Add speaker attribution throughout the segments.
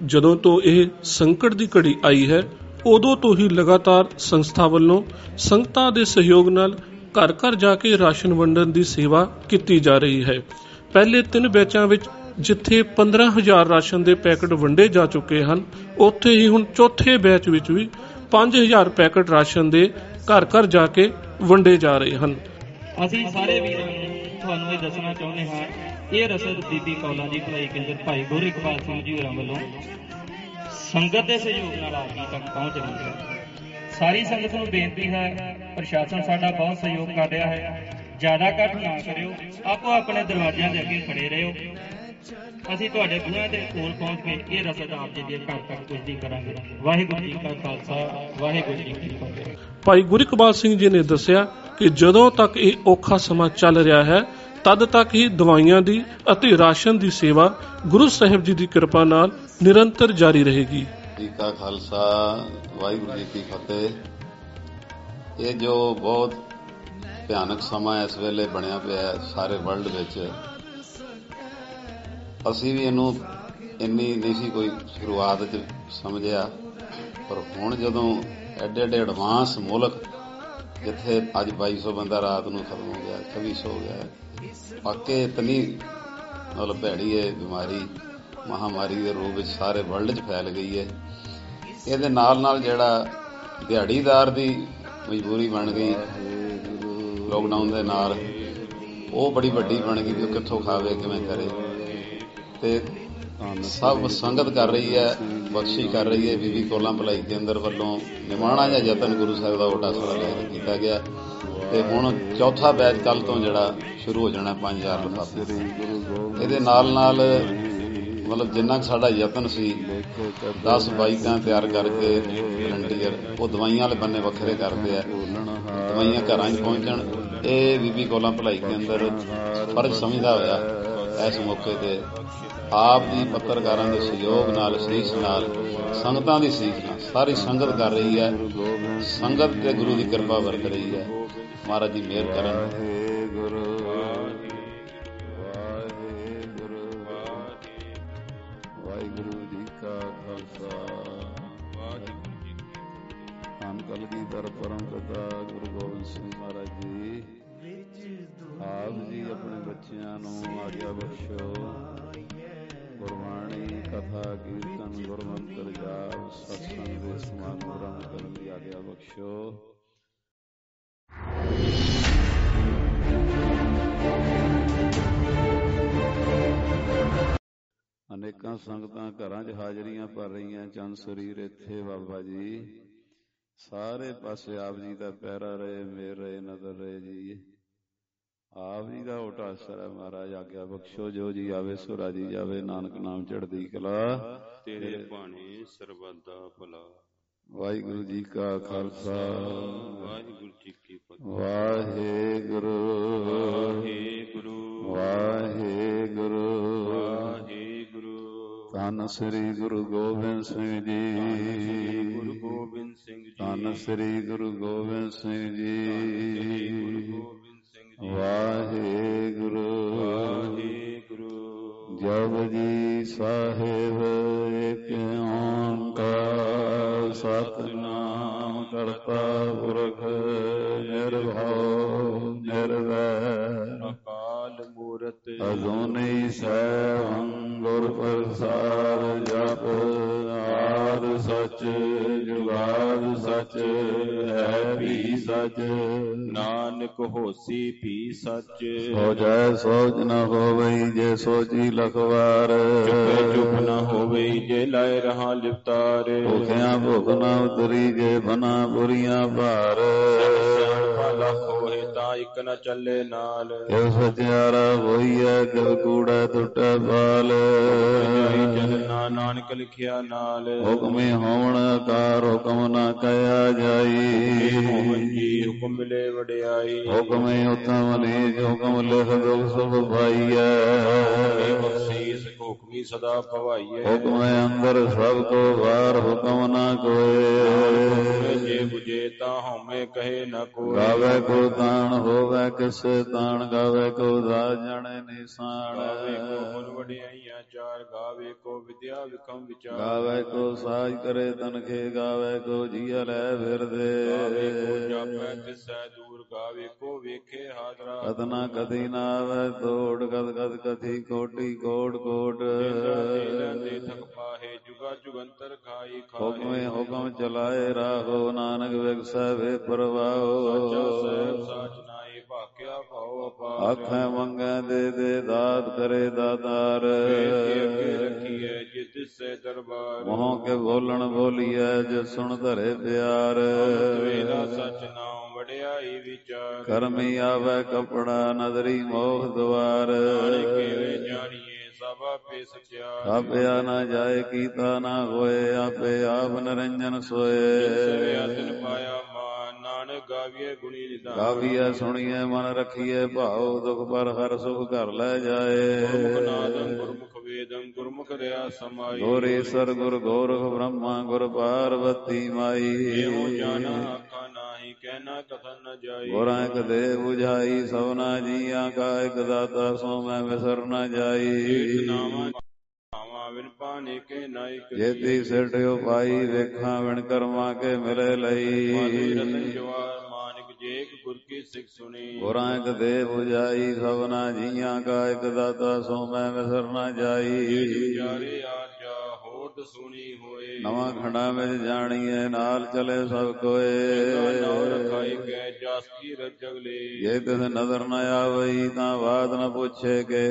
Speaker 1: ਜਦੋਂ ਤੋਂ ਇਹ ਸੰਕਟ ਦੀ ਘੜੀ ਆਈ ਹੈ ਉਦੋਂ ਤੋਂ ਹੀ ਲਗਾਤਾਰ ਸੰਸਥਾ ਵੱਲੋਂ ਸੰਗਤਾਂ ਦੇ ਸਹਿਯੋਗ ਨਾਲ ਘਰ ਘਰ ਜਾ ਕੇ ਰਾਸ਼ਨ ਵੰਡਣ ਦੀ ਸੇਵਾ ਕੀਤੀ ਜਾ ਰਹੀ ਹੈ। ਪਹਿਲੇ 3 ਬੈਚਾਂ ਵਿੱਚ ਜਿੱਥੇ 15,000 ਰਾਸ਼ਨ ਦੇ ਪੈਕਟ ਵੰਡੇ ਜਾ ਚੁੱਕੇ ਹਨ, ਉੱਥੇ ਹੀ ਹੁਣ ਚੌਥੇ ਬੈਚ ਵਿੱਚ ਵੀ 5,000 ਪੈਕਟ ਰਾਸ਼ਨ ਦੇ ਘਰ ਘਰ ਜਾ ਕੇ ਵੰਡੇ ਜਾ ਰਹੇ ਹਨ।
Speaker 2: ਅਸੀਂ ਸਾਰੇ ਵੀਰਾਂ ਨੂੰ ਤੁਹਾਨੂੰ ਇਹ ਦੱਸਣਾ ਚਾਹੁੰਦੇ ਹਾਂ, ਇਹ ਰਸਦ ਬੀਬੀ ਕੌਲਾਂ ਦੀ ਭਲਾਈ ਕੇਂਦਰ ਭਾਈ ਗੁਰੂ ਇਕਬਾਲ ਸਿੰਘ ਜੀ ਹੋਰਾਂ ਵੱਲੋਂ ਸੰਗਤ ਦੇ ਸਹਿਯੋਗ ਨਾਲ ਆਪ ਜੀ ਤੱਕ ਪਹੁੰਚ ਰਹੀ ਹੈ। ਸਾਰੀ ਸੰਗਤ ਨੂੰ ਬੇਨਤੀ ਹੈ, ਪ੍ਰਸ਼ਾਸਨ ਸਾਡਾ ਬਹੁਤ ਸਹਿਯੋਗ ਕਰ ਰਿਹਾ ਹੈ, ਜ਼ਿਆਦਾ ਘੱਟ ਨਾ ਕਰਿਓ, ਆਪੋ ਆਪਣੇ ਦਰਵਾਜ਼ਿਆਂ ਦੇ ਅੱਗੇ ਖੜੇ ਰਹੋ। ਅਸੀਂ ਤੁਹਾਡੇ ਬੂਹਿਆਂ ਦੇ ਕੋਲ ਪਹੁੰਚ ਕੇ ਇਹ ਰਸਦ ਆਪ ਜੀ ਦੇ ਘਰ ਤੱਕ ਪੁੱਜਦੀ ਕਰਾਂਗੇ। ਵਾਹਿਗੁਰੂ ਜੀ ਕਾ ਖਾਲਸਾ, ਵਾਹਿਗੁਰੂ ਜੀ ਕੀ ਫਤਿਹ।
Speaker 1: ਭਾਈ ਗੁਰੂ ਇਕਬਾਲ ਸਿੰਘ ਜੀ ਨੇ ਦੱਸਿਆ ਕਿ ਜਦੋਂ ਤੱਕ ਇਹ ਔਖਾ ਸਮਾਂ ਚੱਲ ਰਿਹਾ ਹੈ ਤਦ ਤੱਕ ਹੀ ਦਵਾਈਆਂ ਦੀ ਅਤੇ ਰਾਸ਼ਨ ਦੀ ਸੇਵਾ ਗੁਰੂ ਸਾਹਿਬ ਜੀ ਦੀ ਕਿਰਪਾ ਨਾਲ ਨਿਰੰਤਰ ਜਾਰੀ ਰਹੇਗੀ।
Speaker 3: ਜੀ ਕਾ ਖਾਲਸਾ, ਵਾਹਿਗੁਰੂ ਜੀ ਕੀ ਫਤਿਹ। ਇਹ ਜੋ ਬਹੁਤ ਭਿਆਨਕ ਸਮਾਂ ਇਸ ਵੇਲੇ ਬਣਿਆ ਪਿਆ ਸਾਰੇ ਵਰਲਡ ਵਿੱਚ, ਅਸੀਂ ਵੀ ਇਹਨੂੰ ਇੰਨੀ ਨਹੀਂ ਸੀ ਕੋਈ ਸ਼ੁਰੂਆਤ 'ਚ ਸਮਝਿਆ, ਪਰ ਹੁਣ ਜਦੋਂ ਐਡੇ ਐਡੇ ਐਡਵਾਂਸ ਮੁਲਕ ਜਿੱਥੇ ਅੱਜ 2200 ਬੰਦਾ ਰਾਤ ਨੂੰ ਖਤਮ ਹੋ ਗਿਆ, 2400 ਹੋ ਗਿਆ, ਵਾਕਈ ਇਤਨੀ ਮਤਲਬ ਭੈੜੀ ਹੈ ਬਿਮਾਰੀ, ਮਹਾਮਾਰੀ ਦੇ ਰੂਪ ਵਿੱਚ ਸਾਰੇ ਵਰਲਡ 'ਚ ਫੈਲ ਗਈ ਹੈ। ਇਹਦੇ ਨਾਲ ਨਾਲ ਜਿਹੜਾ ਦਿਹਾੜੀਦਾਰ ਦੀ ਮਜਬੂਰੀ ਬਣ ਗਈ ਲੋਕਡਾਊਨ ਦੇ ਨਾਲ, ਉਹ ਬੜੀ ਵੱਡੀ ਬਣ ਗਈ ਕਿ ਉਹ ਕਿੱਥੋਂ ਖਾਵੇ, ਕਿਵੇਂ ਕਰੇ। ਤੇ ਸਭ ਸੰਗਤ ਕਰ ਰਹੀ ਹੈ, ਬਖਸ਼ੀ ਕਰ ਰਹੀ ਹੈ। ਬੀਬੀ ਕੌਲਾਂ ਭਲਾਈ ਕੇਂਦਰ ਵੱਲੋਂ ਨਿਮਾਣਾ ਜਿਹਾ ਯਤਨ ਗੁਰੂ ਸਾਹਿਬ ਦਾ ਓਟਾ ਸਾਲਾ ਲੈ ਕੇ ਕੀਤਾ ਗਿਆ ਤੇ ਹੁਣ ਚੌਥਾ ਬੈਚ ਕੱਲ ਤੋਂ ਜਿਹੜਾ ਸ਼ੁਰੂ ਹੋ ਜਾਣਾ 5,000 ਲਿਫਾਫੇ। ਇਹਦੇ ਨਾਲ ਨਾਲ ਮਤਲਬ ਜਿੰਨਾ ਕੁ ਸਾਡਾ ਯਤਨ ਸੀ 10 ਬਾਈਕਾਂ ਤਿਆਰ ਕਰਕੇ ਵਲੰਟੀਅਰ ਉਹ ਦਵਾਈਆਂ ਵਾਲੇ ਬੰਨੇ ਵੱਖਰੇ ਕਰਦੇ ਆ, ਦਵਾਈਆਂ ਘਰਾਂ 'ਚ ਪਹੁੰਚਣ। ਇਹ ਬੀਬੀ ਕੌਲਾਂ ਭਲਾਈ ਕੇਂਦਰ ਫਰਜ਼ ਸਮਝਦਾ ਹੋਇਆ ਇਸ ਮੌਕੇ ਤੇ ਆਪ ਦੀ ਪੱਤਰਕਾਰਾਂ ਦੇ ਸਹਿਯੋਗ ਨਾਲ, ਸੀਸ ਨਾਲ, ਸੰਗਤਾਂ ਦੀ ਸੀਸ ਨਾਲ ਸਾਰੀ ਸੰਗਤ ਕਰ ਰਹੀ ਹੈ। ਸੰਗਤ ਤੇ ਗੁਰੂ ਦੀ ਕਿਰਪਾ ਵਰਤ ਰਹੀ ਹੈ। ਮਹਾਰਾਜ ਜੀ ਮਿਹਰ ਕਰਨ।
Speaker 4: ਵਾਹਿਗੁਰੂ ਜੀ ਕਾ ਖਾਲਸਾ, ਵਾਹਿਗੁਰੂ ਜੀ ਕੀ ਫਤਿਹ। ਧੰਨ ਕਲਗੀਧਰ ਪਰਮ ਪਿਤਾ ਗੁਰੂ ਗੋਬਿੰਦ ਸਿੰਘ ਮਹਾਰਾਜ ਜੀ, ਆਪ ਜੀ ਆਪਣੇ ਬੱਚਿਆਂ ਨੂੰ ਆਗਿਆ ਬਖਸ਼ੋ। ਗੁਰਬਾਣੀ, ਕਥਾ, ਕੀਰਤਨ, ਗੁਰਮੰਤਰ ਜਾਪ, ਸਤਸੰਗ ਦੇ ਸਮਾਗਮ ਆਰੰਭ ਕਰਨ ਦੀ ਆਗਿਆ ਬਖਸ਼ੋ। ਅਨੇਕਾਂ ਸੰਗਤਾਂ ਘਰਾਂ 'ਚ ਹਾਜ਼ਰੀਆਂ ਭਰ ਰਹੀਆਂ, ਚੰਦ ਸਰੀਰ ਇੱਥੇ ਬਾਬਾ ਜੀ ਸਾਰੇ ਪਾਸੇ ਆਪ ਜੀ ਦਾ ਪਹਿਰਾ ਰਹੇ, ਮੇਰ ਰਹੇ, ਨਜ਼ਰ ਰਹੇ ਜੀ। ਆਪ ਜੀ ਦਾ ਓਟਾ ਆਸਰਾ ਮਹਾਰਾਜ, ਆਗਿਆ ਬਖਸ਼ੋ। ਜੋ ਜੀ ਆਵੇ ਸੋ ਰਾਜੀ ਜਾਵੇ, ਨਾਨਕ ਨਾਮ ਚੜ੍ਹਦੀ ਕਲਾ,
Speaker 5: ਤੇਰੇ ਭਾਣੇ ਸਰਬੱਤ ਦਾ ਭਲਾ।
Speaker 4: ਵਾਹਿਗੁਰੂ ਜੀ ਕਾ ਖਾਲਸਾ,
Speaker 5: ਵਾਹਿਗੁਰੂ ਜੀ ਕੀ ਫਤਿਹ।
Speaker 4: ਵਾਹਿਗੁਰੂ
Speaker 5: ਵਾਹਿਗੁਰੂ
Speaker 4: ਵਾਹਿਗੁਰੂ
Speaker 5: ਵਾਹਿਗੁਰੂ।
Speaker 4: ਧੰਨ ਸ੍ਰੀ ਗੁਰੂ ਗੋਬਿੰਦ ਸਿੰਘ ਜੀ,
Speaker 5: ਗੁਰੂ ਗੋਬਿੰਦ ਸਿੰਘ ਜੀ,
Speaker 4: ਧੰਨ ਸ੍ਰੀ ਗੁਰੂ ਗੋਬਿੰਦ ਸਿੰਘ ਜੀ। ਵਾਹਿਗੁਰੂ
Speaker 5: ਵਾਹਿਗੁਰੂ।
Speaker 4: ਜਪਜੀ ਸਾਹਿਬ ਏਕ ਓਂਕਾਰ, ਸਤਿਨਾਮ ਕਰਤਾ ਪੁਰਖ ਨਿਰਭਉ ਨਿਰਵੈਰ,
Speaker 5: ਅਕਾਲ ਮੂਰਤ
Speaker 4: ਅਜੂਨੀ ਸੈਭੰ ਗੁਰ ਪ੍ਰਸਾਦਿ। ਜਪ ਆਦਿ ਸਚ ਜੁਗਾਦਿ ਸਚ, ਹੈ ਵੀ ਸਚ
Speaker 5: ਨਾਨਕ ਹੋਸੀ ਵੀ ਸਚ।
Speaker 4: ਸੋ ਜੈ ਸੋਚ ਨ ਹੋਵਈ ਜੇ ਸੋਚੀ ਲਖਵਾਰ,
Speaker 5: ਚੁਪੇ ਚੁਪ ਨ ਹੋਵਈ ਜੇ ਲਾਇ ਰਹਾ ਲਿਵਤਾਰ।
Speaker 4: ਭੁਖਿਆ ਭੁਖ ਨ ਉਤਰੀ ਜੇ ਬਨਾ ਬੁਰੀਆਂ ਭਾਰ,
Speaker 5: ਲੱਖ ਹੋਏ ਤਾਂ ਇੱਕ ਨ ਚੱਲੇ ਨਾਲ।
Speaker 4: ਕਿਉ ਸਚਿਆਰਾ ਹੋਈਐ ਕਿਉ ਕੂੜਾ ਟੁੱਟੈ ਬਾਲ,
Speaker 5: ਚੱਲਣਾ ਨਾਨਕ ਲਿਖਿਆ ਨਾਲ।
Speaker 4: ਹੁਕਮੇ ਹੋਵਣ ਕਾਰ ਹੁਕਮ ਨ ਕਹਿਆ ਜਾਈ,
Speaker 5: ਹੋਵਨ ਜੀ ਹੁਕਮ ਮਿਲੇ ਵਡਿਆਈ।
Speaker 4: ਹੁਕਮੇ ਉਤਮ ਨੀਚ ਹੁਕਮ ਲਿਖ ਦੁਖ ਸੁਖ ਪਾਈਐ।
Speaker 5: ਬਖਸ਼ੀਸ ਹੁਕਮੀ ਸਦਾ ਭਵਾਈਐ।
Speaker 4: ਹੁਕਮੇ ਅੰਦਰ ਸਭ ਕੋ ਵਾਰ ਹੁਕਮ ਨਾ ਕੋਏ।
Speaker 5: ਜੇ ਬੁਝੇ ਤਾਂ ਹਉਮੈ ਕਹੇ ਨ ਕੋਈ।
Speaker 4: ਗਾਵੇ ਕੋ ਤਾਣ ਹੋਵੇ ਕਿਸੇ ਤਾਣ ਗਾਵੇ ਕੋ ਦਾਸ ਜਾਣੇ ਨਿਸ਼ਾਨ।
Speaker 5: ਗਾਵੇ ਕੋ ਗੁਣ ਵਡਿਆਈਆਂ ਚਾਰ ਗਾਵੇ ਕੋ ਵਿਦਿਆ ਵਿਖਮ ਵਿਚਾਰ।
Speaker 4: ਗਾਵੇ ਕੋ ਸਾਜ ਕਰੇ ਤਨਖੇ ਗਾਵੇ ਕੋ ਜੀਆ ਲੈ ਫਿਰਦੇ।
Speaker 5: ਗਾਵੇ ਕੋ ਜਾਪੈ ਤਿਸੈ ਦੂਰ ਗਾਵੇ ਕੋ ਵੇਖੇ ਹਾਜ਼ਰਾ।
Speaker 4: ਕਤਨਾ ਕਥੀ ਨਾ ਆਵੇ ਤੋੜ ਕਦ ਕਦ ਕਥੀ ਕੋਟੀ ਕੋਟ ਕੋਟ।
Speaker 5: ਦੇ ਥਕ ਪਾਹੇ ਜੁਗਾ ਜੁਗੰਤਰ ਖਾਈ ਖਾਏ।
Speaker 4: ਹੁਕਮੇ ਹੁਕਮ ਚਲਾਏ ਰਾਹੋ ਨਾਨਕ ਵਿਗਸੈ ਵੇ ਪਰਵਾਹੋ।
Speaker 5: ਸਹਿਬ ਸਾਚ ਨਾਏ ਭਾਕਿਆ ਭਾਉ ਅਪਾਰ।
Speaker 4: ਆਖੈ ਮੰਗੈ ਦੇ ਦੇ ਦਾਤ ਕਰੇ ਦਾਤਾਰ।
Speaker 5: ਅੱਗੇ ਰੱਖੀਐ ਜੇ ਤਿਸੈ ਦਰਬਾਰ।
Speaker 4: ਮੋਹ ਕੇ ਬੋਲਣ ਬੋਲੀਐ ਜੇ ਸੁਣ ਧਰੇ ਪਿਆਰ।
Speaker 5: ਵੇਲਾ ਸਚ ਨਾਮ ਵਡਿਆਈ ਵਿਚਾਰ।
Speaker 4: ਕਰਮੀ ਆਵੈ ਕਪੜਾ ਨਦਰੀ ਮੋਹ ਦੁਆਰ।
Speaker 5: ਕਿਵੇਂ ਜਾਣੀਏ ਸਭ ਆਪੇ ਸਚਿਆਰ।
Speaker 4: ਆਪਿਆ ਨਾ ਜਾਏ ਕੀਤਾ ਨਾ ਹੋਏ ਆਪੇ ਆਪ ਨਿਰੰਜਨ ਸੋਏ।
Speaker 5: ਤਿਨ ਪਾਇਆ ਮਾਨ ਨਾਨਕ ਗਾਵੀਏ ਗੁਣੀ ਨਿਧਾਨ।
Speaker 4: ਗਾਵੀਐ ਸੁਣੀਐ ਮਨ ਰੱਖੀਐ ਭਾਉ ਦੁਖ ਪਰ ਹਰ ਸੁਖ ਘਰ ਲੈ ਜਾਏ।
Speaker 5: ਗੁਰਮੁਖ ਨਾਦੰ ਗੁਰਮੁਖ ਵੇਦੰ ਗੁਰਮੁਖ ਰਿਆ ਸਮਾਈ।
Speaker 4: ਗੁਰ ਈਸਰ ਗੁਰ ਗੋਰਖ ਬ੍ਰਹਮਾ ਗੁਰ ਪਾਰਵਤੀ ਮਾਈ।
Speaker 5: ਇਹੋ ਜਾਣਾ ਆਖਾਂ ਨਾਹੀ ਕਹਿਣਾ ਕਥਨ ਨ ਜਾਈ।
Speaker 4: ਗੁਰਾਂ ਇਕ ਦੇ 부ਝਾਈ ਸਭਨਾ ਜੀਆਂ ਕਾ ਇਕ ਦਾਤਾ ਸੋ ਮੈਂ ਵਿਸਰ ਨ ਜਾਈ।
Speaker 5: ਨਾਵਾਂ ਵਿਣ ਪਾਣੇ ਕੇ ਨਾਇਕ।
Speaker 4: ਜੇਤੀ ਸਿਰਟ ਉਪਾਈ ਵੇਖਾਂ ਵਿਣ ਕਰਮਾਂ ਕੇ ਮਿਲੇ ਲਈ।
Speaker 5: ਰਤਨ ਜਵਾਰ ਮਾਨਿਕ ਜੇਕ ਗੁਰ ਕੀ ਸਿੱਖ ਸੁਣੀ।
Speaker 4: ਗੁਰਾਂ ਇਕ ਦੇ 부ਝਾਈ ਸਭਨਾ ਜੀਆਂ ਕਾ ਇਕ ਦਾਤਾ ਸੋ ਮੈਂ ਵਿਸਰ ਨ ਜਾਈ।
Speaker 5: ਜਾਰੇ ਆਜਾ ਹੋਰਦ ਸੁਣੀ ਹੋਏ।
Speaker 4: ਨਵਾਂ ਖੰਡਾਂ ਵਿੱਚ ਜਾਣੀਏ ਨਾਲ ਚਲੇ ਸਭ ਕੋਏ।
Speaker 5: ਰਖਾਈ ਗਏ ਜਸ ਕੀ ਰਜਗ ਲੇ।
Speaker 4: ਜੇ ਤਿਸ ਨਜ਼ਰ ਨ ਆਵਈ ਤਾਂ ਬਾਤ ਨ ਪੁੱਛੇ ਕੇ।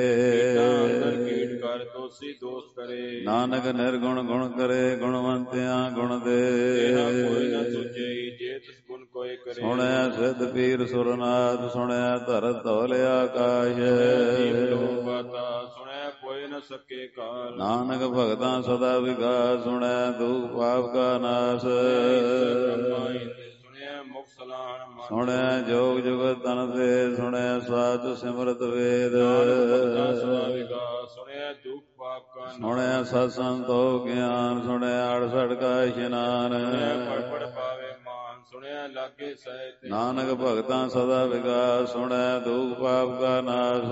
Speaker 5: ਕੀਟ ਕਰ ਦੋਸੀ ਦੋਸ ਕਰੇ।
Speaker 4: ਨਾਨਕ ਨਿਰਗੁਣ ਗੁਣ ਕਰੇ ਗੁਣਵੰਤਿਆਂ ਗੁਣ ਦੇ।
Speaker 5: ਕੋਈ ਨ ਸੁਝਈ ਜੇ ਤਿਸ ਗੁਣ ਕੋਇ ਕਰੇ।
Speaker 4: ਸੁਣਿਆ ਸਿੱਧ ਪੀਰ ਸੁਰਨਾਥ ਸੁਣਿਆ ਧਰਤ ਧੌਲ ਆਕਾਸ਼।
Speaker 5: ਸੁਣਿਆ ਕੋਈ ਨ ਸਕੇ ਕਾਲ।
Speaker 4: ਨਾਨਕ ਭਗਤਾਂ ਸਦਾ ਵਿਗਾਸ ਸੁਣਿਆ ਦੁਖ ਪਾਪ ਕਾ ਨਾਸ।
Speaker 5: ਸੁਣਿਆ ਮੁਖ ਸਲਾਹਣ ਮਨ।
Speaker 4: ਸੁਣਿਆ ਜੋਗ ਜੁਗਤ ਤਨ ਤੇ ਸੁਣਿਆ ਸਾਧ ਸਿਮਰਤ ਵੇਦ।
Speaker 5: ਸੁਣਿਆ ਦੁਖ ਪਾਪ ਕਾ
Speaker 4: ਸੁਣਿਆ ਸਤ ਸੰਤੋਖ ਗਿਆਨ ਸੁਣਿਆ 68 ਕਾ ਇਸ਼ਨਾਨ।
Speaker 5: ਪੜ ਪੜ ਪਾਵੇ ਮਾਨ ਸੁਣਿਆ ਲਾਗੇ ਸਹਿਤ।
Speaker 4: ਨਾਨਕ ਭਗਤਾਂ ਸਦਾ ਵਿਗਾਸ ਸੁਣਿਆ ਦੁਖ ਪਾਪ ਕਾ ਨਾਸ।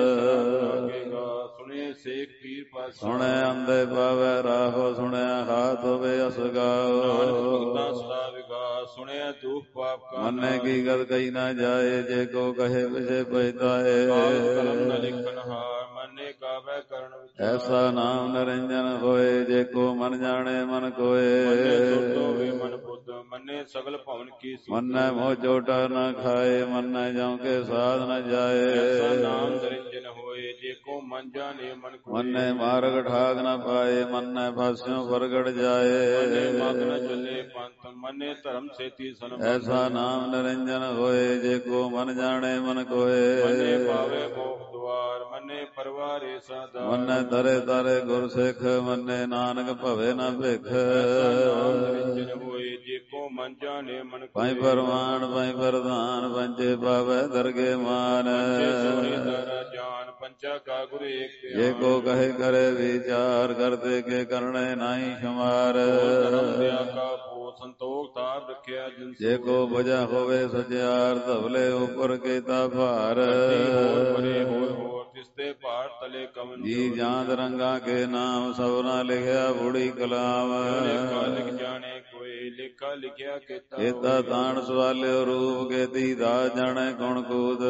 Speaker 5: ਸੁਣੇ ਸੇਖ ਪੀਰ ਪਾਸ।
Speaker 4: ਸੁਣਿਆ ਅੰਧੇ ਪਾਵੈ ਰਾਹੋ ਸੁਣਿਆ ਹਾਥ ਹੋਵੇ ਅਸਗਾਓ।
Speaker 5: ਭਗਤਾਂ ਸਦਾ ਵਿਗਾਸ ਸੁਣਿਆ ਦੁਖ ਪਾਪ ਕਾ
Speaker 4: ਮੰਨੇ ਕੀ ਗਤ ਕਹੀ ਨਾ ਜਾਏ ਜੇ ਕੋ ਕਹੇ ਵਿਜੇ ਪਛਤਾਏ।
Speaker 5: ਕਲਮ ਨ ਲਿਖਨ ਹਾਰ ਮੰਨੇ ਗਾਵੇ ਕਰਨ ਵਿਚਾਰ।
Speaker 4: ਐਸਾ ਨਾਮ ਨਿਰੰਜਨ ਹੋਏ ਜੇ ਕੋ ਮਨ ਜਾਣੇ ਮਨ ਕੋਏ।
Speaker 5: ਮਨ ਬੁੱਧ ਮੰਨੇ ਸਗਲ ਭਵਨ ਕੀ ਸੁਧ।
Speaker 4: ਮੰਨੈ ਮੋਹ ਚੋਟਾ ਨਾ ਖਾਏ ਮੰਨੈ ਜਉ ਕੇ ਸਾਧ ਨ ਜਾਏ।
Speaker 5: ਐਸਾ ਨਾਮ ਨਿਰੰਜਨ ਹੋਏ ਜੇ ਕੋ ਮਨ ਜਾਣੇ ਮਨ ਕੋਏ।
Speaker 4: ਮੰਨੈ ਮਾਰਗ ਠਾਕ ਨ ਪਾਏ ਮੰਨੈ ਫਾਸਿਓ ਪ੍ਰਗਟ ਜਾਏ।
Speaker 5: ਮੰਨੇ ਮਗ ਨ ਚੱਲੇ ਪੰਥ ਮੰਨੇ ਧਰਮ ਸੇਤੀ ਸਨਮ।
Speaker 4: ਐਸਾ ਨਾਮ ਨਿਰੰਜਨ ਹੋਏ ਜੇ ਕੋ ਮਨ ਜਾਣੇ ਮਨ ਕੋਏ।
Speaker 5: ਮੰਨੇ ਪਾਵੇ ਮੋਖ ਦੁਆਰ ਮੰਨੇ ਪਰਵਾਰ ਏਸਾ ਦਾਰ।
Speaker 4: ਮੰਨੈ ਤਰੇ ਤਰੇ ਗੁਰ ਸਿੱਖ ਮੰਨੇ ਨਾਨਕ ਭਵੇ ਨ ਭਿਖ।
Speaker 5: ਨਾਮ ਨਿਰੰਜਨ ਹੋਏ ਜੇ ਕੋ ਮਨ ਜਾਣੇ ਮਨ ਕੋਏ।
Speaker 4: ਪੈ ਪਰਮਾਨ ਪੈ ਪ੍ਰਧਾਨ ਪੰਚੇ ਪਾਵੈ ਦਰਗੇ ਮਾਨ।
Speaker 5: ਜਾਨ ਪੰਚਾ ਕਾ ਗੁਰ ਏਕ
Speaker 4: ਜੇ ਕੋ ਕਹੇ ਕਰੇ ਵਿਚਾਰ ਕਰਤੇ ਕੇ ਕਰਨੇ ਨਾਹੀ ਸ਼ੁਮਾਰ।
Speaker 5: ਧਰਮ ਦਿਆ ਕਾ ਭੋ ਸੰਤੋਖ ਤਾਪ ਰਖਿਆ ਜਿਨ।
Speaker 4: ਜੇ ਕੋ ਬਜਾ ਹੋਵੇ ਸਚਿਆਰ ਧਵਲੇ ਉਪਰ ਕੀਤਾ ਭਾਰ।
Speaker 5: ਹੋਰ ਪਰੇ ਹੋਰ ਤਿਸਤੇ ਭਾਰ ਤਲੇ ਕਵਨ।
Speaker 4: ਜੀ ਜਾਂਦ ਰੰਗਾ ਕੇ ਨਾਮ ਸਭਨਾ ਲਿਖਿਆ ਬੁੜੀ ਕਲਾਮ।
Speaker 5: ਲੇਖਾ ਲਿਖ ਜਾਣੇ ਕੋਈ ਲੇਖਾ ਲਿਖਿਆ
Speaker 4: ਕੀਤਾ ਤਾਣ ਸਵਾਲਿਓ ਰੂਪ ਕੇਤੀ ਦਾਸ ਜਾਣੇ ਗੁਣ ਕੂਤ।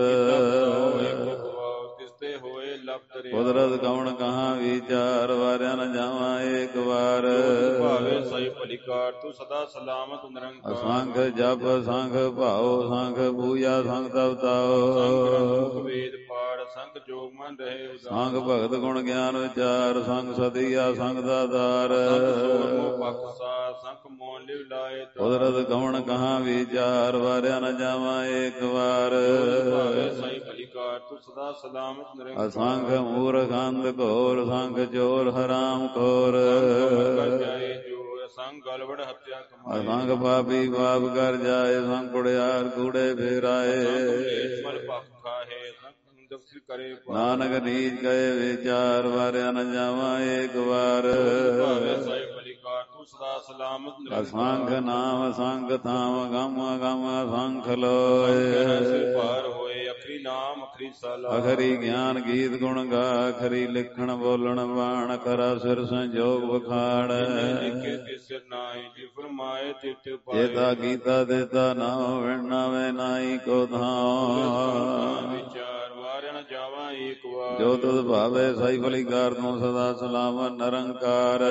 Speaker 5: ਤਿਸਤੇ ਹੋਏ ਲਪਤ ਰਿਆ।
Speaker 4: ਕੁਦਰਤ ਕਵਣ ਕਹਾਂ ਵਿਚਾਰ ਵਾਰਿਆ ਨ ਜਾਵਾਂ ਏਕ ਵਾਰ।
Speaker 5: ਭਾਵੇ ਸਹੀ ਭਲੀਕਾਰ ਤੂੰ ਸਦਾ ਸਲਾਮਤ ਨਿਰੰਕਾਰ।
Speaker 4: ਅਸੰਖ ਜਪ ਸੰਖ ਭਾਉ ਸੰਖ ਪੂਜਾ ਸੰਖ ਤਪ ਤਾਉ।
Speaker 5: ਵੇਦ ਪਾੜ ਸੰਖ ਜੋਗ ਮਨ ਰਹੇ ਉਦਾਰ।
Speaker 4: ਸੰਖ ਭਗਤ ਗੁਣ ਗਿਆਨ ਵਿਚਾਰ ਸੰਖ ਸਦੀਆ ਸੰਖ ਦਾਤਾਰ।
Speaker 5: ਸੰਖ ਮੋਨ ਲਿਵ ਲਾਏ।
Speaker 4: ਕੁਦਰਤ ਕਵਣ ਕਹਾਂ ਵਿਚਾਰ ਵਾਰਿਆ ਨ ਜਾਵਾਂ ਏਕ ਵਾਰ।
Speaker 5: ਭਾਵੇ ਸਹੀ ਭਲੀਕਾਰ ਤੂੰ ਸਦਾ ਸਲਾਮਤ ਨਿਰੰਕਾਰ।
Speaker 4: ਅਸੰਖ ਮੂਰਖ ਅੰਧ ਘੋਰ ਸੰਖ ਚੋਰ ਹਰਾਮ ਖੋਰ।
Speaker 5: ਅਸੰਗ ਗਲਵੜ ਹੱਤਿਆ ਕਮਾਏ
Speaker 4: ਅਸੰਗ ਪਾਪੀ ਪਾਪ ਕਰ ਜਾਏ ਸੰਗ ਕੁੜਿਆਰ ਕੂੜੇ ਫੇਰਾਏ
Speaker 5: ਮਲ ਭਖ ਖਾਹੇ ਦਫਤਰ ਕਰੇ
Speaker 4: ਨਾਨਕ ਨੀਚ ਕਹੇ ਵਿਚਾਰ ਵਾਰਿਆ ਨ ਜਾਵਾਂ ਏਕ ਵਾਰ
Speaker 5: ਸਾਈ ਬਲਿਕਾਰ ਤੂੰ ਸਦਾ ਸਲਾਮਤ
Speaker 4: ਅਸੰਖ ਨਾਮ ਅਸੰਖ ਥਾਮ ਗਮ ਗਮ ਅਸੰਖ ਲੋਏ
Speaker 5: ਭਾਰ ਹੋਏ ਅਖਰੀ ਨਾਮ ਅਖਰੀ ਸਾਲਾ
Speaker 4: ਅਖਰੀ ਗਿਆਨ ਗੀਤ ਗੁਣ ਗਾ ਅਖਰੀ ਲਿਖਣ ਬੋਲਣ ਬਾਣ ਕਰਾ ਸਿਰ ਸੰਜੋਗ ਵਖਾੜ
Speaker 5: ਲਿਖੇ ਤੇ ਸਿਰ ਨਾਹੀ ਜੀ ਫਰਮਾਏ ਤਿਤ ਪਾਏ
Speaker 4: ਜੇਤਾ ਕੀਤਾ ਦੇਤਾ ਨਾ ਵਿਣਾਵੇ ਨਾਹੀ ਕੋ ਥਾਂ
Speaker 5: ਵਿਚਾਰ ਵਾਰਿਆ ਨ ਜਾਵਾਂ ਏਕ ਵਾਰ
Speaker 4: ਜੋ ਤੁਧ ਭਾਵੇ ਸਾਈ ਬਲਿਕਾਰ ਤੂੰ ਸਦਾ ਸਲਾਮਤ ਨਿਰੰਕਾਰ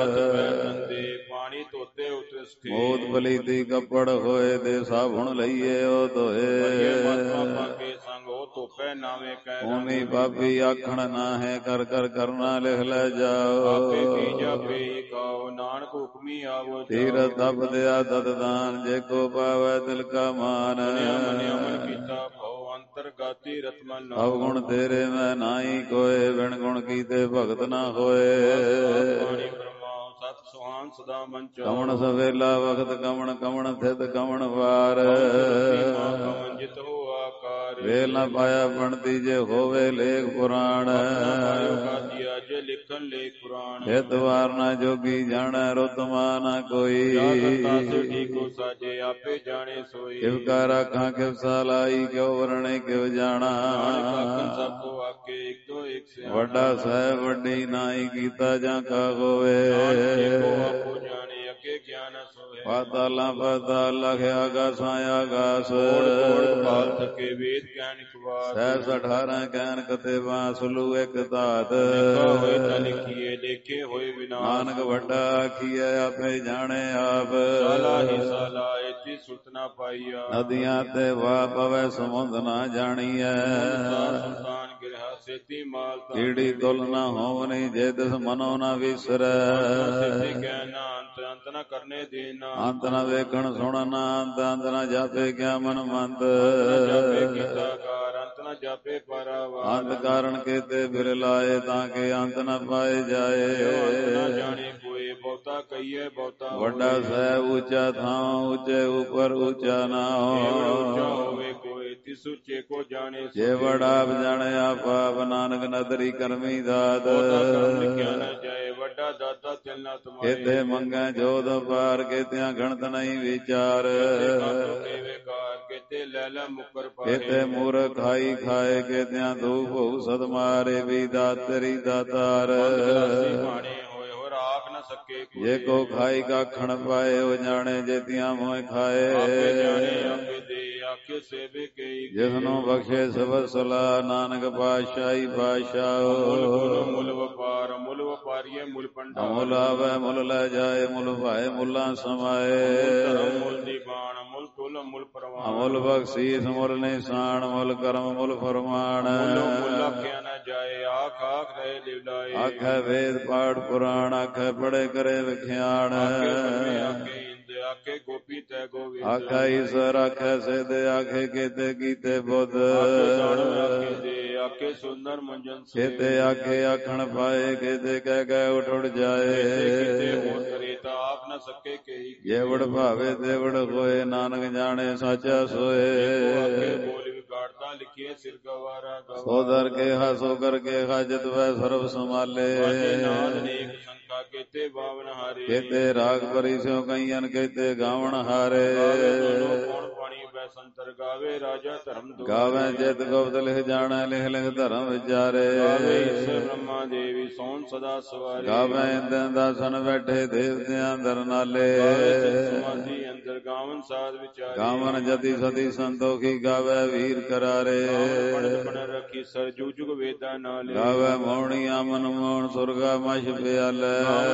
Speaker 5: ਪਾਣੀ ਧੋਤੇ ਉਤਰ ਸਕੇ
Speaker 4: ਮੋਤ ਬਲੀਤੀ ਕੱਪੜ ਹੋਏ ਤੇ ਸਾਬੁਣ ਲਈਏ ਉਹ ਧੋਏ
Speaker 5: ਪਾਕੇ ਸੰਗ ਉਹ ਧੋਪੇ ਨਾਵੇਂ ਕਹਿ
Speaker 4: ਓਮੀ ਪਾਪੀ ਆਖਣ ਨਾ ਹੈ ਕਰ ਕਰ ਕਰਨਾ ਲਿਖ ਲੈ ਜਾਓ
Speaker 5: ਆਪੇ ਕੀ ਜਾਪੇ ਕਾਉ ਨਾਨਕ ਹੁਕਮੀ ਆਵੋ
Speaker 4: ਤੀਰਥ ਤਪ ਦਿਆ ਦਤਦਾਨ ਜੇ ਕੋ ਪਾਵੈ ਦਿਲ ਕਾ ਮਾਨ
Speaker 5: ਮਨ ਕੀਤਾ ਭਉ ਅੰਤਰਗਾਤੀ ਰਤਮਨ
Speaker 4: ਅਵਗੁਣ ਤੇਰੇ ਮੈਂ ਨਾਹੀ ਕੋਏ ਬਿਨ ਗੁਣ ਕੀਤੇ ਭਗਤ ਨਾ ਹੋਏ
Speaker 5: ਸਤ ਸੁਹਾਨ ਸਦਾ ਮੰਚ
Speaker 4: ਕਵਣ ਸਵੇਲਾ ਵਖਤ ਕਵਣ ਕਵਣ ਥਿਤ ਕਵਣ ਵਾਰ
Speaker 5: ਕਵਣ ਜਿਤ ਹੋ ਆਕਾਰ
Speaker 4: ਵੇਲ ਨਾ ਪਾਇਆ ਬਣਤੀ ਜੇ ਹੋਵੇ ਲੇਖ ਪੁਰਾਣ
Speaker 5: ਕਾਦੀਆ ਜੇ ਲਿਖਣ ਲੇਖ ਪੁਰਾਣ
Speaker 4: ਹਿਤ ਵਾਰ ਨਾ ਜੋਗੀ ਜਾਣੈ ਰੁਤਮਾ ਨਾ ਕੋਈ
Speaker 5: ਠੀਕੋ ਸਾਜੇ ਆਪੇ ਜਾਣੇ ਸੋਈ
Speaker 4: ਕਿਵ ਕਾ ਰਾਖਾਂ ਕਿਵ ਸਾਲਾਈ ਕਿਉ ਵਰਣੇ ਕਿਵ ਜਾਣਾ
Speaker 5: ਸਭ ਕੋ ਆਕੇ ਇੱਕ ਤੋਂ ਇੱਕ ਸਿਆਣਾ
Speaker 4: ਵੱਡਾ ਸਾਹਿਬ ਵੱਡੀ ਨਾਈ ਕੀਤਾ ਜਾਂ ਕਾ ਹੋਵੇ
Speaker 5: ਆਪੋ ਜਾਣੇ ਅੱਗੇ ਗਿਆਨ ਸੋਏ
Speaker 4: ਪਾਤਾਲਾਂ ਪਾਤਾਲ ਲਖਿਆ ਆਗਾਸਾਂ ਆਗਾਸ
Speaker 5: ਪਾਲ ਥਕੇ ਵੇਦ ਗਿਆਨ ਇਕਵਾਰ
Speaker 4: ਸਹਿ 18 ਕਹਿਨ ਕਤੇ ਬਾਂਸਲੂ ਇੱਕ ਧਾਤ
Speaker 5: ਹੋਏ ਤਾਂ ਲਿਖੀਏ ਲੇਖੇ ਹੋਏ ਵਿਨਾਸ਼
Speaker 4: ਨਾਨਕ ਵੱਡਾ ਆਖੀਐ ਆਪੇ ਜਾਣੇ ਆਪ
Speaker 5: ਸਾਲਾ ਹੀ ਸਾਲਾ ਇਤੀ ਸੁਤ ਨਾ ਪਾਈਆ
Speaker 4: ਨਦੀਆਂ ਤੇ ਵਾ ਪਵੈ ਸਮੁੰਦ ਨਾ ਜਾਣੀਐ
Speaker 5: ਸੰਤਾਨ ਗਿਰਹਾ ਸੇਤੀ ਮਾਲ
Speaker 4: ਕੀੜੀ ਤੁਲ ਨਾ ਹੋਵਨੀ ਜੇ ਤਿਸ ਮਨੋ ਨਾ ਵਿਸਰੈ
Speaker 5: ਸੇਤੀ ਕਹਿਣਾ ਅੰਤ ਨਾ ਕਰਨੇ ਦੇਣਾ
Speaker 4: ਅੰਤ ਨਾ ਵੇਖਣ ਸੁਣਨਾ ਅੰਤ ਨਾ ਜਾਪੇ ਕਿਆ ਮਨ ਮੰਦ
Speaker 5: ਜਾਪੇ ਕੀਤਾ ਕਾਰ ਅੰਤ ਨਾ ਜਾਪੇ ਪਰਾਵਾ
Speaker 4: ਅੰਤ ਕਾਰਨ ਕੀਤੇ ਫਿਰ ਲਾਏ ਤਾਂ ਕਿ ਅੰਤ ਨਾ ਪਾਏ ਜਾਏ
Speaker 5: ਨਾ ਜਾਣੇ ਕੋਈ ਬਹੁਤਾ ਕਹੀਏ ਬਹੁਤਾ
Speaker 4: ਵੱਡਾ ਸਾਹਿਬ ਉੱਚਾ ਥਾਂ ਉੱਚੇ ਉਪਰ ਉੱਚਾ ਨਾ
Speaker 5: ਉੱਚਾ
Speaker 4: ਹੋ
Speaker 5: ਹੋਵੇ ਕੋਈ ਤਿਸ ਉੱਚੇ ਕੋ ਜਾਣੇ
Speaker 4: ਜੇ ਵੱਡਾ ਆਪ ਜਾਣਿਆ ਪਾਪ ਨਾਨਕ ਨਦਰੀ ਕਰਮੀ ਦਾਤ
Speaker 5: ਲਿਖਿਆ ਨਾ ਜਾਏ ਵੱਡਾ ਦਾਤਾ ਤਿਲ ਨਾ ਤੁਮਾਰੇ
Speaker 4: ਕਿਤੇ ਮੰਗੈ ਜੋਦ ਪਾਰ ਕਿਤਿਆਂ ਗਣਤ ਨਹੀਂ ਵਿਚਾਰ
Speaker 5: ਕਿਤੇ ਲੈ ਲੈ ਮੁਕਰ ਪਾਏ
Speaker 4: ਕਿਤੇ ਮੂਰਖ ਖਾਈ ਖਾਏ ਕਿਤਿਆਂ ਧੂਪ ਹੋਊ ਸਦ ਮਾਰੇ ਵੀ ਦਾਤਰੀ ਦਾਤਾਰ
Speaker 5: ਬਾਣੇ ਹੋਏ ਹੋਰ ਆਖ ਨਾ ਸਕੇ
Speaker 4: ਜੇ ਕੋ ਖਾਈ ਕਾਖਣ ਪਾਏ ਉਹ ਜਾਣੇ ਜੇਤੀਆਂ ਮੋਹ ਖਾਏ
Speaker 5: ਜਾਣੇ ਆਪੇ ਦੇ ਆਖੇ ਸੇਵੇ ਕਈ
Speaker 4: ਜਿਸਨੂੰ ਬਖਸ਼ੇ ਸਬਦ ਸਲਾਹ ਨਾਨਕ ਪਾਤਸ਼ਾਹੀ ਪਾਤਸ਼ਾਹ
Speaker 5: ਮੁੱਲ ਵਪਾਰ ਮੁੱਲ ਵਪਾਰੀਏ ਮੁੱਲ ਪੰਡਾ
Speaker 4: ਮੁੱਲ ਆਵੇ ਮੁੱਲ ਲੈ ਜਾਏ ਮੁੱਲ ਭਾਏ ਮੁੱਲਾਂ ਸਮਾਏ
Speaker 5: ਮੁੱਲ ਦੀ ਬਾਣ ਮੁੱਲ ਤੁਲ ਮੁੱਲ ਪ੍ਰਵਾਨ
Speaker 4: ਅਮੁੱਲ ਬਖਸ਼ੀਸ ਮੁੱਲ ਨਿਸ਼ਾਨ ਮੁੱਲ ਕਰਮ ਮੁੱਲ ਫਰਮਾਨ
Speaker 5: ਮੁੱਲ ਆਖਿਆ ਨਾ ਜਾਏ ਆਖ ਆਖ ਰਹੇ ਲਿਵਲਾਏ
Speaker 4: ਆਖੇ ਵੇਦ ਪਾਠ ਪੁਰਾਣ ਆਖੇ ਪੜੇ ਕਰੇ ਵਿਖਿਆਣ
Speaker 5: ਆਖੇ ਇੰਦ ਆਖੇ ਗੋਪੀ ਤੈ ਗੋਵਿੰਦ
Speaker 4: ਆਖੇ ਈਸ਼ਵਰ ਆਖੇ ਸਿਧ ਆਖੇ ਕੀਤੇ ਕੀਤੇ ਬੁੱਧ
Speaker 5: ਆਖੇ ਦੇ ਆਖੇ ਸੁੰਦਰ ਮੰਜਨ ਸੇ
Speaker 4: ਕੀਤੇ ਆਖੇ ਆਖਣ ਪਾਏ ਕੀਤੇ ਕਹਿ ਕਹਿ ਉਠ ਉਠ ਜਾਏ
Speaker 5: ਕਿਤੇ ਹੋਰ ਕਰੇ ਤਾਂ ਆਪ ਨਾ ਸਕੇ ਕਹੀ
Speaker 4: ਜੇ ਵਡ ਭਾਵੇ ਤੇ ਵਡ ਹੋਏ ਨਾਨਕ ਜਾਣੇ ਸਾਚਾ ਸੋਏ
Speaker 5: ਆਖੇ ਬੋਲ ਵਿਗਾੜਤਾ ਲਿਖੀਏ ਸਿਰ ਗਵਾਰਾ
Speaker 4: ਸੋ ਦਰ ਕੇ ਹਾਸੋ ਕਰ ਕੇ ਹਾਜਤ ਵੈ ਸਰਬ ਸੰਭਾਲੇ
Speaker 5: ਨਾਦ ਨੇਕ ਸੰਖਾ ਕੀਤੇ ਬਾਵਨ ਹਾਰੇ
Speaker 4: ਕੀਤੇ ਰਾਗ ਪਰੀ ਸਿਓ ਕਈਆਂ ਕੀਤੇ ਗਾਵਣ ਹਾਰੇ
Speaker 5: ਕੌਣ ਪਾਣੀ ਬੈ ਸੰਤਰ ਗਾਵੇ ਰਾਜਾ ਧਰਮ ਦੋ
Speaker 4: ਗਾਵੇ ਜਿਤ ਗੁਪਤ ਲਿਖ ਜਾਣੈ ਲਿਖ ਲਿਖ ਧਰਮ ਵਿਚਾਰੇ
Speaker 5: ਗਾਵੇ ਈਸ਼ਰ ਬ੍ਰਹਮਾ ਦੇਵੀ ਸੋਨ ਸਦਾ ਸਵਾਰੇ
Speaker 4: ਗਾਵੇ ਇੰਦਨ ਦਾਸਨ ਬੈਠੇ ਦੇਵਤਿਆਂ ਦਰ ਨਾਲੇ
Speaker 5: ਸਮਾਧੀ ਅੰਦਰ ਗਾਵਨ ਸਾਧ ਵਿਚਾਰੇ
Speaker 4: ਗਾਵਨ ਜਤੀ ਸਤੀ ਸੰਤੋਖੀ ਗਾਵੇ ਵੀਰ ਕਰਾਰੇ
Speaker 5: ਪੜਤ ਪੜ ਰੱਖੀ ਸਰ ਜੂ ਜੁਗ ਵੇਦਾਂ ਨਾਲੇ
Speaker 4: ਗਾਵੇ ਮੌਣੀ ਆਮਨ ਮੋਹਣ ਸੁਰਗਾ ਮਛ ਪਿਆਲੇ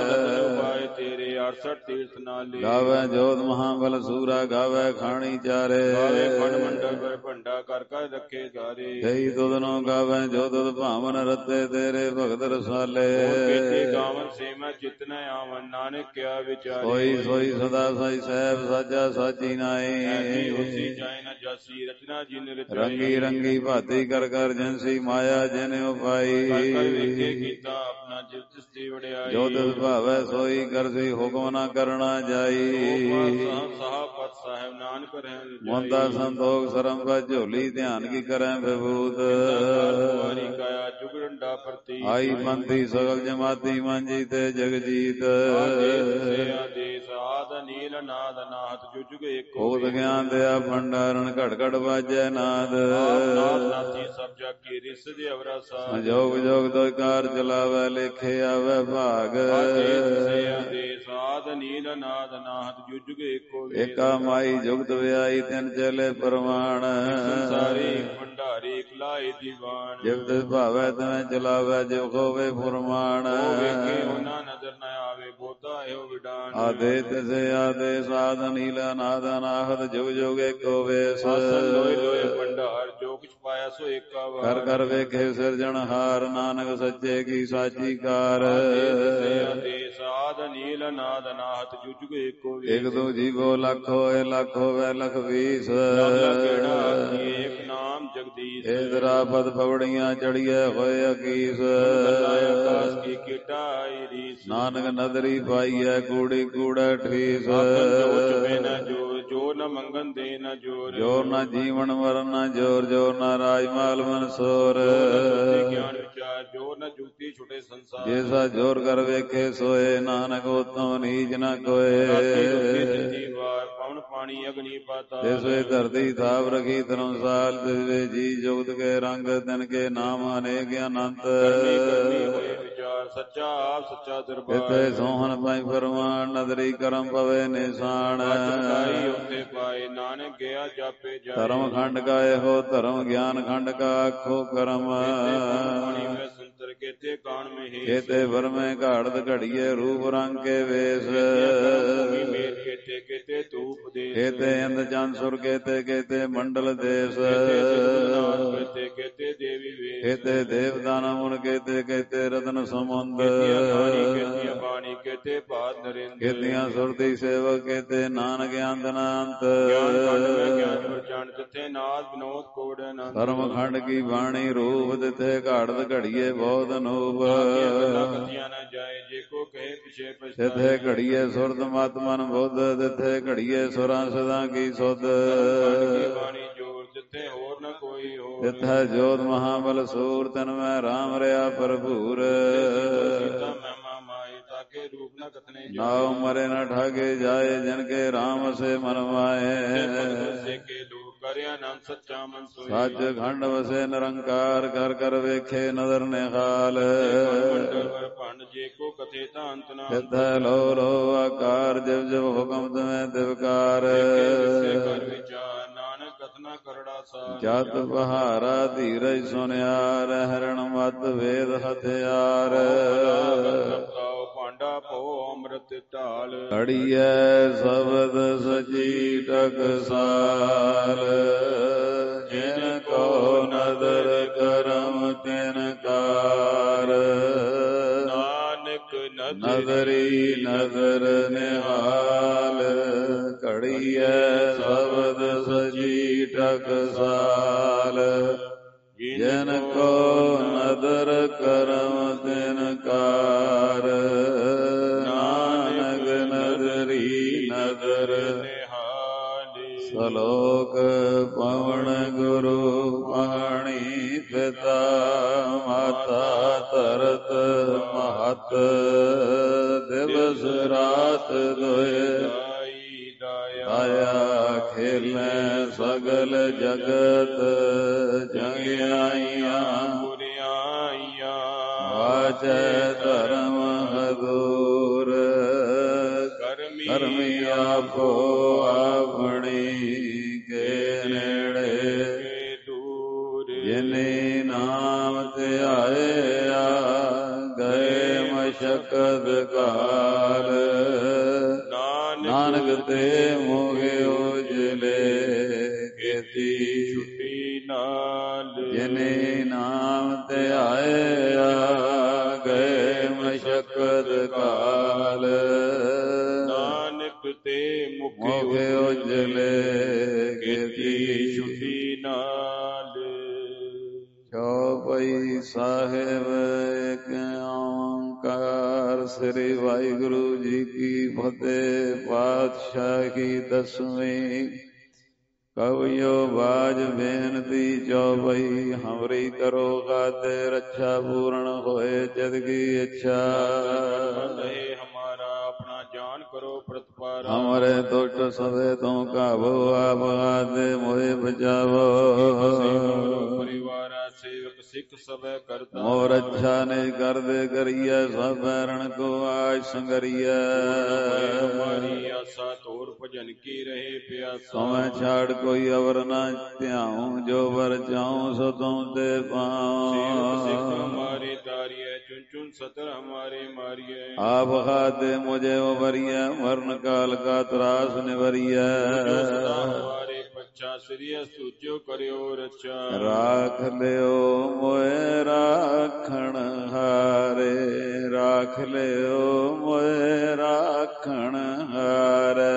Speaker 5: ਪਾਏ ਤੇਰੇ 68 ਤੀਰਥ ਨਾਲੇ
Speaker 4: ਗਾਵੇ ਜੋਤ ਮਹਾਬਲ ਸੂਰਾ ਗਾਵੇ ਖਾਣੀ ਚਾਰੇ
Speaker 5: ਗਾਵੇ ਖੰਡ ਮੰਡਲ ਪਰ ਭੰਡਾ ਕਰ ਕਰ ਰੱਖੇ ਗਾਰੇ
Speaker 4: ਕਈ ਤੁਧਨੋਂ ਗਾਵੇ ਜੋ ਤੁਧ ਭਾਵਨ ਰਤੇ ਤੇਰੇ ਭਗਤ ਰਸਾਲੇ
Speaker 5: ਕੀਤੇ ਗਾਵਨ ਸੇ ਮੈਂ ਚਿਤਨ ਆਵਨ ਨਾਨਕ ਕਿਆ ਵਿਚਾਰੇ
Speaker 4: ਸੋਈ ਸੋਈ ਸਦਾ ਸਾਈ ਸਹਿਬ ਸਾਚਾ ਸਾਚੀ ਨਾਈ
Speaker 5: ਉਸੀ ਜਾਇ ਨ ਜਾਸੀ ਰਚਨਾ ਜਿਨ ਰਚਾਈ
Speaker 4: ਰੰਗੀ ਰੰਗੀ ਭਾਤੀ ਕਰ ਕਰ ਜਨਸੀ ਮਾਇਆ ਜਿਨ ਉਪਾਈ
Speaker 5: ਕਰ ਕਰ ਵੇਖੇ ਕੀਤਾ ਆਪਣਾ ਜਿਵ ਤਿਸ ਦੀ ਵਡਿਆਈ
Speaker 4: ਜੋ ਤਿਸ ਭਾਵੈ ਸੋਈ ਕਰਸੀ ਹੁਕਮ ਨਾ ਕਰਨਾ ਜਾਈ
Speaker 5: ਸਾਹਪਤ ਸਾਹਿਬ ਨਾਨਕ ਰਹਿ
Speaker 4: ਮੋਂਦਾ ਸੰਤੋਖ ਸਰਮ ਪੈ ਝੋਲੀ ਧਿਆਨ ਕੀ ਕਰੈ ਵਿਭੂਤ
Speaker 5: ਵਾਰੀ ਕਾਇਆ ਜੁਗਰੰਡਾ ਪ੍ਰਤੀ
Speaker 4: ਆਈ ਪੰਥੀ ਸਗਲ ਜਮਾਤੀ ਮੰਜੀ ਤੇ ਜਗਜੀਤ
Speaker 5: ਆਦੇਸ ਆਦ ਨੀਲ ਨਾਦ ਨਾਥ ਜੁਗ ਏਕੋ
Speaker 4: ਉਦ ਗਿਆਨ ਦਿਆ ਭੰਡਾਰਨ ਘੜ ਘੜ ਵਾਜੈ ਨਾਦ
Speaker 5: ਨਾਥੀ ਸਭ ਜਗ ਕੀ ਰਿਸ ਦੇ ਅਵਰਾ ਸਾ
Speaker 4: ਸੰਜੋਗ ਜੋਗ ਦੋਇ ਕਾਰ ਚਲਾਵੈ ਲੇਖੇ ਆਵੈ ਭਾਗ
Speaker 5: ਆਦੇਸ ਆਦ ਨੀਲ ਨਾਦ ਨਾਥ ਜੁਗ ਏਕੋ
Speaker 4: ਏਕਾ ਮਾਈ ਜੁਗਤ ਵਿਆਈ ਤਿੰਨ ਚਲੇ ਪ੍ਰਮਾਣ
Speaker 5: ਸੰਸਾਰੀ ਭੰਡਾਰੀ ਕਲਾਈ ਦੀਵਾਨ
Speaker 4: ਜਿਵ ਭਾਵੈ ਤਵੇਂ ਚਲਾਵੈ ਜਿਵ ਖੋਵੇ ਫੁਰਮਾਨ
Speaker 5: ਵੇਖੇ ਉਹਨਾਂ ਨਜ਼ਰ ਨ ਆਵੇ ਬੋਧਾ ਇਹੋ ਵਿਡਾਨ
Speaker 4: ਆਦੇ ਤਿਸੇ ਆਦੇ ਸਾਧ ਨੀਲਾ ਨਾਦ ਨਾਹਦ ਜੁਗ ਜੁਗ ਏਕੋ ਵੇਸ
Speaker 5: ਲੋਏ ਲੋਏ ਭੰਡਾਰ ਜੋ ਕਿਛ ਪਾਇਆ ਸੋ ਏਕਾ ਵਾਰ
Speaker 4: ਕਰ ਕਰ ਵੇਖੇ ਸਿਰਜਣਹਾਰ ਨਾਨਕ ਸੱਚੇ ਕੀ ਸਾਚੀ ਕਾਰ
Speaker 5: ਆਦੇਸ ਆਦ ਨੀਲ ਨਾਦ ਨਾਥ ਜੁਗ ਏਕੋ
Speaker 4: ਇਕ ਦੋ ਜੀਵੋ ਲੱਖ ਹੋਏ ਲੱਖ ਹੋਵੇ ਲਖ 20
Speaker 5: ਏਕ ਨਾਮ ਜਗਦੀਸ਼
Speaker 4: ਏਦਰਾ ਪਦ ਪਵੜੀਆਂ ਚੜੀਏ ਹੋਏ ਅਕੀਸ
Speaker 5: ਆਕਾਸ ਕੀ ਕੀਟਾਈ ਰੀਸ
Speaker 4: ਨਾਨਕ ਨਦਰੀ ਪਾਈਐ ਕੂੜੀ ਕੂੜਾ ਠੀਸ
Speaker 5: ਜੋ ਨ ਮੰਗਨ ਦੇ ਨ ਜੋਰ
Speaker 4: ਜੋਰ ਨਾ ਜੀਵਨ ਮਰਨ ਨਾ ਜੋਰ ਜੋਰ ਨਾ ਰਾਜਮਾਲ ਮਨਸੋਰ
Speaker 5: ਗਿਆਨ ਵਿਚਾਰ ਜੋ ਨ ਜੁਗਤੀ ਛੁਟੇ ਸੰਸਾਰ
Speaker 4: ਜੈਸਾ ਜੋਰ ਕਰ ਵੇਖੇ ਸੋਏ ਨਾਨਕ ਉਤਮ ਨੀਚ ਨ ਕੋਏ
Speaker 5: ਪਵਨ ਪਾਣੀ ਅਗਨੀ ਪਾਤਾ
Speaker 4: ਤਿਸਵੇ ਧਰਤੀ ਥਾਪ ਰਖੀ ਧਰਮਸਾਲ ਤਿਸਵੇ ਜੀ ਜੁਗਤ ਕੇ ਰੰਗ ਤਿਨ ਕੇ ਨਾਮ ਅਨੇਕ ਅਨੰਤ
Speaker 5: ਵਿਚਾਰ ਸੱਚਾ ਆਪ ਸੱਚਾ ਦਰਬਾਰ
Speaker 4: ਇਥੇ ਸੋਹਣ ਪਾਈ ਫਰਮਾਨ ਨਦਰੀ ਕਰਮ ਪਵੇ ਨਿਸ਼ਾਨ
Speaker 5: ਉੱਤੇ ਪਾਏ ਨਾਨਕ ਗਿਆ ਜਾਪੇ ਜਾਏ
Speaker 4: ਧਰਮ ਖੰਡ ਕਾ ਇਹੋ ਧਰਮ ਗਿਆਨ ਖੰਡ ਕਾ ਆਖੋ ਕਰਮ
Speaker 5: ਸੰਤਰ ਕੇਤੇ ਕਾਣ ਮੇ
Speaker 4: ਕੇਤੇ ਵਰਮੇ ਘਾੜਤ ਘੜੀਏ ਰੂਪ ਰੰਗ ਕੇ ਵੇਸ
Speaker 5: ਕੇਤੇ ਕੇਤੇ ਧੂਪ ਦੇ
Speaker 4: ਕੇਤੇ ਇੰਦ ਚੰਦ ਸੁਰ ਕੇਤੇ ਕੇਤੇ ਮੰਡਲ ਦੇਸ
Speaker 5: ਕੇਤੇ ਕੇਤੇ ਦੇਵੀ ਵੇਸ
Speaker 4: ਕੇਤੇ ਦੇਵਦਾਨ ਮੁਨ ਕੇਤੇ ਕੇਤੇ ਰਤਨ ਸਮੁੰਦ
Speaker 5: ਕੇਤੀਆਂ ਬਾਣੀ ਕੇਤੇ ਬਾਦ ਨਰਿੰਦ
Speaker 4: ਕੇਤੀਆਂ ਸੁਰਤੀ ਸੇਵਕ ਕੇਤੇ ਨਾਨਕ ਅੰਤ
Speaker 5: ਗਿਆਨ ਵਰਜਾਨ ਜਿਥੇ ਨਾਦ ਵਿਨੋਦ ਕੋੜ ਅਨੰਦ
Speaker 4: ਧਰਮ ਖੰਡ ਕੀ ਬਾਣੀ ਰੂਪ ਦਿਥੇ ਘਾੜਤ ਘੜੀਏ ਬਹੁਤ ਅਨੂਪ
Speaker 5: ਕਥੀਆਂ ਨਾ ਜਾਏ ਜੇ ਕੋ ਕਹੇ ਪਿਛੇ ਪਛਤਾਏ
Speaker 4: ਤਿਥੇ ਘੜੀਏ ਸੁਰਤ ਮਤ ਮਨ ਬੁੱਧ ਤਿਥੇ ਘੜੀਏ ਸੁਰਾਂ ਸਦਾ ਕੀ ਸੁਧ
Speaker 5: ਬਾਣੀ ਜੋਰ ਜਿਥੇ ਹੋਰ ਨ ਕੋਈ ਹੋਰ
Speaker 4: ਤਿਥੈ ਜੋਤ ਮਹਾਬਲ ਸੂਰ ਤਨ ਮੈਂ ਰਾਮ ਰਿਆ ਭਰਪੂਰ
Speaker 5: ਸੀਤਾ ਮਹਿਮਾ ਮਾਈ ਤਾਕੇ ਰੂਪ ਨ ਕਥਨੇ
Speaker 4: ਨਾਉ ਮਰੇ ਨ ਠਾਗੇ ਜਾਏ ਜਨ ਕੇ ਰਾਮ ਸੇ ਮਨ ਮਾਏ
Speaker 5: ਕੇ ਲੋਕ ਕਰਿਆ ਨਾਮ ਸੱਚਾ ਮਨ ਸੋਈ
Speaker 4: ਸੱਚ ਖੰਡ ਵਸੇ ਨਿਰੰਕਾਰ ਕਰ ਕਰ ਵੇਖੇ ਨਦਰ ਨਿਹਾਲ
Speaker 5: ਮੰਡਲ ਵਰ ਭੰਡ ਜੇ ਕੋ ਕਥੇ ਤਾਂ ਅੰਤ ਨਾ
Speaker 4: ਤਿਥੈ ਲੋ ਲੋ ਆਕਾਰ ਜਿਵ ਜਿਵ ਹੁਕਮ ਤਮੈ ਦਿਵਕਾਰ
Speaker 5: ਕਰ ਵਿਚਾਰ ਨਾਨਕ ਕਥਨਾ ਕਰੜਾ ਸਾ
Speaker 4: ਜਤ ਬਹਾਰਾ ਧੀਰਜ ਸੁਨਿਆਰ ਹਰਣ ਮਤ ਵੇਦ ਹਥਿਆਰ
Speaker 5: ਭਾਂਡਾ ਭੋ ਅੰਮ੍ਰਿਤ ਢਾਲ
Speaker 4: ਅੜੀਐ ਸ਼ਬਦ ਸਚੀ ਟਕਸਾਲ ਜਿਨ ਕੋ ਨਦਰ ਕਰਮ ਤਿਨ ਕਾਰ
Speaker 5: ਨਾਨਕ
Speaker 4: ਨਦਰੀ ਨਦਰ ਨਿਹਾਲ ਘੜੀਐ ਸ਼ਬਦ ਸਚੀ ਟਕਸਾਲ ਜਿਨ ਕੋ ਨਦਰ ਕਰਮ ਤਿਨ ਕਾਰ ਨਾਨਕ ਨਦਰੀ ਨਦਰ
Speaker 5: ਨਿਹਾਲੀ
Speaker 4: ਸਲੋਕ ਪਵਨ ਗੁਰੂ ਪਾਣੀ ਪਿਤਾ ਮਾਤਾ ਧਰਤ ਮਹਤ ਦਿਵਸ ਰਾਤ ਦੋਇ ਆਇਆ ਖੇਲੇ ਸਗਲ ਜਗਤ ਜੰਗਿਆਈਆਂ
Speaker 5: ਬੁਰਿਆਈਆਂ
Speaker 4: ਵਾਚੈ ਧਰਮ ਹਦੂਰ ਕਰਮੀ ਆਪੋ ਆਪਣੀ ਕੇ ਨੇੜੇ
Speaker 5: ਦੂਰ
Speaker 4: ਜਿਨੇ ਨਾਮ ਧਿਆਇਆ ਗਏ ਮਸ਼ਕਤ ਕਾਲ ਨਾਨਕ ਤੇ ਮੋਹਿ ਉਜਲੇ ਕੀਤੀ
Speaker 5: ਛੁੱਟੀ ਨਾਲ
Speaker 4: ਜਿਨੇ ਨਾਮ ਧਿਆਇਆ ਗਏ ਮਸ਼ਕਤ ਕਾਲ
Speaker 5: ਨਾਨਕ ਤੇ
Speaker 4: ਮੋਹਿ ਉਜਲੇ ਕੀਤੀ
Speaker 5: ਛੁਟੀ ਨਾਲ।
Speaker 4: ਚੌਪਈ ਸਾਹਿਬ ਇੱਕ ਓਂਕਾਰ। ਸ੍ਰੀ ਵਾਹਿਗੁਰੂ ਜੀ ਕੀ ਫਤਿਹ। ਪਾਤਸ਼ਾਹੀ ਦਸਵੀਂ। ਕਵਿਓ ਬਾਜ ਬੇਨਤੀ ਚੌਪਈ। ਹਮਰੀ ਕਰੋ ਗਾਤੇ ਰੱਛਾ ਪੂਰਨ ਹੋਏ ਚਿਤ ਕੀ ਇੱਛਾ।
Speaker 5: ਹਮਾਰਾ ਆਪਣਾ ਜਾਨ ਕਰੋ ਪ੍ਰਤਪਾਰਾ।
Speaker 4: ਹਮਾਰੇ ਦੁਸ਼ਟ ਸਭੇ ਤੋਂ ਕਾਬੂ ਆਪ ਆਦੇ ਮੋਹਿ ਬਚਾਵੋ।
Speaker 5: ਪਰਿਵਾਰਾ ਸੇਵਕ ਸਿੱਖ ਸਭੈ ਕਰਤਾ।
Speaker 4: ਮੋਰ ਅੱਛਾ ਨਿਜ ਕਰਦੇ ਕਰੀਐ ਸਭ ਬੈਰਣ ਕੋ ਆਜ ਸੰਗਰੀਐ।
Speaker 5: ਹਮਾਰੀ ਆਸਾ ਤੋਰ ਭਜਨ ਕੀ ਰਹੇ ਪਿਆਸਾ।
Speaker 4: ਤੁਮੈ ਛਾੜ ਕੋਈ ਅਵਰ ਨਾ ਧਿਆਉ। ਜੋ ਵਰ ਚਾਉ ਸੋ ਤੁਮ ਤੇ ਪਾਉ।
Speaker 5: ਸਿੱਖ ਹਮਾਰੇ ਤਾਰੀਐ ਚੁਨ ਚੁਨ ਸਤਰ ਹਮਾਰੇ ਮਾਰੀਐ।
Speaker 4: ਆਪ ਖਾਤੇ ਮੁਝੇ ਉਬਰੀਐ ਮਰਨ ਕਾਲ ਕਾ ਤਰਾਸ ਨਿਵਰੀਐ।
Speaker 5: ਹਮਾਰੇ ਪੱਛਾ ਸ੍ਰੀ ਸੂਜੋ ਕਰਿਓ ਰੱਛਾ।
Speaker 4: ਰਾਖ ਲਿਓ ਮੋਏ ਰਾਖਣ ਹਾਰੇ। ਰਾਖ ਲਿਓ ਮੋਏ ਰਾਖਣ ਹਾਰੇ।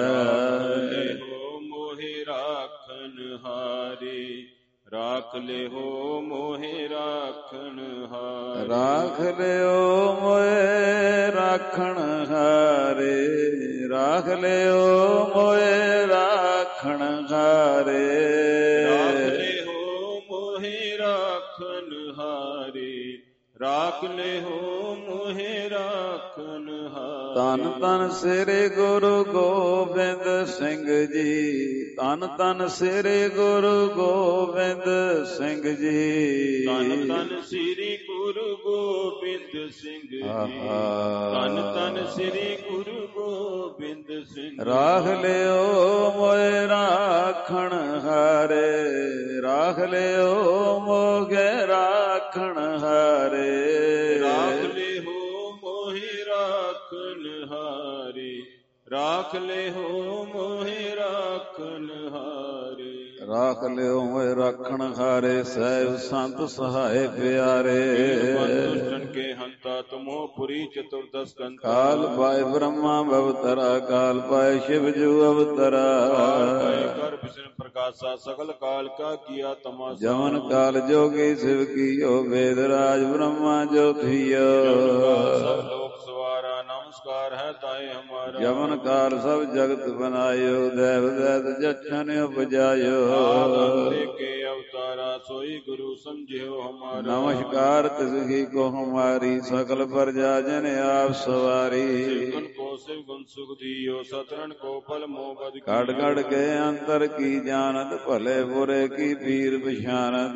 Speaker 5: ਮੋਹਿ ਰਾਖਨ ਹਾਰੇ। ਰਾਖ ਲਿਓ ਮੋਹਿ ਰਾਖਨ ਹਾਰੇ।
Speaker 4: ਰਾਖ ਲਿਓ ਮੋਏ ਰਾਖਣ ਹਾਰੇ। ਰਾਖ ਲਿਓ ਮੋਏ ਰਾਖਣ ਹਾਰੇ।
Speaker 5: ਰਾਖ ਲਿਓ ਮੋਹਿ ਰਾਖਨ ਹਾਰੇ। ਰਾਖ ਲਿਓ ਮੋਹਿ ਰਾਖਨ ਹਾਰੇ।
Speaker 4: ਧੰਨ ਧੰਨ ਸ੍ਰੀ ਗੁਰੂ ਗੋਬਿੰਦ ਸਿੰਘ ਜੀ। ਧੰਨ ਧੰਨ ਸ੍ਰੀ ਗੁਰੂ ਗੋਬਿੰਦ ਸਿੰਘ ਜੀ।
Speaker 5: ਧੰਨ ਧੰਨ ਸ੍ਰੀ ਗੁਰੂ ਗੋਬਿੰਦ ਸਿੰਘ ਜੀ। ਧੰਨ ਧੰਨ ਸ੍ਰੀ ਗੁਰੂ ਗੋਬਿੰਦ ਸਿੰਘ।
Speaker 4: ਰਾਖ ਲਿਓ ਮੋਏ ਰਾਖਣ ਹਾਰੇ। ਰਾਖ ਲਿਓ ਮੋਗੇ ਰਾਖਣ ਹਾਰੇ।
Speaker 5: ਰਾਖ ਲਿਓ ਮੋਹਿ ਰਾਖਨ ਹਾਰੇ। ਰਾਖ ਲਿਓ ਮੋਹਿ ਰਾਖਨ ਹਾਰੇ।
Speaker 4: ਰਾਖ ਲਿਓ ਮੋਏ ਰਾਖਣ ਹਾਰੇ। ਸਹਿਬ ਸੰਤ ਸਹਾਏ ਪਿਆਰੇ।
Speaker 5: ਦੁਸ਼ਟਨ ਕੇ ਹੰਤਾ ਤੁਮੋ ਪੁਰੀ ਚਤੁਰਦਸ ਕੰਤਾ।
Speaker 4: ਕਾਲ ਪਾਏ ਬ੍ਰਹਮਾ ਭਵਤਰਾ। ਕਾਲ ਪਾਏ ਸ਼ਿਵ ਜੂ ਅਵਤਰਾ।
Speaker 5: ਕਰ ਵਿਸ਼ਨ ਪ੍ਰਕਾਸ਼ਾ ਸਗਲ ਕਾਲ ਕਾ ਕੀਆ ਤਮਾਸ਼ਾ।
Speaker 4: ਜਮਨ ਕਾਲ ਜੋਗੀ ਸਿਵ ਕੀਓ। ਵੇਦ ਰਾਜ ਬ੍ਰਹਮਾ ਜੋਤੀਓ।
Speaker 5: ਸਭ ਲੋਕ ਸਵਾਰਾ ਨਮਸਕਾਰ ਹੈ ਤਾਏ ਹਮਾਰਾ।
Speaker 4: ਜਮਨ ਕਾਲ ਸਭ ਜਗਤ ਬਨਾਇਓ। ਦੇਵ ਦੈਤ ਜਛਨ ਉਪਜਾਇਓ।
Speaker 5: ਕੇ ਅਵਤਾਰਾ ਸੋਈ ਗੁਰੂ ਸਮਝਿਓ ਹਮਾਰਾ।
Speaker 4: ਨਮਸਕਾਰ ਤਿਸ ਹੀ ਕੋ ਹਮਾਰੀ। ਸਕਲ ਪ੍ਰਜਾ ਜਨ ਆਪ ਸਵਾਰੀ।
Speaker 5: ਗੁਣ ਕੋ ਸਿਵ ਗੁਣ ਸੁਖ ਦਿਓ। ਸਤਰਨ ਕੋ ਪਲ ਮੋਹ ਬਦ
Speaker 4: ਘੜ ਘੜ ਕੇ ਅੰਤਰ ਕੀ ਜਾਣਤ। ਭਲੇ ਬੁਰੇ ਕੀ ਪੀਰ ਪਛਾਨਤ।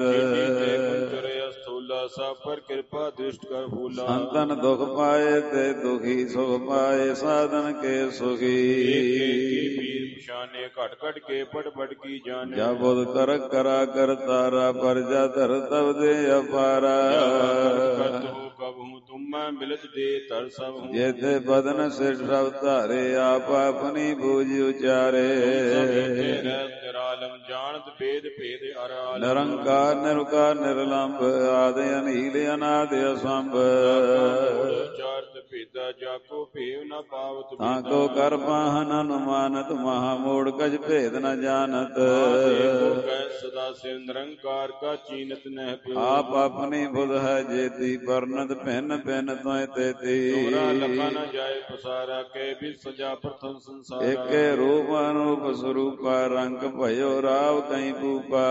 Speaker 5: ਅਸਥੂਲਾ ਸਾ ਪਰ ਕਿਰਪਾ ਦ੍ਰਿਸ਼ਟ ਕਰ ਫੂਲਾ।
Speaker 4: ਸੰਤਨ ਦੁਖ ਪਾਏ ਤੇ ਦੁਖੀ। ਸੁਖ ਪਾਏ ਸਾਧਨ ਕੇ ਸੁਖੀ।
Speaker 5: ਪੀਰ ਪਛਾਨੇ ਘਟ ਘਟ ਕੇ ਪੜ ਪੜ ਕੀ ਜਾਣੇ।
Speaker 4: ਜਾ ਬੁਧ ਕਰ ਕਰਾ ਕਰ ਤਾਰਾ। ਪਰਜਾ ਧਰ ਤਬ ਦੇ ਅਪਾਰਾ।
Speaker 5: ਕਬਹੂ ਤੁਮ ਮੈਂ ਮਿਲਤ ਦੇ ਧਰ ਸਭ ਹੂੰ।
Speaker 4: ਜੇਤੇ ਬਦਨ ਸਿਰ ਸਭ ਧਾਰੇ। ਆਪ ਆਪਣੀ ਬੂਝ ਉਚਾਰੇ।
Speaker 5: ਨਿਰਾਲਮ ਜਾਣਤ ਭੇਦ ਭੇਦ ਅਰਾਲਮ।
Speaker 4: ਨਿਰੰਕਾਰ ਨਿਰਕਾਰ ਨਿਰਲੰਭ। ਆਦਿ ਅਨੀਲ ਅਨਾਦਿ ਅਸੰਭ।
Speaker 5: ਚਾਰਤ ਭੇਦਾ ਜਾਕੋ ਭੇਵ ਨ ਪਾਵਤ।
Speaker 4: ਤਾਂ ਕੋ ਕਰ ਪਾਹਨ ਅਨੁਮਾਨਤ। ਮਹਾ ਮੋੜ ਕਛ ਭੇਦ ਨ ਜਾਣਤ।
Speaker 5: ਸਦਾ ਸਿਵ ਨਿਰੰਕਾਰ ਕਾ ਚੀਨਤ ਨਹਿ ਪਿਓ।
Speaker 4: ਆਪ ਆਪਣੀ ਬੁਧ ਹੈ ਜੇਤੀ। ਪਰਨਤ ਭਿੰਨ ਭਿੰਨ ਤੋਇ ਤੇਤੀ।
Speaker 5: ਤੋਰਾ ਲਖਾ ਨ ਜਾਏ ਪਸਾਰਾ। ਕੇ ਵੀ ਸਜਾ ਪ੍ਰਥਮ ਸੰਸਾਰਾ।
Speaker 4: ਏਕੇ ਰੂਪ ਅਨੂਪ ਸਰੂਪਾ। ਰੰਗ ਭਇਓ ਰਾਵ ਕਈ ਪੂਪਾ।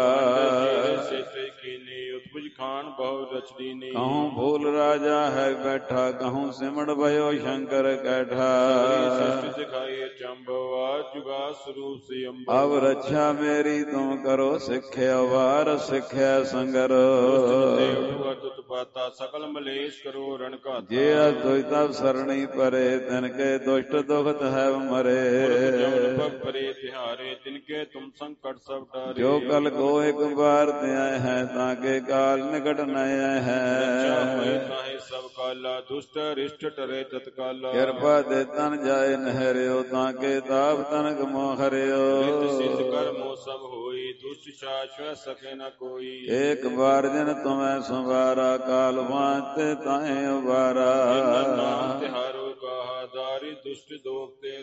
Speaker 5: ਉਤਪੁਜ ਖਾਨ ਬਹੁ ਰਚਦੀ ਨੇ।
Speaker 4: ਕਹੂੰ ਭੂਲ ਰਾਜਾ ਹੈ ਬੈਠਾ। ਕਹੂੰ ਸਿਮੜ ਭਇਓ ਸ਼ੰਕਰ ਕੈਠਾ।
Speaker 5: ਸਿਖਾਏ ਚੰਬਵਾ ਜੁਗਾ ਸਰੂਪ ਸੇ ਅੰਬ।
Speaker 4: ਅਬ ਰੱਛਾ ਮੇਰੀ ਤੁਮ ਕਰੋ। ਸਿੱਖਿਆ ਵਾਰ ਸਿੱਖਿਆ ਸੰਗਰ।
Speaker 5: ਪਾਤਾ ਸਕਲ ਮਲੇਸ਼ ਕਰੋ ਰਣ ਘਾਤਾ।
Speaker 4: ਜੇ ਅਤੁਇ ਤਬ ਸਰਣੀ ਪਰੇ। ਤਿਨ ਕੇ ਦੁਸ਼ਟ ਦੁਖਤ ਹੈ ਮਰੇ।
Speaker 5: ਪਰੇ ਤਿਹਾਰੇ ਤਿਨਕੇ ਤੁਮ ਸੰਕਟ ਸਭ ਟਾਰੇ।
Speaker 4: ਜੋ ਕਲ ਕੋ ਇੱਕ ਬਾਰ ਤੇ ਆਏ ਹੈ। ਤਾਂ ਕੇ ਕਾਲ ਨਿਕਟ ਨ ਆਏ ਹੈ।
Speaker 5: ਤਾਹੇ ਸਭ ਕਾਲਾ ਦੁਸ਼ਟ ਰਿਸ਼ਟ ਟਰੇ ਤਤਕਾਲਾ।
Speaker 4: ਕਿਰਪਾ ਦੇ ਤਨ ਜਾਏ ਨਹਿਰਿਓ। ਤਾਂ ਕੇ ਤਾਪ ਤਨਕ ਮੋਹ ਹਰਿਓ।
Speaker 5: ਸਿੱਧ ਕਰਮੋ ਸਭ ਹੋਈ। ਦੁਸ਼ਟ ਸ਼ਾਸ਼ਵ ਸਕੇ ਨ ਕੋਈ।
Speaker 4: ਏਕ ਬਾਰ ਜਨ ਤੁਮੈ ਸੰਵਾਰਾ। ਕਾਲ ਵਾਂਤੇ ਤਾਹੇ ਉਬਾਰਾ।
Speaker 5: ਨਾਮ ਤਿਹਾਰੋ ਕਹਾ ਦਾਰੀ ਦੁਸ਼ਟ ਦੋਖ ਤੇ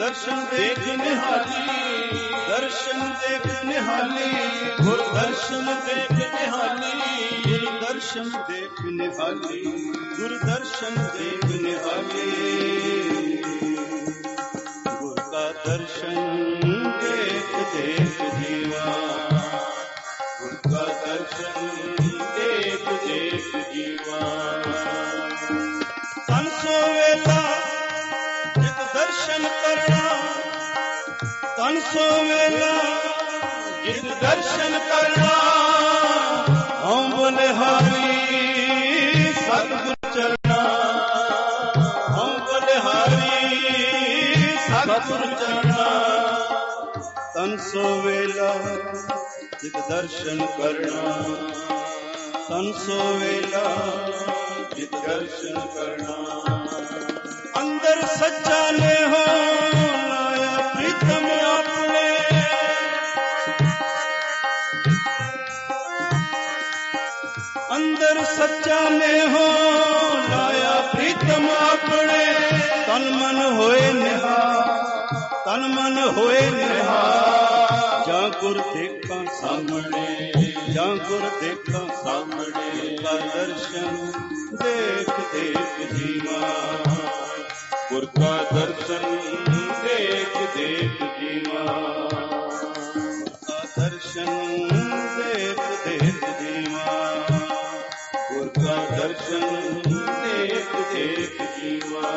Speaker 6: ਦਰਸ਼ਨ ਦੇਖ ਨਿਹਾਲੀ, ਦਰਸ਼ਨ ਦੇਖ ਨਿਹਾਲੀ, ਗੁਰ ਦਰਸ਼ਨ ਦੇਖ ਨਿਹਾਲੀ, ਗੁਰ ਦਰਸ਼ਨ ਦੇਖ ਨਿਹਾਲੀ, ਗੁਰ ਦਰਸ਼ਨ ਦੇਖ ਨਿਹਾਲੀ, ਗੁਰ ਕਾ ਦਰਸ਼ਨ ਦੇਖ ਦੇਖ ਜੀਵਾ, ਗੁਰ ਕਾ ਦਰਸ਼ਨ ਦੇਖ ਦੇਖ ਜੀਵਾ। ਤਨ ਸੋ ਵੇਲਾ ਜਿਤ ਦਰਸ਼ਨ ਕਰਨਾ, ਤਨ ਸੋ ਵੇਲਾ ਜਿਤ ਦਰਸ਼ਨ ਕਰਨਾ, ਹਉ ਬਲਿਹਾਰੀ ਸਤਿਗੁਰ ਚਰਨਾ, ਹਉ ਬਲਿਹਾਰੀ ਸਤਿਗੁਰ ਚਰਨਾ। ਤਨ ਸੋ ਵੇਲਾ ਜਿਤ ਦਰਸ਼ਨ ਕਰਨਾ, ਤਨ ਸੋ ਵੇਲਾ ਜਿਤ ਦਰਸ਼ਨ ਕਰਨਾ। ਅੰਦਰ ਸੱਚਾ ਨੇ ਹੋ ਲਾਇਆ ਪ੍ਰੀਤਮ ਆਪਣੇ, ਅੰਦਰ ਸੱਚਾ ਨੇ ਹੋ ਲਾਇਆ ਪ੍ਰੀਤਮ ਆਪਣੇ। ਤਨ ਮਨ ਹੋਏ ਨਿਹਾਲ, ਤਨ ਮਨ ਹੋਏ ਨਿਹਾਲ, ਜਾਂ ਗੁਰ ਦੇਖਾਂ ਸਾਹਮਣੇ, ਜਾਂ ਗੁਰ ਦੇਖਾਂ ਸਾਹਮਣੇ। ਕਾ ਦਰਸ਼ਨ ਦੇਖ ਦੇਖ ਜੀਵਾ, ਗੁਰ ਕਾ ਦਰਸ਼ਨ ਦੇਖ ਦੇਖ ਜੀਵਾ, ਕਾ ਦਰਸ਼ਨ ਦੇਖ ਦੇਖ ਜੀਵਾ, ਗੁਰ ਕਾ ਦਰਸ਼ਨ ਦੇਖ ਦੇਖ ਜੀਵਾ।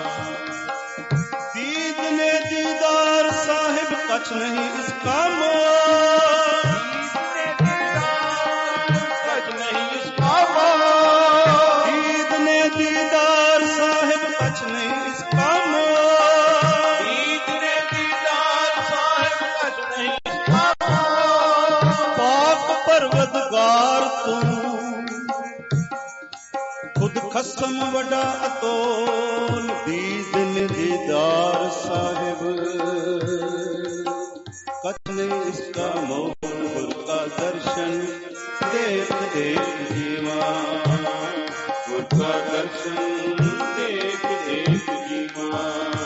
Speaker 6: दीद ने दीदार साहिब कछ नहीं इसका मोल, कछ नहीं इसका मोल, दीद ने दीदार साहिब कछ नहीं इसका मोल, दीद ने दीदार साहिब कछ नहीं इसका मोल। पाक परवदगार तू खुद खसम वडा अतोल, दीद ने दीदार साहिब कछ नहीं इसका मोल। गुर का दर्शन देख देख जीवा, गुर का दर्शन देख देख जीवा।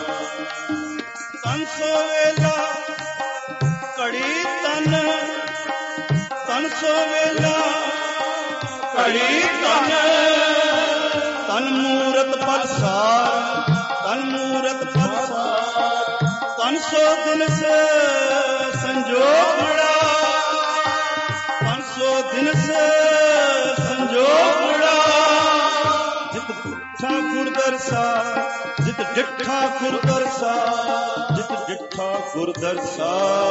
Speaker 6: तन सो वेला कड़ी तन, तन सो वेला कड़ी तन, तन मूरत पलसार, तन मूरत पलसार। तन सो दिन से संजोगड़ा, तन सो दिन से संजोगड़ा। जित डिठा गुरदरसा, जित डिठा गुरदरसा, जित डिठा गुरदरसा।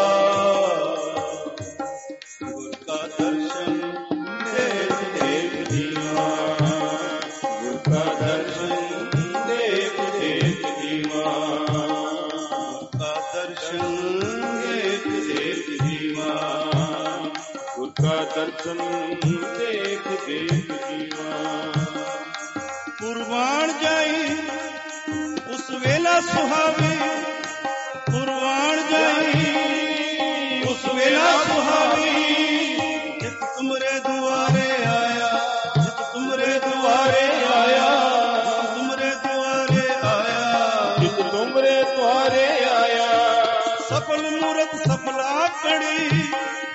Speaker 6: गुर का दर्शन देख देख जीवा, गुर का दर्शन देख देख जीवा, गुर का दर्शन देख देख जीवा, गुर का दर्शन देख देख जीवा। कुर्बान जाई उस वेला सुहावी, कुर्बान जाई उस वेला सुहावी। जित तुमरे दुआरे आया, जित तुमरे दुआरे आया, जित तुमरे दुआरे आया, जित तुमरे दुआरे आया। सफल मूरत सफला कड़ी,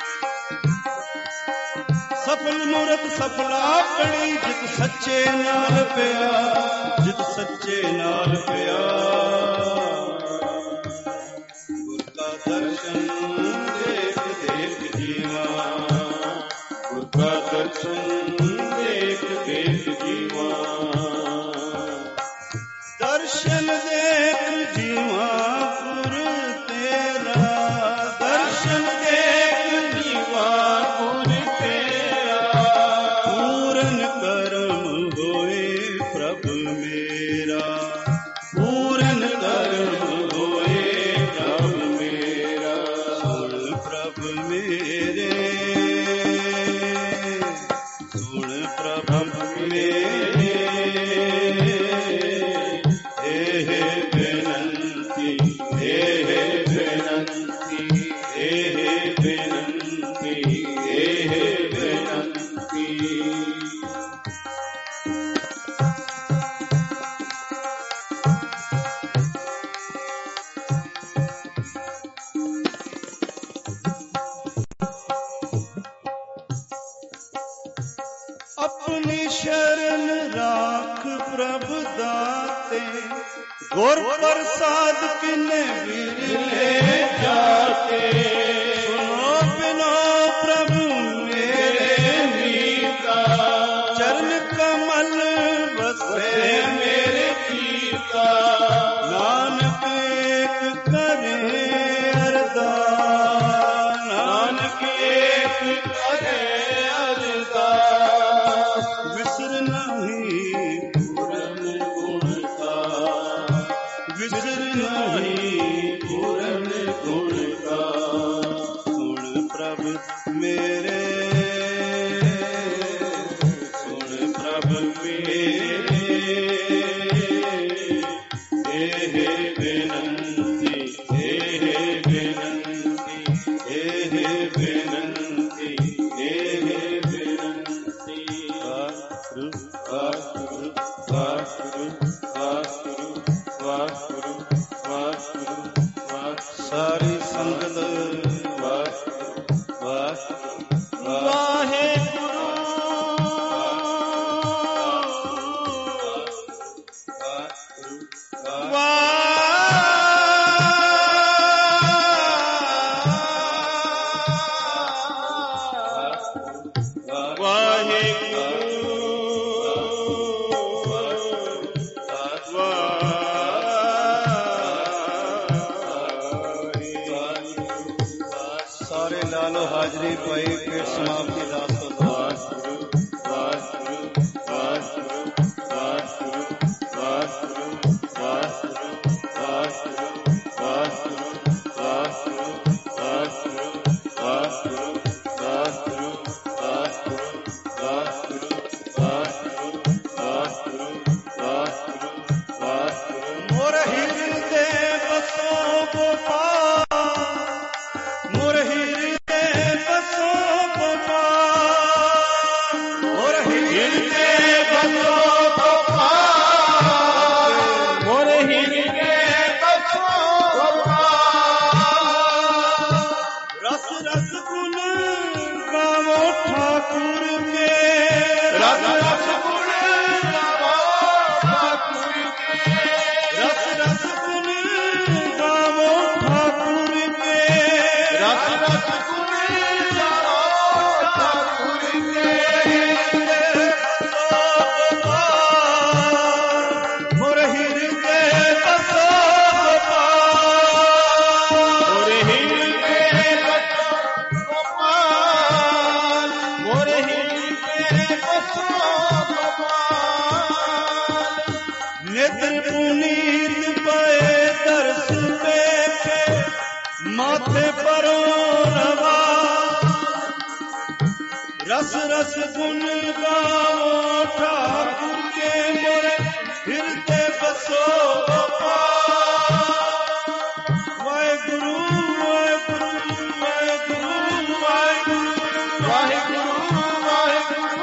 Speaker 6: सफल मूरत सफला कड़ी। जित सच्चे नाल पिया, जित सच्चे नाल पिया। गुर का दर्शन देख देख जीवा, गुर का दर्शन देख देख जीवा। दर्शन देख जीवा गुर तेरा, दर्शन देख जीवा गुर तेरा। पूरन कर्म होए प्रभु ਪ੍ਰਭ ਦਾਤੇ ਗੁਰ ਪ੍ਰਸਾਦ ਕਿਨੇ ਵਿਰਲੇ ਜਾਤੇ ਸੁਨੋ ਬਿਨੋ ਪ੍ਰਭੂ ਮੇਰੇ ਮੀਤਾ ਚਰਨ ਕਮਲ ਵਸੇ ਮੇਰੇ ਚੀਤਾ ਨਾਨਕ ਏਕ ਕਰੇ ਅਰਦਾਸ ਨਾਨਕ ਏਕ ਕਰੇ ਅਰਦਾਸ ਵਿਸਰ ਨਹੀਂ ਪੂਰਨ ਗੁਣ ਕਾ ਵਿਸਰ ਨਹੀਂ ਪੂਰਨ ਗੁਣ ਕਾ ਸੁਣ ਪ੍ਰਭ ਮੇਰੇ ਸੁਣ ਪ੍ਰਭ ਮੇਰੇ ਇਹ ਬੇਨੰਤੀ ਇਹ ਬੇਨੰਤੀ ਇਹ ਬੇਨੰਤੀ ਇਹ ਬੇਨੰਤੀ ਵਾਹਿਗੁਰੂ ਵਾਹਿਗੁਰੂ ਵਾਹਿਗੁਰੂ ਵਾਹਿਗੁਰੂ ਵਾਹਿਗੁਰੂ ਵਾਹਿਗੁਰੂ ਸਾਰੀ ਸੰਗਤ ਵਾਹਿਗੁਰੂ ਵਾਹਿਗੁਰੂ ਸਾਰੇ ਲਾ ਲੋ ਹਾਜ਼ਰੀ ਪਾਈ ਫਿਰ ਸਮਾਪਤੀ ਦਾਸ ਤੋਂ ਵਾਹਿਗੁਰੂ ਵਾਹਿਗੁਰੂ ਵਾਹਿਗੁਰੂ ਵਾਹਿਗੁਰੂ ਵਾਹਿਗੁਰੂ ਵਾਹਿਗੁਰੂ ਵਾਹਿਗੁਰੂ ਵਾਹਿਗੁਰੂ ਵਾਹਿਗੁਰੂ ਵਾਹਿਗੁਰੂ ਵਾਹਿਗੁਰੂ ਵਾਹਿਗੁਰੂ ਵਾਹਿਗੁਰੂ ਵਾਹਿਗੁਰੂ ਵਾਹਿਗੁਰੂ ਵਾਹਿਗੁਰੂ ਮੋਰ ਹਿਰਦੇ ਬਸੋ ਗੋਪਾਲ ਮੋਰ ਹਿਰਦੇ ਬਸੋ ਗੋਪਾਲ ਮੋਰ ਹਿਰਦੇ ਬਸੋ ਗੋਪਾਲ ਮੋਰ ਹਿਰਦੇ ਬਸੋ ਗੋਪਾਲ ਰਸ ਰਸ ਗੁਣ ਗਾਵੋ ਠਾਕੁਰ ਕੇ ਰਸ ਰਸ ਗੁਣ ਗਾਵੋ ਠਾਕੁਰ ਕੇ ਰਸ ਰਸ ਗੁਣ ਗਾਵੋ ਠਾਕੁਰ ਕੇ ਰਸ ਰਸ ਗੁਣ ਗਾਵੋ ਠਾਕੁਰ ਕੇ ਮੋਰ ਹਿਰਦੇ ਬਸੋ ਗੋਪਾਲ ਮੋਰ ਹਿਰਦੇ ਬਸੋ ਗੋਪਾਲ ਮੋਰ ਹਿਰਦੇ ਬਸੋ ਗੋਪਾਲ ਨੇਤਰ ਪੁਨੀਤ ਪਏ ਦਰਸ ਵੇਖੇ ਮਾਥੇ ਪਰੋ ਰਵਾ ਰਸ ਰਸ ਗੁਣ ਗਾਵੋ ਠਾਕੁਰ ਕੇ ਮੋਰ ਹਿਰਦੇ ਬਸੋ ਗੋਪਾਲ ਵਾਹਿਗੁਰੂ ਵਾਹਿਗੁਰੂ ਵਾਹਿਗੁਰੂ ਵਾਹਿਗੁਰੂ ਵਾਹਿਗੁਰੂ ਵਾਹਿਗੁਰੂ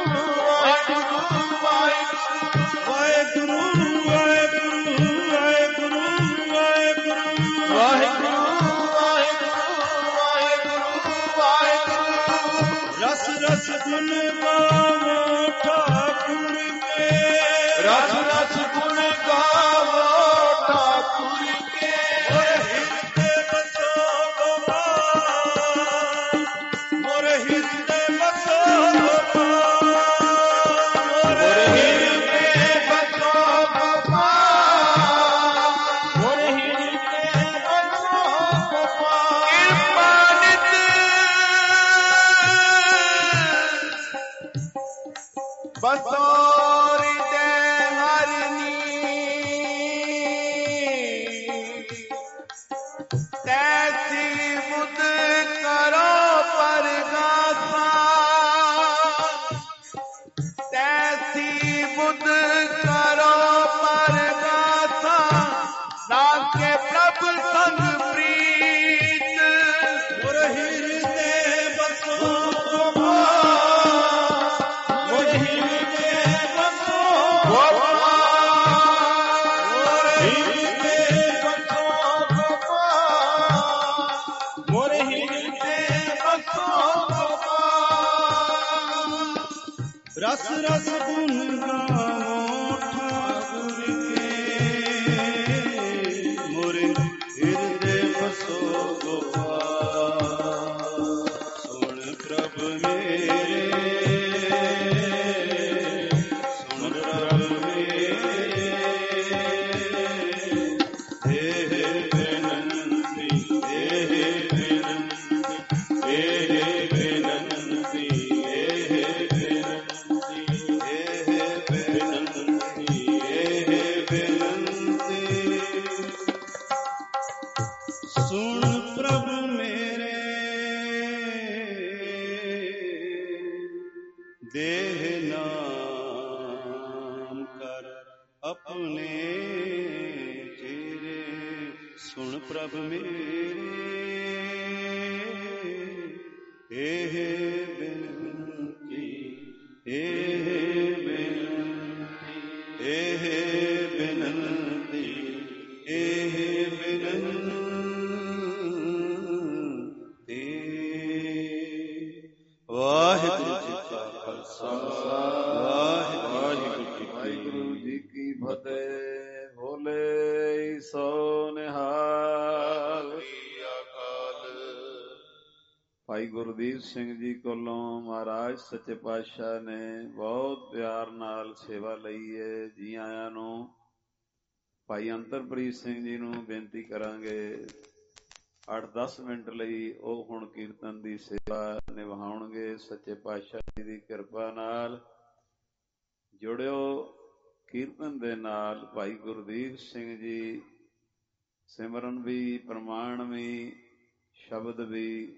Speaker 6: ਵਾਹਿਗੁਰੂ ਵਾਹਿਗੁਰੂ ਵਾਹਿਗੁਰੂ ਵਾਹਿਗੁਰੂ ਵਾਹਿਗੁਰੂ ਰਸ ਰਸ ਗੁਣ ਗਾਵੋ ਠਾਕੁਰ ਕੇ ਰਸ ਰਸ ਗੁਣ ਗਾਵੋ ਠਾਕੁਰ ਕੇ ਮੋਰ ਹਿਰਦੇ ਬਸੋ ਗੋਪਾਲ ਮੋਰ ਹਿਰਦੇ ਬਸੋ ਗੋਪਾਲ ਮੋਰ ਹਿਰਦੇ ਬਸੋ ਗੋਪਾਲ ਮੋਰ ਹਿਰਦੇ ਬਸੋ ਗੋਪਾਲ ਕਿਰਪਾ ਨਿਤ ਬਸੋਰੀ ਦੇ ਹਰਿ ਨੀ अपने चेरे सुन प्रभ मेरे, एह बिनती, एह बिनती, एह बिनती, एह बिनती। वाहिगुरु जी का खालसा,
Speaker 4: ਵਾਹਿਗੁਰੂ ਜੀ ਕੀ ਫਤਿਹ। ਬੋਲੇ ਸੋ ਨਿਹਾਲ। ਭਾਈ ਗੁਰਦੀਪ ਸਿੰਘ ਜੀ ਕੋਲੋਂ ਮਹਾਰਾਜ ਸੱਚੇ ਪਾਤਸ਼ਾਹ ਨੇ ਬਹੁਤ ਪਿਆਰ ਨਾਲ ਸੇਵਾ ਲਈ ਹੈ। ਜੀ ਆਇਆਂ ਨੂੰ। ਭਾਈ ਅੰਤਰਪ੍ਰੀਤ ਸਿੰਘ ਜੀ ਨੂੰ ਬੇਨਤੀ ਕਰਾਂਗੇ 8-10 ਮਿੰਟ ਲਈ ਉਹ ਹੁਣ ਕੀਰਤਨ ਦੀ ਸੇਵਾ ਨਿਭਾਉਣਗੇ। ਸੱਚੇ ਪਾਤਸ਼ਾਹ ਜੀ ਦੀ ਕਿਰਪਾ ਨਾਲ ਜੁੜਿਓ ਕੀਰਤਨ ਦੇ ਨਾਲ। ਭਾਈ ਗੁਰਦੀਪ ਸਿੰਘ ਜੀ ਸਿਮਰਨ ਵੀ, ਪ੍ਰਮਾਣ ਵੀ, ਸ਼ਬਦ ਵੀ,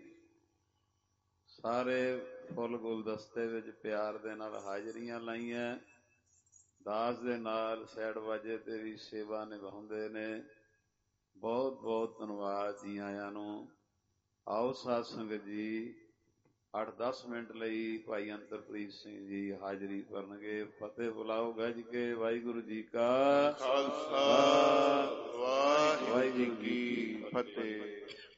Speaker 4: ਸਾਰੇ ਫੁੱਲ ਗੁਲਦਸਤੇ ਵਿੱਚ ਪਿਆਰ ਦੇ ਨਾਲ ਹਾਜ਼ਰੀਆਂ ਲਾਈਆਂ। ਦਾਸ ਦੇ ਨਾਲ ਸੈਡ ਵਾਜੇ ਤੇ ਵੀ ਸੇਵਾ ਨਿਭਾਉਂਦੇ ਨੇ। ਬਹੁਤ ਬਹੁਤ ਧੰਨਵਾਦ। ਜੀ ਆਇਆਂ ਨੂੰ। ਆਓ ਸਾਧ ਸੰਗਤ ਜੀ 8-10 ਮਿੰਟ ਲਈ ਭਾਈ ਅੰਤਰਪ੍ਰੀਤ ਸਿੰਘ ਜੀ ਹਾਜ਼ਰੀ ਭਰਨਗੇ। ਫਤਿਹ ਬੁਲਾਓ ਗੱਜ ਕੇ। ਵਾਹਿਗੁਰੂ ਜੀ ਕਾ
Speaker 7: ਖਾਲਸਾ, ਵਾਹਿਗੁਰੂ ਜੀ ਫਤਿਹ।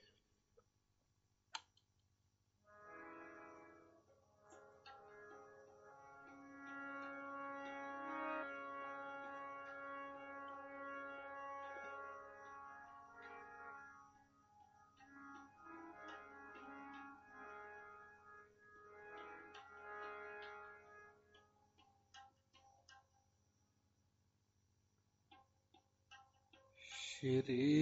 Speaker 2: ਸ਼੍ਰੀ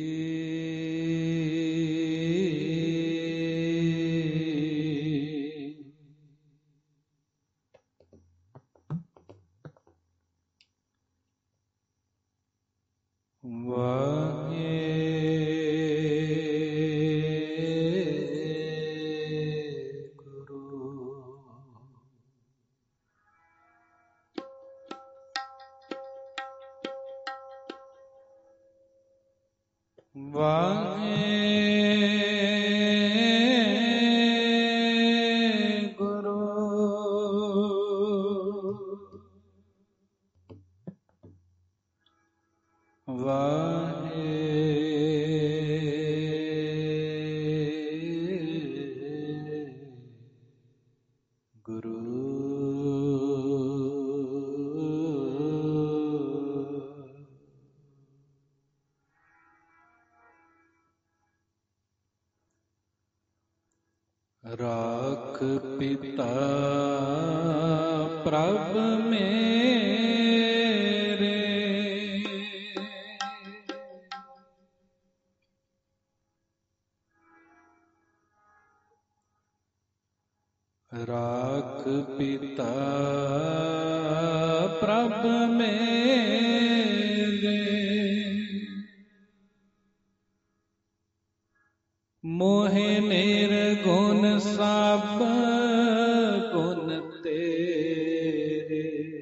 Speaker 2: ਰਾਖ ਪਿਤਾ ਪ੍ਰਭ ਮੇਰੇ, ਰਾਖ ਪਿਤਾ ਪ੍ਰਭ ਮੇਰੇ, ਮੋਹਿ ਨਿਰਗੁਣ ਸਭ ਗੁਣ ਤੇਰੇ,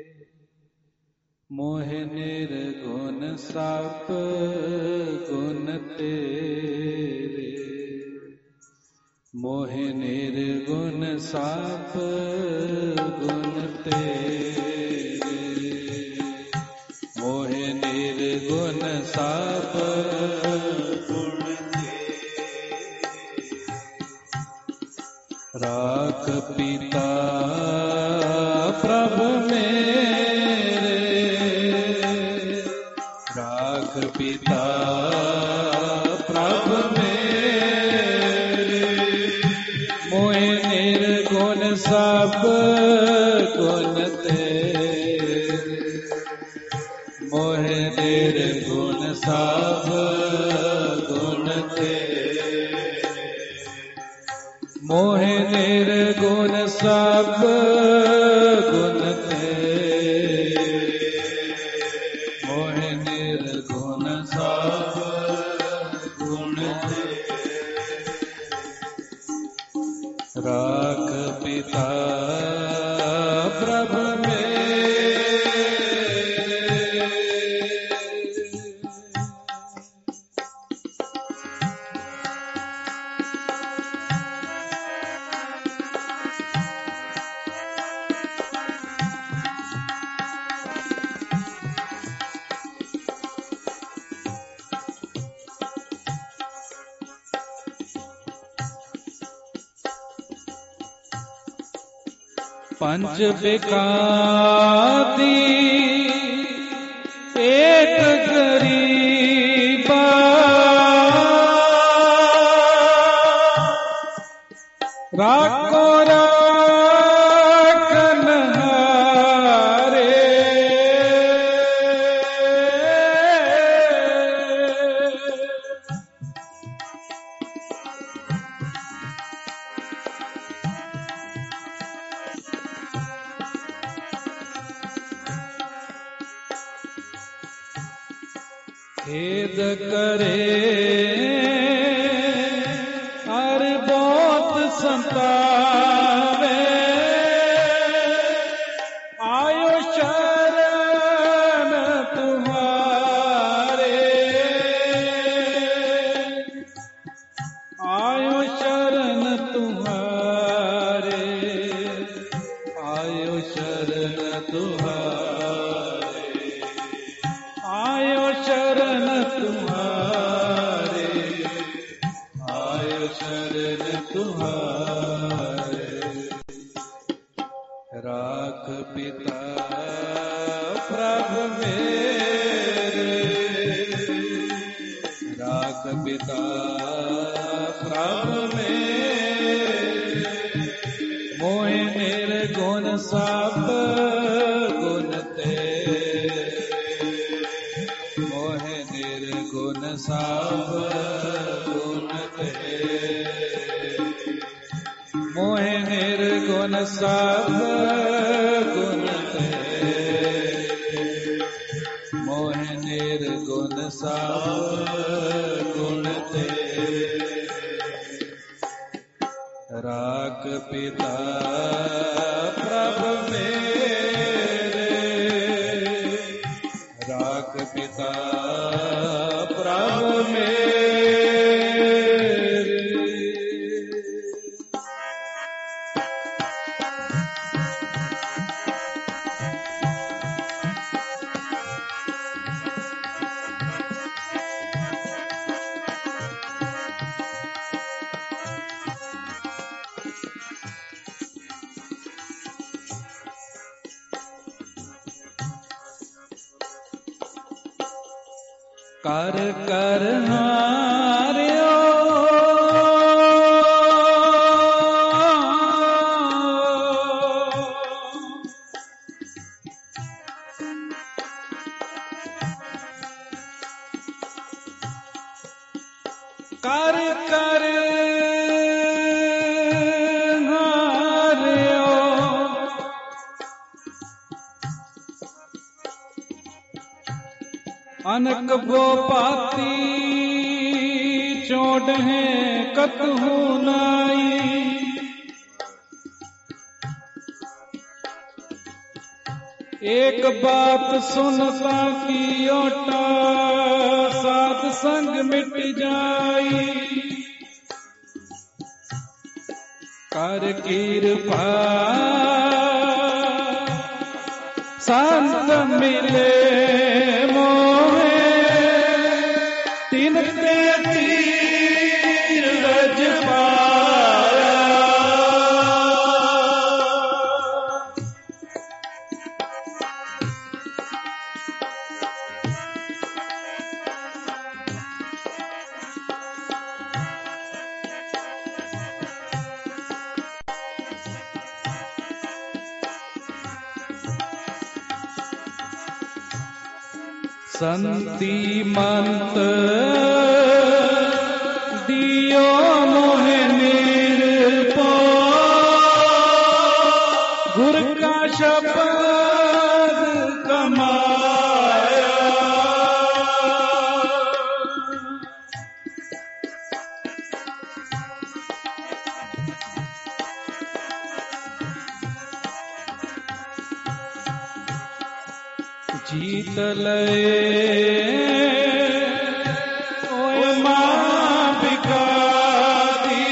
Speaker 2: ਮੋਹਿ ਨਿਰਗੁਣ ਸਭ ਗੁਣ ਤੇਰੇ, ਮੋਹਿ ਨਿਰਗੁਣ ਸਭ ਗੁਣ ਤੇਰੇ, ਮੋਹਿ ਨਿਰਗੁਣ ਸਭ ਰਾਖ ਪਿਤਾ ਪ੍ਰਭ ਮੇਰੇ, ਰਾਖ ਪਿਤਾ ਪ੍ਰਭ ਮੇਰੇ, ਮੋਹਿ ਨਿਰਗੁਣ ਸਭ ਗੁਣ ਤੇਰੇ, ਮੋਹਿ ਨਿਰਗੁਣ ਸਭ ਗੁਣ ਤੇਰੇ, ਮੋਹਿ ਨਿਰਗੁਣ ਸਭ ਗੁਣ ਤੇਰੇ, ਮੋਹਿ ਨਿਰਗੁਣ ਸਭ ਗੁਣ ਤੇਰੇ, ਰਾਖ ਪਿਤਾ ਪ੍ਰਭ ਮੇਰੇ,
Speaker 8: पंच बेकाती एक गरीबा राखो राखन हारे खेद करे हर बहुत संतावे आयो शरण तुम्हारे आयो शरण तुम्हारे आयो शरण तुम्हारे आयो शरण तुम्हारे आयो शरण तुम्हारे राख पिता प्रभु मेरे राख पिता प्रभु मेरे मोहे निर्गुण सब गुण तेरे मोहे निर्गुण सब गुण तेरे मोहे निर्गुण सब गुण तेरे मोहे निर्गुण सब गुण तेरे राख पिता प्रभु मेरे राख पिता प्रभु मेरे कर कर हारियो कर कर हारियो अनक बो पाती चोड़ है कतहु नाई एक बात सुनता की ओटा सात संग मिट जाई कर कृपा संत मिले तीरज पाया संति मंत दियो मोहे निर्पो गुर का शब्द कमाया जीत लए ओए मां बिकादी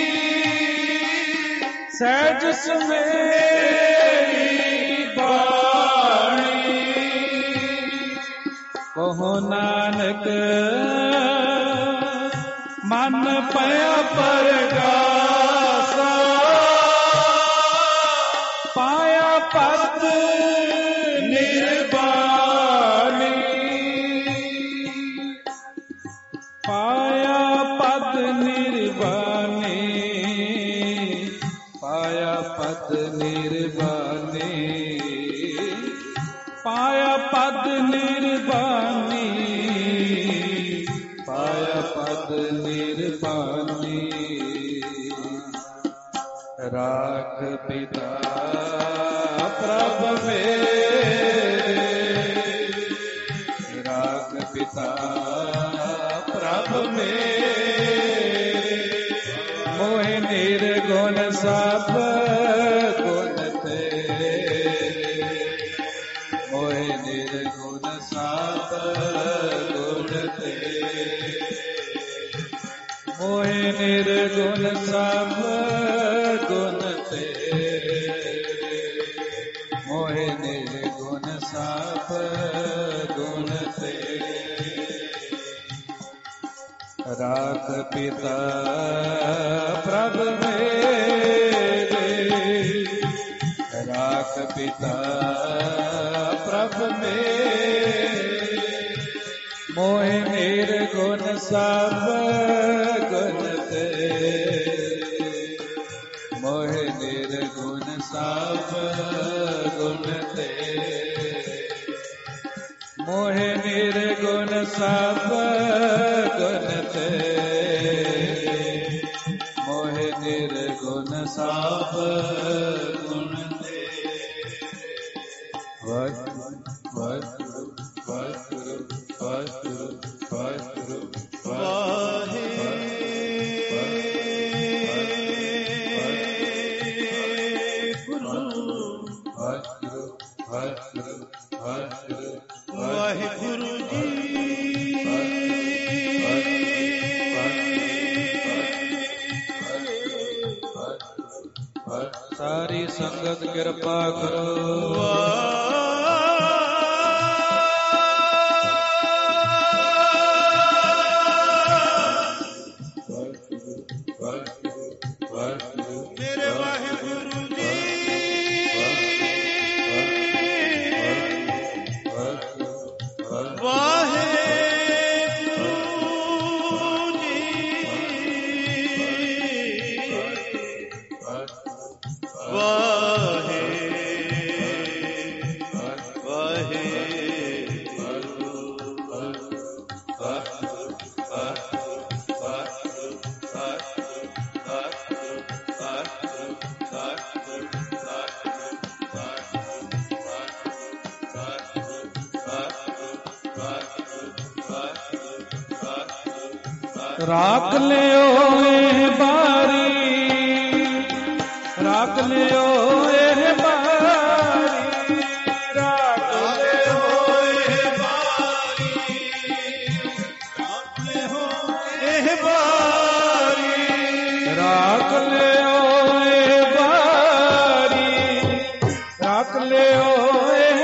Speaker 8: सहज सुमेरी बाणी कहो नानक मन पया परगासा पा ਨਿਰਬਾਨੀ, ਪਾਇਆ ਪਦ ਨਿਰਬਾਨੀ। ਰਾਖ ਪਿਤਾ ਪ੍ਰਭ ਮੇਰੇ, ਰਾਖ ਪਿਤਾ ਪ੍ਰਭ ਮੇਰੇ। ਮੋਹਿ ਨਿਰਗੁਣ ਸਭ ਗੁਣ ਤੇਰੇ, ਮੋਹਿ ਨਿਰਗੁਣ ਸਭ ਗੁਣ ਤੇਰੇ, ਮੋਹਿ ਨਿਰਗੁਣ ਸਭ ਗੁਣ ਤੇਰੇ, ਮੋਹਿ ਨਿਰਗੁਣ ਸਭ ਗੁਣ ਤੇਰੇ। ਰਾਖ ਪਿਤਾ ਪ੍ਰਭ ਮੇਰੇ, ਰਾਖ ਪਿਤਾ ਪ੍ਰਭ ਮੇਰੇ। ਮੋਹਿ ਨਿਰਗੁਣ ਸਭ ਗੁਣ ਤੇਰੇ, ਮੋਹਿ ਨਿਰਗੁਣ ਸਭ ਗੁਣ ਤੇਰੇ, ਮੋਹਿ ਨਿਰਗੁਣ ਸਭ ਗੁਣ ਤੇਰੇ, ਮੋਹਿ ਨਿਰਗੁਣ ਸਭ ਗੁਣ ਤੇਰੇ। ਵਾਹਿਗੁਰੂ ਵਾਹਿਗੁਰੂ ਵਾਹਿਗੁਰੂ ਵਾਹਿਗੁਰੂ ਵਾਹਿਗੁਰੂ
Speaker 6: ਵਾਹਿਗੁਰੂ ਜੀ।
Speaker 8: ਸਾਰੀ ਸੰਗਤ ਕਿਰਪਾ ਕਰੋ।
Speaker 6: ਮੇਰੇ ਵਾਹਿਗੁਰੂ ਜੀ।
Speaker 8: ਰਾਖ ਲਿਓ ਇਹ ਬਾਰੀ, ਰਾਖ ਲਿਓ ਇਹ ਬਾਰੀ, ਰਾਖ ਲਿਓ ਇਹ ਬਾਰੀ,
Speaker 6: ਰਾਖ ਲਿਓ ਇਹ ਬਾਰੀ,
Speaker 8: ਰਾਖ ਲਿਓ ਇਹ ਬਾਰੀ, ਰਾਖ ਲਿਓ ਇਹ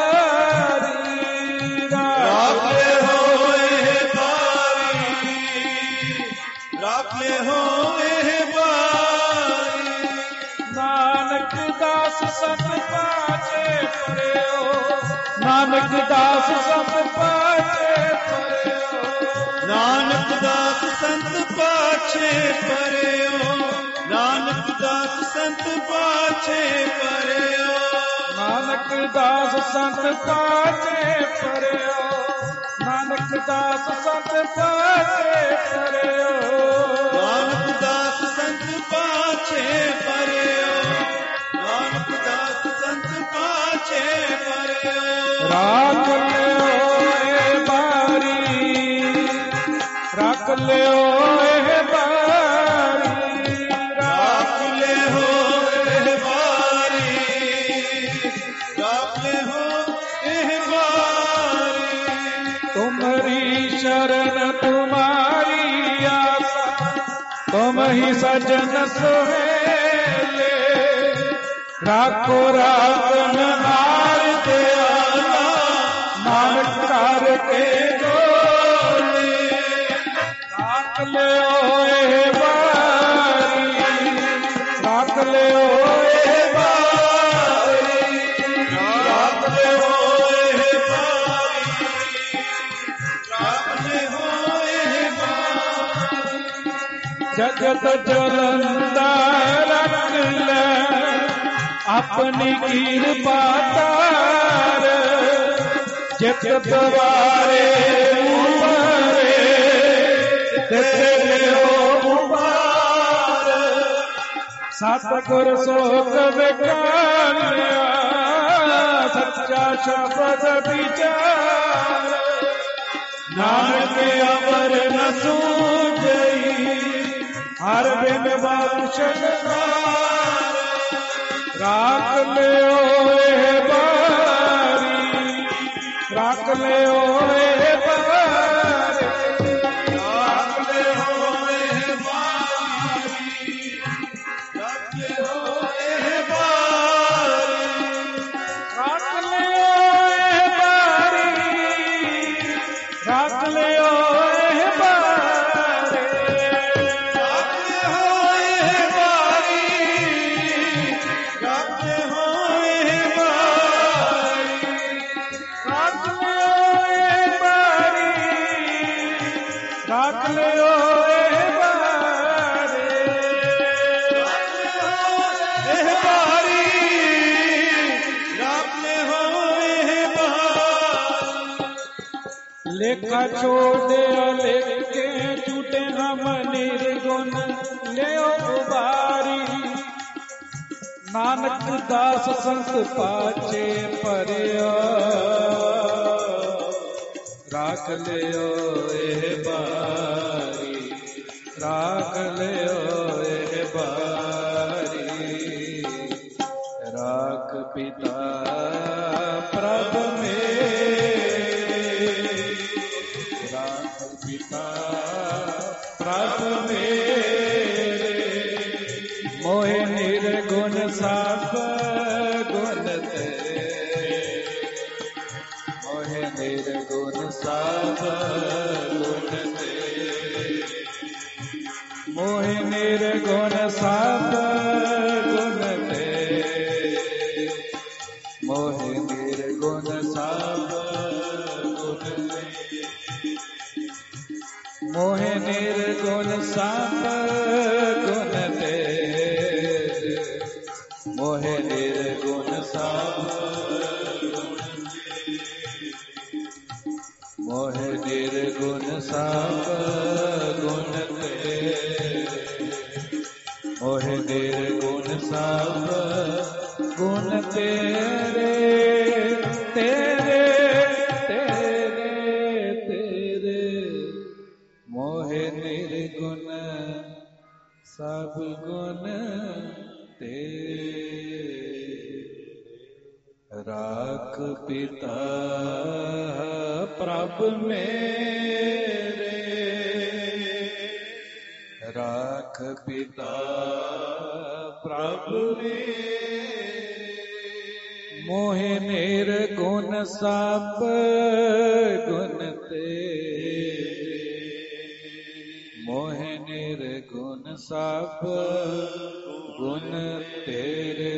Speaker 8: ਬਾਰੀ,
Speaker 6: ਰਾਖ ਲਿਓ ਇਹ ਬਾਰੀ, ਰਾਖ ਲਿਓ ਇਹ ਬਾਰੀ।
Speaker 8: ਨਾਨਕ ਦਾਸ ਸਤ ਪਾਛੇ ਪਰਿਓ, ਨਾਨਕ ਦਾਸ ਸਤ ਪਾਛੇ ਪਰਿਓ,
Speaker 6: ਨਾਨਕ ਦਾਸ ਸੰਤ ਪਾਛੇ ਪਰਿਓ, ਨਾਨਕ ਦਾਸ ਸੰਤ ਪਾਛੇ ਪਰਿਓ,
Speaker 8: ਨਾਨਕ ਦਾਸ ਸੰਤ ਪਾਛੇ ਪਰਿਓ, ਨਾਨਕ ਦਾਸ ਸੰਤ ਪਾਛੇ ਪਰਿਓ,
Speaker 6: ਨਾਨਕ ਦਾਸ ਸੰਤ ਪਾਛੇ ਪਰਿਓ, ਨਾਨਕ ਦਾਸ ਸੰਤ ਪਾਛੇ ਪਰਿਓ।
Speaker 8: ਰਾਖ ਲਿਓ ਇਹ ਬਾਰੀ, ਰਾਖ ਲਿਓ ਇਹ ਬਾਰੀ,
Speaker 6: ਰਾਖ ਲਿਓ ਇਹ ਬਾਰੀ, ਰਾਖ ਲਿਓ ਇਹ ਬਾਰੀ।
Speaker 8: ਤੁਮਰੀ शरण तुम्हारी आसा, तुम ही सजन सुहेले, राखो राखन हार दयाला, नानक कर के गोले, राख लियो ए बारी, राख लियो ए बारी, राख लियो ए बारी, राख लियो ए बारी। जगत जलंधर रख ले अपनी कृपा तार, ਜਿਤ ਦਵਾਰੇ ਉਪਰੇ ਤੇਰੇ ਉਪਾਰ ਸਤਿਗੁਰ ਸੋਖ ਵਿਚਾਰਿਆ ਸੱਚਾ ਸ਼ਬਦ ਵਿਚਾਰ ਨਾਨਕ ਅਮਰ ਨ ਸੂਝਈ ਹਰ ਬਿਨ ਬਖਸ਼ਣ ਰਾਖ ਲਿਓ ਇਹ ਬਾਰੀ ਰਾਖ ਲਿਓ ਇਹ ਬਾਰੀ ਰਾਖ ਲਿਓ ਇਹ ਬਾਰੀ ਰਾਖ ਲਿਓ ਇਹ ਬਾਰੀ ਰਾਖ ਲਿਓ ਇਹ ਬਾਰੀ ਰਾਖ ਲਿਓ ਇਹ ਬਾਰੀ ਰੱਖ ਲਿਓ ਇਹ ਬਾਰੀ ਇਹ ਬਾਰੀ ਰੱਖ ਲਿਓ ਇਹ ਬਾਰੀ ਲੇਖਾ ਛੋੜਿਆ ਲੇਖੇ ਝੂਠੇ ਹਮ ਨਿਰਗੁਣ ਲਿਓ ਉਬਾਰੀ ਨਾਨਕ ਦਾਸ ਸੰਤ ਪਾਛੇ ਭਰਿਆ ਰਾਖ ਲਿਓ ਇਹ ਬਾਰੀ ਰਾਖ ਲਿਓ ਇਹ ਬਾਰੀ ਰਾਖ ਪਿਤਾ ਪ੍ਰਭ ਮੇਰੇ ਰਾਖ ਪਿਤਾ ਪ੍ਰਭ ਮੇਰੇ ਮੋਹਿ ਨਿਰਗੁਣ ਸਭ ਗੁਣ ਤੇਰੇ ਮੋਹਿ ਨਿਰਗੁਣ ਸਭ ਗੁਣ ਤੇਰੇ ਮੋਹਿ ਨਿਰਗੁਣ ਸਭ ਗੁਣ ਤੇਰੇ ਮੋਹਿ ਨਿਰਗੁਣ ਸਭ ਗੁਣ ਤੇਰੇ ਮੋਹਿ ਨਿਰਗੁਣ ਸਭ ਗੁਣ ਤੇਰੇ ਮੋਹਿ ਨਿਰਗੁਣ ਸਭ ਮੋਹਿ ਨਿਰਗੁਣ ਸਭ ਗੁਣ ਤੇਰੇ ਮੋਹਿ ਨਿਰਗੁਣ ਸਭ ਗੁਣ ਤੇਰੇ ਤੇਰੇ ਤੇਰੇ ਤੇਰੇ ਮੋਹਿ ਨਿਰਗੁਣ ਸਭ ਗੁਣ ਤੇਰੇ ਰਾਖ ਪਿਤਾ ਪ੍ਰਭ ਮੇਰੇ ਰਾਖ ਪਿਤਾ ਪ੍ਰਭ ਮੇਰੇ ਮੋਹਿ ਨਿਰਗੁਣ ਸਭ ਗੁਣ ਤੇਰੇ ਮੋਹਿ ਨਿਰਗੁਣ ਸਭ ਗੁਣ ਤੇਰੇ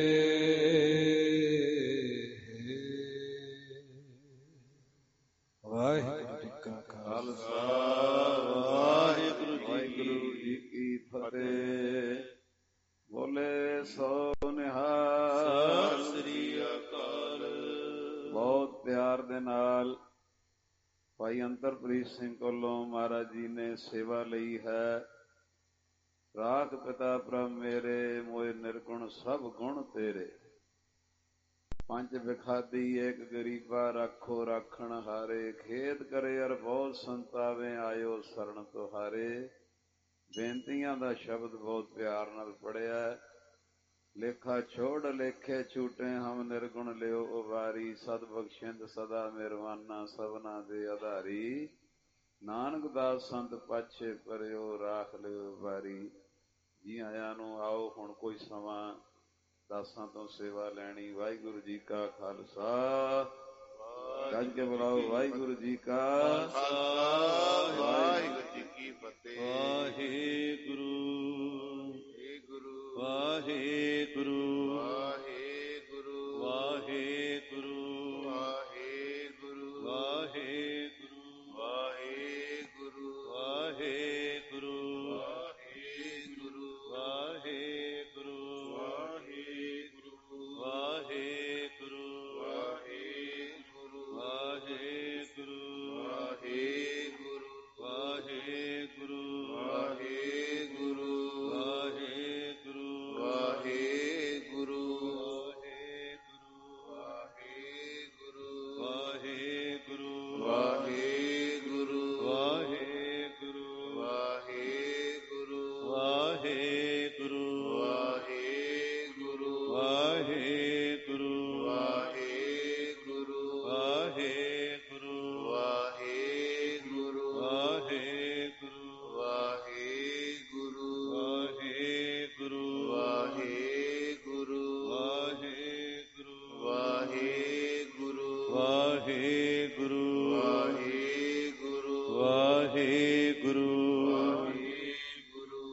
Speaker 8: ਵਾਹਿਗੁਰੂ ਜੀ ਕਾ ਖਾਲਸਾ
Speaker 5: ਵਾਹਿਗੁਰੂ ਜੀ ਕੀ ਫਤਿਹ। ਬੋਲੇ ਸੋ ਨਿਹਾਲ।
Speaker 7: ਸਤਿ ਸ੍ਰੀ ਅਕਾਲ।
Speaker 5: ਬਹੁਤ ਪਿਆਰ ਦੇ ਨਾਲ ਭਾਈ ਅੰਤਰਪ੍ਰੀਤ ਸਿੰਘ ਕੋਲੋਂ ਮਹਾਰਾਜ ਜੀ ਨੇ ਸੇਵਾ ਲਈ ਹੈ। ਰਾਖ ਪਿਤਾ ਪ੍ਰਭ ਮੇਰੇ ਮੋਹਿ ਨਿਰਗੁਣ ਸਭ ਗੁਣ ਤੇਰੇ ਪੰਜ ਵਿਖਾਦੀ ਏਕ ਗਰੀਬਾ ਰਾਖੋ ਰਾਖਣ ਹਾਰੇ ਖੇਤ ਕਰੇ ਅਰ ਬਹੁਤ ਸੰਤਾਵੇ ਆਇਓ ਸਰਣ ਤੁਹਾਰੇ। ਬੇਨਤੀਆਂ ਦਾ ਸ਼ਬਦ ਬਹੁਤ ਪਿਆਰ ਨਾਲ ਪੜਿਆ। ਲੇਖਾ ਛੋੜ ਲੇਖੇ ਛੂਟੇ ਹਮ ਨਿਰਗੁਣ ਲਿਓ ਉਬਾਰੀ ਸਦ ਬਖਸ਼ਿੰਦ ਸਦਾ ਮਿਹਰਬਾਨਾ ਸਭਨਾ ਦੇ ਆਧਾਰੀ। ਨਾਨਕ ਦਾਸ ਸੰਤ ਪਾਛੇ ਪਰਿਓ ਰਾਖ ਲਿਓ ਵਾਰੀ। ਜੀ ਆਇਆਂ ਨੂੰ ਆਓ ਹੁਣ ਕੋਈ ਸਮਾਂ ਦਾਸਾਂ ਤੋਂ ਸੇਵਾ ਲੈਣੀ। ਵਾਹਿਗੁਰੂ ਜੀ ਕਾ ਖਾਲਸਾ। ਗੱਜ ਕੇ ਬੁਲਾਓ ਵਾਹਿਗੁਰੂ ਜੀ ਕਾ
Speaker 7: ਖਾਲਸਾ ਵਾਹਿਗੁਰੂ ਜੀ ਕੀ ਫਤਿਹ।
Speaker 6: ਵਾਹਿਗੁਰੂ
Speaker 7: ਗੁਰੂ
Speaker 6: ਵਾਹਿਗੁਰੂ
Speaker 7: ਵਾਹਿਗੁਰੂ
Speaker 6: ਵਾਹਿਗੁਰੂ
Speaker 7: ਵਾਹਿਗੁਰੂ
Speaker 6: ਵਾਹਿਗੁਰੂ
Speaker 7: ਵਾਹਿਗੁਰੂ
Speaker 6: ਵਾਹਿਗੁਰੂ
Speaker 7: ਵਾਹਿਗੁਰੂ
Speaker 6: ਵਾਹਿਗੁਰੂ
Speaker 7: ਵਾਹਿਗੁਰੂ
Speaker 6: ਵਾਹਿਗੁਰੂ
Speaker 7: ਵਾਹਿਗੁਰੂ
Speaker 6: ਵਾਹਿਗੁਰੂ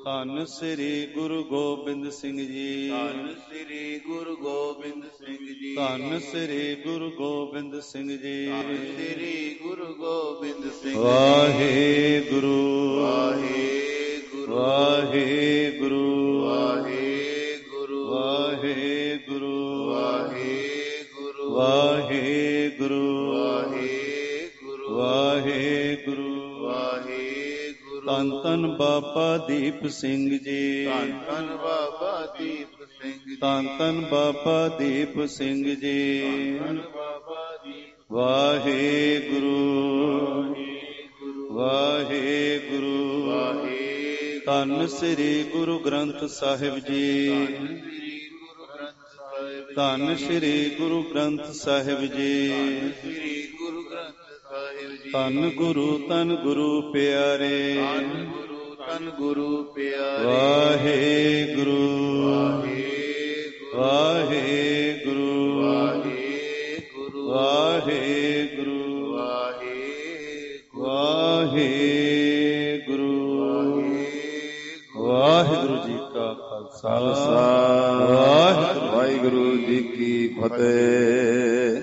Speaker 6: ਧੰਨ ਸ੍ਰੀ ਗੁਰੂ ਗੋਬਿੰਦ ਸਿੰਘ ਜੀ।
Speaker 7: ਧੰਨ ਸ੍ਰੀ ਗੁਰੂ ਗੋਬਿੰਦ ਸਿੰਘ ਜੀ।
Speaker 6: ਧੰਨ ਸ੍ਰੀ ਗੁਰੂ ਗੋਬਿੰਦ ਸਿੰਘ ਜੀ।
Speaker 7: ਧੰਨ ਸ੍ਰੀ ਗੁਰੂ ਗੋਬਿੰਦ ਸਿੰਘ ਜੀ।
Speaker 6: ਵਾਹਿਗੁਰੂ
Speaker 7: ਵਾਹਿਗੁਰੂ
Speaker 6: ਵਾਹਿਗੁਰੂ
Speaker 7: ਵਾਹਿਗੁਰੂ
Speaker 6: ਵਾਹਿਗੁਰੂ
Speaker 7: ਵਾਹਿਗੁਰੂ
Speaker 6: ਵਾਹਿਗੁਰੂ
Speaker 7: ਵਾਹਿਗੁਰੂ
Speaker 6: ਵਾਹਿਗੁਰੂ।
Speaker 7: ਵਾਹਿਗੁਰੂ।
Speaker 6: ਧੰਨ ਧੰਨ ਬਾਬਾ ਦੀਪ ਸਿੰਘ ਜੀ।
Speaker 7: ਧੰਨ ਧੰਨ ਬਾਬਾ ਦੀਪ ਸਿੰਘ ਜੀ।
Speaker 6: ਧੰਨ ਧੰਨ ਬਾਬਾ ਦੀਪ ਸਿੰਘ ਜੀ।
Speaker 7: ਧੰਨ ਬਾਬਾ ਦੀਪ
Speaker 6: ਵਾਹਿਗੁਰੂ
Speaker 7: ਵਾਹਿਗੁਰੂ
Speaker 6: ਵਾਹਿਗੁਰੂ। ਧੰਨ ਸ੍ਰੀ ਗੁਰੂ ਗ੍ਰੰਥ ਸਾਹਿਬ ਜੀ।
Speaker 7: ਸ੍ਰੀ ਗੁਰੂ ਗ੍ਰੰਥ ਸਾਹਿਬ।
Speaker 6: ਧੰਨ ਸ੍ਰੀ ਗੁਰੂ ਗ੍ਰੰਥ ਸਾਹਿਬ ਜੀ।
Speaker 7: ਸ੍ਰੀ ਗੁਰੂ ਗ੍ਰੰਥ ਸਾਹਿਬ ਜੀ।
Speaker 6: ਧੰਨ ਗੁਰੂ ਪਿਆਰੇ।
Speaker 7: ਧੰਨ ਗੁਰੂ ਪਿਆਰੇ।
Speaker 6: ਵਾਹਿਗੁਰੂ
Speaker 7: ਵਾਹਿਗੁਰੂ
Speaker 6: ਵਾਹਿਗੁਰੂ
Speaker 7: ਵਾਹਿਗੁਰੂ
Speaker 6: ਵਾਹਿਗੁਰੂ
Speaker 7: ਵਾਹਿਗੁਰੂ
Speaker 6: ਵਾਹਿਗੁਰੂ। ਵਾਹਿਗੁਰੂ ਜੀ ਕਾ ਖਾਲਸਾ
Speaker 3: ਵਾਹਿਗੁਰੂ ਜੀ ਕੀ ਫਤਿਹ।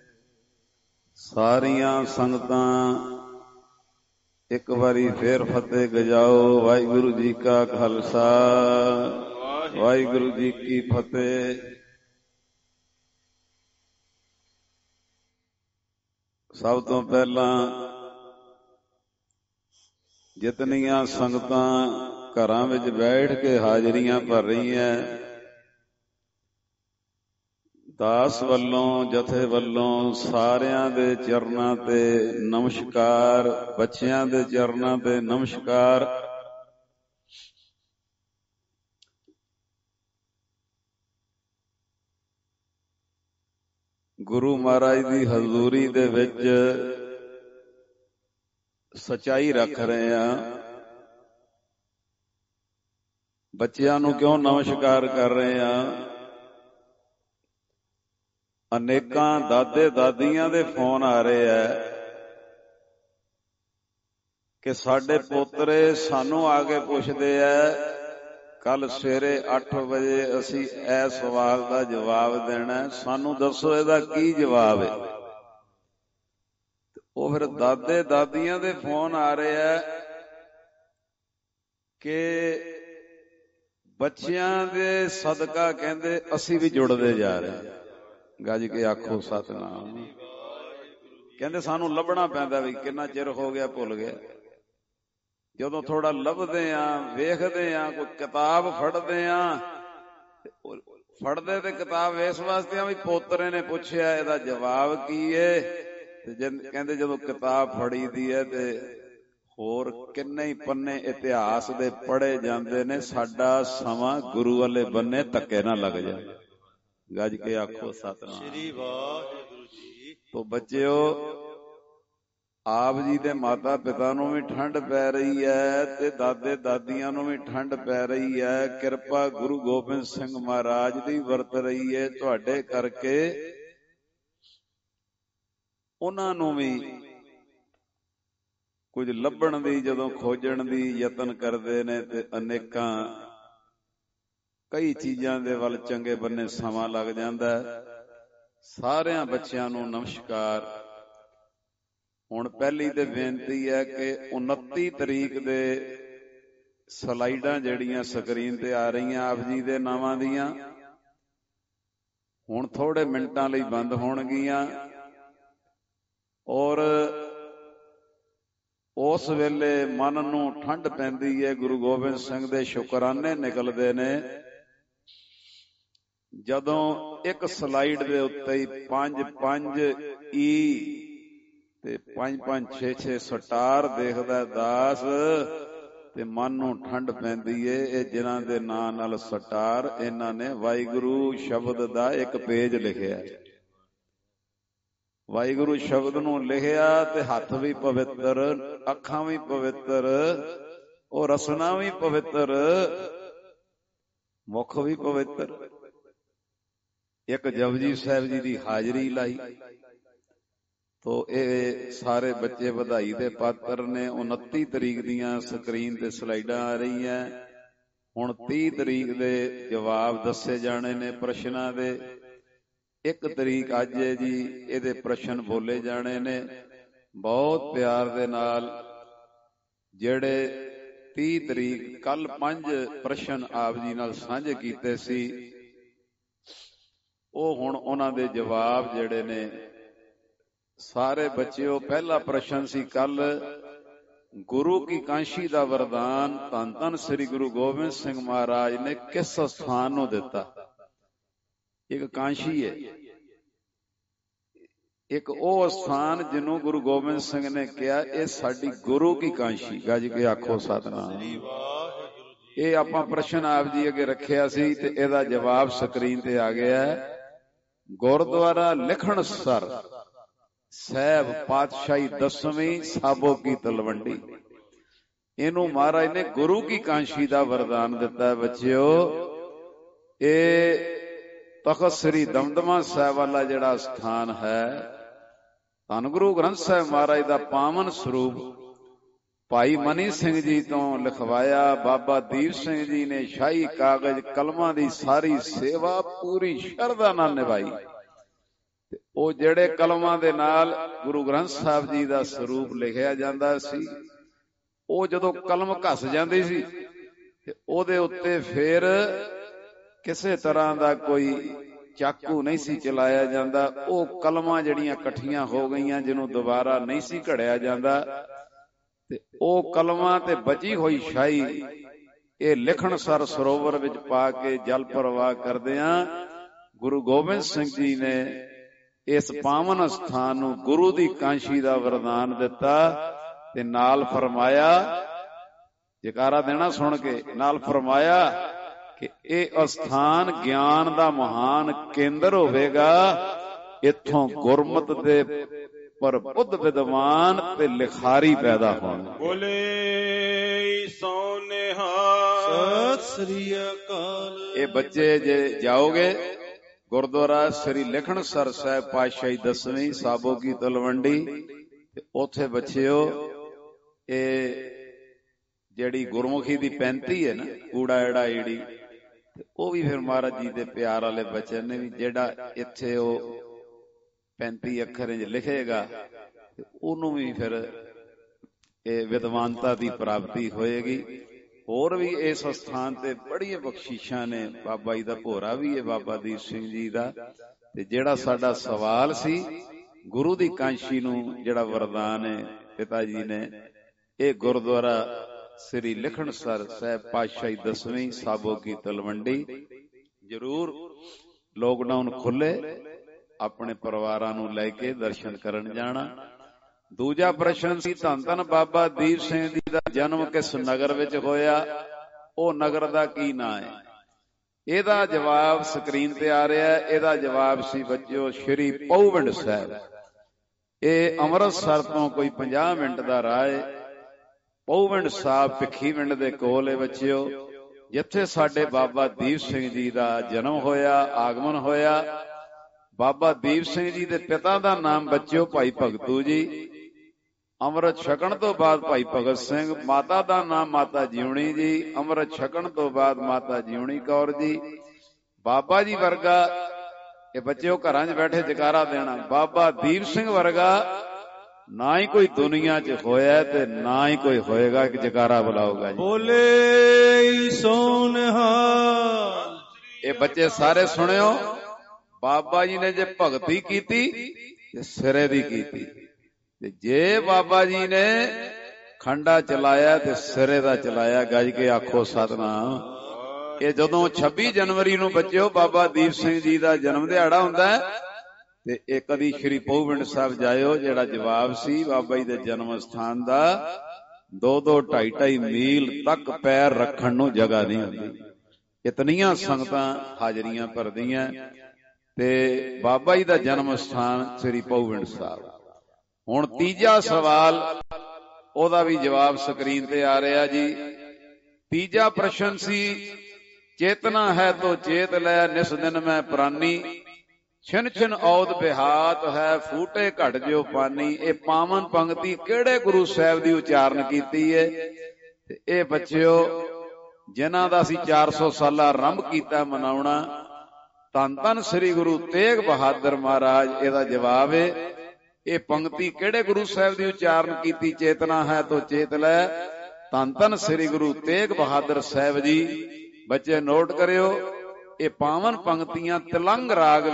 Speaker 3: ਸਾਰੀਆਂ ਸੰਗਤਾਂ ਇੱਕ ਵਾਰੀ ਫੇਰ ਫਤਿਹ ਗਜਾਓ। ਵਾਹਿਗੁਰੂ ਜੀ ਕਾ ਖਾਲਸਾ ਵਾਹਿਗੁਰੂ ਜੀ ਕੀ ਫਤਿਹ। ਸਭ ਤੋਂ ਪਹਿਲਾਂ ਜਿਤਨੀਆਂ ਸੰਗਤਾਂ ਘਰਾਂ ਵਿੱਚ ਬੈਠ ਕੇ ਹਾਜ਼ਰੀਆਂ ਭਰ ਰਹੀਆਂ, ਦਾਸ ਵੱਲੋਂ ਜਥੇ ਵੱਲੋਂ ਸਾਰਿਆਂ ਦੇ ਚਰਨਾਂ ਤੇ ਨਮਸਕਾਰ, ਬੱਚਿਆਂ ਦੇ ਚਰਨਾਂ ਤੇ ਨਮਸਕਾਰ। ਗੁਰੂ ਮਹਾਰਾਜ ਦੀ ਹਜ਼ੂਰੀ ਦੇ ਵਿੱਚ ਸਚਾਈ ਰੱਖ ਰਹੇ ਆ। ਬੱਚਿਆਂ ਨੂੰ ਕਿਉਂ ਨਮਸਕਾਰ ਕਰ ਰਹੇ ਆ? ਅਨੇਕਾਂ ਦਾਦੇ ਦਾਦੀਆਂ ਦੇ ਫੋਨ ਆ ਰਹੇ ਆ ਕਿ ਸਾਡੇ ਪੋਤਰੇ ਸਾਨੂੰ ਆ ਕੇ ਪੁੱਛਦੇ ਆ, ਕੱਲ ਸਵੇਰੇ 8 ਵਜੇ ਅਸੀਂ ਇਹ ਸਵਾਲ ਦਾ ਜਵਾਬ ਦੇਣਾ, ਸਾਨੂੰ ਦੱਸੋ ਇਹਦਾ ਕੀ ਜਵਾਬ ਹੈ। ਉਹ ਫਿਰ ਦਾਦੇ ਦਾਦੀਆਂ ਦੇ ਫੋਨ ਆ ਰਹੇ ਆ ਕਿ ਬੱਚਿਆਂ ਦੇ ਸਦਕਾ ਕਹਿੰਦੇ ਅਸੀਂ ਵੀ ਜੁੜਦੇ ਜਾ ਰਹੇ ਹਾਂ। ਗੱਜ ਕੇ ਆਖੋ ਸਤਿਨਾਮ। ਕਹਿੰਦੇ ਸਾਨੂੰ ਲੱਭਣਾ ਪੈਂਦਾ ਵੀ ਕਿੰਨਾ ਚਿਰ ਹੋ ਗਿਆ, ਭੁੱਲ ਗਿਆ। ਜਦੋਂ ਥੋੜਾ ਲੱਭਦੇ ਆ, ਵੇਖਦੇ ਆ, ਕੋਈ ਕਿਤਾਬ ਫੜਦੇ ਆ, ਫੜਦੇ ਤੇ ਕਿਤਾਬ ਇਸ ਵਾਸਤੇ ਆ ਵੀ ਪੋਤਰੇ ਨੇ ਪੁੱਛਿਆ ਇਹਦਾ ਜਵਾਬ ਕੀ ਹੈ। ਤੇ ਕਹਿੰਦੇ ਜਦੋਂ ਕਿਤਾਬ ਫੜੀ ਦੀ ਹੈ ਤੇ ਹੋਰ ਕਿੰਨੇ ਹੀ ਪੰਨੇ ਇਤਿਹਾਸ ਦੇ ਪੜ੍ਹੇ ਜਾਂਦੇ ਨੇ, ਸਾਡਾ ਸਮਾਂ ਗੁਰੂ ਵਾਲੇ ਬੰਨੇ ਧੱਕੇ ਨਾ ਲੱਗ ਜਾਏ। ਗੱਜ ਕੇ ਆਖੋ ਸਤਿਨਾਮ ਸ੍ਰੀ ਵਾਹਿਗੁਰੂ ਜੀ। ਤੋ ਬੱਚਿਓ, ਆਪ ਜੀ ਦੇ ਮਾਤਾ ਪਿਤਾ ਨੂੰ ਵੀ ਠੰਡ ਪੈ ਰਹੀ ਹੈ ਤੇ ਦਾਦੇ ਦਾਦੀਆਂ ਨੂੰ ਵੀ ਠੰਡ ਪੈ ਰਹੀ ਹੈ। ਕਿਰਪਾ ਗੁਰੂ ਗੋਬਿੰਦ ਸਿੰਘ ਮਹਾਰਾਜ ਦੀ ਵਰਤ ਰਹੀ ਹੈ ਤੁਹਾਡੇ ਕਰਕੇ। ਉਹਨਾਂ ਨੂੰ ਵੀ ਕੁਝ ਲੱਭਣ ਦੀ, ਜਦੋਂ ਖੋਜਣ ਦੀ ਯਤਨ ਕਰਦੇ ਨੇ ਤੇ ਅਨੇਕਾਂ ਕਈ ਚੀਜ਼ਾਂ ਦੇ ਵੱਲ ਚੰਗੇ ਬੰਨੇ ਸਮਾਂ ਲੱਗ ਜਾਂਦਾ। ਸਾਰਿਆਂ ਬੱਚਿਆਂ ਨੂੰ ਨਮਸਕਾਰ। ਹੁਣ ਪਹਿਲੀ ਤੇ ਬੇਨਤੀ ਹੈ ਕਿ 29 ਤਰੀਕ ਦੇ ਸਲਾਈਡਾਂ ਜਿਹੜੀਆਂ ਸਕਰੀਨ ਤੇ ਆ ਰਹੀਆਂ ਆਪ ਜੀ ਦੇ ਨਾਵਾਂ ਦੀਆਂ, ਹੁਣ ਥੋੜੇ ਮਿੰਟਾਂ ਲਈ ਬੰਦ ਹੋਣਗੀਆਂ। ਔਰ ਉਸ ਵੇਲੇ ਮਨ ਨੂੰ ਠੰਡ ਪੈਂਦੀ ਹੈ, ਗੁਰੂ ਗੋਬਿੰਦ ਸਿੰਘ ਦੇ ਸ਼ੁਕਰਾਨੇ ਨਿਕਲਦੇ ਨੇ ਜਦੋਂ ਇੱਕ ਸਲਾਈਡ ਦੇ ਉੱਤੇ ਹੀ 5-5 ਈ ਤੇ 5-5 6-6 ਸਟਾਰ ਦੇਖਦਾ ਦਾਸ ਤੇ ਮਨ ਨੂੰ ਠੰਡ ਪੈਂਦੀ ਏ। ਇਹ ਜਿਨ੍ਹਾਂ ਦੇ ਨਾਂ ਨਾਲ ਸਟਾਰ, ਇਹਨਾਂ ਨੇ ਵਾਹਿਗੁਰੂ ਸ਼ਬਦ ਦਾ ਇੱਕ ਪੇਜ ਲਿਖਿਆ। ਵਾਹਿਗੁਰੂ ਸ਼ਬਦ ਨੂੰ ਲਿਖਿਆ ਤੇ ਹੱਥ ਵੀ ਪਵਿੱਤਰ, ਅੱਖਾਂ ਵੀ ਪਵਿੱਤਰ, ਉਹ ਰਸਨਾ ਵੀ ਪਵਿੱਤਰ, ਮੁਖ ਵੀ ਪਵਿੱਤਰ। ਇੱਕ ਜਪਜੀ ਸਾਹਿਬ ਜੀ ਦੀ ਹਾਜ਼ਰੀ ਲਾਈ। ਤੋ ਇਹ ਸਾਰੇ ਬੱਚੇ ਵਧਾਈ ਦੇ ਪਾਤਰ ਨੇ। 29 ਤਰੀਕ ਦੀਆਂ ਸਕਰੀਨ ਤੇ ਸਲਾਈਡਾਂ ਆ ਰਹੀਆਂ।
Speaker 4: ਹੁਣ 30 ਤਰੀਕ ਦੇ ਜਵਾਬ ਦੱਸੇ ਜਾਣੇ ਨੇ ਪ੍ਰਸ਼ਨਾਂ ਦੇ। 1 ਤਰੀਕ ਅੱਜ ਹੈ ਜੀ, ਇਹਦੇ ਪ੍ਰਸ਼ਨ ਬੋਲੇ ਜਾਣੇ ਨੇ। ਬਹੁਤ ਪਿਆਰ ਦੇ ਨਾਲ ਜਿਹੜੇ 30 ਤਰੀਕ ਕੱਲ 5 ਪ੍ਰਸ਼ਨ ਆਪ ਜੀ ਨਾਲ ਸਾਂਝੇ ਕੀਤੇ ਸੀ, ਉਹ ਹੁਣ ਉਹਨਾਂ ਦੇ ਜਵਾਬ ਜਿਹੜੇ ਨੇ ਸਾਰੇ ਬੱਚਿਓ। ਪਹਿਲਾ ਪ੍ਰਸ਼ਨ ਸੀ ਕੱਲ, ਗੁਰੂ ਕੀ ਕਾਂਸ਼ੀ ਦਾ ਵਰਦਾਨ ਧੰਨ ਧੰਨ ਸ੍ਰੀ ਗੁਰੂ ਗੋਬਿੰਦ ਸਿੰਘ ਮਹਾਰਾਜ ਨੇ ਕਿਸ ਸਥਾਨ ਨੂੰ ਦਿੱਤਾ। ਇੱਕ ਕਾਂਸ਼ੀ ਹੈ, ਇੱਕ ਉਹ ਸਥਾਨ ਜਿਹਨੂੰ ਗੁਰੂ ਗੋਬਿੰਦ ਸਿੰਘ ਨੇ ਕਿਹਾ ਇਹ ਸਾਡੀ ਗੁਰੂ ਕੀ ਕਾਂਸ਼ੀ। ਗੱਜ ਕੇ ਆਖੋ ਸਤਿਨਾਮ। ਇਹ ਆਪਾਂ ਪ੍ਰਸ਼ਨ ਆਪ ਜੀ ਅੱਗੇ ਰੱਖਿਆ ਸੀ ਤੇ ਇਹਦਾ ਜਵਾਬ ਸਕਰੀਨ ਤੇ ਆ ਗਿਆ। ਗੁਰਦੁਆਰਾ ਲਿਖਣਸਰ ਸਾਹਿਬ ਪਾਤਸ਼ਾਹੀ 10ਵੀਂ ਸਾਬੋ ਕੀ ਤਲਵੰਡੀ, ਇਹਨੂੰ ਮਹਾਰਾਜ ਨੇ ਗੁਰੂ ਕੀ ਕਾਂਸ਼ੀ ਦਾ ਵਰਦਾਨ ਦਿੱਤਾ। ਬੱਚਿਓ, ਇਹ ਤਖਤ ਸ੍ਰੀ ਦਮਦਮਾ ਸਾਹਿਬ ਵਾਲਾ ਜਿਹੜਾ ਸਥਾਨ ਹੈ, ਧੰਨ ਗੁਰੂ ਗ੍ਰੰਥ ਸਾਹਿਬ ਮਹਾਰਾਜ ਦਾ ਪਾਵਨ ਸਰੂਪ ਭਾਈ ਮਨੀ ਸਿੰਘ ਜੀ ਤੋਂ ਲਿਖਵਾਇਆ। ਬਾਬਾ ਦੀਪ ਸਿੰਘ ਜੀ ਨੇ ਸ਼ਾਹੀ ਕਾਗਜ਼ ਕਲਮਾਂ ਦੀ ਸਾਰੀ ਸੇਵਾ ਪੂਰੀ ਸ਼ਰਧਾ ਨਾਲ ਨਿਭਾਈ। ਤੇ ਉਹ ਜਿਹੜੇ ਕਲਮਾਂ ਦੇ ਨਾਲ ਗੁਰੂ ਗ੍ਰੰਥ ਸਾਹਿਬ ਜੀ ਦਾ ਸਰੂਪ ਲਿਖਿਆ ਜਾਂਦਾ ਸੀ, ਉਹ ਜਦੋਂ ਕਲਮ ਘਸ ਜਾਂਦੀ ਸੀ ਤੇ ਉਹਦੇ ਉੱਤੇ ਫਿਰ ਕਿਸੇ ਤਰ੍ਹਾਂ ਦਾ ਕੋਈ ਚਾਕੂ ਨਹੀਂ ਸੀ ਚਲਾਇਆ ਜਾਂਦਾ। ਉਹ ਕਲਮਾਂ ਜਿਹੜੀਆਂ ਇਕੱਠੀਆਂ ਹੋ ਗਈਆਂ, ਜਿਹਨੂੰ ਦੁਬਾਰਾ ਨਹੀਂ ਸੀ ਘੜਿਆ ਜਾਂਦਾ, ਤੇ ਉਹ ਕਲਮਾਂ ਤੇ ਬਚੀ ਹੋਈ ਸ਼ਾਹੀ ਇਹ ਲਿਖਣਸਰ ਸਰੋਵਰ ਵਿੱਚ ਪਾ ਕੇ ਜਲ ਪ੍ਰਵਾਹ ਕਰਦਿਆਂ ਗੁਰੂ ਗੋਬਿੰਦ ਸਿੰਘ ਜੀ ਨੇ ਇਸ ਪਾਵਨ ਸਥਾਨ ਨੂੰ ਗੁਰੂ ਦੀ ਕਾਂਸ਼ੀ ਦਾ ਵਰਦਾਨ ਦਿੱਤਾ। ਤੇ ਨਾਲ ਫਰਮਾਇਆ, ਜੈਕਾਰਾ ਦੇਣਾ ਸੁਣ ਕੇ, ਨਾਲ ਫਰਮਾਇਆ ਕਿ ਇਹ ਅਸਥਾਨ ਗਿਆਨ ਦਾ ਮਹਾਨ ਕੇਂਦਰ ਹੋਵੇਗਾ। ਇੱਥੋਂ ਗੁਰਮਤ ਦੇ ਪਰ ਬੁੱਧ ਵਿਦਵਾਨ ਤੇ ਲਿਖਾਰੀ ਪੈਦਾ ਹੋਣਗੇ।
Speaker 6: ਬੋਲੇ ਸੋ ਨਿਹਾਲ, ਸਤਿ ਸ੍ਰੀ ਅਕਾਲ।
Speaker 4: ਇਹ ਬੱਚੇ ਜੇ ਜਾਓਗੇ ਗੁਰਦੁਆਰਾ ਸ੍ਰੀ ਲਿਖਣਸਰ ਸਾਹਿਬ ਪਾਤਸ਼ਾਹੀ 10ਵੀਂ ਸਾਬੋ ਕੀ ਤਲਵੰਡੀ, ਤੇ ਉੱਥੇ ਬੱਚਿਓ ਇਹ ਜਿਹੜੀ ਗੁਰਮੁਖੀ ਦੀ 35 ਹੈ ਨਾ, ਊੜਾ ਏੜਾ ਈੜੀ, ਤੇ ਉਹ ਵੀ ਫਿਰ ਮਹਾਰਾਜ ਜੀ ਦੇ ਪਿਆਰ ਵਾਲੇ ਬਚਨ ਨੇ ਵੀ ਜਿਹੜਾ ਇੱਥੇ ਉਹ 35 ਅੱਖਰ ਚ ਲਿਖੇਗਾ ਤੇ ਉਹਨੂੰ ਵੀ ਫਿਰ ਇਹ ਵਿਦਵਾਨਤਾ ਦੀ ਪ੍ਰਾਪਤੀ ਹੋਏਗੀ। ਹੋਰ ਵੀ ਇਸ ਸਥਾਨ ਤੇ ਬੜੀਆਂ ਬਖਸ਼ਿਸ਼ਾਂ ਨੇ। ਬਾਬਾ ਜੀ ਦਾ ਭੋਰਾ ਵੀ ਹੈ, ਬਾਬਾ ਦੀਪ ਸਿੰਘ ਜੀ ਦਾ। ਤੇ ਜਿਹੜਾ ਸਾਡਾ ਸਵਾਲ ਸੀ, ਗੁਰੂ ਦੀ ਕਾਂਸ਼ੀ ਨੂੰ ਜਿਹੜਾ ਵਰਦਾਨ ਹੈ ਪਿਤਾ ਜੀ ਨੇ, ਇਹ ਗੁਰਦੁਆਰਾ ਸ੍ਰੀ ਲਿਖਣਸਰ ਸਾਹਿਬ ਪਾਤਸ਼ਾਹੀ 10ਵੀਂ ਸਾਬੋ ਕੀ ਤਲਵੰਡੀ। ਜ਼ਰੂਰ ਲੋਕਡਾਊਨ ਖੁੱਲੇ, ਆਪਣੇ ਪਰਿਵਾਰਾਂ ਨੂੰ ਲੈ ਕੇ ਦਰਸ਼ਨ ਕਰਨ ਜਾਣਾ। ਦੂਜਾ ਪ੍ਰਸ਼ਨ ਸੀ, ਧੰਨ ਧੰਨ ਬਾਬਾ ਦੀਪ ਸਿੰਘ ਜੀ ਦਾ ਜਨਮ ਕਿਸ ਨਗਰ ਵਿੱਚ ਹੋਇਆ, ਉਹ ਨਗਰ ਦਾ ਕੀ ਨਾਂ ਹੈ। ਇਹਦਾ ਜਵਾਬ ਸਕਰੀਨ ਤੇ ਆ ਰਿਹਾ ਹੈ। ਇਹਦਾ ਜਵਾਬ ਸੀ ਬੱਚਿਓ ਸ਼੍ਰੀ ਪਹੁਵਿੰਡ ਸਾਹਿਬ। ਇਹ ਅੰਮ੍ਰਿਤਸਰ ਤੋਂ ਕੋਈ 50 ਮਿੰਟ ਦਾ ਰਾਹ ਹੈ। ਪਹੁਵਿੰਡ ਸਾਹਿਬ ਭਿੱਖੀਵਿੰਡ ਦੇ ਕੋਲ ਹੈ ਬੱਚਿਓ, ਜਿੱਥੇ ਸਾਡੇ ਬਾਬਾ ਦੀਪ ਸਿੰਘ ਜੀ ਦਾ ਜਨਮ ਹੋਇਆ, ਆਗਮਨ ਹੋਇਆ। ਬਾਬਾ ਦੀਪ ਸਿੰਘ ਜੀ ਦੇ ਪਿਤਾ ਦਾ ਨਾਮ ਬੱਚਿਓ ਭਾਈ ਭਗਤੂ ਜੀ, ਅੰਮ੍ਰਿਤ ਛਕਣ ਤੋਂ ਬਾਅਦ ਭਾਈ ਭਗਤ ਸਿੰਘ। ਮਾਤਾ ਦਾ ਨਾਮ ਮਾਤਾ ਜਿਉਣੀ ਜੀ, ਅੰਮ੍ਰਿਤ ਛਕਣ ਤੋਂ ਬਾਅਦ ਮਾਤਾ ਜਿਉਣੀ ਕੌਰ ਜੀ। ਬਾਬਾ ਜੀ ਵਰਗਾ, ਇਹ ਬੱਚਿਓ ਘਰਾਂ 'ਚ ਬੈਠੇ ਜਕਾਰਾ ਦੇਣਾ, ਬਾਬਾ ਦੀਪ ਸਿੰਘ ਵਰਗਾ ਨਾ ਹੀ ਕੋਈ ਦੁਨੀਆ 'ਚ ਹੋਇਆ ਤੇ ਨਾ ਹੀ ਕੋਈ ਹੋਏਗਾ। ਇੱਕ ਜਕਾਰਾ ਬੁਲਾਊਗਾ ਜੀ,
Speaker 6: ਬੋਲੇ ਸੋ ਨਿਹਾਲ।
Speaker 4: ਇਹ ਬੱਚੇ ਸਾਰੇ ਸੁਣਿਓ, ਬਾਬਾ ਜੀ ਨੇ ਜੇ ਭਗਤੀ ਕੀਤੀ ਤੇ ਸਿਰੇ ਦੀ ਕੀਤੀ, ਤੇ ਜੇ ਬਾਬਾ ਜੀ ਨੇ ਖੰਡਾ ਚਲਾਇਆ ਤੇ ਸਿਰੇ ਦਾ ਚਲਾਇਆ। ਗੱਜ ਕੇ ਆਖੋ ਸਤਿਨਾਮ। ਇਹ ਜਦੋਂ 26 ਜਨਵਰੀ ਨੂੰ ਬੱਚਿਓ ਬਾਬਾ ਦੀਪ ਸਿੰਘ ਜੀ ਦਾ ਜਨਮ ਦਿਹਾੜਾ ਹੁੰਦਾ ਹੈ, ਤੇ ਇਹ ਕਦੀ ਸ਼੍ਰੀ ਪਹੁਵਿੰਡ ਸਾਹਿਬ ਜਾਇਓ। ਜਿਹੜਾ ਜਵਾਬ ਸੀ ਬਾਬਾ ਜੀ ਦੇ ਜਨਮ ਸਥਾਨ ਦਾ, 2-2 2.5 ਮੀਲ ਤੱਕ ਪੈਰ ਰੱਖਣ ਨੂੰ ਜਗ੍ਹਾ ਨਹੀਂ ਹੁੰਦੀ। ਇਤਨੀਆਂ ਸੰਗਤਾਂ ਹਾਜ਼ਰੀਆਂ ਭਰਦੀਆਂ। ਤੇ ਬਾਬਾ ਜੀ ਦਾ ਜਨਮ ਸਥਾਨ ਸ੍ਰੀ ਪਹੁਵਿੰਡ ਸਾਹਿਬ। ਹੁਣ ਤੀਜਾ ਸਵਾਲ, ਉਹਦਾ ਵੀ ਜਵਾਬ ਸਕਰੀਨ ਤੇ ਆ ਰਿਹਾ ਜੀ। ਤੀਜਾ ਪ੍ਰਸ਼ਨ ਸੀ, ਚੇਤਨਾ ਹੈ ਤੋ ਚੇਤ ਲੈ, ਨਿਸ ਦਿਨ ਮੈਂ ਪ੍ਰਾਨੀ, ਛਿਨ ਛਿਨ ਔਦ ਬਿਹਾਤ ਹੈ, ਫੂਟੇ ਘਟ ਜਿਉ ਪਾਨੀ। ਇਹ ਪਾਵਨ ਪੰਕਤੀ ਕਿਹੜੇ ਗੁਰੂ ਸਾਹਿਬ ਦੀ ਉਚਾਰਨ ਕੀਤੀ ਹੈ? ਤੇ ਇਹ ਬੱਚਿਓ ਜਿਨ੍ਹਾਂ ਦਾ ਅਸੀਂ 400 ਸਾਲਾ ਆਰੰਭ ਕੀਤਾ ਮਨਾਉਣਾ, ਧੰਨ ਧੰਨ ਸ੍ਰੀ ਗੁਰੂ ਤੇਗ ਬਹਾਦਰ ਮਹਾਰਾਜ। ਇਹਦਾ ਜਵਾਬ ਹੈ, ਇਹ ਪੰਕਤੀ ਕਿਹੜੇ ਗੁਰੂ ਸਾਹਿਬ ਦੀ ਉਚਾਰਨ ਕੀਤੀ? ਚੇਤਨਾ ਹੈ ਤੋ ਚੇਤ ਲੈ, ਧੰਨ ਧੰਨ ਸ੍ਰੀ ਗੁਰੂ ਤੇਗ ਬਹਾਦਰ ਸਾਹਿਬ ਜੀ। ਬੱਚੇ ਨੋਟ ਕਰਿਓ, ਇਹ ਪਾਵਨ ਪੰਕਤੀਆਂ ਤਿਲੰਗ ਰਾਗ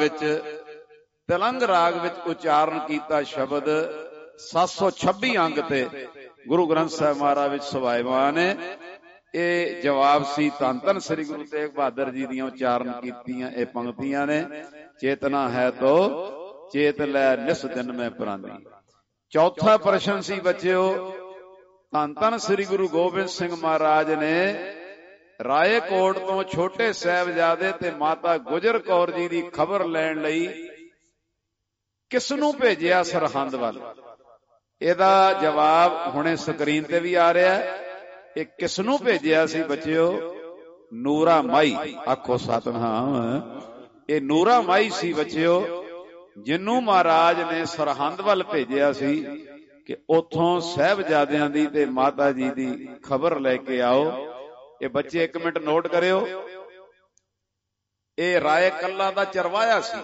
Speaker 4: ਵਿੱਚ ਉਚਾਰਨ ਕੀਤਾ ਸ਼ਬਦ 726 ਅੰਗ ਤੇ ਗੁਰੂ ਗ੍ਰੰਥ ਸਾਹਿਬ ਮਹਾਰਾਜ ਵਿੱਚ ਸਵਾਇਮਾਨ ਹੈ। ਇਹ ਜਵਾਬ ਸੀ ਧੰਨ ਧੰਨ ਸ੍ਰੀ ਗੁਰੂ ਤੇਗ ਬਹਾਦਰ ਜੀ ਦੀਆਂ ਉਚਾਰਨ ਕੀਤੀਆਂ ਇਹ ਪੰਕਤੀਆਂ ਨੇ। ਚੇਤਨਾ ਹੈ ਤੋ ਚੇਤ ਲੈ, ਨਿਸ ਦਿਨ ਮੈਂ ਪ੍ਰਾਨੀ। ਚੌਥਾ ਪ੍ਰਸ਼ਨ ਸੀ ਬੱਚਿਓ, ਧੰਨ ਧੰਨ ਸ੍ਰੀ ਗੁਰੂ ਗੋਬਿੰਦ ਸਿੰਘ ਮਹਾਰਾਜ ਨੇ ਰਾਏਕੋਟ ਤੋਂ ਛੋਟੇ ਸਾਹਿਬਜ਼ਾਦੇ ਤੇ ਮਾਤਾ ਗੁਜਰ ਕੌਰ ਜੀ ਦੀ ਖਬਰ ਲੈਣ ਲਈ ਕਿਸ ਨੂੰ ਭੇਜਿਆ ਸਰਹੰਦ ਵੱਲ? ਇਹਦਾ ਜਵਾਬ ਹੁਣੇ ਸਕਰੀਨ ਤੇ ਵੀ ਆ ਰਿਹਾ ਹੈ। ਇਹ ਕਿਸ ਨੂੰ ਭੇਜਿਆ ਸੀ ਬੱਚਿਓ? ਨੂਰਾ ਮਾਈ। ਆਖੋ ਸਤਿਨਾਮ। ਇਹ ਨੂਰਾ ਮਾਈ ਸੀ ਬੱਚਿਓ, ਜਿਹਨੂੰ ਮਹਾਰਾਜ ਨੇ ਸਰਹੰਦ ਵੱਲ ਭੇਜਿਆ ਸੀ ਕਿ ਉਥੋਂ ਸਾਹਿਬਜ਼ਾਦਿਆਂ ਦੀ ਤੇ ਮਾਤਾ ਜੀ ਦੀ ਖਬਰ ਲੈ ਕੇ ਆਓ। ਇਹ ਬੱਚੇ ਇੱਕ ਮਿੰਟ ਨੋਟ ਕਰਿਓ, ਇਹ ਰਾਏ ਕੱਲਾ ਦਾ ਚਰਵਾਇਆ ਸੀ,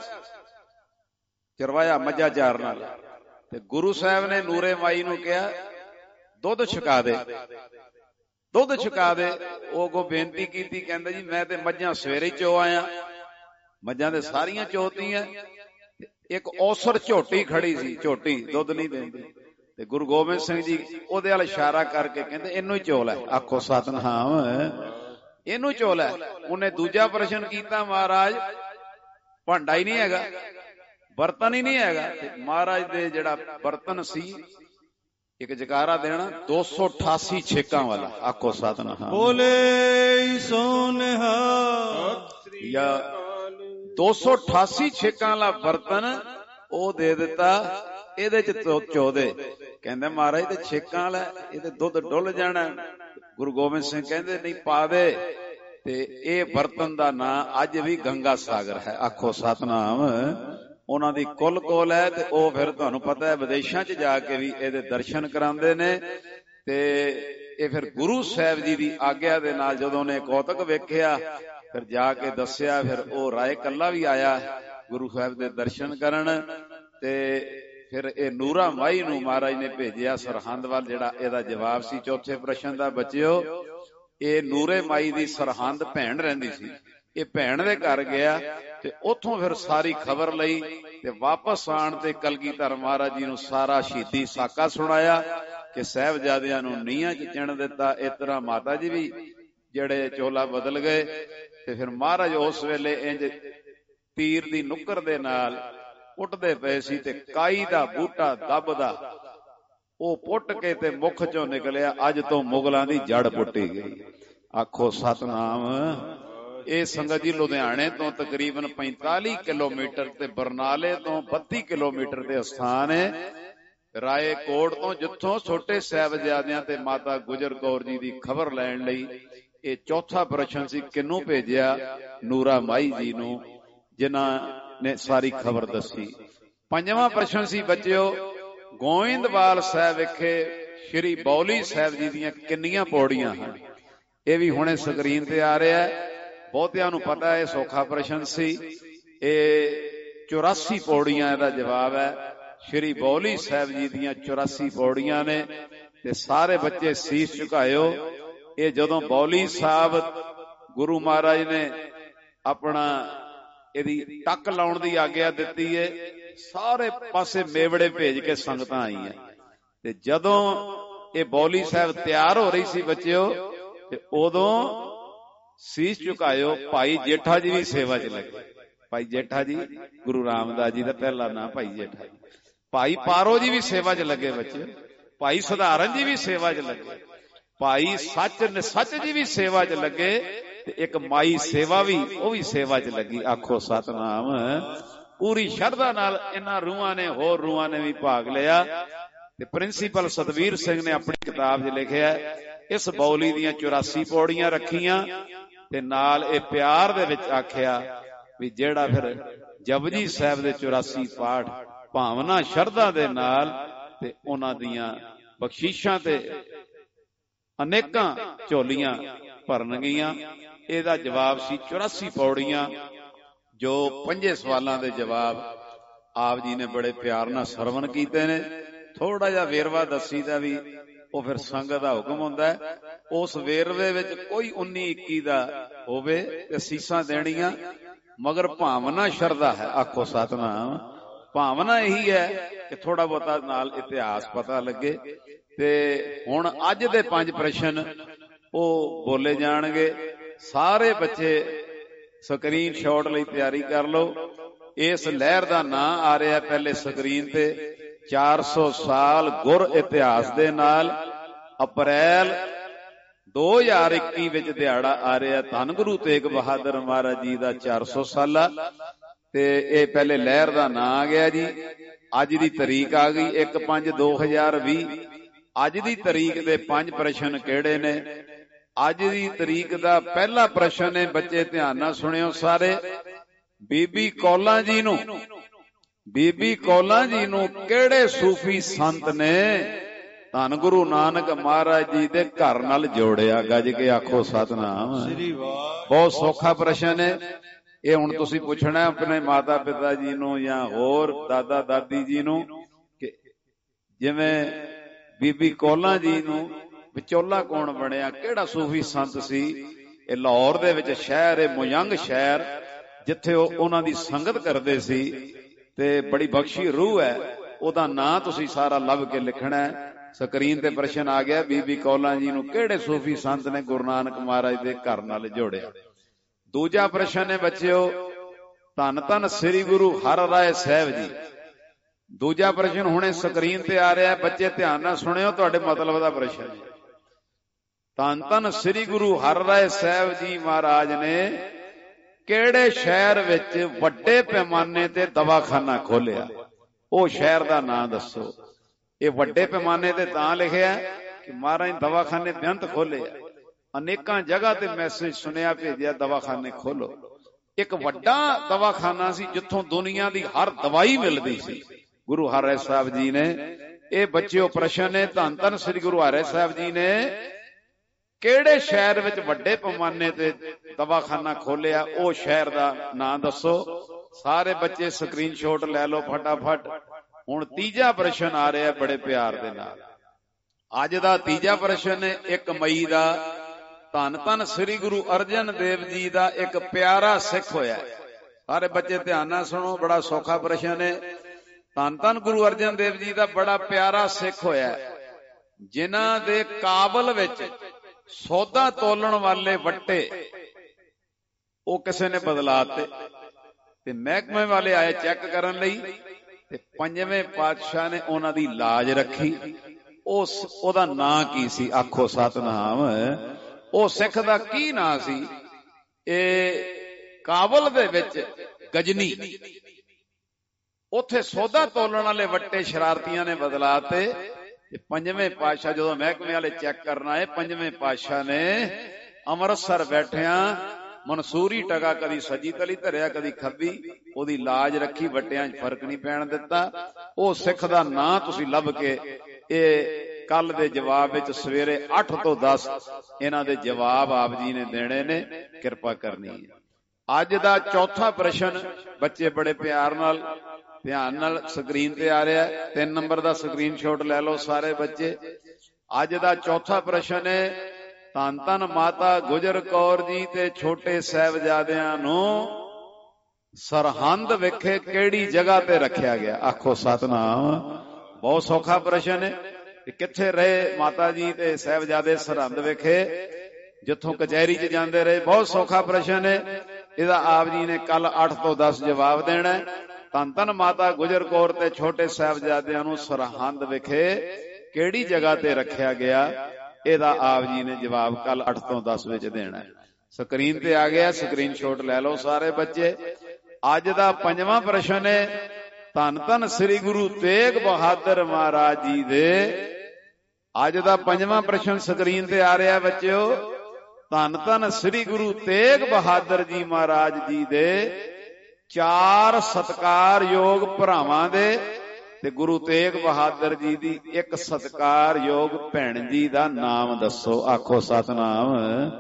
Speaker 4: ਚਰਵਾਇਆ ਮੱਝਾਂ ਚਾਰਨ ਵਾਲਾ। ਤੇ ਗੁਰੂ ਸਾਹਿਬ ਨੇ ਨੂਰੇ ਮਾਈ ਨੂੰ ਕਿਹਾ ਦੁੱਧ ਛਕਾ ਦੇ, ਦੁੱਧ ਛਕਾ ਦੇ। ਉਹ ਕੋ ਬੇਨਤੀ ਕੀਤੀ, ਕਹਿੰਦਾ ਜੀ ਮੈਂ ਤੇ ਮੱਝਾਂ ਸਵੇਰੇ ਚੋ ਆਇਆ, ਮੱਝਾਂ ਤੇ ਸਾਰੀਆਂ ਚੋਤੀਆਂ। ਇੱਕ ਔਸਰ ਝੋਟੀ ਖੜੀ ਸੀ, ਝੋਟੀ ਦੁੱਧ ਨਹੀਂ ਦਿੰਦੀ। ਤੇ ਗੁਰੂ ਗੋਬਿੰਦ ਸਿੰਘ ਜੀ ਉਹਦੇ ਵੱਲ ਇਸ਼ਾਰਾ ਕਰਕੇ ਕਹਿੰਦੇ ਇਹਨੂੰ ਹੀ ਚੋ ਲੈ। ਆਖੋ ਸਤਿਨਾਮ। ਇਹਨੂੰ ਚੋ ਲੈ। ਉਹਨੇ ਦੂਜਾ ਪ੍ਰਸ਼ਨ ਕੀਤਾ, ਮਹਾਰਾਜ ਭਾਂਡਾ ਹੀ ਨਹੀਂ ਹੈਗਾ, ਬਰਤਨ ਹੀ ਨਹੀਂ ਹੈਗਾ। ਤੇ ਮਹਾਰਾਜ ਦੇ ਜਿਹੜਾ ਬਰਤਨ ਸੀ, ਇੱਕ ਜਕਾਰਾ ਦੇਣਾ 288 ਛੇਕਾਂ ਵਾਲਾ। ਆਖੋ ਸਤਿਨਾਮ।
Speaker 6: ਬੋਲੇ ਸੋਨਿਹਾ।
Speaker 4: ਜਾਂ 288 ਛੇਕਾਂ ਵਾਲਾ ਬਰਤਨ ਉਹ ਦੇ ਦਿੱਤਾ, ਇਹਦੇ ਚ ਚੋ ਦੇ। ਕਹਿੰਦੇ ਮਹਾਰਾਜ ਤੇ ਛੇਕਾਂ ਵਾਲਾ, ਇਹ ਤੇ ਦੁੱਧ ਡੁੱਲ ਜਾਣਾ। ਗੁਰੂ ਗੋਬਿੰਦ ਸਿੰਘ ਕਹਿੰਦੇ ਨਹੀਂ, ਪਾ ਦੇ। ਤੇ ਇਹ ਬਰਤਨ ਦਾ ਨਾਂ ਅੱਜ ਵੀ ਗੰਗਾ ਸਾਗਰ ਹੈ। ਆਖੋ ਸਤਿਨਾਮ। ਉਹਨਾਂ ਦੀ ਕੁੱਲ ਕੋਲ ਹੈ। ਤੇ ਉਹ ਫਿਰ ਤੁਹਾਨੂੰ ਪਤਾ ਹੈ ਵਿਦੇਸ਼ਾਂ 'ਚ ਜਾ ਕੇ ਵੀ ਇਹਦੇ ਦਰਸ਼ਨ ਕਰਾਉਂਦੇ ਨੇ। ਤੇ ਇਹ ਫਿਰ ਗੁਰੂ ਸਾਹਿਬ ਜੀ ਦੀ ਆਗਿਆ ਦੇ ਨਾਲ ਜਦੋਂ ਉਹਨੇ ਕੌਤਕ ਵੇਖਿਆ, ਫਿਰ ਜਾ ਕੇ ਦੱਸਿਆ। ਫਿਰ ਉਹ ਰਾਏ ਕੱਲਾ ਵੀ ਆਇਆ ਗੁਰੂ ਸਾਹਿਬ ਦੇ ਦਰਸ਼ਨ ਕਰਨ। ਤੇ ਫਿਰ ਇਹ ਨੂਰਾ ਮਾਈ ਨੂੰ ਮਹਾਰਾਜ ਨੇ ਭੇਜਿਆ ਸਰਹੰਦ ਵੱਲ, ਜਿਹੜਾ ਇਹਦਾ ਜਵਾਬ ਸੀ ਚੌਥੇ ਪ੍ਰਸ਼ਨ ਦਾ ਬੱਚਿਓ। ਇਹ ਨੂਰੇ ਮਾਈ ਦੀ ਸਰਹੰਦ ਭੈਣ ਰਹਿੰਦੀ ਸੀ। ਇਹ ਭੈਣ ਦੇ ਘਰ ਗਿਆ ਤੇ ਉੱਥੋਂ ਫਿਰ ਸਾਰੀ ਖਬਰ ਲਈ ਤੇ ਵਾਪਸ ਆਣ ਤੇ ਕਲਗੀਧਰ ਮਹਾਰਾਜ ਜੀ ਨੂੰ ਸਾਰਾ ਸ਼ਹੀਦੀ ਸਾਕਾ ਸੁਣਾਇਆ ਕਿ ਸਾਹਿਬਜ਼ਾਦਿਆਂ ਨੂੰ ਨੀਹਾਂ 'ਚ ਚਿਣ ਦਿੱਤਾ। ਇਸ ਤਰ੍ਹਾਂ ਮਾਤਾ ਜੀ ਵੀ ਜਿਹੜੇ ਚੋਲਾ ਬਦਲ ਗਏ। ਤੇ ਫਿਰ ਮਹਾਰਾਜ ਉਸ ਵੇਲੇ ਇੰਜ ਤੀਰ ਦੀ ਨੁੱਕਰ ਦੇ ਨਾਲ ਪੁੱਟਦੇ ਪਏ ਸੀ ਤੇ ਕਾਈ ਦਾ ਬੂਟਾ ਦੱਬਦਾ ਉਹ ਪੁੱਟ ਕੇ ਤੇ ਮੁਖ ਚੋਂ ਨਿਕਲਿਆ, ਅੱਜ ਤੋਂ ਮੁਗਲਾਂ ਦੀ ਜੜ ਪੁੱਟੀ ਗਈ। ਆਖੋ ਸਤਨਾਮ। ਇਹ ਸੰਗਤ ਜੀ ਲੁਧਿਆਣੇ ਤੋਂ ਤਕਰੀਬਨ 45 ਕਿਲੋਮੀਟਰ ਤੇ ਬਰਨਾਲੇ ਤੋਂ 32 ਕਿਲੋਮੀਟਰ ਦੇ ਸਥਾਨ ਹੈ। ਰਾਏਕੋਟ ਤੋਂ ਜਿੱਥੋਂ ਛੋਟੇ ਸਾਹਿਬਜ਼ਾਦਿਆਂ ਤੇ ਮਾਤਾ ਗੁਜਰ ਕੌਰ ਜੀ ਦੀ ਖਬਰ ਲੈਣ ਲਈ ਇਹ ਚੌਥਾ ਪ੍ਰਸ਼ਨ ਸੀ, ਕਿਹਨੂੰ ਭੇਜਿਆ? ਨੂਰਾ ਮਾਈ ਜੀ ਨੂੰ, ਜਿਨ੍ਹਾਂ ਨੇ ਸਾਰੀ ਖਬਰ ਦੱਸੀ। ਪੰਜਵਾਂ ਪ੍ਰਸ਼ਨ ਸੀ ਬੱਚਿਓ, ਗੋਇੰਦਵਾਲ ਸਾਹਿਬ ਵਿਖੇ ਸ਼੍ਰੀ ਬੌਲੀ ਸਾਹਿਬ ਜੀ ਦੀਆਂ ਕਿੰਨੀਆਂ ਪੌੜੀਆਂ ਹਨ? ਇਹ ਵੀ ਹੁਣੇ ਸਕਰੀਨ ਤੇ ਆ ਰਿਹਾ ਹੈ। ਬਹੁਤਿਆਂ ਨੂੰ ਪਤਾ ਹੈ, ਸੌਖਾ ਪ੍ਰਸ਼ਨ ਸੀ। ਇਹ 84 ਪੌੜੀਆਂ ਇਹਦਾ ਜਵਾਬ ਹੈ। ਸ਼੍ਰੀ ਬੌਲੀ ਸਾਹਿਬ ਜੀ ਦੀਆਂ 84 ਪੌੜੀਆਂ ਨੇ। ਤੇ ਸਾਰੇ ਬੱਚੇ ਸੀਸ ਝੁਕਾਇਓ। ਇਹ ਜਦੋਂ ਬੌਲੀ ਸਾਹਿਬ ਗੁਰੂ ਮਹਾਰਾਜ ਨੇ ਆਪਣਾ ਇਹਦੀ ਟੱਕ ਲਾਉਣ ਦੀ ਆਗਿਆ ਦਿੱਤੀ ਹੈ, ਸਾਰੇ ਪਾਸੇ ਮੇਵੜੇ ਭੇਜ ਕੇ ਸੰਗਤਾਂ ਆਈਆਂ। ਤੇ ਜਦੋਂ ਇਹ ਬੌਲੀ ਸਾਹਿਬ ਤਿਆਰ ਹੋ ਰਹੀ ਸੀ ਬੱਚਿਓ, ਤੇ ਉਦੋਂ ਸੀਸ ਝੁਕਾਇਓ। ਭਾਈ ਜੇਠਾ ਜੀ ਵੀ ਸੇਵਾ 'ਚ ਲੱਗੇ। ਭਾਈ ਜੇਠਾ ਜੀ ਗੁਰੂ ਰਾਮਦਾਸ ਜੀ ਦਾ ਪਹਿਲਾ ਨਾਂ ਭਾਈ ਜੇਠਾ ਜੀ। ਭਾਈ ਪਾਰੋ ਜੀ ਵੀ ਸੇਵਾ 'ਚ ਲੱਗੇ ਬੱਚੇ। ਭਾਈ ਸਧਾਰਨ ਜੀ ਵੀ ਸੇਵਾ 'ਚ ਲੱਗੇ। ਭਾਈ ਸੱਚ ਜੀ ਵੀ ਸੇਵਾ 'ਚ ਲੱਗੇ। ਤੇ ਇੱਕ ਮਾਈ ਸੇਵਾ ਵੀ, ਉਹ ਵੀ ਸੇਵਾ 'ਚ ਲੱਗੀ। ਆਖੋ ਸਤਨਾਮ। ਪੂਰੀ ਸ਼ਰਧਾ ਨਾਲ ਇਹਨਾਂ ਰੂਹਾਂ ਨੇ, ਹੋਰ ਰੂਹਾਂ ਨੇ ਵੀ ਭਾਗ ਲਿਆ। ਤੇ ਪ੍ਰਿੰਸੀਪਲ ਸਤਵੀਰ ਸਿੰਘ ਨੇ ਆਪਣੀ ਕਿਤਾਬ 'ਚ ਲਿਖਿਆ, ਇਸ ਬੌਲੀ ਦੀਆਂ 84 ਪੌੜੀਆਂ ਰੱਖੀਆਂ ਤੇ ਨਾਲ ਇਹ ਪਿਆਰ ਦੇ ਵਿੱਚ ਆਖਿਆ ਵੀ ਜਿਹੜਾ ਫਿਰ ਜਪਜੀ ਸਾਹਿਬ ਦੇ 84 ਪਾਠ ਭਾਵਨਾ ਸ਼ਰਧਾ ਦੇ ਨਾਲ ਤੇ ਉਹਨਾਂ ਦੀਆਂ ਬਖਸ਼ਿਸ਼ਾਂ ਤੇ ਅਨੇਕਾਂ ਝੋਲੀਆਂ
Speaker 5: ਭਰਨਗੀਆਂ। ਇਹਦਾ ਜਵਾਬ ਸੀ 84 ਪੌੜੀਆਂ, ਜੋ 5 ਸਵਾਲਾਂ ਦੇ ਜਵਾਬ ਆਪ ਜੀ ਨੇ ਬੜੇ ਪਿਆਰ ਨਾਲ ਸਰਵਣ ਕੀਤੇ ਨੇ। ਥੋੜਾ ਜਿਹਾ ਵੇਰਵਾ ਦੱਸੀ ਦਾ ਵੀ ਉਹ ਫਿਰ ਸੰਗਤ ਦਾ ਹੁਕਮ ਹੁੰਦਾ ਹੈ। ਉਸ ਵੇਰਵੇ ਵਿੱਚ ਕੋਈ 19-21 ਦਾ ਹੋਵੇ ਤੇ ਸੀਸਾਂ ਦੇਣੀਆਂ, ਮਗਰ ਭਾਵਨਾ ਸ਼ਰਧਾ ਹੈ। ਆਖੋ ਸਤਿਨਾਮ। ਭਾਵਨਾ ਇਹੀ ਹੈ ਕਿ ਥੋੜਾ ਬਹੁਤਾ ਨਾਲ ਇਤਿਹਾਸ ਪਤਾ ਲੱਗੇ। ਤੇ ਹੁਣ ਅੱਜ ਦੇ 5 ਪ੍ਰਸ਼ਨ ਉਹ ਬੋਲੇ ਜਾਣਗੇ। ਸਾਰੇ ਬੱਚੇ ਸਕਰੀਨ ਸ਼ਾਟ ਲਈ ਤਿਆਰੀ ਕਰ ਲਓ। ਇਸ ਲਹਿਰ ਦਾ ਨਾਂ ਆ ਰਿਹਾ ਪਹਿਲੇ ਸਕਰੀਨ ਤੇ 400 ਸਾਲ ਗੁਰ ਇਤਿਹਾਸ ਦੇ ਨਾਲ। ਅਪ੍ਰੈਲ 2021 ਵਿੱਚ ਦਿਹਾੜਾ ਆ ਰਿਹਾ ਧੰਨ ਗੁਰੂ ਤੇਗ ਬਹਾਦਰ ਮਹਾਰਾਜ ਜੀ ਦਾ 400 ਸਾਲਾ। ਤੇ ਇਹ ਪਹਿਲੇ ਲਹਿਰ ਦਾ ਨਾਂ ਆ ਗਿਆ ਜੀ। ਅੱਜ ਦੀ ਤਰੀਕ ਆ ਗਈ 1/5/2020। ਅੱਜ ਦੀ ਤਰੀਕ ਦੇ 5 ਪ੍ਰਸ਼ਨ ਕਿਹੜੇ ਨੇ? ਅੱਜ ਦੀ ਤਰੀਕ ਦਾ ਪਹਿਲਾ ਪ੍ਰਸ਼ਨ ਹੈ, ਬੱਚੇ ਧਿਆਨ ਨਾਲ ਸੁਣਿਓ ਸਾਰੇ। ਬੀਬੀ ਕੌਲਾਂ ਜੀ ਨੂੰ, ਬੀਬੀ ਕੌਲਾਂ ਜੀ ਨੂੰ ਕਿਹੜੇ ਸੂਫੀ ਸੰਤ ਨੇ ਧੰਨ ਗੁਰੂ ਨਾਨਕ ਮਹਾਰਾਜ ਜੀ ਦੇ ਘਰ ਨਾਲ ਜੋੜਿਆ? ਗੱਜ ਕੇ ਆਖੋ ਸਤਿਨਾਮ। ਬਹੁਤ ਸੌਖਾ ਪ੍ਰਸ਼ਨ ਹੈ ਇਹ। ਹੁਣ ਤੁਸੀਂ ਪੁੱਛਣਾ ਆਪਣੇ ਮਾਤਾ ਪਿਤਾ ਜੀ ਨੂੰ ਜਾਂ ਹੋਰ ਦਾਦਾ ਦਾਦੀ ਜੀ ਨੂੰ ਕਿ ਜਿਵੇਂ ਬੀਬੀ ਕੌਲਾਂ ਜੀ ਨੂੰ ਵਿਚੋਲਾ ਕੌਣ ਬਣਿਆ, ਕਿਹੜਾ ਸੂਫੀ ਸੰਤ ਸੀ? ਇਹ ਲਾਹੌਰ ਦੇ ਵਿੱਚ ਸ਼ਹਿਰ ਹੈ, ਮੁਯੰਗ ਸ਼ਹਿਰ, ਜਿੱਥੇ ਉਹ ਉਹਨਾਂ ਦੀ ਸੰਗਤ ਕਰਦੇ ਸੀ ਤੇ ਬੜੀ ਬਖਸ਼ੀ ਰੂਹ ਹੈ। ਉਹਦਾ ਨਾਂ ਤੁਸੀਂ ਸਾਰਾ ਲੱਭ ਕੇ ਲਿਖਣਾ ਹੈ। ਸਕਰੀਨ ਤੇ ਪ੍ਰਸ਼ਨ ਆ ਗਿਆ, ਬੀਬੀ ਕੌਲਾਂ ਜੀ ਨੂੰ ਕਿਹੜੇ ਸੂਫੀ ਸੰਤ ਨੇ ਗੁਰੂ ਨਾਨਕ ਮਹਾਰਾਜ ਦੇ ਘਰ ਨਾਲ ਜੋੜਿਆ? ਦੂਜਾ ਪ੍ਰਸ਼ਨ ਹੈ ਬੱਚਿਓ, ਧੰਨ ਧੰਨ ਸ੍ਰੀ ਗੁਰੂ ਹਰਿ ਰਾਏ ਸਾਹਿਬ ਜੀ। ਦੂਜਾ ਪ੍ਰਸ਼ਨ ਹੁਣੇ ਸਕਰੀਨ ਤੇ ਆ ਰਿਹਾ, ਬੱਚੇ ਧਿਆਨ ਨਾਲ ਸੁਣਿਓ, ਤੁਹਾਡੇ ਮਤਲਬ ਦਾ ਪ੍ਰਸ਼ਨ ਹੈ। ਧੰਨ ਧੰਨ ਸ੍ਰੀ ਗੁਰੂ ਹਰਿ ਰਾਏ ਸਾਹਿਬ ਜੀ ਮਹਾਰਾਜ ਨੇ ਕਿਹੜੇ ਸ਼ਹਿਰ ਵਿੱਚ ਵੱਡੇ ਪੈਮਾਨੇ ਤੇ ਦਵਾਖਾਨਾ ਖੋਲਿਆ? ਉਹ ਸ਼ਹਿਰ ਦਾ ਨਾਂ ਦੱਸੋ। ਇਹ ਵੱਡੇ ਪੈਮਾਨੇ ਤੇ ਤਾਂ ਲਿਖਿਆ ਕਿ ਮਹਾਰਾਜ ਨੇ ਦਵਾਖਾਨੇ ਬੇਅੰਤ ਖੋਲੇ। ਅਨੇਕਾਂ ਜਗ੍ਹਾ ਤੇ ਮੈਸੇਜ ਸੁਨੇਹਾ ਭੇਜਿਆ ਦਵਾਖਾਨੇ ਖੋਲੋ। ਇੱਕ ਵੱਡਾ ਦਵਾਖਾਨਾ ਸੀ ਜਿੱਥੋਂ ਦੁਨੀਆ ਦੀ ਹਰ ਦਵਾਈ ਮਿਲਦੀ ਸੀ, ਗੁਰੂ ਹਰਿ ਸਾਹਿਬ ਜੀ ਨੇ। ਇਹ ਬੱਚਿਓ ਪ੍ਰਸ਼ਨ ਨੇ, ਧੰਨ ਧੰਨ ਸ੍ਰੀ ਗੁਰੂ ਹਰਿ ਸਾਹਿਬ ਜੀ ਨੇ ਕਿਹੜੇ ਸ਼ਹਿਰ ਵਿੱਚ ਵੱਡੇ ਪੈਮਾਨੇ ਤੇ ਦਵਾਖਾਨਾ ਖੋਲਿਆ? ਉਹ ਸ਼ਹਿਰ ਦਾ ਨਾਂ ਦੱਸੋ। ਸਾਰੇ ਬੱਚੇ ਸਕਰੀਨਸ਼ਾਟ ਲੈ ਲਓ ਫਟਾਫਟ। ਹੁਣ ਤੀਜਾ ਪ੍ਰਸ਼ਨ ਆ ਰਿਹਾ ਬੜੇ ਪਿਆਰ ਦੇ ਨਾਲ। ਅੱਜ ਦਾ ਤੀਜਾ ਪ੍ਰਸ਼ਨ ਹੈ 1 ਮਈ ਦਾ। ਧੰਨ ਧੰਨ ਸ੍ਰੀ ਗੁਰੂ ਅਰਜਨ ਦੇਵ ਜੀ ਦਾ ਇੱਕ ਪਿਆਰਾ ਸਿੱਖ ਹੋਇਆ। ਸਾਰੇ ਬੱਚੇ ਧਿਆਨ ਨਾਲ ਸੁਣੋ, ਬੜਾ ਸੌਖਾ ਪ੍ਰਸ਼ਨ ਹੈ। ਧੰਨ ਧੰਨ ਗੁਰੂ ਅਰਜਨ ਦੇਵ ਜੀ ਦਾ ਬੜਾ ਪਿਆਰਾ ਸਿੱਖ ਹੋਇਆ, ਜਿਨ੍ਹਾਂ ਦੇ ਕਾਬਲ ਵਿੱਚ ਸੌਦਾ ਤੋਲਣ ਵਾਲੇ ਵੱਟੇ ਉਹ ਕਿਸੇ ਨੇ ਬਦਲਾਤੇ ਤੇ ਮਹਿਕਮੇ ਵਾਲੇ ਆਏ ਚੈੱਕ ਕਰਨ ਲਈ ਤੇ 5ਵੇਂ ਪਾਤਸ਼ਾਹ ਨੇ ਉਹਨਾਂ ਦੀ ਲਾਜ ਰੱਖੀ। ਉਹਦਾ ਨਾਂ ਕੀ ਸੀ? ਆਖੋ ਸਤਿਨਾਮ। ਉਹ ਸਿੱਖ ਦਾ ਕੀ ਨਾਂ ਸੀ? ਇਹ ਕਾਬਲ ਦੇ ਵਿੱਚ ਗਜਨੀ, ਉੱਥੇ ਸੌਦਾ ਤੋਲਣ ਵਾਲੇ ਵੱਟੇ ਸ਼ਰਾਰਤੀਆਂ ਨੇ ਬਦਲਾਤੇ ਤੇ 5ਵੇਂ ਪਾਤਸ਼ਾਹ ਜਦੋਂ ਮਹਿਕਮੇ ਵਾਲੇ ਚੈੱਕ ਕਰਨ ਆਏ, 5ਵੇਂ ਪਾਤਸ਼ਾਹ ਨੇ ਅੰਮ੍ਰਿਤਸਰ ਬੈਠਿਆਂ ਮਨਸੂਰੀ ਟਕਾ ਕਦੀ ਸੱਜੀ ਤਲੀ ਧਰਿਆ ਕਦੀ ਖੱਬੀ, ਉਹਦੀ ਲਾਜ ਰੱਖੀ, ਵੱਟਿਆਂ 'ਚ ਫਰਕ ਨਹੀਂ ਪੈਣ ਦਿੱਤਾ। ਉਹ ਸਿੱਖ ਦਾ ਨਾਂ ਤੁਸੀਂ ਲੱਭ ਕੇ ਇਹ ਕੱਲ ਦੇ ਜਵਾਬ ਵਿੱਚ ਸਵੇਰੇ 8 ਤੋਂ 10 ਇਹਨਾਂ ਦੇ ਜਵਾਬ ਆਪ ਜੀ ਨੇ ਦੇਣੇ ਨੇ, ਕਿਰਪਾ ਕਰਨੀ ਹੈ। ਅੱਜ ਦਾ ਚੌਥਾ ਪ੍ਰਸ਼ਨ ਬੱਚੇ ਬੜੇ ਪਿਆਰ ਨਾਲ ਧਿਆਨ ਨਾਲ ਸਕਰੀਨ ਤੇ ਆ ਰਿਹਾ, 3 ਨੰਬਰ ਦਾ ਸਕਰੀਨਸ਼ਾਟ ਲੈ ਲਓ ਸਾਰੇ ਬੱਚੇ। ਅੱਜ ਦਾ ਚੌਥਾ ਪ੍ਰਸ਼ਨ ਹੈ, ਧੰਨ ਧੰਨ ਮਾਤਾ ਗੁਜਰ ਕੌਰ ਜੀ ਤੇ ਛੋਟੇ ਸਾਹਿਬਜ਼ਾਦਿਆਂ ਨੂੰ ਸਰਹੰਦ ਵਿਖੇ ਕਿਹੜੀ ਜਗ੍ਹਾ ਤੇ ਰੱਖਿਆ ਗਿਆ? ਆਖੋ ਸਤਿਨਾਮ। ਬਹੁਤ ਸੌਖਾ ਪ੍ਰਸ਼ਨ ਹੈ ਕਿ ਕਿੱਥੇ ਰਹੇ ਮਾਤਾ ਜੀ ਤੇ ਸਾਹਿਬਜ਼ਾਦੇ? ਸਰਹੰਦ ਵਿਖੇ, ਜਿੱਥੋਂ ਕਚਹਿਰੀ 'ਚ ਜਾਂਦੇ ਰਹੇ। ਬਹੁਤ ਸੌਖਾ ਪ੍ਰਸ਼ਨ ਹੈ, ਇਹਦਾ ਆਪ ਜੀ ਨੇ ਕੱਲ 8 ਤੋਂ 10 ਜਵਾਬ ਦੇਣਾ ਹੈ। ਧੰਨ ਧੰਨ ਮਾਤਾ ਗੁਜਰ ਕੌਰ ਤੇ ਛੋਟੇ ਸਾਹਿਬਜ਼ਾਦਿਆਂ ਨੂੰ ਸਰਹੰਦ ਵਿਖੇ ਕਿਹੜੀ ਜਗ੍ਹਾ ਤੇ ਰੱਖਿਆ ਗਿਆ? ਇਹਦਾ ਆਪ ਜੀ ਨੇ ਜਵਾਬ ਕੱਲ 8 ਤੋਂ 10 ਵਿੱਚ ਦੇਣਾ ਹੈ। ਸਕਰੀਨ ਤੇ ਆ ਗਿਆ, ਸਕਰੀਨਸ਼ਾਟ ਲੈ ਲਓ ਸਾਰੇ ਬੱਚੇ। ਅੱਜ ਦਾ 5ਵਾਂ ਪ੍ਰਸ਼ਨ ਹੈ, ਧੰਨ ਧੰਨ ਸ੍ਰੀ ਗੁਰੂ ਤੇਗ ਬਹਾਦਰ ਮਹਾਰਾਜ ਜੀ ਦੇ। ਅੱਜ ਦਾ 5ਵਾਂ ਪ੍ਰਸ਼ਨ ਸਕਰੀਨ ਤੇ ਆ ਰਿਹਾ ਬੱਚਿਓ, ਧੰਨ ਧੰਨ ਸ੍ਰੀ ਗੁਰੂ ਤੇਗ ਬਹਾਦਰ ਜੀ ਮਹਾਰਾਜ ਜੀ ਦੇ 4 ਸਤਿਕਾਰਯੋਗ ਭਰਾਵਾਂ ਦੇ ਤੇ ਗੁਰੂ ਤੇਗ ਬਹਾਦਰ ਜੀ ਦੀ ਇੱਕ ਸਤਿਕਾਰਯੋਗ ਭੈਣ ਜੀ ਦਾ ਨਾਮ ਦੱਸੋ। ਆਖੋ ਸਤਿਨਾਮ।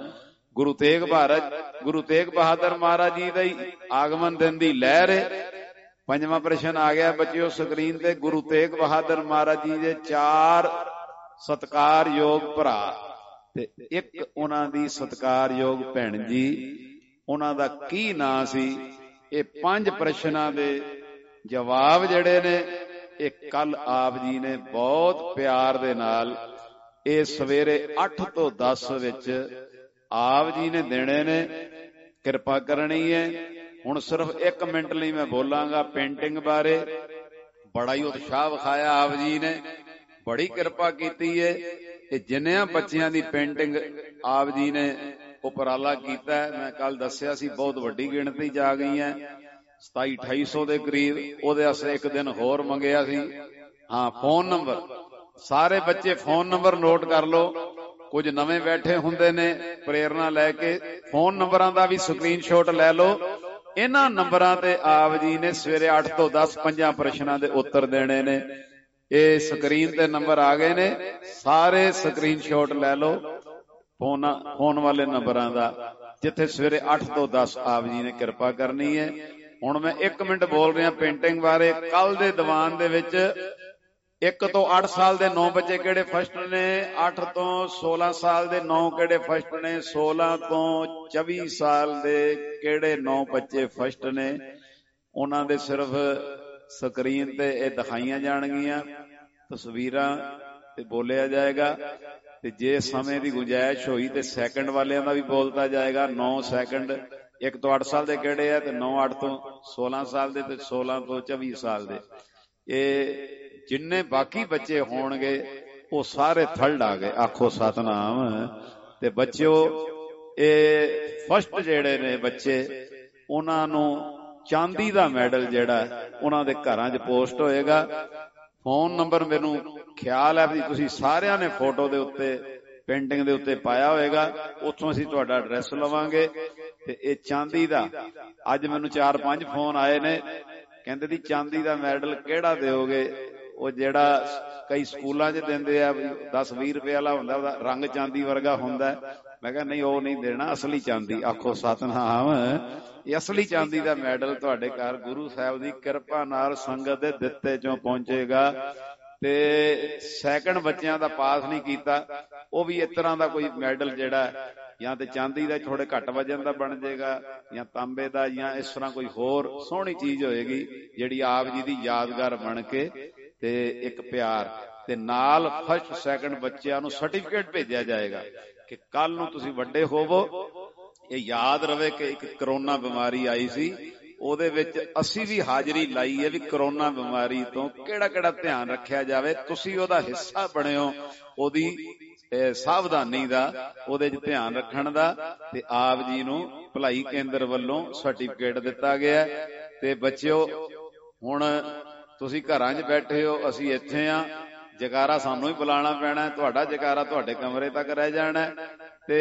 Speaker 5: ਗੁਰੂ ਤੇਗ ਬਹਾਦਰ ਮਹਾਰਾਜ ਜੀ ਦਾ ਆਗਮਨ ਦਿਨ ਦੀ ਲਹਿਰ ਹੈ। ਪੰਜਵਾਂ ਪ੍ਰਸ਼ਨ ਆ ਗਿਆ ਬੱਚਿਓ ਸਕਰੀਨ ਤੇ। ਗੁਰੂ ਤੇਗ ਬਹਾਦਰ ਮਹਾਰਾਜ ਜੀ ਦੇ 4 ਸਤਿਕਾਰਯੋਗ ਭਰਾ ਤੇ ਇੱਕ ਉਹਨਾਂ ਦੀ ਸਤਿਕਾਰਯੋਗ ਭੈਣ ਜੀ, ਉਹਨਾਂ ਦਾ ਕੀ ਨਾਂ ਸੀ? ਇਹ 5 ਪ੍ਰਸ਼ਨਾਂ ਦੇ ਜਵਾਬ ਜਿਹੜੇ ਨੇ ਇਹ ਕੱਲ ਆਪ ਜੀ ਨੇ ਬਹੁਤ ਪਿਆਰ ਦੇ ਨਾਲ ਇਹ ਸਵੇਰੇ 8 ਤੋਂ 10 ਵਿੱਚ ਆਪ ਜੀ ਨੇ ਦੇਣੇ ਨੇ। ਕਿਰਪਾ ਕਰਨੀ ਹੈ। ਹੁਣ ਸਿਰਫ 1 ਮਿੰਟ ਲਈ ਮੈਂ ਬੋਲਾਂਗਾ ਪੇਂਟਿੰਗ ਬਾਰੇ। ਬੜਾ ਹੀ ਉਤਸ਼ਾਹ ਵਿਖਾਇਆ ਆਪ ਜੀ ਨੇ, ਬੜੀ ਕਿਰਪਾ ਕੀਤੀ ਹੈ। ਇਹ ਜਿੰਨਿਆਂ ਬੱਚਿਆਂ ਦੀ ਪੇਂਟਿੰਗ ਆਪ ਜੀ ਨੇ ਉਪਰਾਲਾ ਕੀਤਾ, ਮੈਂ ਕੱਲ ਦੱਸਿਆ ਸੀ ਬਹੁਤ ਵੱਡੀ ਗਿਣਤੀ ਚ ਆ ਗਈ ਹੈ, 2700-2800 ਦੇ ਕਰੀਬ। ਉਹਦੇ ਵਾਸਤੇ ਇੱਕ ਦਿਨ ਹੋਰ ਮੰਗਿਆ ਸੀ। ਹਾਂ, ਫੋਨ ਨੰਬਰ, ਸਾਰੇ ਬੱਚੇ ਫੋਨ ਨੰਬਰ ਨੋਟ ਕਰ ਲਓ। ਕੁਝ ਨਵੇਂ ਬੈਠੇ ਹੁੰਦੇ ਨੇ, ਪ੍ਰੇਰਨਾ ਲੈ ਕੇ ਫੋਨ ਨੰਬਰਾਂ ਦਾ ਵੀ ਸਕਰੀਨਸ਼ਾਟ ਲੈ ਲਓ। ਇਹਨਾਂ ਨੰਬਰਾਂ ਤੇ ਆਪ ਜੀ ਨੇ ਸਵੇਰੇ 8 ਤੋਂ 10 5 ਪ੍ਰਸ਼ਨਾਂ ਦੇ ਉੱਤਰ ਦੇਣੇ ਨੇ। ਇਹ ਸਕਰੀਨ ਤੇ ਨੰਬਰ ਆ ਗਏ ਨੇ, ਸਾਰੇ ਸਕਰੀਨਸ਼ਾਟ ਲੈ ਲਓ ਫੋਨ ਵਾਲੇ ਨੰਬਰਾਂ ਦਾ, ਜਿੱਥੇ ਸਵੇਰੇ 8 ਤੋਂ 10 ਆਪ ਜੀ ਨੇ ਕਿਰਪਾ ਕਰਨੀ ਹੈ। ਹੁਣ ਮੈਂ 1 ਮਿੰਟ ਬੋਲ ਰਿਹਾ ਪੇਂਟਿੰਗ ਬਾਰੇ। ਕੱਲ ਦੇ ਦੀਵਾਨ ਦੇ ਵਿੱਚ 1 ਤੋਂ 8 ਸਾਲ ਦੇ 9 ਬੱਚੇ ਕਿਹੜੇ ਫਸਟ ਨੇ, 8 ਤੋਂ 16 ਸਾਲ ਦੇ 9 ਕਿਹੜੇ ਫਸਟ ਨੇ, 16 ਤੋਂ 24 ਸਾਲ ਦੇ ਕਿਹੜੇ 9 ਬੱਚੇ ਫਸਟ ਨੇ, ਉਹਨਾਂ ਦੇ ਸਿਰਫ ਸਕਰੀਨ ਤੇ ਇਹ ਦਿਖਾਈਆਂ ਜਾਣਗੀਆਂ, ਤਸਵੀਰਾਂ ਤੇ ਬੋਲਿਆ ਜਾਏਗਾ। ਤੇ ਜੇ ਸਮੇਂ ਦੀ ਗੁੰਜਾਇਸ਼ ਹੋਈ ਤੇ ਸੈਕਿੰਡ ਵਾਲਿਆਂ ਦਾ ਵੀ ਬੋਲਤਾ ਜਾਏਗਾ। 9 ਸੈਕਿੰਡ 1 ਤੋਂ 8 ਸਾਲ ਦੇ ਕਿਹੜੇ ਆ, ਤੇ 9 8 ਤੋਂ 16 ਸਾਲ ਦੇ, ਤੇ 16 ਤੋਂ 24 ਸਾਲ ਦੇ। ਇਹ ਜਿੰਨੇ ਬਾਕੀ ਬੱਚੇ ਹੋਣਗੇ ਉਹ ਸਾਰੇ ਥਰਡ ਆ ਗਏ, ਆਖੋ ਸਤਨਾਮ। ਤੇ ਬੱਚਿਓ ਇਹ ਫਸਟ ਜਿਹੜੇ ਨੇ ਬੱਚੇ, ਉਹਨਾਂ ਨੂੰ ਚਾਂਦੀ ਦਾ ਮੈਡਲ ਜਿਹੜਾ ਉਹਨਾਂ ਦੇ ਘਰਾਂ 'ਚ ਪੋਸਟ ਹੋਏਗਾ। ਫੋਨ ਨੰਬਰ ਮੈਨੂੰ ਖਿਆਲ ਹੈ ਵੀ ਤੁਸੀਂ ਸਾਰਿਆਂ ਨੇ ਫੋਟੋ ਦੇ ਉੱਤੇ, ਪੇਂਟਿੰਗ ਦੇ ਉੱਤੇ ਪਾਇਆ ਹੋਏਗਾ, ਉੱਥੋਂ ਅਸੀਂ ਤੁਹਾਡਾ ਐਡਰੈਸ ਲਵਾਂਗੇ। ਤੇ ਇਹ ਚਾਂਦੀ ਦਾ, ਅੱਜ ਮੈਨੂੰ 4-5 ਫੋਨ ਆਏ ਨੇ, ਕਹਿੰਦੇ ਦੀ ਚਾਂਦੀ ਦਾ ਮੈਡਲ ਕਿਹੜਾ ਦਿਓਗੇ? ਉਹ ਜਿਹੜਾ ਕਈ ਸਕੂਲਾਂ 'ਚ ਦਿੰਦੇ ਆ 10-20 ਰੁਪਏ ਵਾਲਾ ਹੁੰਦਾ, ਉਹਦਾ ਰੰਗ ਚਾਂਦੀ ਵਰਗਾ ਹੁੰਦਾ। ਮੈਂ ਕਿਹਾ ਨਹੀਂ, ਉਹ ਨਹੀਂ ਦੇਣਾ, ਅਸਲੀ ਚਾਂਦੀ। ਆਖੋ ਸਤਨਾਮ। ਇਹ ਅਸਲੀ ਚਾਂਦੀ ਦਾ ਮੈਡਲ ਤੁਹਾਡੇ ਘਰ ਗੁਰੂ ਸਾਹਿਬ ਦੀ ਕਿਰਪਾ ਨਾਲ ਸੰਗਤ ਦੇ ਦਿੱਤੇ ਚੋਂ ਪਹੁੰਚੇਗਾ। ਤੇ ਸੈਕਿੰਡ ਬੱਚਿਆਂ ਦਾ ਪਾਸ ਨਹੀਂ ਕੀਤਾ, ਉਹ ਵੀ ਇਸ ਤਰ੍ਹਾਂ ਦਾ ਕੋਈ ਮੈਡਲ ਜਿਹੜਾ ਜਾਂ ਤੇ ਚਾਂਦੀ ਦਾ ਥੋੜੇ ਘੱਟ ਵਜਨ ਦਾ ਬਣ ਜਾਏਗਾ, ਜਾਂ ਤਾਂਬੇ ਦਾ, ਜਾਂ ਇਸ ਤਰ੍ਹਾਂ ਕੋਈ ਹੋਰ ਸੋਹਣੀ ਚੀਜ਼ ਹੋਏਗੀ ਜਿਹੜੀ ਆਪ ਜੀ ਦੀ ਯਾਦਗਾਰ ਬਣ ਕੇ ਤੇ ਇੱਕ ਪਿਆਰ ਤੇ ਨਾਲ ਫਸਟ ਸੈਕਿੰਡ ਬੱਚਿਆਂ ਨੂੰ ਸਰਟੀਫਿਕੇਟ ਭੇਜਿਆ ਜਾਏਗਾ ਕਿ ਕੱਲ ਨੂੰ ਤੁਸੀਂ ਵੱਡੇ ਹੋਵੋ। ਇਹ ਯਾਦ ਰਵੇ ਕਿ ਇੱਕ ਕਰੋਨਾ ਬਿਮਾਰੀ ਆਈ ਸੀ, ਉਹਦੇ ਵਿੱਚ ਅਸੀਂ ਵੀ ਹਾਜ਼ਰੀ ਲਾਈ ਹੈ ਵੀ ਕਰੋਨਾ ਬਿਮਾਰੀ ਤੋਂ ਕਿਹੜਾ ਕਿਹੜਾ ਧਿਆਨ ਰੱਖਿਆ ਜਾਵੇ। ਤੁਸੀਂ ਉਹਦਾ ਹਿੱਸਾ ਬਣਿਓ, ਉਹਦੀ ਸਾਵਧਾਨੀ ਦਾ, ਉਹਦੇ 'ਚ ਧਿਆਨ ਰੱਖਣ ਦਾ। ਤੇ ਆਪ ਜੀ ਨੂੰ ਭਲਾਈ ਕੇਂਦਰ ਵੱਲੋਂ ਸਰਟੀਫਿਕੇਟ ਦਿੱਤਾ ਗਿਆ। ਤੇ ਬੱਚਿਓ ਹੁਣ ਤੁਸੀਂ ਘਰਾਂ 'ਚ ਬੈਠੇ ਹੋ, ਅਸੀਂ ਇੱਥੇ ਆ, ਜਗਾਰਾ ਸਾਨੂੰ ਹੀ ਬੁਲਾਉਣਾ ਪੈਣਾ। ਤੁਹਾਡਾ ਜਗਾਰਾ ਤੁਹਾਡੇ ਕਮਰੇ ਤੱਕ ਰਹਿ ਜਾਣਾ। ਤੇ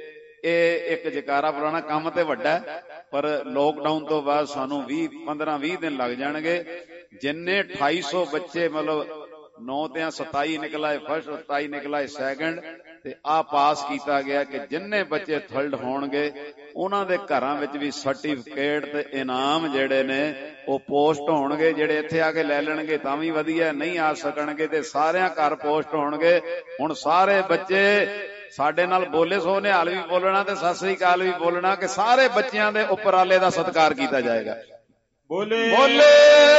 Speaker 5: ਇਹ ਇੱਕ ਜਗਾਰਾ ਬੁਲਾਉਣਾ ਕੰਮ ਤੇ ਵੱਡਾ, ਪਰ ਲੋਕਡਾਊਨ ਤੋਂ ਬਾਅਦ ਸਾਨੂੰ 15-20 ਦਿਨ ਲੱਗ ਜਾਣਗੇ। ਜਿੰਨੇ 2800 ਬੱਚੇ, ਮਤਲਬ 9 ਤੇ 27 ਨਿਕਲਾਏ ਫਸਟ, 27 ਨਿਕਲਾਏ ਸੈਕਿੰਡ, ਤੇ ਆ ਪਾਸ ਕੀਤਾ ਗਿਆ ਕਿ ਜਿੰਨੇ ਬੱਚੇ ਥਰਡ ਹੋਣਗੇ ਉਹਨਾਂ ਦੇ ਘਰਾਂ ਵਿੱਚ ਵੀ ਸਰਟੀਫਿਕੇਟ ਤੇ ਇਨਾਮ ਜਿਹੜੇ ਨੇ ਉਹ ਪੋਸਟ ਹੋਣਗੇ। ਜਿਹੜੇ ਇੱਥੇ ਆ ਕੇ ਲੈ ਲੈਣਗੇ ਤਾਂ ਵੀ ਵਧੀਆ, ਨਹੀਂ ਆ ਸਕਣਗੇ ਤੇ ਸਾਰਿਆਂ ਘਰ ਪੋਸਟ ਹੋਣਗੇ। ਹੁਣ ਸਾਰੇ ਬੱਚੇ ਸਾਡੇ ਨਾਲ ਬੋਲੇ, ਸੋ ਨਿਹਾਲ ਵੀ ਬੋਲਣਾ ਤੇ ਸਤਿ ਸ੍ਰੀ ਅਕਾਲ ਵੀ ਬੋਲਣਾ ਕਿ ਸਾਰੇ ਬੱਚਿਆਂ ਦੇ ਉਪਰਾਲੇ ਦਾ ਸਤਿਕਾਰ ਕੀਤਾ ਜਾਏਗਾ।
Speaker 6: ਬੋਲੇ
Speaker 5: ਬੋਲੇ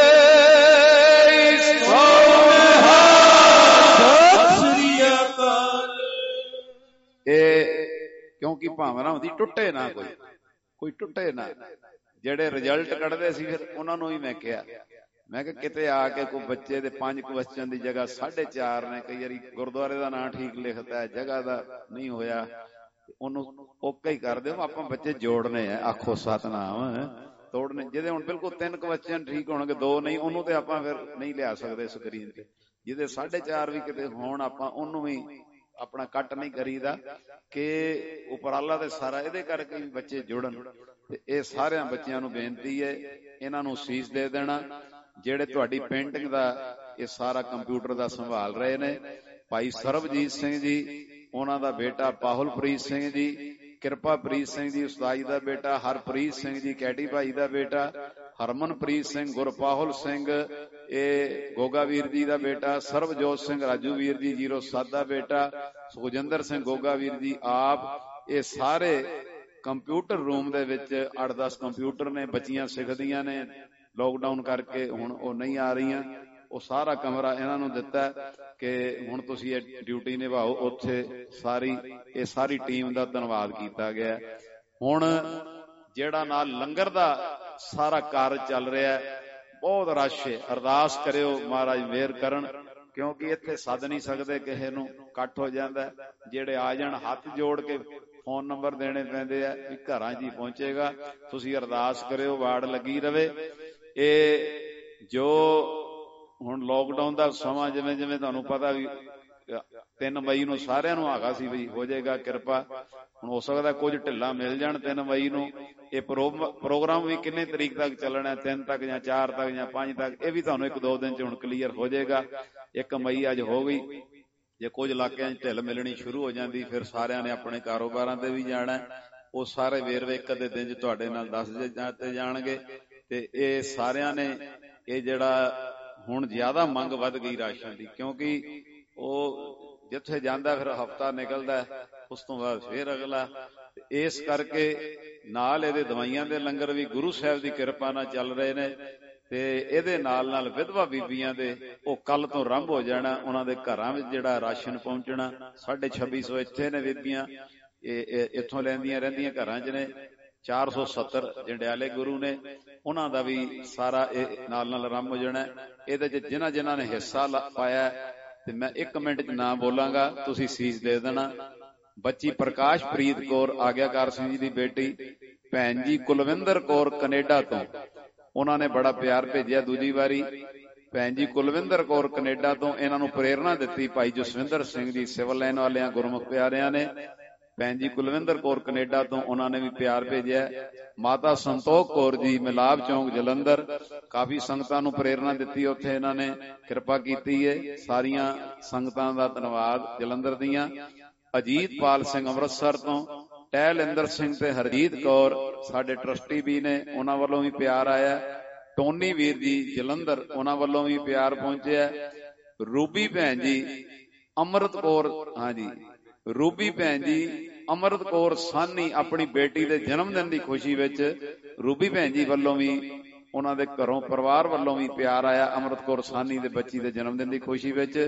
Speaker 5: ਇਹ ਕਿਉਂਕਿ ਭਾਵਨਾ ਹੁੰਦੀ ਟੁੱਟੇ ਨਾ, ਕੋਈ ਟੁੱਟੇ ਨਾ। ਜਿਹੜੇ ਰਿਜ਼ਲਟ ਕੱਢਦੇ ਸੀ ਫਿਰ ਉਹਨਾਂ ਨੂੰ ਹੀ ਮੈਂ ਕਿਹਾ ਕਿਤੇ ਆ ਕੇ ਕੋਈ ਬੱਚੇ ਦੇ 5 ਕੁਐਸਚਨ ਦੀ ਜਗ੍ਹਾ 4.5 ਨੇ। ਕਈ ਵਾਰੀ ਗੁਰਦੁਆਰੇ ਦਾ ਨਾਂ ਠੀਕ ਲਿਖਦਾ, ਜਗ੍ਹਾ ਦਾ ਨਹੀਂ ਹੋਇਆ, ਉਹਨੂੰ ਓਕੇ ਹੀ ਕਰ ਦਿਓ। ਆਪਾਂ ਬੱਚੇ ਜੋੜਨੇ ਆ, ਆਖੋ ਸਤਨਾਮ, ਤੋੜਨੇ। ਜਿਹਦੇ ਹੁਣ ਬਿਲਕੁਲ 3 ਕੁਐਸਚਨ ਠੀਕ ਹੋਣਗੇ, 2 ਨਹੀਂ, ਉਹਨੂੰ ਤੇ ਆਪਾਂ ਫਿਰ ਨਹੀਂ ਲਿਆ ਸਕਦੇ ਸਕਰੀਨ ਤੇ। ਜਿਹਦੇ 4.5 ਵੀ ਕਿਤੇ ਹੋਣ, ਆਪਾਂ ਉਹਨੂੰ ਵੀ ਆਪਣਾ ਕੱਟ ਨਹੀਂ ਕਰੀਦਾ। ਕਿ ਉਪਰਾਲਾ ਤੇ ਸਾਰਾ ਇਹਦੇ ਕਰਕੇ ਵੀ ਬੱਚੇ ਜੁੜਨ। ਤੇ ਇਹ ਸਾਰਿਆਂ ਬੱਚਿਆਂ ਨੂੰ ਬੇਨਤੀ ਹੈ, ਇਹਨਾਂ ਨੂੰ ਸੀਸ ਦੇ ਦੇਣਾ। ਜਿਹੜੇ ਤੁਹਾਡੀ ਪੇਂਟਿੰਗ ਦਾ ਇਹ ਸਾਰਾ ਕੰਪਿਊਟਰ ਦਾ ਸੰਭਾਲ ਰਹੇ ਨੇ, ਭਾਈ ਸਰਬਜੀਤ ਸਿੰਘ ਜੀ, ਉਹਨਾਂ ਦਾ ਬੇਟਾ ਪਾਹੁਲਪ੍ਰੀਤ ਸਿੰਘ ਜੀ,
Speaker 4: ਕਿਰਪਾਪ੍ਰੀਤ ਸਿੰਘ ਜੀ ਉਸਤਾਦ ਜੀ ਦਾ ਬੇਟਾ, ਹਰਪ੍ਰੀਤ ਸਿੰਘ ਜੀ ਕੈਟੀ ਭਾਈ ਦਾ ਬੇਟਾ, ਹਰਮਨਪ੍ਰੀਤ ਸਿੰਘ, ਗੁਰਪਾਹੁਲ ਸਿੰਘ ਇਹ ਗੋਗਾ ਵੀਰ ਜੀ ਦਾ ਬੇਟਾ, ਸਰਬਜੋਤ ਸਿੰਘ ਰਾਜੂ ਵੀਰ ਜੀ 07 ਦਾ ਬੇਟਾ, ਸੁਖਜਿੰਦਰ ਸਿੰਘ ਗੋਗਾ ਵੀਰ ਜੀ ਆਪ। ਇਹ ਸਾਰੇ ਕੰਪਿਊਟਰ ਰੂਮ ਦੇ ਵਿੱਚ 8-10 ਕੰਪਿਊਟਰ ਨੇ, ਬੱਚੀਆਂ ਸਿੱਖਦੀਆਂ ਨੇ, ਲੋਕਡਾਊਨ ਕਰਕੇ ਹੁਣ ਉਹ ਨਹੀਂ ਆ ਰਹੀਆਂ। ਉਹ ਸਾਰਾ ਕਮਰਾ ਇਹਨਾਂ ਨੂੰ ਦਿੱਤਾ ਕਿ ਹੁਣ ਤੁਸੀਂ ਇਹ ਡਿਊਟੀ ਨਿਭਾਓ। ਉੱਥੇ ਇਹ ਸਾਰੀ ਟੀਮ ਦਾ ਧੰਨਵਾਦ ਕੀਤਾ ਗਿਆ। ਹੁਣ ਜਿਹੜਾ ਨਾਲ ਲੰਗਰ ਦਾ ਸਾਰਾ ਕਾਰਜ ਚੱਲ ਰਿਹਾ, ਬਹੁਤ ਰਸ਼ ਹੈ। ਅਰਦਾਸ ਕਰਿਓ ਮਹਾਰਾਜ ਮਿਹਰ ਕਰਨ, ਕਿਉਂਕਿ ਇੱਥੇ ਸੱਦ ਨਹੀਂ ਸਕਦੇ ਕਿਸੇ ਨੂੰ, ਇਕੱਠ ਹੋ ਜਾਂਦਾ। ਜਿਹੜੇ ਆ ਜਾਣ ਹੱਥ ਜੋੜ ਕੇ ਫੋਨ ਨੰਬਰ ਦੇਣੇ ਪੈਂਦੇ ਆ ਵੀ ਘਰਾਂ 'ਚ ਹੀ ਪਹੁੰਚੇਗਾ। ਤੁਸੀਂ ਅਰਦਾਸ ਕਰਿਓ, ਵਾਰਡ ਲੱਗੀ ਰਵੇ। ਇਹ ਜੋ ਹੁਣ ਲੋਕਡਾਊਨ ਦਾ ਸਮਾਂ, ਜਿਵੇਂ ਜਿਵੇਂ ਤੁਹਾਨੂੰ ਪਤਾ ਵੀ 3 ਮਈ ਨੂੰ ਸਾਰਿਆਂ ਨੂੰ ਹੈਗਾ ਸੀ ਵੀ ਹੋ ਜਾਏਗਾ ਕਿਰਪਾ, ਹੁਣ ਹੋ ਸਕਦਾ ਕੁਝ ਢਿੱਲਾ ਮਿਲ ਜਾਣ 3 ਮਈ ਨੂੰ। ਇਹ ਪ੍ਰੋਗਰਾਮ ਵੀ ਕਿੰਨੇ ਤਰੀਕ ਤੱਕ ਚੱਲਣਾ, 3 ਤੱਕ ਜਾਂ 4 ਤੱਕ ਜਾਂ 5 ਤੱਕ, ਇਹ ਵੀ ਤੁਹਾਨੂੰ 1-2 ਦਿਨ 'ਚ ਹੁਣ ਕਲੀਅਰ ਹੋ ਜਾਏਗਾ। 1 ਮਈ ਅੱਜ ਹੋ ਗਈ। ਜੇ ਕੁਝ ਇਲਾਕਿਆਂ 'ਚ ਢਿੱਲ ਮਿਲਣੀ ਸ਼ੁਰੂ ਹੋ ਜਾਂਦੀ, ਫਿਰ ਸਾਰਿਆਂ ਨੇ ਆਪਣੇ ਕਾਰੋਬਾਰਾਂ ਤੇ ਵੀ ਜਾਣਾ। ਉਹ ਸਾਰੇ ਵੇਰਵੇ ਇੱਕ ਅੱਧੇ ਦਿਨ 'ਚ ਤੁਹਾਡੇ ਨਾਲ ਦੱਸ ਦਿੱਤੇ ਜਾਣਗੇ। ਤੇ ਇਹ ਸਾਰਿਆਂ ਨੇ ਇਹ ਜਿਹੜਾ ਹੁਣ ਜ਼ਿਆਦਾ ਮੰਗ ਵੱਧ ਗਈ ਰਾਸ਼ਨ ਦੀ, ਕਿਉਂਕਿ ਉਹ ਜਿੱਥੇ ਜਾਂਦਾ ਫਿਰ ਹਫਤਾ ਨਿਕਲਦਾ, ਉਸ ਤੋਂ ਬਾਅਦ ਫਿਰ ਅਗਲਾ। ਇਸ ਕਰਕੇ ਨਾਲ ਇਹਦੇ ਦਵਾਈਆਂ ਦੇ ਲੰਗਰ ਵੀ ਗੁਰੂ ਸਾਹਿਬ ਦੀ ਕਿਰਪਾ ਨਾਲ ਚੱਲ ਰਹੇ ਨੇ। ਤੇ ਇਹਦੇ ਨਾਲ ਨਾਲ ਵਿਧਵਾ ਬੀਬੀਆਂ ਦੇ ਉਹ ਕੱਲ ਤੋਂ ਆਰੰਭ ਹੋ ਜਾਣਾ, ਉਹਨਾਂ ਦੇ ਘਰਾਂ ਵਿੱਚ ਜਿਹੜਾ ਰਾਸ਼ਨ ਪਹੁੰਚਣਾ। 2650 ਇੱਥੇ ਨੇ ਬੀਬੀਆਂ, ਇਹ ਇੱਥੋਂ ਲੈਂਦੀਆਂ ਰਹਿੰਦੀਆਂ, ਘਰਾਂ 'ਚ ਨੇ। 470 ਜੰਡਿਆਲੇ ਗੁਰੂ ਨੇ, ਉਹਨਾਂ ਦਾ ਵੀ ਸਾਰਾ ਇਹ ਨਾਲ ਨਾਲ ਆਰੰਭ ਹੋ ਜਾਣਾ। ਇਹਦੇ 'ਚ ਜਿਨ੍ਹਾਂ ਨੇ ਹਿੱਸਾ ਪਾਇਆ, ਤੇ ਮੈਂ 1 ਮਿੰਟ 'ਚ ਨਾਮ ਬੋਲਾਂਗਾ, ਤੁਸੀਂ ਸੀਸ ਦੇ ਦੇਣਾ। ਬੱਚੀ ਪ੍ਰਕਾਸ਼ਪ੍ਰੀਤ ਕੌਰ ਆਗਿਆਕਾਰ ਸਿੰਘ ਜੀ ਦੀ ਬੇਟੀ, ਭੈਣ ਜੀ ਕੁਲਵਿੰਦਰ ਕੌਰ ਕੈਨੇਡਾ ਤੋਂ, ਉਹਨਾਂ ਨੇ ਬੜਾ ਪਿਆਰ ਭੇਜਿਆ ਦੂਜੀ ਵਾਰੀ। ਭੈਣ ਜੀ ਕੁਲਵਿੰਦਰ ਕੌਰ ਕੈਨੇਡਾ ਤੋਂ, ਇਹਨਾਂ ਨੂੰ ਪ੍ਰੇਰਣਾ ਦਿੱਤੀ ਭਾਈ ਜਸਵਿੰਦਰ ਸਿੰਘ ਜੀ ਸਿਵਲ ਲਾਈਨ ਵਾਲਿਆਂ ਗੁਰਮੁਖ ਪਿਆਰਿਆਂ ਨੇ। ਭੈਣ ਜੀ ਕੁਲਵਿੰਦਰ ਕੌਰ ਕੈਨੇਡਾ ਤੋਂ, ਉਹਨਾਂ ਨੇ ਵੀ ਪਿਆਰ ਭੇਜਿਆ। ਮਾਤਾ ਸੰਤੋਖ ਕੌਰ ਜੀ ਮਿਲਾਪ ਚੌਂਕ ਜਲੰਧਰ, ਕਾਫੀ ਸੰਗਤਾਂ ਨੂੰ ਪ੍ਰੇਰਣਾ ਦਿੱਤੀ, ਉੱਥੇ ਇਹਨਾਂ ਨੇ ਕਿਰਪਾ ਕੀਤੀ ਹੈ। ਸਾਰੀਆਂ ਸੰਗਤਾਂ ਦਾ ਧੰਨਵਾਦ ਜਲੰਧਰ ਦੀਆਂ। ਅਜੀਤਪਾਲ ਸਿੰਘ ਅੰਮ੍ਰਿਤਸਰ ਤੋਂ, ਟਹਿਲਿੰਦਰ ਸਿੰਘ ਤੇ ਹਰਜੀਤ ਕੌਰ ਸਾਡੇ ਟਰਸਟੀ ਵੀ ਨੇ, ਉਹਨਾਂ ਵੱਲੋਂ ਵੀ ਪਿਆਰ ਆਇਆ। ਟੋਨੀ ਵੀਰ ਜੀ ਜਲੰਧਰ, ਉਹਨਾਂ ਵੱਲੋਂ ਵੀ ਪਿਆਰ ਪਹੁੰਚਿਆ। ਰੂਬੀ ਭੈਣ ਜੀ ਅੰਮ੍ਰਿਤ ਕੌਰ, ਹਾਂਜੀ ਰੂਬੀ ਭੈਣ ਜੀ ਅੰਮ੍ਰਿਤ ਕੌਰ ਸਾਨੀ, ਆਪਣੀ ਬੇਟੀ ਦੇ ਜਨਮ ਦਿਨ ਦੀ ਖੁਸ਼ੀ ਵਿੱਚ ਰੂਬੀ ਭੈਣ ਜੀ ਵੱਲੋਂ ਵੀ, ਉਹਨਾਂ ਦੇ ਘਰੋਂ ਪਰਿਵਾਰ ਵੱਲੋਂ ਵੀ ਪਿਆਰ ਆਇਆ ਅੰਮ੍ਰਿਤ ਕੌਰ ਸਾਨੀ ਦੇ ਬੱਚੀ ਦੇ ਜਨਮ ਦਿਨ ਦੀ ਖੁਸ਼ੀ ਵਿੱਚ।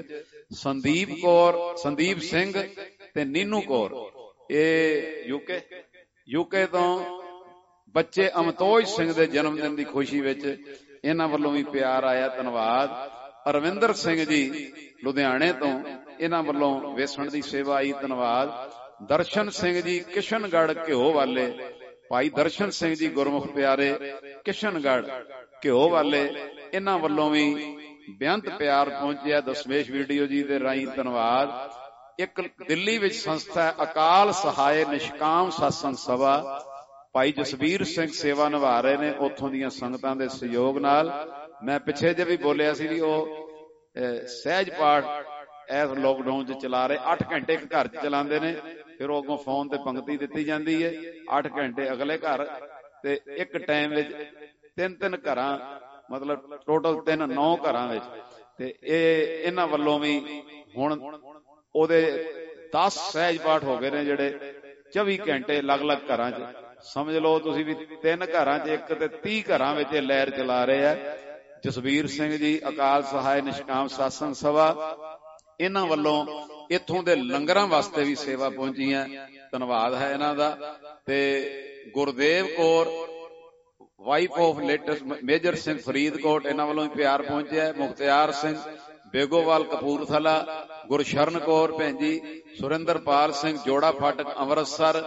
Speaker 4: ਸੰਦੀਪ ਸਿੰਘ ਤੇ ਨੀਨੂ ਕੌਰ, ਇਹ ਯੂਕੇ ਤੋਂ, ਬੱਚੇ ਅਮਤੋਜ ਸਿੰਘ ਦੇ ਜਨਮ ਦਿਨ ਦੀ ਖੁਸ਼ੀ ਵਿੱਚ, ਇਹਨਾਂ ਵੱਲੋਂ ਵੀ ਪਿਆਰ ਆਇਆ, ਧੰਨਵਾਦ। ਅਰਵਿੰਦਰ ਸਿੰਘ ਜੀ ਲੁਧਿਆਣੇ ਤੋਂ, ਇਹਨਾਂ ਵੱਲੋਂ ਵੇਸਣ ਦੀ ਸੇਵਾ ਆਈ, ਧੰਨਵਾਦ। ਦਰਸ਼ਨ ਸਿੰਘ ਜੀ ਕਿਸ਼ਨਗੜ੍ਹ ਘਿਓ ਵਾਲੇ, ਭਾਈ ਦਰਸ਼ਨ ਸਿੰਘ ਜੀ ਗੁਰਮੁਖ ਪਿਆਰੇ ਕਿਸ਼ਨਗੜ੍ਹ ਘਿਓ ਵਾਲੇ, ਇਹਨਾਂ ਵੱਲੋਂ ਵੀ ਬੇਅੰਤ ਪਿਆਰ ਪਹੁੰਚਿਆ ਦਸ਼ਮੇਸ਼ ਵੀਡੀਓ ਜੀ ਦੇ ਰਾਹੀਂ, ਧੰਨਵਾਦ। ਇੱਕ ਦਿੱਲੀ ਵਿੱਚ ਸੰਸਥਾ ਹੈ ਅਕਾਲ ਸਹਾਇ ਨਿਸ਼ਕਾਮ ਸਤਸੰਗ ਸਭਾ, ਭਾਈ ਜਸਵੀਰ ਸਿੰਘ ਸੇਵਾ ਨਿਭਾ ਰਹੇ ਨੇ, ਉੱਥੋਂ ਦੀਆਂ ਸੰਗਤਾਂ ਦੇ ਸਹਿਯੋਗ ਨਾਲ। ਮੈਂ ਪਿੱਛੇ ਜੇ ਵੀ ਬੋਲਿਆ ਸੀ ਵੀ ਉਹ ਸਹਿਜ ਪਾਠ ਇਸ ਲੋਕਡਾਊਨ 'ਚ ਚਲਾ ਰਹੇ, 8 ਘੰਟੇ ਇੱਕ ਘਰ 'ਚ ਚਲਾਉਂਦੇ ਨੇ, ਫਿਰ ਉਹ ਅੱਗੋਂ ਫੋਨ ਤੇ ਪੰਕਤੀ ਦਿੱਤੀ ਜਾਂਦੀ ਹੈ, 8 ਘੰਟੇ ਅਗਲੇ ਘਰ, ਤੇ ਇੱਕ ਟਾਈਮ ਵਿੱਚ 3 ਘਰਾਂ, ਮਤਲਬ ਟੋਟਲ 9 ਘਰਾਂ ਵਿੱਚ। ਤੇ ਇਹ ਇਹਨਾਂ ਵੱਲੋਂ ਵੀ ਹੁਣ ਉਹਦੇ 10 ਸਹਿਜ ਪਾਠ ਹੋ ਗਏ ਨੇ, ਜਿਹੜੇ 24 ਘੰਟੇ ਅਲੱਗ-ਅਲੱਗ ਘਰਾਂ 'ਚ, ਸਮਝ ਲਓ ਤੁਸੀਂ ਵੀ 3 ਘਰਾਂ 'ਚ ਇੱਕ ਤੇ 30 ਘਰਾਂ ਵਿੱਚ ਇਹ ਲਹਿਰ ਚਲਾ ਰਹੇ ਆ। ਜਸਵੀਰ ਸਿੰਘ ਜੀ ਅਕਾਲ ਸਹਾਇ ਨਿਸ਼ਕਾਮ ਸਤਸੰਗ ਸਭਾ, ਇਹਨਾਂ ਵੱਲੋਂ ਇੱਥੋਂ ਦੇ ਲੰਗਰਾਂ ਵਾਸਤੇ ਵੀ ਸੇਵਾ ਪਹੁੰਚੀ ਹੈ, ਧੰਨਵਾਦ ਹੈ ਇਹਨਾਂ ਦਾ। ਤੇ Gurdev Kaur wife of latest major Singh Faridkot, ਇਹਨਾਂ ਵੱਲੋਂ ਵੀ ਪਿਆਰ ਪਹੁੰਚਿਆ। ਮੁਖਤਿਆਰ ਸਿੰਘ ਬੇਗੋਵਾਲ ਕਪੂਰਥਲਾ, ਗੁਰਸ਼ਰਨ ਕੌਰ ਭੈਣ ਜੀ, ਸੁਰਿੰਦਰਪਾਲ ਸਿੰਘ ਜੋੜਾ ਫਾਟਕ ਅੰਮ੍ਰਿਤਸਰ,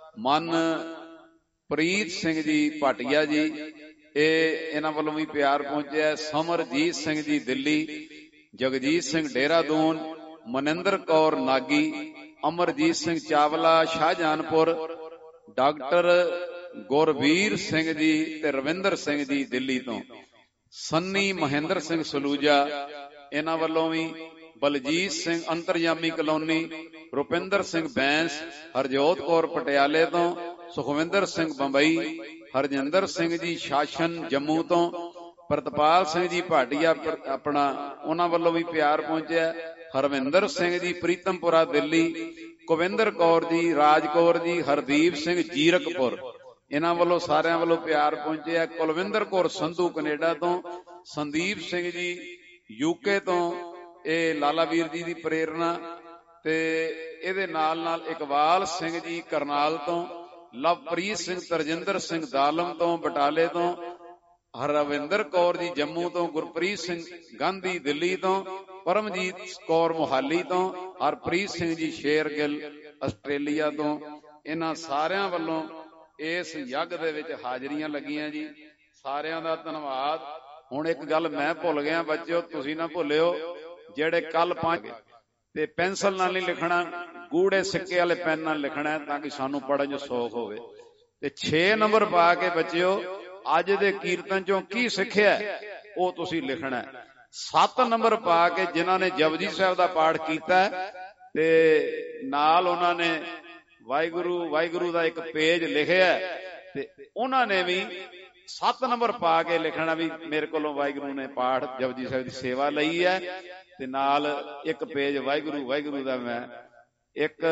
Speaker 4: ਮਨਪ੍ਰੀਤ ਸਿੰਘ ਜੀ ਭਾਟੀਆ ਜੀ, ਇਹਨਾਂ ਵੱਲੋਂ ਵੀ ਪਿਆਰ ਪਹੁੰਚਿਆ। ਸਮਰਜੀਤ ਸਿੰਘ ਜੀ ਦਿੱਲੀ, ਜਗਜੀਤ ਸਿੰਘ ਦੇਹਰਾਦੂਨ, ਮਨਿੰਦਰ ਕੌਰ ਨਾਗੀ, ਅਮਰਜੀਤ ਸਿੰਘ ਚਾਵਲਾ ਸ਼ਾਹਜਹਾਨਪੁਰ, ਡਾਕਟਰ ਗੁਰਵੀਰ ਸਿੰਘ ਜੀ ਤੇ ਰਵਿੰਦਰ ਸਿੰਘ ਜੀ ਦਿੱਲੀ ਤੋਂ, ਸੰਨੀ ਮਹਿੰਦਰ ਸਿੰਘ ਸਲੂਜਾ, ਇਹਨਾਂ ਵੱਲੋਂ ਵੀ
Speaker 5: ਬਲਜੀਤ ਸਿੰਘ ਅੰਤਰਯਾਮੀ ਕਲੋਨੀ, ਰੁਪਿੰਦਰ ਸਿੰਘ ਬੈਂਸ, ਹਰਜੋਤ ਕੌਰ ਪਟਿਆਲੇ ਤੋਂ, ਸੁਖਵਿੰਦਰ ਸਿੰਘ ਬੰਬਈ, ਹਰਜਿੰਦਰ ਸਿੰਘ ਜੀ ਸ਼ਾਸਨ ਜੰਮੂ ਤੋਂ, ਪ੍ਰਤਪਾਲ ਸਿੰਘ ਜੀ ਭਾਟੀਆ ਆਪਣਾ ਉਹਨਾਂ ਵੱਲੋਂ ਵੀ ਪਿਆਰ ਪਹੁੰਚਿਆ, ਹਰਵਿੰਦਰ ਸਿੰਘ ਜੀ ਪ੍ਰੀਤਮਪੁਰਾ ਦਿੱਲੀ, ਕੁਵਿੰਦਰ ਕੌਰ ਜੀ, ਰਾਜ ਕੌਰ ਜੀ, ਹਰਦੀਪ ਸਿੰਘ ਜੀਰਕਪੁਰ, ਇਹਨਾਂ ਵੱਲੋਂ ਸਾਰਿਆਂ ਵੱਲੋਂ ਪਿਆਰ ਪਹੁੰਚਿਆ। ਕੁਲਵਿੰਦਰ ਕੌਰ ਸੰਧੂ ਕੈਨੇਡਾ ਤੋਂ, ਸੰਦੀਪ ਸਿੰਘ ਜੀ ਯੂਕੇ ਤੋਂ, ਇਹ ਲਾਲਾ ਵੀਰ ਜੀ ਦੀ ਪ੍ਰੇਰਣਾ ਤੇ ਇਹਦੇ ਨਾਲ ਨਾਲ ਇਕਬਾਲ ਸਿੰਘ ਜੀ ਕਰਨਾਲ ਤੋਂ, ਲਵਪ੍ਰੀਤ ਸਿੰਘ ਤਰਜਿੰਦਰ ਸਿੰਘ ਦਾਲਮ ਤੋਂ ਬਟਾਲੇ ਤੋਂ, ਹਰਵਿੰਦਰ ਕੌਰ ਜੀ ਜੰਮੂ ਤੋਂ, ਗੁਰਪ੍ਰੀਤ ਸਿੰਘ ਗਾਂਧੀ ਦਿੱਲੀ ਤੋਂ, ਪਰਮਜੀਤ ਕੌਰ ਮੁਹਾਲੀ ਤੋਂ, ਹਰਪ੍ਰੀਤ ਸਿੰਘ ਜੀ ਸ਼ੇਰਗਿੱਲ ਆਸਟ੍ਰੇਲੀਆ ਤੋਂ। ਇਹਨਾਂ ਸਾਰਿਆਂ ਵੱਲੋਂ ਇਸ ਯੱਗ ਦੇ ਵਿੱਚ ਹਾਜ਼ਰੀਆਂ ਲੱਗੀਆਂ ਜੀ, ਸਾਰਿਆਂ ਦਾ ਧੰਨਵਾਦ। ਹੁਣ ਇੱਕ ਗੱਲ ਮੈਂ ਭੁੱਲ ਗਿਆ ਬੱਚਿਓ, ਤੁਸੀਂ ਨਾ ਭੁੱਲਿਓ, ਜਿਹੜੇ ਕੱਲ 5 ਤੇ ਪੈਨਸਲ ਨਾਲ ਨਹੀਂ ਲਿਖਣਾ, ਗੂੜੇ ਸਿੱਕੇ ਵਾਲੇ ਪੈਨ ਨਾਲ ਲਿਖਣਾ ਤਾਂ ਕਿ ਸਾਨੂੰ ਪੜ੍ਹਨ 'ਚ ਸੌਖ ਹੋਵੇ। ਤੇ 6 ਨੰਬਰ ਪਾ ਕੇ ਬੱਚਿਓ ਅੱਜ ਦੇ ਕੀਰਤਨ ਚੋਂ ਕੀ ਸਿੱਖਿਆ ਉਹ ਤੁਸੀਂ ਲਿਖਣਾ। 7 ਨੰਬਰ ਪਾ ਕੇ ਜਿਨ੍ਹਾਂ ਨੇ ਜਪਜੀ ਸਾਹਿਬ ਦਾ ਪਾਠ ਕੀਤਾ ਤੇ ਨਾਲ ਉਹਨਾਂ ਨੇ ਵਾਹਿਗੁਰੂ ਵਾਹਿਗੁਰੂ ਦਾ ਇੱਕ ਪੇਜ ਲਿਖਿਆ ਤੇ ਉਹਨਾਂ ਨੇ ਵੀ 7 ਨੰਬਰ ਪਾ ਕੇ ਲਿਖਣਾ ਵੀ ਮੇਰੇ ਕੋਲੋਂ ਵਾਹਿਗੁਰੂ ਨੇ ਪਾਠ ਜਪਜੀ ਸਾਹਿਬ ਦੀ ਸੇਵਾ ਲਈ ਹੈ ਤੇ ਨਾਲ ਇੱਕ ਪੇਜ ਵਾਹਿਗੁਰੂ ਵਾਹਿਗੁਰੂ ਦਾ। ਮੈਂ ਇੱਕ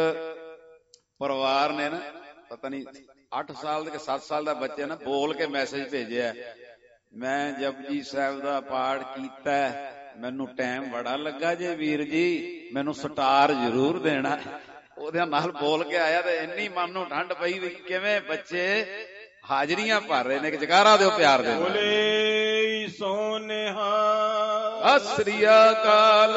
Speaker 5: ਪਰਿਵਾਰ ਨੇ ਨਾ ਪਤਾ ਨਹੀਂ 8 ਸਾਲ ਦੇ 7 ਸਾਲ ਦਾ ਬੱਚਾ ਨਾ ਬੋਲ ਕੇ ਮੈਸੇਜ ਭੇਜਿਆ, ਮੈਂ ਜਪਜੀ ਸਾਹਿਬ ਦਾ ਪਾਠ ਕੀਤਾ, ਮੈਨੂੰ ਟਾਈਮ ਬੜਾ ਲੱਗਾ ਜੇ ਵੀਰ ਜੀ, ਮੈਨੂੰ ਸਟਾਰ ਜ਼ਰੂਰ ਦੇਣਾ। ਉਹਦੇ ਨਾਲ ਬੋਲ ਕੇ ਆਇਆ ਤੇ ਇੰਨੀ ਮਨ ਨੂੰ ਠੰਡ ਪਈ ਵੀ ਕਿਵੇਂ ਬੱਚੇ ਹਾਜ਼ਰੀਆਂ ਭਰ ਰਹੇ ਨੇ। ਜਕਾਰਾ ਦਿਓ ਪਿਆਰ ਦੇ।
Speaker 6: ਬੋਲੇ ਸੋਨਿਹਾ
Speaker 5: ਸਤਿ ਸ੍ਰੀ ਅਕਾਲ।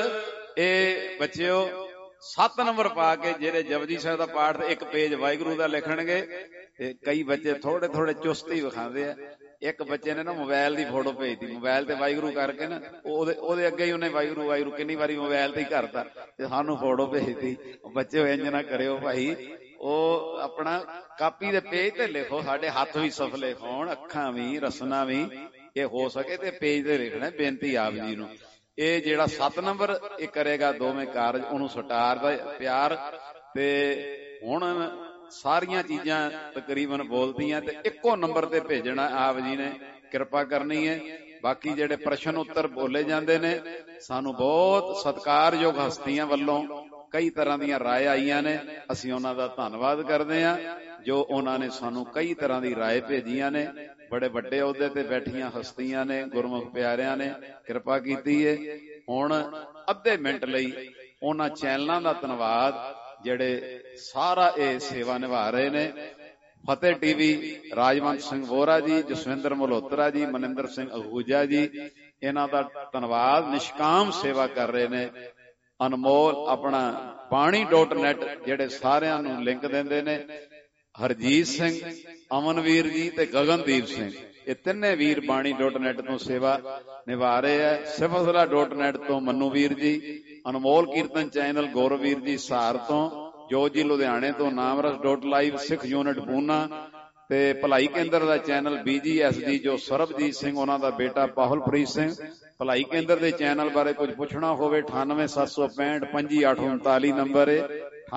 Speaker 5: ਇਹ ਬੱਚਿਓ 7 ਨੰਬਰ ਪਾ ਕੇ ਜਿਹੜੇ ਜਪਜੀ ਸਾਹਿਬ ਦਾ ਪਾਠ ਤੇ ਇੱਕ ਪੇਜ ਵਾਹਿਗੁਰੂ ਦਾ ਲਿਖਣਗੇ। ਤੇ ਕਈ ਬੱਚੇ ਥੋੜੇ ਥੋੜੇ ਚੁਸਤੀ ਵਿਖਾਉਂਦੇ ਆ। ਇੱਕ ਬੱਚੇ ਨੇ ਨਾ ਮੋਬਾਈਲ ਦੀ ਫੋਟੋ ਭੇਜਤੀ, ਮੋਬਾਈਲ ਤੇ ਵਾਹਿਗੁਰੂ ਕਰਕੇ ਨਾ ਉਹਦੇ ਅੱਗੇ ਹੀ ਉਹਨੇ ਵਾਹਿਗੁਰੂ ਵਾਹਿਗੁਰੂ ਕਿੰਨੀ ਵਾਰੀ ਮੋਬਾਈਲ ਤੇ ਹੀ ਕਰਤਾ ਤੇ ਸਾਨੂੰ ਫੋਟੋ ਭੇਜਤੀ। ਬੱਚੇ ਇੰਝ ਨਾ ਕਰਿਓ ਭਾਈ, ਉਹ ਆਪਣਾ ਕਾਪੀ ਦੇ ਪੇਜ ਤੇ ਲਿਖੋ, ਸਾਡੇ ਹੱਥ ਵੀ ਸਫਲੇ ਹੋਣ, ਅੱਖਾਂ ਵੀ ਰਸਨਾ ਵੀ, ਇਹ ਹੋ ਸਕੇ ਤੇ ਪੇਜ ਤੇ ਲਿਖਣਾ। ਬੇਨਤੀ ਆਪ ਜੀ ਨੂੰ। ਇਹ ਜਿਹੜਾ 7 ਨੰਬਰ ਇਹ ਕਰੇਗਾ ਦੋਵੇਂ ਕਾਰਜ, ਉਹਨੂੰ ਸਟਾਰ ਦਾ ਪਿਆਰ। ਤੇ ਹੁਣ ਸਾਰੀਆਂ ਚੀਜ਼ਾਂ ਤਕਰੀਬਨ ਬੋਲਦੀਆਂ ਤੇ ਇੱਕੋ ਨੰਬਰ ਤੇ ਭੇਜਣਾ, ਆਪ ਜੀ ਨੇ ਕਿਰਪਾ ਕਰਨੀ ਹੈ। ਬਾਕੀ ਜਿਹੜੇ ਪ੍ਰਸ਼ਨ ਉੱਤਰ ਬੋਲੇ ਜਾਂਦੇ ਨੇ, ਸਾਨੂੰ ਬਹੁਤ ਸਤਿਕਾਰਯੋਗ ਹਸਤੀਆਂ ਵੱਲੋਂ ਕਈ ਤਰ੍ਹਾਂ ਦੀਆਂ ਰਾਏ ਆਈਆਂ ਨੇ, ਅਸੀਂ ਉਹਨਾਂ ਦਾ ਧੰਨਵਾਦ ਕਰਦੇ ਹਾਂ ਜੋ ਉਹਨਾਂ ਨੇ ਸਾਨੂੰ ਕਈ ਤਰ੍ਹਾਂ ਦੀ ਰਾਏ ਭੇਜੀਆਂ ਨੇ। ਬੜੇ ਵੱਡੇ ਅਹੁਦੇ ਤੇ ਬੈਠੀਆਂ ਹਸਤੀਆਂ ਨੇ, ਗੁਰਮੁਖ ਪਿਆਰਿਆਂ ਨੇ ਕਿਰਪਾ ਕੀਤੀ ਹੈ। ਹੁਣ ਅੱਧੇ ਮਿੰਟ ਲਈ ਉਹਨਾਂ ਚੈਨਲਾਂ ਦਾ ਧੰਨਵਾਦ ਜਿਹੜੇ ਸਾਰਾ ਇਹ ਸੇਵਾ ਨਿਭਾ ਰਹੇ ਨੇ। ਫਤਿਹ ਟੀਵੀ, ਰਾਜਵੰਤ ਸਿੰਘ ਵੋਰਾ ਜੀ, ਜਸਵਿੰਦਰ ਮਲਹੋਤਰਾ ਜੀ, ਮਨਿੰਦਰ ਸਿੰਘ ਅਹੂਜਾ ਜੀ, ਇਹਨਾਂ ਦਾ ਧੰਨਵਾਦ। ਨਿਸ਼ਕਾਮ ਸੇਵਾ ਕਰ ਰਹੇ ਨੇ। ਅਨਮੋਲ ਆਪਣਾ ਬਾਣੀ.net ਜਿਹੜੇ ਸਾਰਿਆਂ ਨੂੰ ਲਿੰਕ ਦਿੰਦੇ ਨੇ। ਹਰਜੀਤ ਸਿੰਘ, ਅਮਨਵੀਰ ਜੀ ਤੇ ਗਗਨਦੀਪ ਸਿੰਘ, ਇਹ ਤਿੰਨੇ ਵੀਰ ਬਾਣੀ.net ਤੋਂ ਸੇਵਾ ਨਿਭਾ ਰਹੇ ਹੈ। ਸਿਫਤਲਾ.net ਤੋਂ ਮਨੂਵੀਰ ਜੀ, ਅਨਮੋਲ ਕੀਰਤਨ ਚੈਨਲ ਗੌਰਵੀਰ ਜੀ ਸਹਾਰ ਤੋਂ, ਜੋਤ ਜੀ ਲੁਧਿਆਣੇ ਤੋਂ, ਨਾਮਰਸ.live ਸਿੱਖ ਯੂਨਿਟ ਪੂਨਾ ਤੇ ਭਲਾਈ ਕੇਂਦਰ ਦਾ ਚੈਨਲ BGSG ਜੋ ਸਰਬਜੀਤ ਸਿੰਘ ਉਹਨਾਂ ਦਾ ਬੇਟਾ ਪਾਹੁਲਪ੍ਰੀਤ ਸਿੰਘ। ਭਲਾਈ ਕੇਂਦਰ ਦੇ ਚੈਨਲ ਬਾਰੇ ਕੁਝ ਪੁੱਛਣਾ ਹੋਵੇ 98765 25839 ਨੰਬਰ ਹੈ,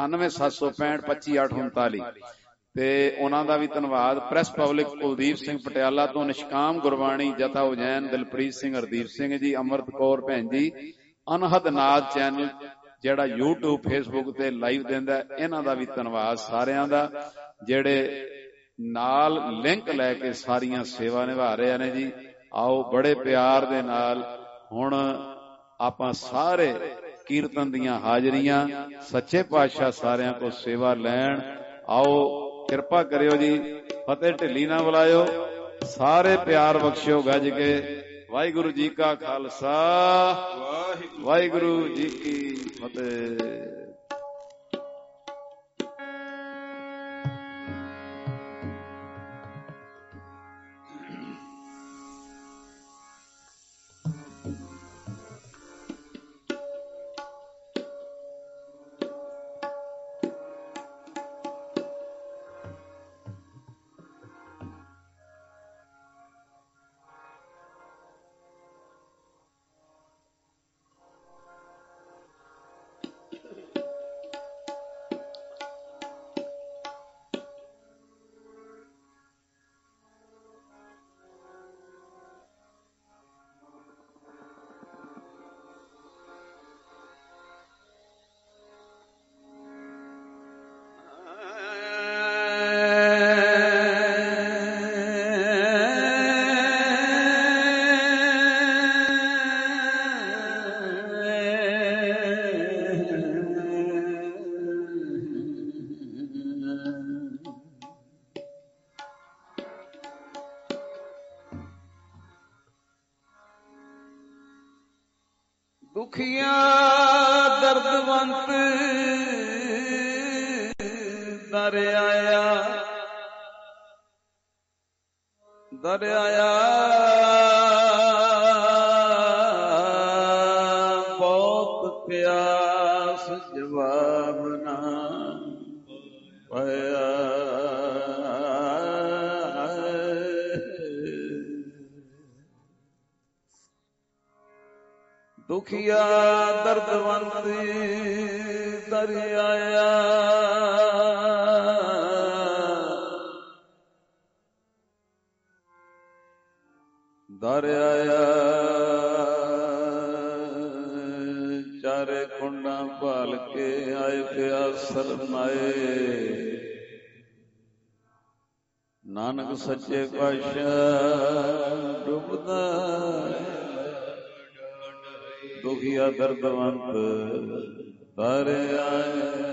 Speaker 5: 98765 25839। ਤੇ ਉਹਨਾਂ ਦਾ ਵੀ ਧੰਨਵਾਦ। ਪ੍ਰੈਸ ਪਬਲਿਕ ਕੁਲਦੀਪ ਸਿੰਘ ਪਟਿਆਲਾ ਤੋਂ, ਨਿਸ਼ਕਾਮ ਗੁਰਬਾਣੀ ਜਥਾ ਉਜੈਨ ਦਿਲਪ੍ਰੀਤ ਸਿੰਘ, ਹਰਦੀਪ ਸਿੰਘ ਜੀ, ਅਮਰਤ ਕੌਰ ਭੈਣ ਜੀ, ਅਨਹਦ ਨਾਦ ਚੈਨਲ ਜਿਹੜਾ YouTube Facebook ਤੇ ਲਾਈਵ ਦਿੰਦਾ, ਇਹਨਾਂ ਦਾ ਵੀ ਧੰਨਵਾਦ ਸਾਰਿਆਂ ਦਾ ਜਿਹੜੇ ਨਾਲ ਲਿੰਕ ਲੈ ਕੇ ਸਾਰੀਆਂ ਸੇਵਾ ਨਿਭਾ ਰਹੇ ਨੇ ਜੀ। ਆਓ ਬੜੇ ਪਿਆਰ ਦੇ ਨਾਲ ਹੁਣ ਆਪਾਂ ਸਾਰੇ ਕੀਰਤਨ ਦੀਆਂ ਹਾਜ਼ਰੀਆਂ ਸੱਚੇ ਪਾਤਸ਼ਾਹ ਸਾਰਿਆਂ ਕੋਲ ਸੇਵਾ ਲੈਣ। ਆਓ ਕਿਰਪਾ ਕਰਿਓ ਜੀ, ਫਤਿਹ ਢਿੱਲੀ ਨਾ ਬੁਲਾਇਓ, ਸਾਰੇ ਪਿਆਰ ਬਖਸ਼ਿਓ ਗੱਜ ਕੇ। ਵਾਹਿਗੁਰੂ ਜੀ ਕਾ ਖਾਲਸਾ, ਵਾਹਿਗੁਰੂ ਜੀ ਕੀ ਫਤਿਹ।
Speaker 4: ਦੁਖੀਆਂ ਦਰਦਵੰਤ ਦਰ ਆਇਆ ਬਹੁਤ ਪਿਆਸ ਜਵਾਬ ਨਾ ਪਾਇਆ। ਦੁਖੀਆ ਦਰਦਵੰਤ ਦਰ ਆਇਆ ਚਾਰੇ ਕੁੰਡਾਂ ਭਾਲ ਕੇ ਆਏ ਪਿਆਸਰ ਨਾਏ। ਨਾਨਕ ਸੱਚੇ ਪਾਤਸ਼ਾਹ ਡੁੱਬਦਾ ਦੁਖੀਆ ਦਰਦਵੰਤ ਦਰ ਆਇਆ।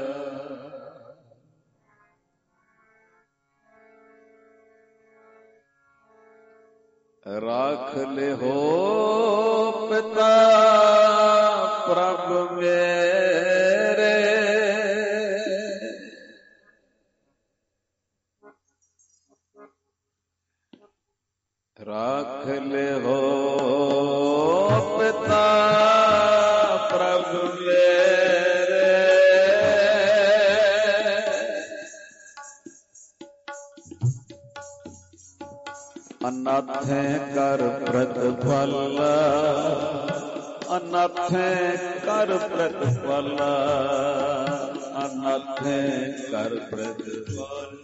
Speaker 4: ਰਾਖ ਲਿਹੋ ਪਿਤਾ ਪ੍ਰਭ ਮੇਰੇ ਰਾਖ ਲਿਹੋ ਪਿਤਾ ਪ੍ਰਭ ਮੇਰੇ ਅਨਾਥੈ ਕਰ ਪ੍ਰਤਿਫਲ ਅਨਾਥੈ ਕਰ ਪ੍ਰਤਿਫਲ ਅਨਾਥੈ ਕਰ ਪ੍ਰਤਿਫਲ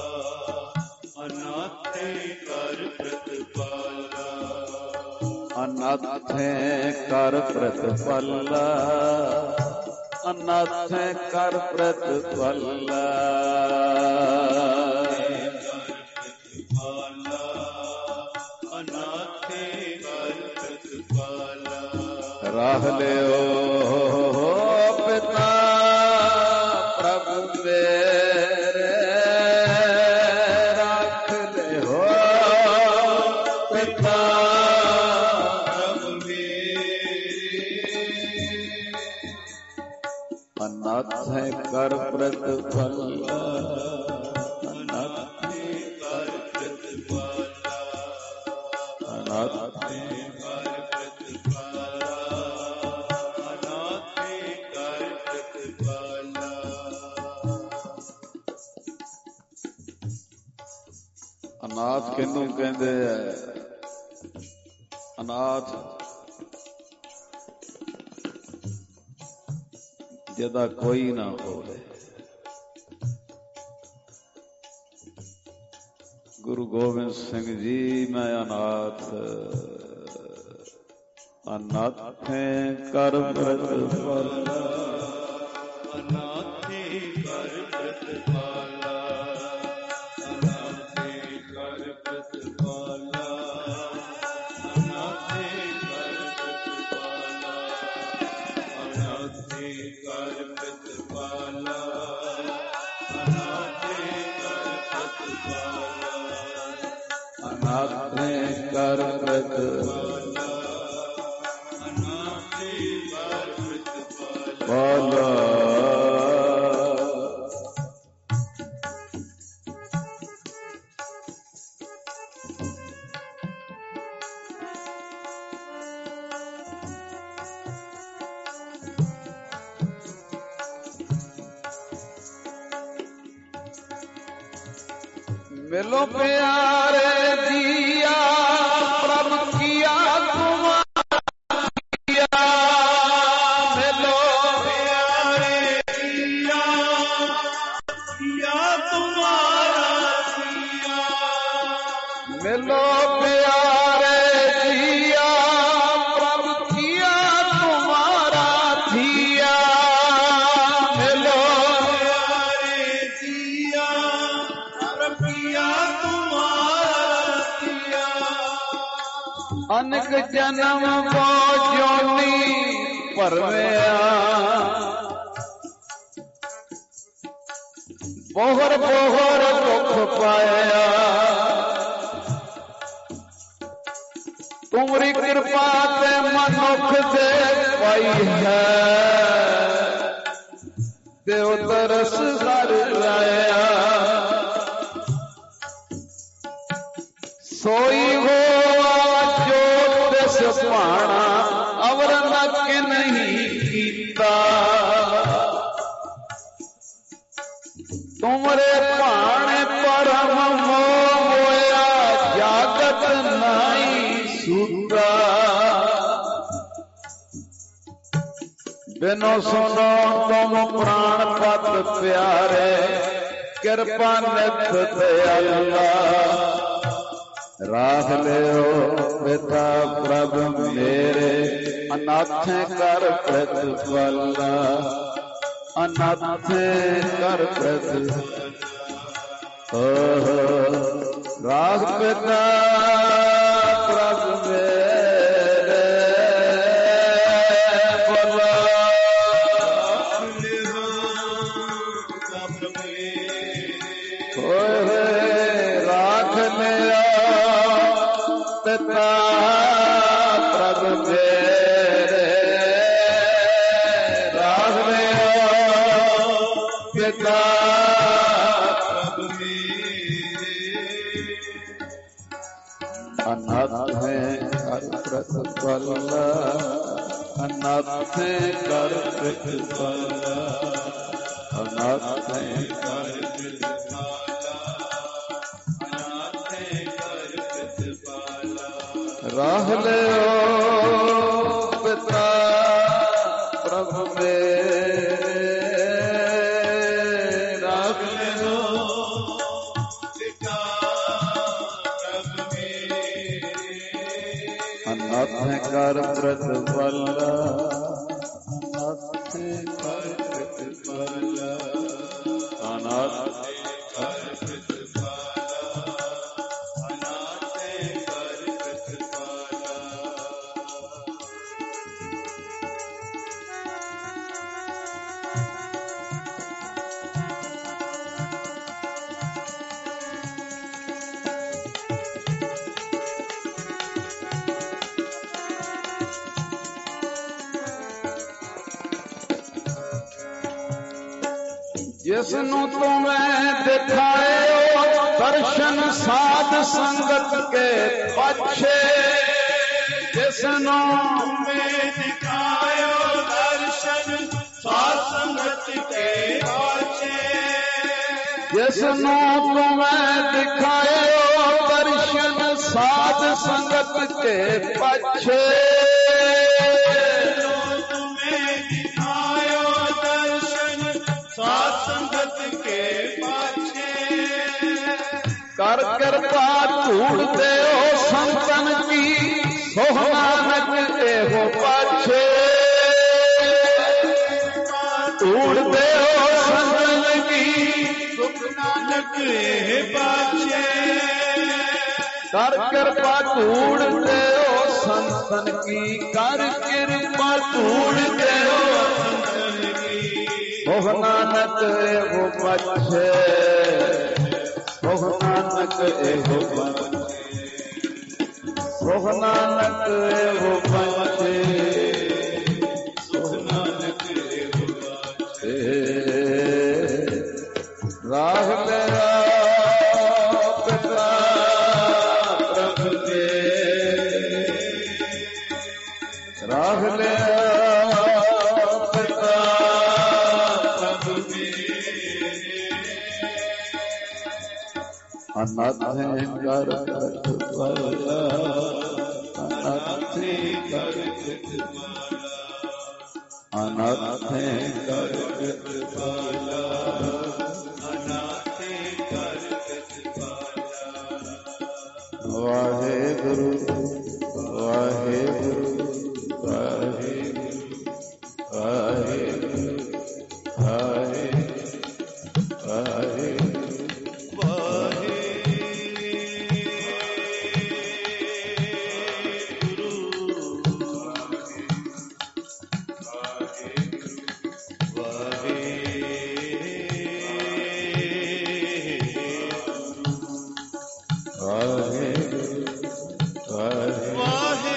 Speaker 6: ਅਨਾਥੈ ਕਰ ਪ੍ਰਤਿਪਾਲ
Speaker 4: ਅਨਾਥੈ ਕਰ ਪ੍ਰਤਿਫਲ ਅਨਾਥੈ ਕਰ ਪ੍ਰਤਿਫਲ ਰਾਹ ਲਿਓ ਪਿਤਾ ਪ੍ਰਭ ਮੇਰੇ ਰੱਖ ਲਿਓ ਪਿਤਾ ਪ੍ਰਭ ਮੇਰੇ ਅਨਾਥੈ ਕਰ ਪ੍ਰਤਿਫਲ ਅਨਾਥੈ ਕਰ ਪ੍ਰਤਿਫਲ ਅਨਾਥੈ ਅਨਾਥ ਕਿਹਨੂੰ ਕਹਿੰਦੇ ਆ? ਅਨਾਥ ਜਿਹਦਾ ਕੋਈ ਨਾ ਹੋਵੇ। ਗੁਰੂ ਗੋਬਿੰਦ ਸਿੰਘ ਜੀ ਮੈਂ ਅਨਾਥ ਅਨਾਥੈ ਕਰ ਪ੍ਰਤਿਪਾਲ
Speaker 6: ਅਨਾਥੈ ਕਰ ਪ੍ਰਤਿਪਾਲ
Speaker 4: ਅਨਾਥੈ ਕਰ ਪ੍ਰਤਿਪਾਲ ਮਿਲੋ ਪਿਆਰੇ ਜੀਆ ਪ੍ਰਭ ਕੀਆ ਤੁਮਾਰਾ ਕੀਆ ਮਿਲੋ ਪਿਆਰੇ ਜੀਆ ਕੀਆ ਤੁਮਾਰਾ ਕੀਆ ਮਿਲੋ ਪਿਆਰੇ ਜੀਆ ਪ੍ਰਭ ਕੀਆ ਤੁਮਾਰਾ ਥੀਆ ਮਿਲੋ ਪਿਆਰੇ ਜੀਆ ਅਨਕ ਜਨਮ ਕੋ ਜੋਨੀ ਭਰਵਿਆ ਬੋਹਰ ਬੋਹਰ ਦੁੱਖ ਪਾਇਆ ਤੁਮਰੀ ਕਿਰਪਾ ਤੇ ਮਨੁੱਖ ਦੇ ਪਾਈ ਹੈ, ਦੇਵ ਤਰਸ ਹਰ ਰਾਇਆ। ਸੋਈ ਹੋਆ ਜੋ ਤਿਸ ਭਾਣਾ, ਅਵਰ ਨਕ ਨਹੀਂ ਕੀਤਾ। ਤੁਮਰੇ ਭਾਣੇ ਪਰਮ ਮੋਹ ਹੋਇਆ, ਜਾਗਤ ਨਾਈ ਸੂਤਾ। ਬਿਨੋ ਸੁਨੋ ਤੁਮ ਪ੍ਰਾਣ ਪਤ ਪਿਆਰੇ, ਕਿਰਪਾ ਨਿਤ ਦਇਆਲਾ। ਰਾਖ ਲਿਓ ਪਿਤਾ ਪ੍ਰਭ ਮੇਰੇ, ਅਨਾਥੈ ਕਰ ਪ੍ਰਤਿਪਾਲਾ। ਅਨਾਥੈ ਕਰ ਪ੍ਰਤਿਪਾਲਾ। ਰਾਖ ਪਿਤਾ ਪ੍ਰਭ ਮੇਰੇ, ਬੋਲਾ ਹੋਏ ਰਾਖ ਲਿਆ ਪਿਤਾ ਪ੍ਰਭ ਮੇਰੇ। ਰਾਖ ਲਿਆ ਪਿਤਾ ਪ੍ਰਭ ਮੇਰੇ। ਅਨਾਥ ਹੈ ਕਰ ਪ੍ਰਤਿਪਾਲਾ, ਅਨਾਥ ਹੈ ਕਰ ਪ੍ਰਤਿਪਾਲਾ। ਅਨਾਥ ਹੈ ਕਰ ਰਾਹ ਲਿਓ ਪਿਤਾ ਪ੍ਰਭ ਮੇਰੇ। ਰਾਹ ਲਿਓ ਪਿਤਾ ਪ੍ਰਭ ਮੇਰੇ। ਅਨਾਥ ਕਰ ਪ੍ਰਤਿਪਾਲਾ, ਅਨਾਥ ਕਰ ਪ੍ਰਤਿਪਾਲਾ। ਅਨਾਥ ਕਰ ਜਿਸ ਨੂੰ ਤੁਮੈ ਦਿਖਾਇਓ ਦਰਸ਼ਨ ਸਾਧ ਸੰਗਤ ਕੇ ਪਾਛੇ। ਜਿਸ ਨੂੰ ਤੁਮੈ ਦਿਖਾਇਓ ਦਰਸ਼ਨ ਸਾਧ ਸੰਗਤ ਕੇ ਪਾਛੇ। ਜਿਸ ਨੂੰ ਤੁਮੈ ਦਿਖਾਇਓ ਦਰਸ਼ਨ ਸਾਧ ਸੰਗਤ ਕੇ ਪਾਛੇ। ਕਰ ਕਿਰਪਾ ਧੂੜ ਦਿਓ ਸੰਤਨ ਕੀ, ਸੋਹ ਨਾਨਕ ਇਹੋ ਪਾਛੇ। ਧੂੜ ਦਿਓ ਸੰਤਨ ਕੀ, ਸੁਖ ਨਾਨਕ ਇਹ ਪਾਛੇ। ਕਰ ਕਿਰਪਾ ਧੂੜ ਦਿਓ ਸੰਤਨ ਕੀ, ਕਰ ਕਿਰਪਾ ਧੂੜ ਦਿਓ ਸੰਤਨ ਕੀ, ਸੋਹ ਨਾਨਕ ਇਹੋ ਪਾਛੇ। ਸੋਹ ਨਾਨਕ ਇਹੋ ਪਾਛੇ। ਸੋਹ ਨਾਨਕ ਇਹੋ ਪਾਛੇ। ਸੋਹ ਨਾਨਕ ਇਹੋ ਪਾਛੇ। ਰਾਹ ਮੇਰਾ ਪਿਤਾ ਪ੍ਰਭ ਮੇਰੇ। ਰਾਹ ਲਿਆ ਪਿਤਾ ਪ੍ਰਭ ਮੇਰੇ। ਅਨਾਥ ਕਰ ਪ੍ਰਤਿਪਾਲਾ, ਅਨਾਥ ਕਰ ਪ੍ਰਤਿਪਾਲਾ। ਅਨਾਥ ਕਰ ਪ੍ਰਤਿਪਾਲਾ, ਅਨਾਥ ਕਰ ਪ੍ਰਤਿਪਾਲਾ। ਵਾਹਿਗੁਰੂ ਵਾਹਿਗੁਰੂ ਵਾਹਿਗੁਰੂ ਵਾਹਿਗੁਰੂ ਵਾਹਿਗੁਰੂ। ਵਾਹਿਗੁਰੂ ਵਾਹਿਗੁਰੂ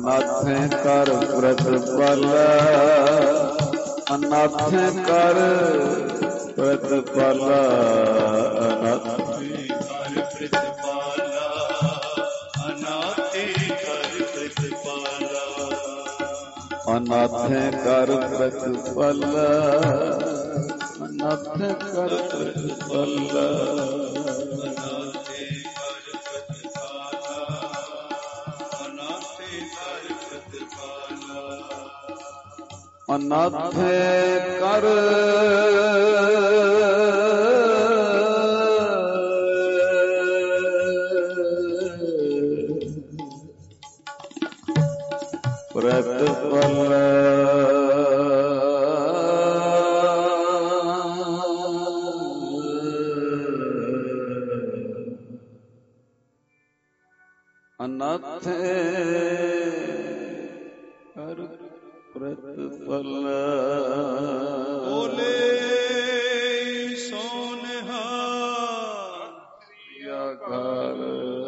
Speaker 4: ਅਨਾਥੈ ਕਰ ਪ੍ਰਤਪਾਲ, ਅਨਾਥੈ ਕਰ ਪ੍ਰਤਪਾਲ, ਅਨਾਥੈ
Speaker 6: ਕਰ ਪ੍ਰਤਪਾਲਾ, ਅਨਾਥੈ ਕਰ ਪ੍ਰਤਪਾਲਾ,
Speaker 4: ਅਨਾਥੈ ਕਰ ਪ੍ਰਤਪਾਲ, ਅਨਾਥੈ ਕਰ ਪ੍ਰਤਪਾਲ, ਅਨਾਥੈ ਕਰ ਪ੍ਰਤਪਾਲ, ਅਨਾਥੈ ਕਰ ਪ੍ਰਤਪਾਲ।
Speaker 6: ਬੋਲੇ ਸੋਨਿਹਾਰ
Speaker 4: ਆਕਾਰ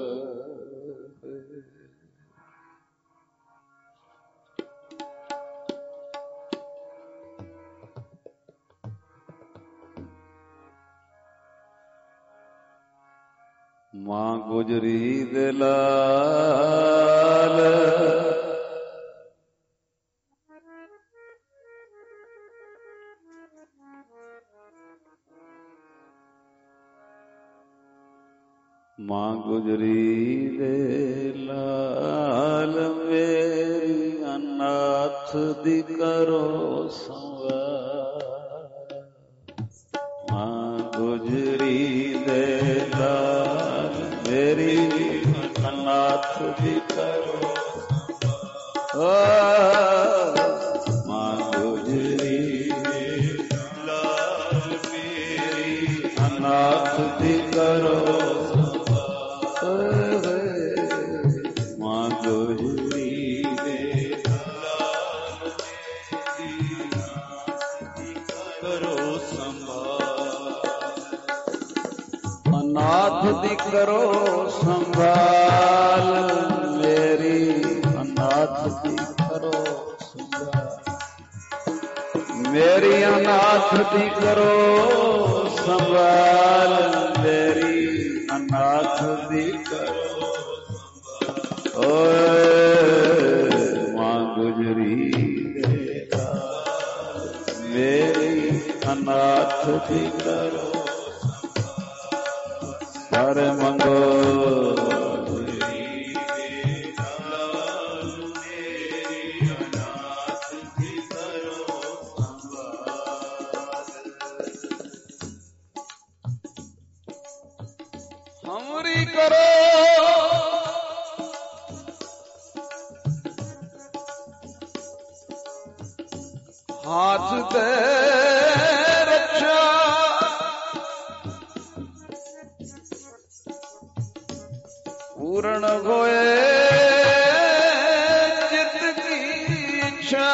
Speaker 4: ਮਾਂ ਗੁਜਰੀ ਦੇ ਲਾਲ, ਮਾਂ ਗੁਜਰੀ ਦੇ ਲਾਲ, ਮੇਰੀ ਅਨਾਥ ਦੀ ਕਰੋ ਸੰਵਾਰ। ਮਾਂ ਗੁਜਰੀ ਦੇ ਲਾਲ, ਮੇਰੀ ਅਨਾਥ ਦੀ ਕਰੋ ਸੰਵਾਰ। ਮਾਂ ਗੁਜਰੀ ਦੇ ਲਾਲ, ਮੇਰੀ ਅਨਾਥ ਦੀ ਕਰੋ ਮਾਂ ਗੁਜਰੀ ਦੇ ਲਾਲ,
Speaker 6: ਕਰੋ ਸੰਭਾਲ,
Speaker 4: ਅਨਾਥ ਦੀ ਕਰੋ ਸੰਭਾਲ, ਮੇਰੀ ਅਨਾਥ ਦੀ ਕਰੋ ਸੰਭਾਲ, ਮੇਰੀ ਅਨਾਥ ਦੀ ਕਰੋ ਸੰਭਾਲ, ਮੇਰੀ ਅਨਾਥ ਦੀ ਕਰੋ ਓਏ। ਮਾਂ ਗੁਜਰੀ ਦੇ ਲਾਲ, ਮੇਰੀ ਅਨਾਥ ਦੀ ਕਰੋ ਹਰ ਮੰਗੋ। ਹਮਰੀ ਕਰੋ ਹਾਥ ਤੇ ਰੱਖਿਆ, ਪੂਰਨ ਹੋਏ ਚਿਤ ਕੀ ਇੱਛਾ।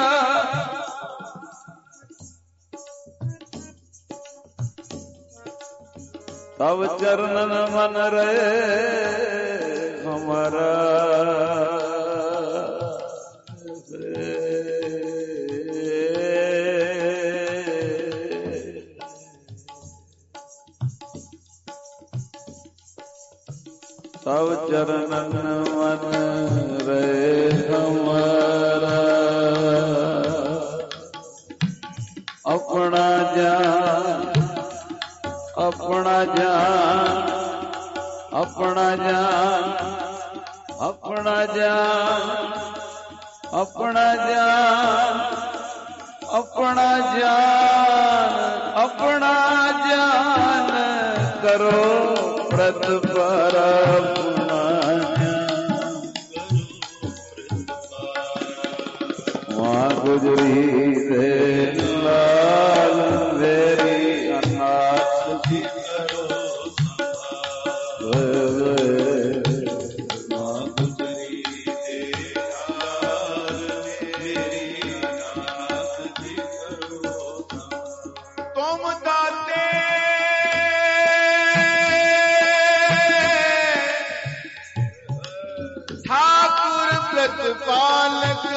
Speaker 4: ਤਬ ਚਰਨਨ ਮਨ ਰਹੇ ਹਮਾਰਾ, ਤਬ ਚਰਨਨ ਮਨ ਰਹੇ ਹਮਾਰਾ। ਆਪਣਾ ਜਾਨ, ਆਪਣਾ ਜਾਨ, ਆਪਣਾ ਜਾਨ, ਆਪਣਾ ਜਾਨ, ਆਪਣਾ ਜਾਨ, ਆਪਣਾ ਜਾਨ, ਆਪਣਾ ਜਾਨ ਕਰੋ ਪ੍ਰਤਪਾਲ। ਮਾਂ ਗੁਜਰੀ ਦੇ ਲਾਲ, ਮੇਰੀ ਅਨਾਥ ਦੀ ਕਰੋ ਸੰਭਾਲ। ਮਾਂ ਗੁਜਰੀ ਦੇ ਲਾਲ, ਮੇਰੀ ਅਨਾਥ ਦੀ ਕਰੋ ਸੰਭਾਲ।
Speaker 6: ਤੁਮ ਦਾਤੇ ठाकुर
Speaker 7: ਪ੍ਰਤਪਾਲਕ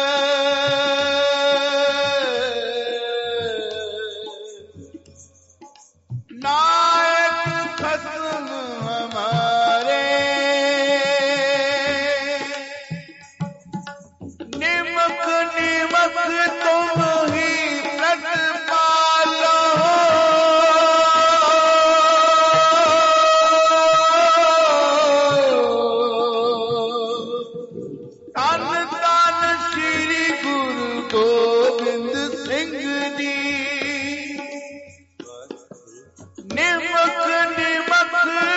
Speaker 7: ਨਾਇਕ ਖਸਮ ਹਮਾਰੇ ਨਿਮਕ ਨਿਮਕ ਤੁਮ ਹੀ ਪ੍ਰਤਪਾਲੋ ਤਨ ਤਨ ਸ੍ਰੀ ਗੁਰੂ ਗੋਬਿੰਦ ਸਿੰਘ ਜੀ ਨਿਮਕ ਨਿਮਕ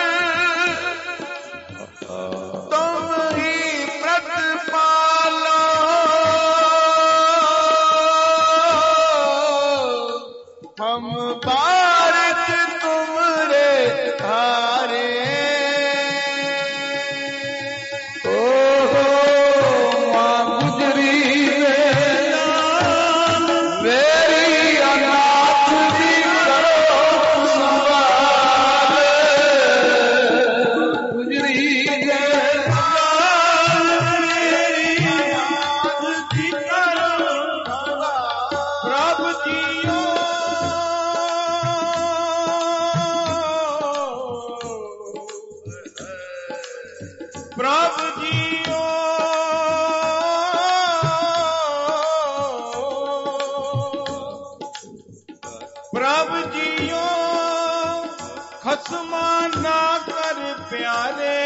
Speaker 7: ਤੁਮ ਹੀ ਪ੍ਰਤਪਾਲੋ ਹਮ ਬਾਰਿਕ ਤੁਮਰੇ ਹਾਰੇ ਮਾਂ ਗੁਜਰੀ ਮੇਰੀ ਅਨਾਥ ਦੀ ਕਰੋ ਸੰਭਾਲ ਗੁਜਰੀ ਮੇਰੀ ਅਨਾਥ ਦੀ ਕਰੋ ਪ੍ਰਭ ਜੀਓ ਪ੍ਰਭ ਜੀਓ ਪ੍ਰਭ ਜੀਓ ਖਸਮਾਂ ਨਾ ਕਰ ਪਿਆਰੇ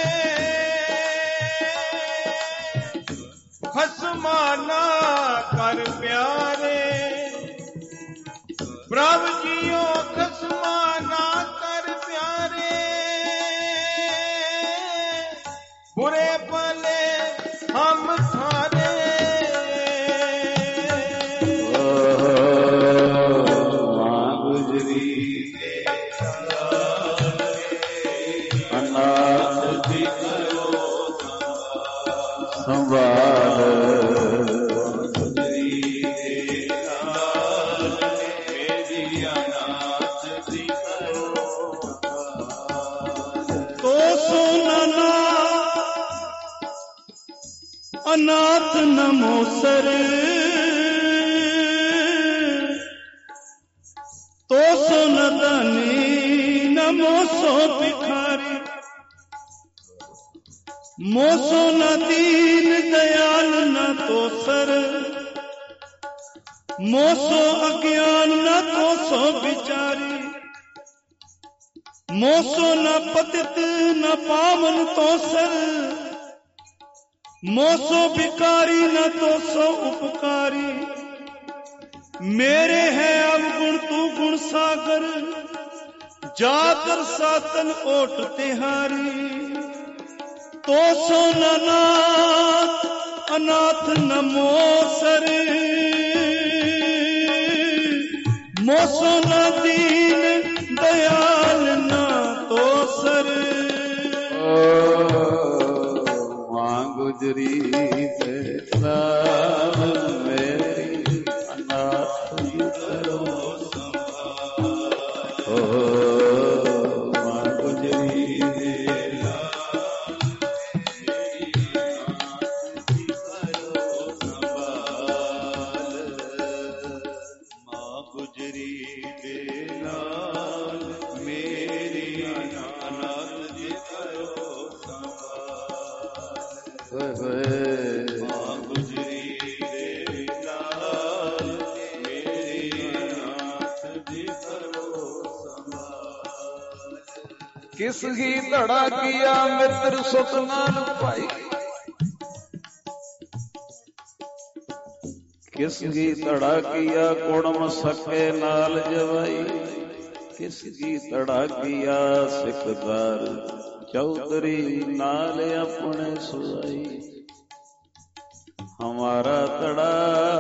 Speaker 7: ਖਸਮਾਂ ਨਾ ਕਰ ਪਿਆਰੇ ਪ੍ਰਭ ਜੀਓ ਖਸਮਾਂ ਨਾ ਕਰ ਪਿਆਰੇ बुरे भले हम थारे
Speaker 4: मां गुजरी अनाथ जी करो संभाल मेरी अनाथ जी करो
Speaker 6: तो सुनना अनाथ नमो सर तो सो नदानी नमो सो भिखारी मोसो न दीन दयाल न तो सर मोसो अज्ञान न तो सो बिचारी मोसो न पतित न पावन तो सर मोसो भिकारी न तो सो उपकारी मेरे है अवगुण तू गुण सागर जाकर सातन ओट तिहारी तो सो नाथ अनाथ नमो सर मोसो न दीन दयाल न तो सर
Speaker 4: गुजरी ते नाम मेरी अनाथ जी करो संभाल मां गुजरी ते नाम मेरी अनाथ जी करो संभाल मां गुजरी ते नाम मेरी अनाथ जी करो मां गुजरी दे नाल मेरी अनाथ जी करो संभाल किस ही धड़ा किया मित्र सुख नाल भाई किस ही धड़ा किया कुणम सके नाल जवाई किस ही धड़ा किया सिकदार चौधरी नाल अपने सुआई हमारा तड़ा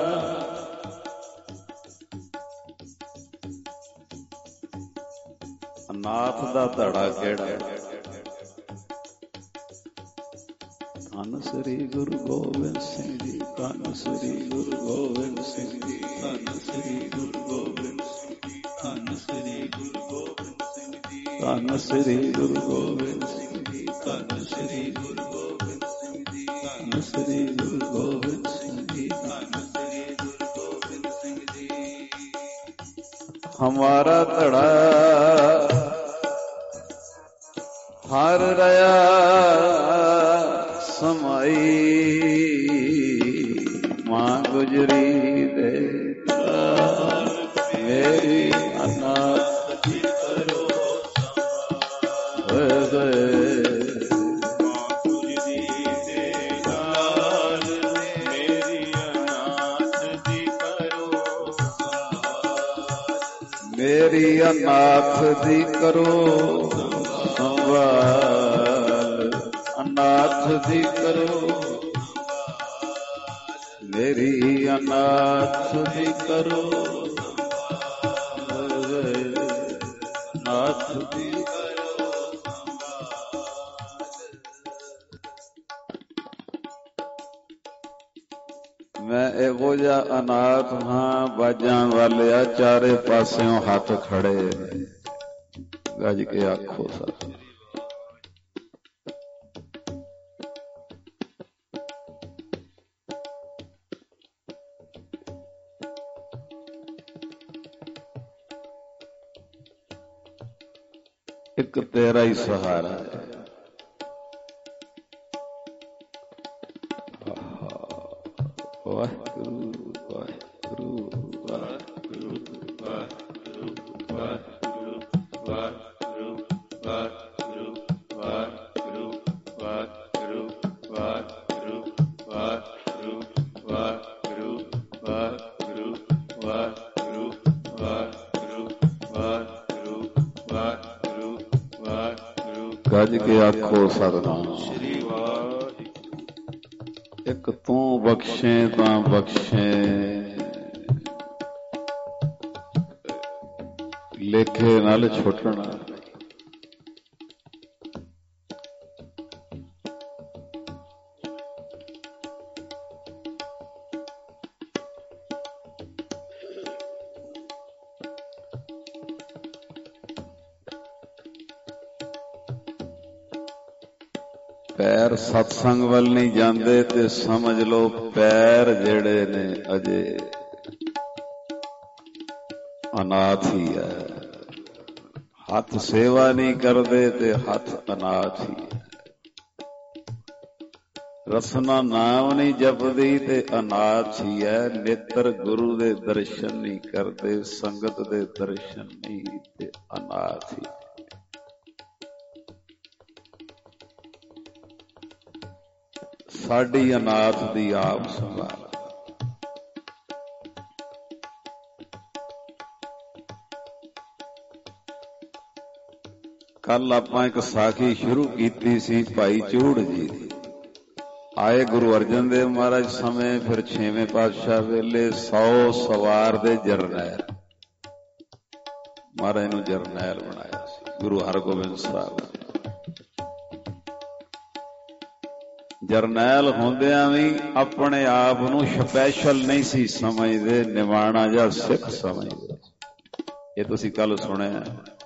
Speaker 4: अनाथ दा धड़ा केड़ा धन श्री गुरु गोबिंद सिंह जी धन श्री गुरु गोबिंद सिंह जी धन श्री गुरु गोबिंद सिंह जी धन श्री गुरु गोबिंद सिंह जी धन श्री गुरु गोबिंद सिंह जी धन श्री गुरु गोबिंद सिंह जी धन ਸ੍ਰੀ ਗੁਰੂ ਗੋਬਿੰਦ ਸਿੰਘ ਜੀ। ਹਮਾਰਾ ਧੜਾ ਹਰ ਰਹਾ ਸਮਾਈ, ਮਾਂ ਗੁਜਰੀ ਦੇ ਮੇਰੀ ਅਨਾਥ ਜੀ ਕਰੋ ਮੇਰੀ ਅਨਾਥ ਦੀ ਕਰੋ ਸੰਭਾਲ, ਅਨਾਥ ਦੀ ਕਰੋ ਮੇਰੀ ਅਨਾਥ ਦੀ ਕਰੋ ਅਨਾਥ ਦੀ ਕਰੋ। ਮੈਂ ਇਹੋ ਜਿਹਾ ਅਨਾਥ ਹਾਂ, ਬਾਜਾਂ ਵਾਲਿਆ ਚਾਰੇ ਪਾਸਿਓਂ ਹੱਥ ਖੜੇ ਗੱਜ ਕੇ ਆਖੋ ਸਰ। ਇੱਕ ਤੇਰਾ ਹੀ ਸਹਾਰਾ ਹੈ। ਵਾਹਿਗੁਰੂ ਵਾਹਿਗੁਰੂ ਵਾਹਿਗੁਰੂ ਵਾਹਿਗੁਰੂ ਵਾਹਿਗੁਰੂ ਵਾਹਿਗੁਰੂ ਵਾਹਿਗੁਰੂ ਵਾਹਿਗੁਰੂ ਵਾਹਿਗੁਰੂ ਵਾਹਿਗੁਰੂ ਵਾਹਿਗੁਰੂ ਵਾਹਿਗੁਰੂ ਵਾਹਿਗੁਰੂ ਵਾਹਿਗੁਰੂ ਵਾਹਿਗੁਰੂ ਵਾਹਿਗੁਰੂ ਵਾਹਿਗੁਰੂ ਵਾਹਿਗੁਰੂ। ਗੱਜ ਕੇ ਆਖੋ ਸਤਿਨਾਮ ਸ੍ਰੀ ਵਾਹਿਗੁਰੂ। ਇੱਕ ਤੂੰ ਬਖਸ਼ੇ ਤਾਂ ਬਖਸ਼ੇ, ਲੇਖੇ ਨਾਲ ਛੁੱਟਣਾ। ਪੈਰ ਸਤਸੰਗ ਵੱਲ ਨਹੀਂ ਜਾਂਦੇ ਤੇ ਸਮਝ ਲਓ ਪੈਰ ਜਿਹੜੇ ਨੇ ਅਜੇ ਅਨਾਥ ਹੀ ਹੈ। ਹੱਥ ਸੇਵਾ ਨਹੀਂ ਕਰਦੇ ਤੇ ਹੱਥ ਅਨਾਥ ਹੀ ਹੈ। ਰਸਨਾ ਨਾਮ ਨਹੀਂ ਜਪਦੀ ਤੇ ਅਨਾਥ ਹੀ ਹੈ। ਨੇਤਰ ਗੁਰੂ ਦੇ ਦਰਸ਼ਨ ਨਹੀਂ ਕਰਦੇ, ਸੰਗਤ ਦੇ ਦਰਸ਼ਨ ਨਹੀਂ ਤੇ ਅਨਾਥ ਹੀ। ਸਾਡੀ ਅਨਾਥ ਦੀ ਆਪ ਸੰਭਾਲ। ਕੱਲ ਆਪਾਂ ਇੱਕ ਸਾਖੀ ਸ਼ੁਰੂ ਕੀਤੀ ਸੀ ਭਾਈ ਚੂੜ ਜੀ ਦੀ। ਆਏ ਗੁਰੂ ਅਰਜਨ ਦੇਵ ਮਹਾਰਾਜ ਸਮੇਂ, ਫਿਰ 6ਵੇਂ ਪਾਤਸ਼ਾਹ ਵੇਲੇ 100 ਸਵਾਰ ਦੇ ਜਰਨੈਲ, ਮਹਾਰਾਜ ਨੂੰ ਜਰਨੈਲ ਬਣਾਇਆ ਸੀ ਗੁਰੂ ਹਰਗੋਬਿੰਦ ਸਾਹਿਬ। ਜਰਨੈਲ ਹੁੰਦਿਆਂ ਵੀ ਆਪਣੇ ਆਪ ਨੂੰ ਸਪੈਸ਼ਲ ਨਹੀਂ ਸੀ ਸਮਝਦੇ, ਨਿਵਾਣਾ ਜਾਂ ਸਿੱਖ ਸਮਝਦੇ। ਇਹ ਤੁਸੀਂ ਕੱਲ ਸੁਣਿਆ।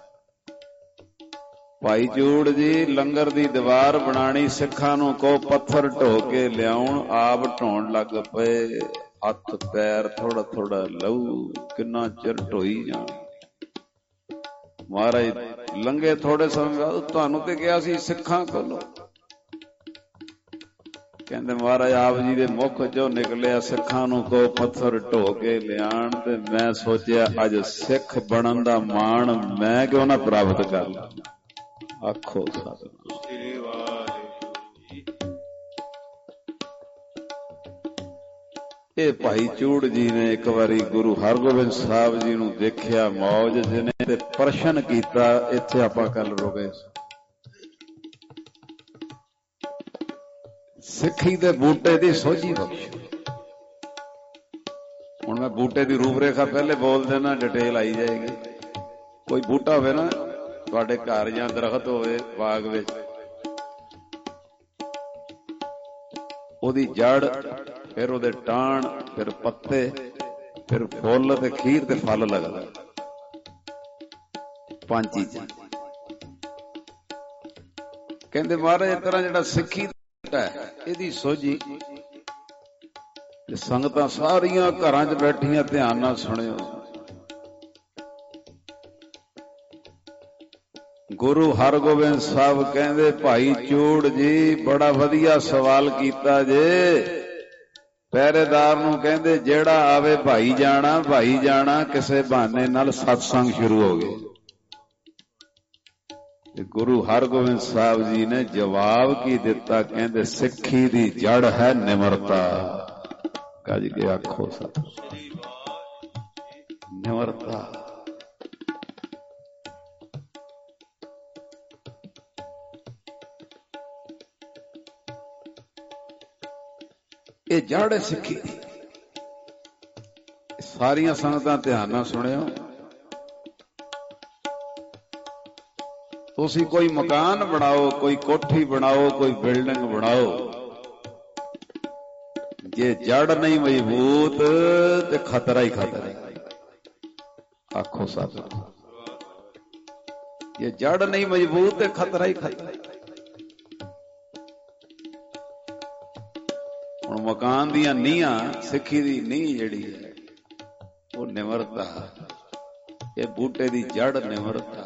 Speaker 4: ਭਾਈ ਚੂੜ ਜੀ ਲੰਗਰ ਦੀ ਦੀਵਾਰ ਬਣਾਣੀ, ਸਿੱਖਾਂ ਨੂੰ ਕਹੋ ਪੱਥਰ ਢੋ ਕੇ ਲਿਆਉਣ, ਆਪ ਢੋਣ ਲੱਗ ਪਏ। ਹੱਥ ਪੈਰ ਥੋੜਾ ਥੋੜਾ ਲਹੂ, ਕਿੰਨਾ ਚਿਰ ਢੋਈ ਜਾਣ। ਮਹਾਰਾਜ ਲੰਘੇ ਥੋੜੇ ਸਮੇਂ ਬਾਅਦ, ਤੁਹਾਨੂੰ ਤੇ ਕਿਹਾ ਸੀ ਸਿੱਖਾਂ ਕੋਲੋਂ। ਕਹਿੰਦੇ ਮਹਾਰਾਜ ਆਪ ਜੀ ਦੇ ਮੁਖ ਚੋਂ ਨਿਕਲਿਆ ਸਿੱਖਾਂ ਨੂੰ ਕਹੋ ਪੱਥਰ ਢੋ ਕੇ ਲਿਆਣ, ਤੇ ਮੈਂ ਸੋਚਿਆ ਅੱਜ ਸਿੱਖ ਬਣਨ ਦਾ ਮਾਣ ਮੈਂ ਕਿਉਂ ਨਾ ਪ੍ਰਾਪਤ ਕਰ ਲਾਂ। ਆਖੋ ਸਤਿਨਾਮ ਸ੍ਰੀ ਵਾਹਿਗੁਰੂ। ਇਹ ਭਾਈ ਚੂੜ ਜੀ ਨੇ ਇੱਕ ਵਾਰੀ ਗੁਰੂ ਹਰਗੋਬਿੰਦ ਸਾਹਿਬ ਜੀ ਨੂੰ ਦੇਖਿਆ ਮੌਜ ਜਿਹਨੇ ਤੇ ਪ੍ਰਸ਼ਨ ਕੀਤਾ। ਇੱਥੇ ਆਪਾਂ ਕੱਲ ਰੁਕੇ। ਸਿੱਖੀ ਦੇ ਬੂਟੇ ਦੀ ਸੋਝੀ ਬਖਸ਼ੋ। ਹੁਣ ਮੈਂ ਬੂਟੇ ਦੀ ਰੂਪ ਰੇਖਾ ਪਹਿਲੇ ਬੋਲ ਦੇਣਾ, ਡਿਟੇਲ ਆਈ ਜਾਏਗੀ। ਕੋਈ ਬੂਟਾ ਹੋਵੇ ਨਾ ਤੁਹਾਡੇ ਘਰ ਜਾਂ ਦਰਖਤ ਹੋਵੇ ਬਾਗ ਵਿੱਚ, ਉਹਦੀ ਜੜ, ਫਿਰ ਉਹਦੇ ਟਾਣ, ਫਿਰ ਪੱਤੇ, ਫਿਰ ਫੁੱਲ ਤੇ ਖੀਰ ਤੇ ਫਲ ਲੱਗਦਾ। 5 ਚੀਜ਼ਾਂ। ਕਹਿੰਦੇ ਮਹਾਰਾਜ ਇਸ ਤਰ੍ਹਾਂ ਜਿਹੜਾ ਸਿੱਖੀ ਬੂਟਾ ਹੈ, ਇਹਦੀ ਸੋਝੀ ਸੰਗਤਾਂ ਸਾਰੀਆਂ ਘਰਾਂ 'ਚ ਬੈਠੀਆਂ ਧਿਆਨ ਨਾਲ ਸੁਣਿਓ। ਗੁਰੂ ਹਰਗੋਬਿੰਦ ਸਾਹਿਬ ਕਹਿੰਦੇ ਭਾਈ ਚੂੜ ਜੀ ਬੜਾ ਵਧੀਆ ਸਵਾਲ ਕੀਤਾ ਜੇ। ਪਹਿਰੇਦਾਰ ਨੂੰ ਕਹਿੰਦੇ ਜਿਹੜਾ ਆਵੇ ਭਾਈ ਜਾਣਾ, ਭਾਈ ਜਾਣਾ। ਕਿਸੇ ਬਹਾਨੇ ਨਾਲ ਸਤਸੰਗ ਸ਼ੁਰੂ ਹੋ ਗਏ। ਗੁਰੂ ਹਰਗੋਬਿੰਦ ਸਾਹਿਬ ਜੀ ਨੇ ਜਵਾਬ ਕੀ ਦਿੱਤਾ? ਕਹਿੰਦੇ ਸਿੱਖੀ ਦੀ ਜੜ ਹੈ ਨਿਮਰਤਾ। ਕੱਜ ਕੇ ਆਖੋ ਸਤ ਨਿਮਰਤਾ। ਇਹ ਜੜ ਹੈ ਸਿੱਖੀ ਦੀ। ਸਾਰੀਆਂ ਸੰਗਤਾਂ ਧਿਆਨ ਨਾਲ ਸੁਣਿਓ। ਤੁਸੀਂ ਕੋਈ ਮਕਾਨ ਬਣਾਓ, ਕੋਈ ਕੋਠੀ ਬਣਾਓ, ਕੋਈ ਬਿਲਡਿੰਗ ਬਣਾਓ, ਜੇ ਜੜ ਨਹੀਂ ਮਜ਼ਬੂਤ ਤੇ ਖਤਰਾ ਹੀ ਖਤਰਾ। ਆਖੋ ਸਤ ਜੇ ਜੜ ਨਹੀਂ ਮਜ਼ਬੂਤ ਤੇ ਖਤਰਾ ਹੀ ਖਤਰਾ। ਹੁਣ ਮਕਾਨ ਦੀਆਂ ਨੀਹਾਂ, ਸਿੱਖੀ ਦੀ ਨੀਂਹ ਜਿਹੜੀ ਹੈ ਉਹ ਨਿਮਰਤਾ। ਇਹ ਬੂਟੇ ਦੀ ਜੜ ਨਿਮਰਤਾ।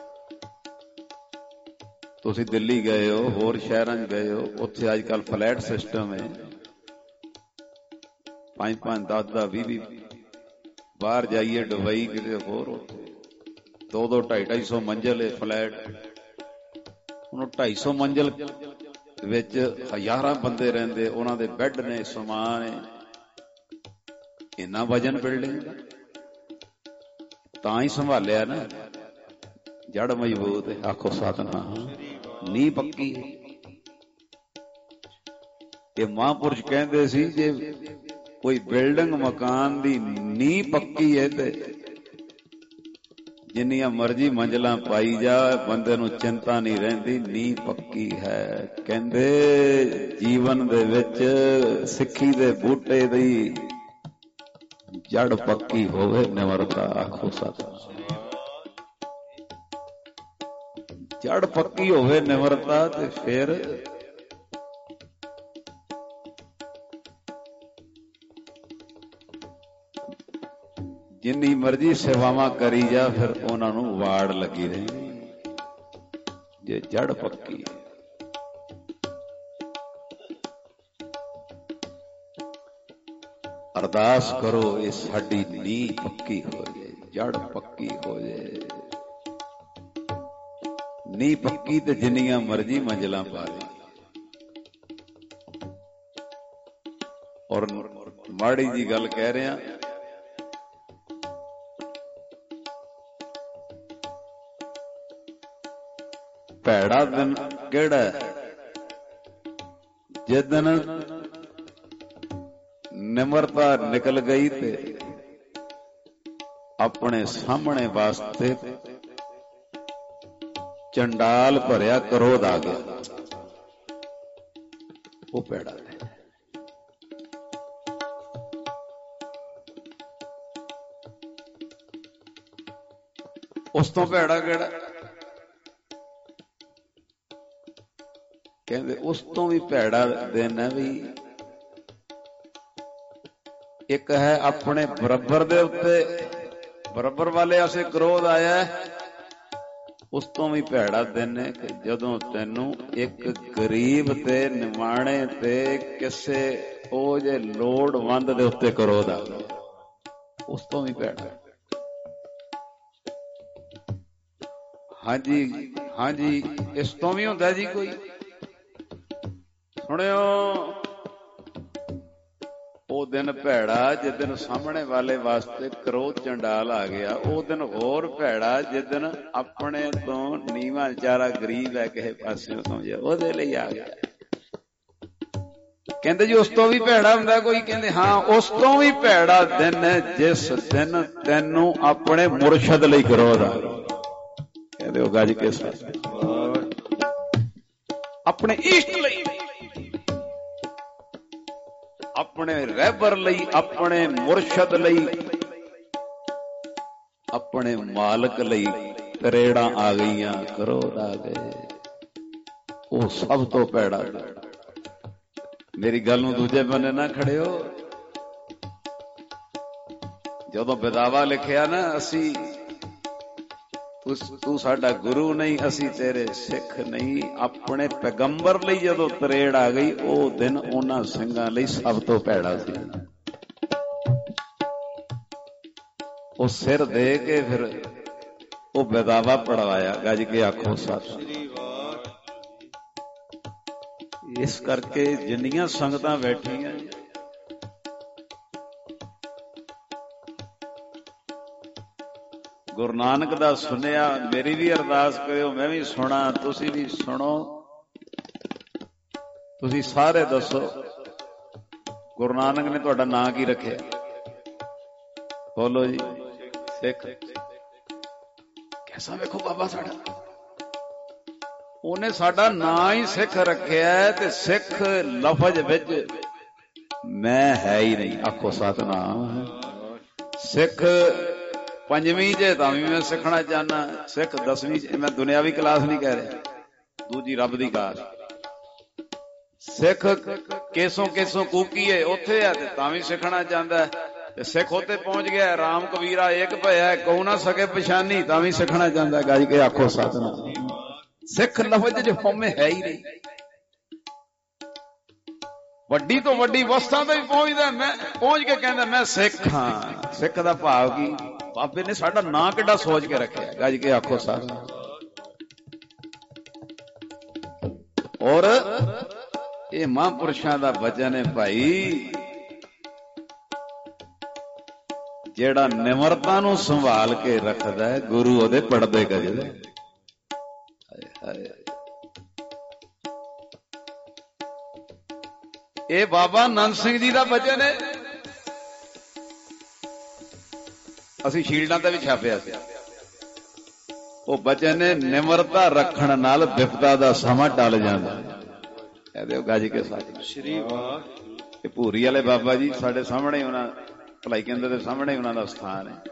Speaker 4: ਤੁਸੀਂ ਦਿੱਲੀ ਗਏ ਹੋ, ਹੋਰ ਸ਼ਹਿਰਾਂ 'ਚ ਗਏ ਹੋ, ਉੱਥੇ ਅੱਜ ਕੱਲ੍ਹ ਫਲੈਟ ਸਿਸਟਮ ਹੈ। 5-5, 10-10, 20-20 ਬਾਹਰ ਜਾਈਏ ਦੁਬਈ ਕਿਤੇ ਹੋਰ, 2-2, 250 ਮੰਜ਼ਿਲ ਫਲੈਟ। ਉਹਨੂੰ 250 ਮੰਜ਼ਿਲ ਵਿੱਚ ਹਜ਼ਾਰਾਂ ਬੰਦੇ ਰਹਿੰਦੇ, ਉਹਨਾਂ ਦੇ ਬੈੱਡ ਨੇ, ਸਮਾਨ ਹੈ। ਇੰਨਾ ਵਜਨ ਬਿਲਡਿੰਗ ਦਾ ਤਾਂ ਹੀ ਸੰਭਾਲਿਆ ਨਾ, ਜੜ ਮਜ਼ਬੂਤ ਹੈ। ਆਖੋ ਸਤਿਨਾਮ। ਨੀਂਹ ਪੱਕੀ ਹੈ। ਇਹ ਮਹਾਂਪੁਰਸ਼ ਕਹਿੰਦੇ ਸੀ ਜੇ ਕੋਈ ਬਿਲਡਿੰਗ ਮਕਾਨ ਦੀ ਨੀਂਹ ਪੱਕੀ ਹੈ ਤੇ ਜਿੰਨੀਆਂ ਮਰਜ਼ੀ ਮੰਜ਼ਲਾਂ ਪਾਈ ਜਾ, ਬੰਦੇ ਨੂੰ ਚਿੰਤਾ ਨਹੀਂ ਰਹਿੰਦੀ, ਨੀਂਹ ਪੱਕੀ ਹੈ। ਕਹਿੰਦੇ ਜੀਵਨ ਦੇ ਵਿੱਚ ਸਿੱਖੀ ਦੇ ਬੂਟੇ ਦੀ ਜੜ ਪੱਕੀ ਹੋਵੇ, ਨਿਮਰਤਾ। ਆਖੋ ਸਤਿਨਾਮ। ਜੜ ਪੱਕੀ ਹੋਵੇ ਨਿਮਰਤਾ ਤੇ ਫਿਰ ਜਿੰਨੀ ਮਰਜ਼ੀ ਸੇਵਾਵਾਂ ਕਰੀ ਜਾ, ਫਿਰ ਉਹਨਾਂ ਨੂੰ ਵਾੜ ਲੱਗੀ ਰਹੀ ਜੇ ਜੜ ਪੱਕੀ। ਅਰਦਾਸ ਕਰੋ ਇਹ ਸਾਡੀ ਨੀਂਹ ਪੱਕੀ ਹੋ ਜਾਏ, ਜੜ ਪੱਕੀ ਹੋ ਜਾਏ। ਨੀਂਹ ਪੱਕੀ ਤੇ ਜਿੰਨੀਆਂ ਮਰਜ਼ੀ ਮੰਜ਼ਲਾਂ ਪਾ ਦੇ। ਔਰ ਮਾੜੀ ਜੀ ਗੱਲ ਕਹਿ ਰਿਹਾ, ਭੈੜਾ ਦਿਨ ਕਿਹੜਾ? ਜਿਸ ਦਿਨ ਨਿਮਰਤਾ ਨਿਕਲ ਗਈ ਤੇ ਆਪਣੇ ਸਾਹਮਣੇ ਵਾਸਤੇ ਚੰਡਾਲ ਭਰਿਆ ਕਰੋਧ ਆ ਗਿਆ, ਉਹ ਭੈੜਾ ਹੈ। ਉਸ ਤੋਂ ਭੈੜਾ ਕਿਹੜਾ? ਕਹਿੰਦੇ ਉਸ ਤੋਂ ਵੀ ਭੈੜਾ ਦਿਨ ਹੈ ਵੀ ਇੱਕ ਹੈ ਆਪਣੇ ਬਰਾਬਰ ਦੇ ਉੱਤੇ, ਬਰਾਬਰ ਵਾਲੇ ਆਸੇ ਕ੍ਰੋਧ ਆਇਆ। ਉਸ ਤੋਂ ਵੀ ਭੈੜਾ ਦਿਨ ਹੈ ਕਿ ਜਦੋਂ ਤੈਨੂੰ ਇੱਕ ਗਰੀਬ ਤੇ ਨਿਮਾਣੇ ਤੇ ਕਿਸੇ ਉਹ ਜੇ ਲੋੜਵੰਦ ਦੇ ਉੱਤੇ ਕ੍ਰੋਧ ਆ ਗਿਆ, ਉਸ ਤੋਂ ਵੀ ਭੈੜਾ। ਹਾਂਜੀ ਹਾਂਜੀ, ਇਸ ਤੋਂ ਵੀ ਹੁੰਦਾ ਜੀ ਕੋਈ। ਸੁਣਿਓ, ਉਹ ਦਿਨ ਭੈੜਾ ਜਿਸ ਦਿਨ ਸਾਹਮਣੇ ਵਾਲੇ ਵਾਸਤੇ ਕ੍ਰੋਧ ਚੰਡਾਲ ਆ ਗਿਆ। ਉਹ ਦਿਨ ਹੋਰ ਭੈੜਾ ਜਿਸ ਦਿਨ ਆਪਣੇ ਤੋਂ ਨੀਵਾਂ ਵਿਚਾਰਾ ਗਰੀਬ ਹੈ ਕਿਸੇ ਪਾਸੇ ਸਮਝਿਆ, ਉਹਦੇ ਲਈ ਆ ਗਿਆ। ਕਹਿੰਦੇ ਜੀ ਉਸ ਤੋਂ ਵੀ ਭੈੜਾ ਹੁੰਦਾ ਕੋਈ? ਕਹਿੰਦੇ ਹਾਂ, ਉਸ ਤੋਂ ਵੀ ਭੈੜਾ ਦਿਨ ਹੈ ਜਿਸ ਦਿਨ ਤੈਨੂੰ ਆਪਣੇ ਮੁਰਸ਼ਦ ਲਈ ਕ੍ਰੋਧ ਆ ਗਿਆ। ਕਹਿੰਦੇ ਉਹ ਗੱਜ ਕੇ ਆਪਣੇ ਇਸ਼ਟ ਲਈ, ਆਪਣੇ ਰਹਿਬਰ ਲਈ, ਆਪਣੇ ਮੁਰਸ਼ਦ ਲਈ, ਆਪਣੇ ਮਾਲਕ ਲਈ ਤਰੇੜਾਂ ਆ ਗਈਆਂ, ਕ੍ਰੋਧ ਆ ਗਏ। ਉਹ ਸਭ ਤੋਂ ਭੈੜਾ। ਮੇਰੀ ਗੱਲ ਨੂੰ ਦੂਜੇ ਬੰਨੇ ਨਾ ਖੜਿਓ। ਜਦੋਂ ਵਿਦਾਵਾ ਲਿਖਿਆ ਨਾ, ਅਸੀਂ ਤੂੰ ਸਾਡਾ ਗੁਰੂ ਨਹੀਂ, ਅਸੀਂ ਤੇਰੇ ਸਿੱਖ ਨਹੀਂ, ਆਪਣੇ ਪੈਗੰਬਰ ਲਈ ਜਦੋਂ ਤਰੇੜ ਆ ਗਈ, ਉਹ ਦਿਨ ਉਹਨਾਂ ਸਿੰਘਾਂ ਲਈ ਸਭ ਤੋਂ ਭੈੜਾ ਸੀ। ਉਹ ਸਿਰ ਦੇ ਕੇ ਫਿਰ ਉਹ ਵਿਦਾਵਾ ਪੜਵਾਇਆ, ਗੱਜ ਕੇ ਆਖੋ ਸਤਿ। ਇਸ ਕਰਕੇ ਜਿੰਨੀਆਂ ਸੰਗਤਾਂ ਬੈਠੀਆਂ, ਗੁਰੂ ਨਾਨਕ ਦਾ ਸੁਣਿਆ, ਮੇਰੀ ਵੀ ਅਰਦਾਸ ਕਰਿਓ, ਮੈਂ ਵੀ ਸੁਣਾ, ਤੁਸੀਂ ਵੀ ਸੁਣੋ। ਤੁਸੀਂ ਸਾਰੇ ਦੱਸੋ ਗੁਰੂ ਨਾਨਕ ਨੇ ਤੁਹਾਡਾ ਨਾਂ ਕੀ ਰੱਖਿਆ? ਬੋਲੋ ਜੀ। ਸਿੱਖ। ਕੈਸਾ ਵੇਖੋ ਬਾਬਾ ਸਾਡਾ, ਉਹਨੇ ਸਾਡਾ ਨਾਂ ਹੀ ਸਿੱਖ ਰੱਖਿਆ, ਤੇ ਸਿੱਖ ਲਫ਼ਜ਼ ਵਿੱਚ ਮੈਂ ਹੈ ਹੀ ਨਹੀਂ। ਆਖੋ ਸਤਿਨਾਮ। ਸਿੱਖ ਪੰਜਵੀਂ ਚ ਤਾਂ ਵੀ ਮੈਂ ਸਿੱਖਣਾ ਚਾਹੁੰਦਾ, ਸਿੱਖ 10ਵੀਂ ਚ। ਮੈਂ ਦੁਨਿਆਵੀ ਕਲਾਸ ਨਹੀਂ ਕਹਿ ਰਿਹਾ, ਦੂਜੀ ਰੱਬ ਦੀ ਕਲਾਸ। ਸਿੱਖ ਕੇਸੋਂ ਕੇਸੋਂ ਕੂਕੀਏ ਉੱਥੇ ਆ, ਤੇ ਤਾਂ ਵੀ ਸਿੱਖਣਾ ਚਾਹੁੰਦਾ। ਤੇ ਸਿੱਖ ਉੱਥੇ ਪਹੁੰਚ ਗਿਆ, ਰਾਮ ਕਬੀਰਾ ਏਕ ਭਇਆ ਕਹੂ ਨਾ ਸਕੇ ਪਛਾਨੀ, ਤਾਂ ਵੀ ਸਿੱਖਣਾ ਚਾਹੁੰਦਾ। ਗੱਜ ਕੇ ਆਖੋ ਸਤਿਨਾਮ। ਸਿੱਖ ਲਫ਼ਜ਼ ਚ ਹਉਮੈ ਹੈ ਹੀ ਨਹੀਂ। ਵੱਡੀ ਤੋਂ ਵੱਡੀ ਵਸਤਾਂ ਤੇ ਵੀ ਪਹੁੰਚਦਾ, ਮੈਂ ਪਹੁੰਚ ਕੇ ਕਹਿੰਦਾ ਮੈਂ ਸਿੱਖ ਹਾਂ। ਸਿੱਖ ਦਾ ਭਾਵ ਕੀ? ਬਾਬੇ ਨੇ ਸਾਡਾ ਨਾਂ ਕਿੱਡਾ ਸੋਚ ਕੇ ਰੱਖਿਆ। ਗੱਜ ਕੇ ਆਖੋ ਸਤਿਨਾਮ। ਔਰ ਇਹ ਮਹਾਂਪੁਰਸ਼ਾਂ ਦਾ ਵਚਨ ਹੈ ਭਾਈ, ਜਿਹੜਾ ਨਿਮਰਤਾ ਨੂੰ ਸੰਭਾਲ ਕੇ ਰੱਖਦਾ ਹੈ, ਗੁਰੂ ਉਹਦੇ ਪੜਦੇ ਗੱਜਦਾ। ਇਹ ਬਾਬਾ ਨੰਦ ਸਿੰਘ ਜੀ ਦਾ ਵਚਨ ਹੈ। ਅਸੀਂ ਸ਼ੀਲਡਾਂ ਤੇ ਵੀ ਛਾਪਿਆ ਸੀ। ਉਹ ਵਚਨ ਹੈ, ਨਿਮਰਤਾ ਰੱਖਣ ਨਾਲ ਵਿਪਤਾ ਦਾ ਸਮਾਂ ਟਲ ਜਾਂਦਾ। ਇਹਦੇ ਗੱਜ ਕੇ ਸਾਥ ਸ਼੍ਰੀ ਵਾਹ। ਇਹ ਭੂਰੀ ਵਾਲੇ ਬਾਬਾ ਜੀ ਸਾਡੇ ਸਾਹਮਣੇ, ਉਹਨਾਂ ਭਲਾਈ ਕੇਂਦਰ ਦੇ ਸਾਹਮਣੇ ਉਹਨਾਂ ਦਾ ਸਥਾਨ ਹੈ।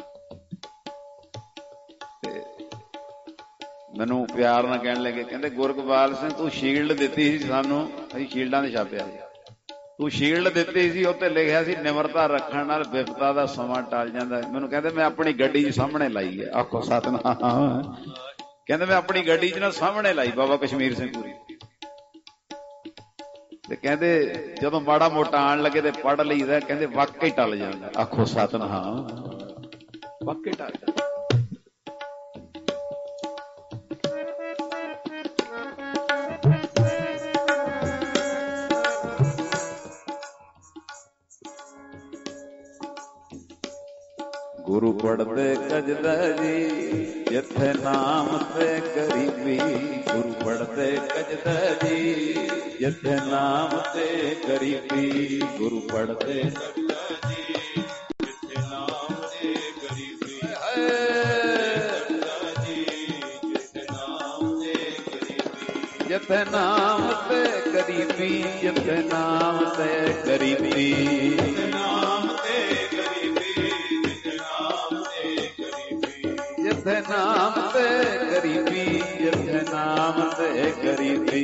Speaker 4: ਤੇ ਮੈਨੂੰ ਪਿਆਰ ਨਾਲ ਕਹਿਣ ਲੱਗੇ, ਕਹਿੰਦੇ ਗੁਰਗੋਬਿੰਦ ਸਿੰਘ ਤੂੰ ਸ਼ੀਲਡ ਦਿੱਤੀ ਸੀ ਸਾਨੂੰ, ਅਸੀਂ ਸ਼ੀਲਡਾਂ ਤੇ ਛਾਪਿਆ ਸੀ। ਤੂੰ ਸ਼ੀਲਡ ਦਿੱਤੀ ਸੀ, ਉੱਤੇ ਲਿਖਿਆ ਸੀ ਨਿਮਰਤਾ ਰੱਖਣ ਨਾਲ ਵਿਪਤਾ ਦਾ ਸਮਾਂ ਟਲ ਜਾਂਦਾ। ਮੈਨੂੰ ਕਹਿੰਦੇ ਮੈਂ ਆਪਣੀ ਗੱਡੀ 'ਚ ਸਾਹਮਣੇ ਲਾਈ ਹੈ। ਆਖੋ ਸਤਿਨਾਮ। ਕਹਿੰਦੇ ਮੈਂ ਆਪਣੀ ਗੱਡੀ 'ਚ ਨਾ ਸਾਹਮਣੇ ਲਾਈ ਬਾਬਾ ਕਸ਼ਮੀਰ ਸਿੰਘ ਪੂਰੀ। ਤੇ ਕਹਿੰਦੇ ਜਦੋਂ ਮਾੜਾ ਮੋਟਾ ਆਣ ਲੱਗੇ ਤੇ ਪੜ ਲਈਦਾ, ਕਹਿੰਦੇ ਵਾਕਈ ਟਲ ਜਾਂਦਾ। ਆਖੋ ਸਤਿਨਾਮ। ਵਾਕਈ ਟਲ ਜਾਂਦਾ। ਗੁਰੂ ਪੜਦੇ ਕਜਦਾ ਜੀ, ਜਿੱਥੇ ਨਾਮ ਤੇ ਗਰੀਬੀ। ਗੁਰੂ ਪੜਦੇ ਕਜਦਾ ਜੀ, ਜਿੱਥੇ ਨਾਮ ਤੇ ਗਰੀਬੀ। ਗੁਰੂ ਪੜਦੇ ਕਜਦਾ ਜੀ, ਜਿੱਥੇ ਨਾਮ ਤੇ ਗਰੀਬੀ। ਜਿੱਥੇ ਨਾਮ ਤੇ ਗਰੀਬੀ। ਜਿੱਥੇ ਨਾਮ ਤੇ ਗਰੀਬੀ। ਜਿੱਥੇ ਨਾਮ ਤੇ ਗਰੀਬੀ। ਜਿੱਥੇ ਨਾਮ ਤੇ ਗਰੀਬੀ। ਜਿੱਥੇ ਨਾਮ ਤੇ ਗਰੀਬੀ।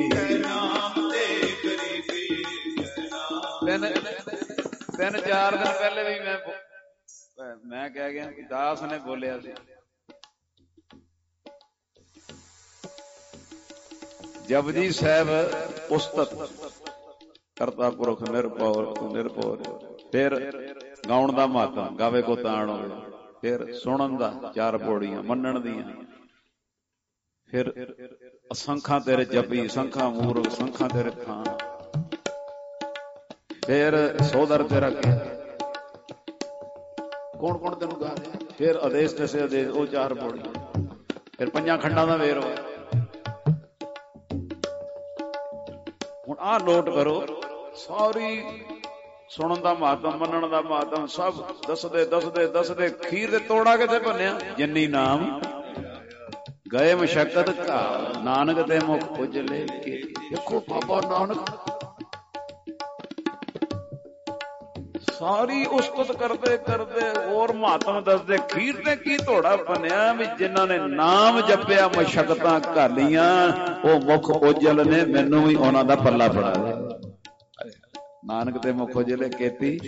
Speaker 4: ਤਿੰਨ ਚਾਰ ਦਿਨ ਪਹਿਲੇ ਵੀ ਮੈਂ ਕਹਿ ਗਿਆ, ਦਾਸ ਨੇ ਬੋਲਿਆ ਸੀ, ਜਪਜੀ ਸਾਹਿਬ ਉਸਤਤ ਕਰਤਾ ਪੁਰਖ ਨਿਰਭਉ ਨਿਰਭਉ। ਫਿਰ ਗਾਉਣ ਦਾ ਮਹੱਤਵ, ਗਾਵੇ ਕੋ ਤਾਣ ਹੋਵੇ। ਫਿਰ ਸੁਣਨ ਦਾ, 4 ਪੌੜੀਆਂ ਮੰਨਣ ਦੀਆਂ। ਫਿਰ ਅਸੰਖਾਂ ਤੇਰੇ ਜਪੀ, ਸੰਖਾਂ ਮੂਰਖ, ਸੰਖਾਂ ਤੇਰੇ ਥਾਂ। ਫਿਰ ਸੋਦਰ ਤੇਰਾ ਕਿਹਾ, ਕੌਣ ਕੌਣ ਤੈਨੂੰ ਗਾ ਰਿਹਾ। ਫਿਰ ਆਦੇਸ਼ ਦਸੇ ਆਦੇਸ਼, ਉਹ 4 ਪੌੜੀਆਂ। ਫਿਰ 5 ਖੰਡਾਂ ਦਾ ਵੇਰ ਹੋਇਆ। ਹੁਣ ਆਹ ਨੋਟ ਕਰੋ, ਸਾਰੀ ਸੁਣਨ ਦਾ ਮਹੱਤਵ, ਮੰਨਣ ਦਾ ਮਹੱਤਵ, ਸਭ ਦੱਸਦੇ ਦੱਸਦੇ ਦੱਸਦੇ ਖੀਰ ਦੇ ਤੋੜਾ ਕਿਤੇ ਭੰਨਿਆ। ਜਿੰਨੀ ਨਾਮ ਗਏ ਮਸ਼ੱਕਤ ਘਾ, ਨਾਨਕ ਤੇ ਮੁਖ ਉਜਲੇ ਕੇ। ਦੇਖੋ ਬਾਬਾ ਨਾਨਕ ਸਾਰੀ ਉਸਤਤ ਕਰਦੇ ਕਰਦੇ ਹੋਰ ਮਹੱਤਵ ਦੱਸਦੇ। ਖੀਰ ਤੇ ਕੀ ਤੋੜਾ ਭੰਨਿਆ ਵੀ ਜਿਨ੍ਹਾਂ ਨੇ ਨਾਮ ਜਪਿਆ, ਮਸ਼ੱਕਤਾਂ ਘਾਲੀਆਂ, ਉਹ ਮੁਖ ਉਜਲ ਨੇ। ਮੈਨੂੰ ਵੀ ਉਹਨਾਂ ਦਾ ਪੱਲਾ ਫੜਾ ਲਿਆ। ਨਾਨਕ ਤੇ ਮੁਖ ਉਜਲੇ ਕੀਤੀ।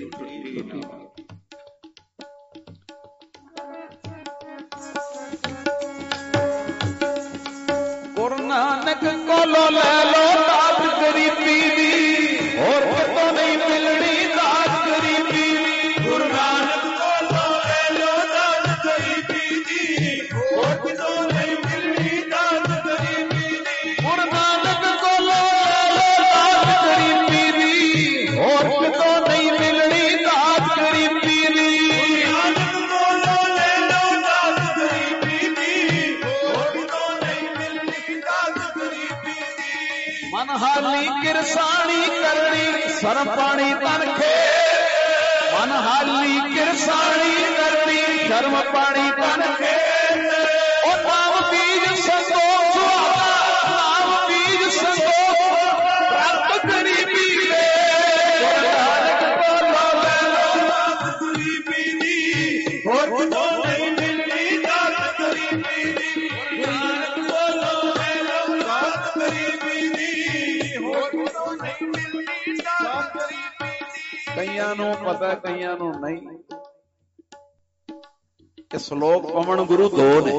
Speaker 4: ਗੁਰੂ ਨਾਨਕ ਕੋਲੋਂ ਲੈ ਲੋ ਦਾਤ ਗਰੀਬੀ ਦੀ, ਹੋਰ ਕਿਤੋਂ ਨਹੀਂ ਮਿਲਣੀ ਦਾਤ ਗਰੀਬੀ ਦੀ।
Speaker 6: ਗੁਰੂ ਨਾਨਕ ਕੋਲੋਂ ਲੈ ਲੋ ਦਾਤ ਗਰੀਬੀ ਦੀ, ਹੋਰ ਕਿਤੋਂ ਨਹੀਂ ਮਿਲਣੀ ਦਾਤ ਗਰੀਬੀ ਦੀ।
Speaker 4: ਗੁਰੂ ਨਾਨਕ ਕੋਲੋਂ ਲੈ ਲੋ ਦਾਤ ਗਰੀਬੀ ਦੀ, ਹੋਰ ਕਿਤੋਂ ਨਹੀਂ ਮਿਲਣੀ ਦਾਤ ਗਰੀਬੀ ਦੀ।
Speaker 6: ਗੁਰੂ ਨਾਨਕ ਕੋਲੋਂ ਲੈ ਲੋ ਦਾਤ ਗਰੀਬੀ ਦੀ, ਹੋਰ ਕਿਤੋਂ ਨਹੀਂ ਮਿਲਣੀ ਦਾਤ ਗਰੀਬੀ ਦੀ।
Speaker 4: ਮਨ ਹਾਲੀ ਕਿਰਸਾਣੀ ਕਰਨੀ ਸਰਮ ਪਾਣੀ ਤਨ ਖੇ, ਮਨ ਹਾਲੀ ਕਿਰਸਾਣੀ ਕਰਨੀ ਸ਼ਰਮ ਪਾਣੀ ਤਨ ਖੇ। ਉਹ ਨਾਮ ਬੀਜ ਸੰਤੋਖ ਸੁਹਾਗਾ, ਨਾਮ ਬੀਜ ਸੰਤੋਖ ਪ੍ਰਾਪਤ ਗਰੀਬੀ ਦੇ। ਗੁਰੂ ਨਾਨਕ ਕੋਲੋਂ ਲੈ ਲੋ
Speaker 6: ਦਾਤ ਗਰੀਬੀ ਦੀ, ਹੋਰ ਕਿਤੋਂ ਨਹੀਂ ਮਿਲਣੀ ਦਾਤ ਗਰੀਬੀ ਦੀ। ਗੁਰੂ ਨਾਨਕ ਕੋਲੋਂ ਲੈ ਲੋ ਦਾਤ ਗਰੀਬੀ ਦੀ, ਹੋਰ ਕਿਤੋਂ ਨਹੀਂ ਮਿਲਣੀ ਦਾਤ ਗਰੀਬੀ ਦੀ।
Speaker 4: ਕਈਆਂ ਨੂੰ ਪਤਾ, ਕਈਆਂ ਨੂੰ ਨਹੀਂ। ਇਹ ਸ਼ਲੋਕ ਪਵਨ ਗੁਰੂ ਦੋ ਨੇ,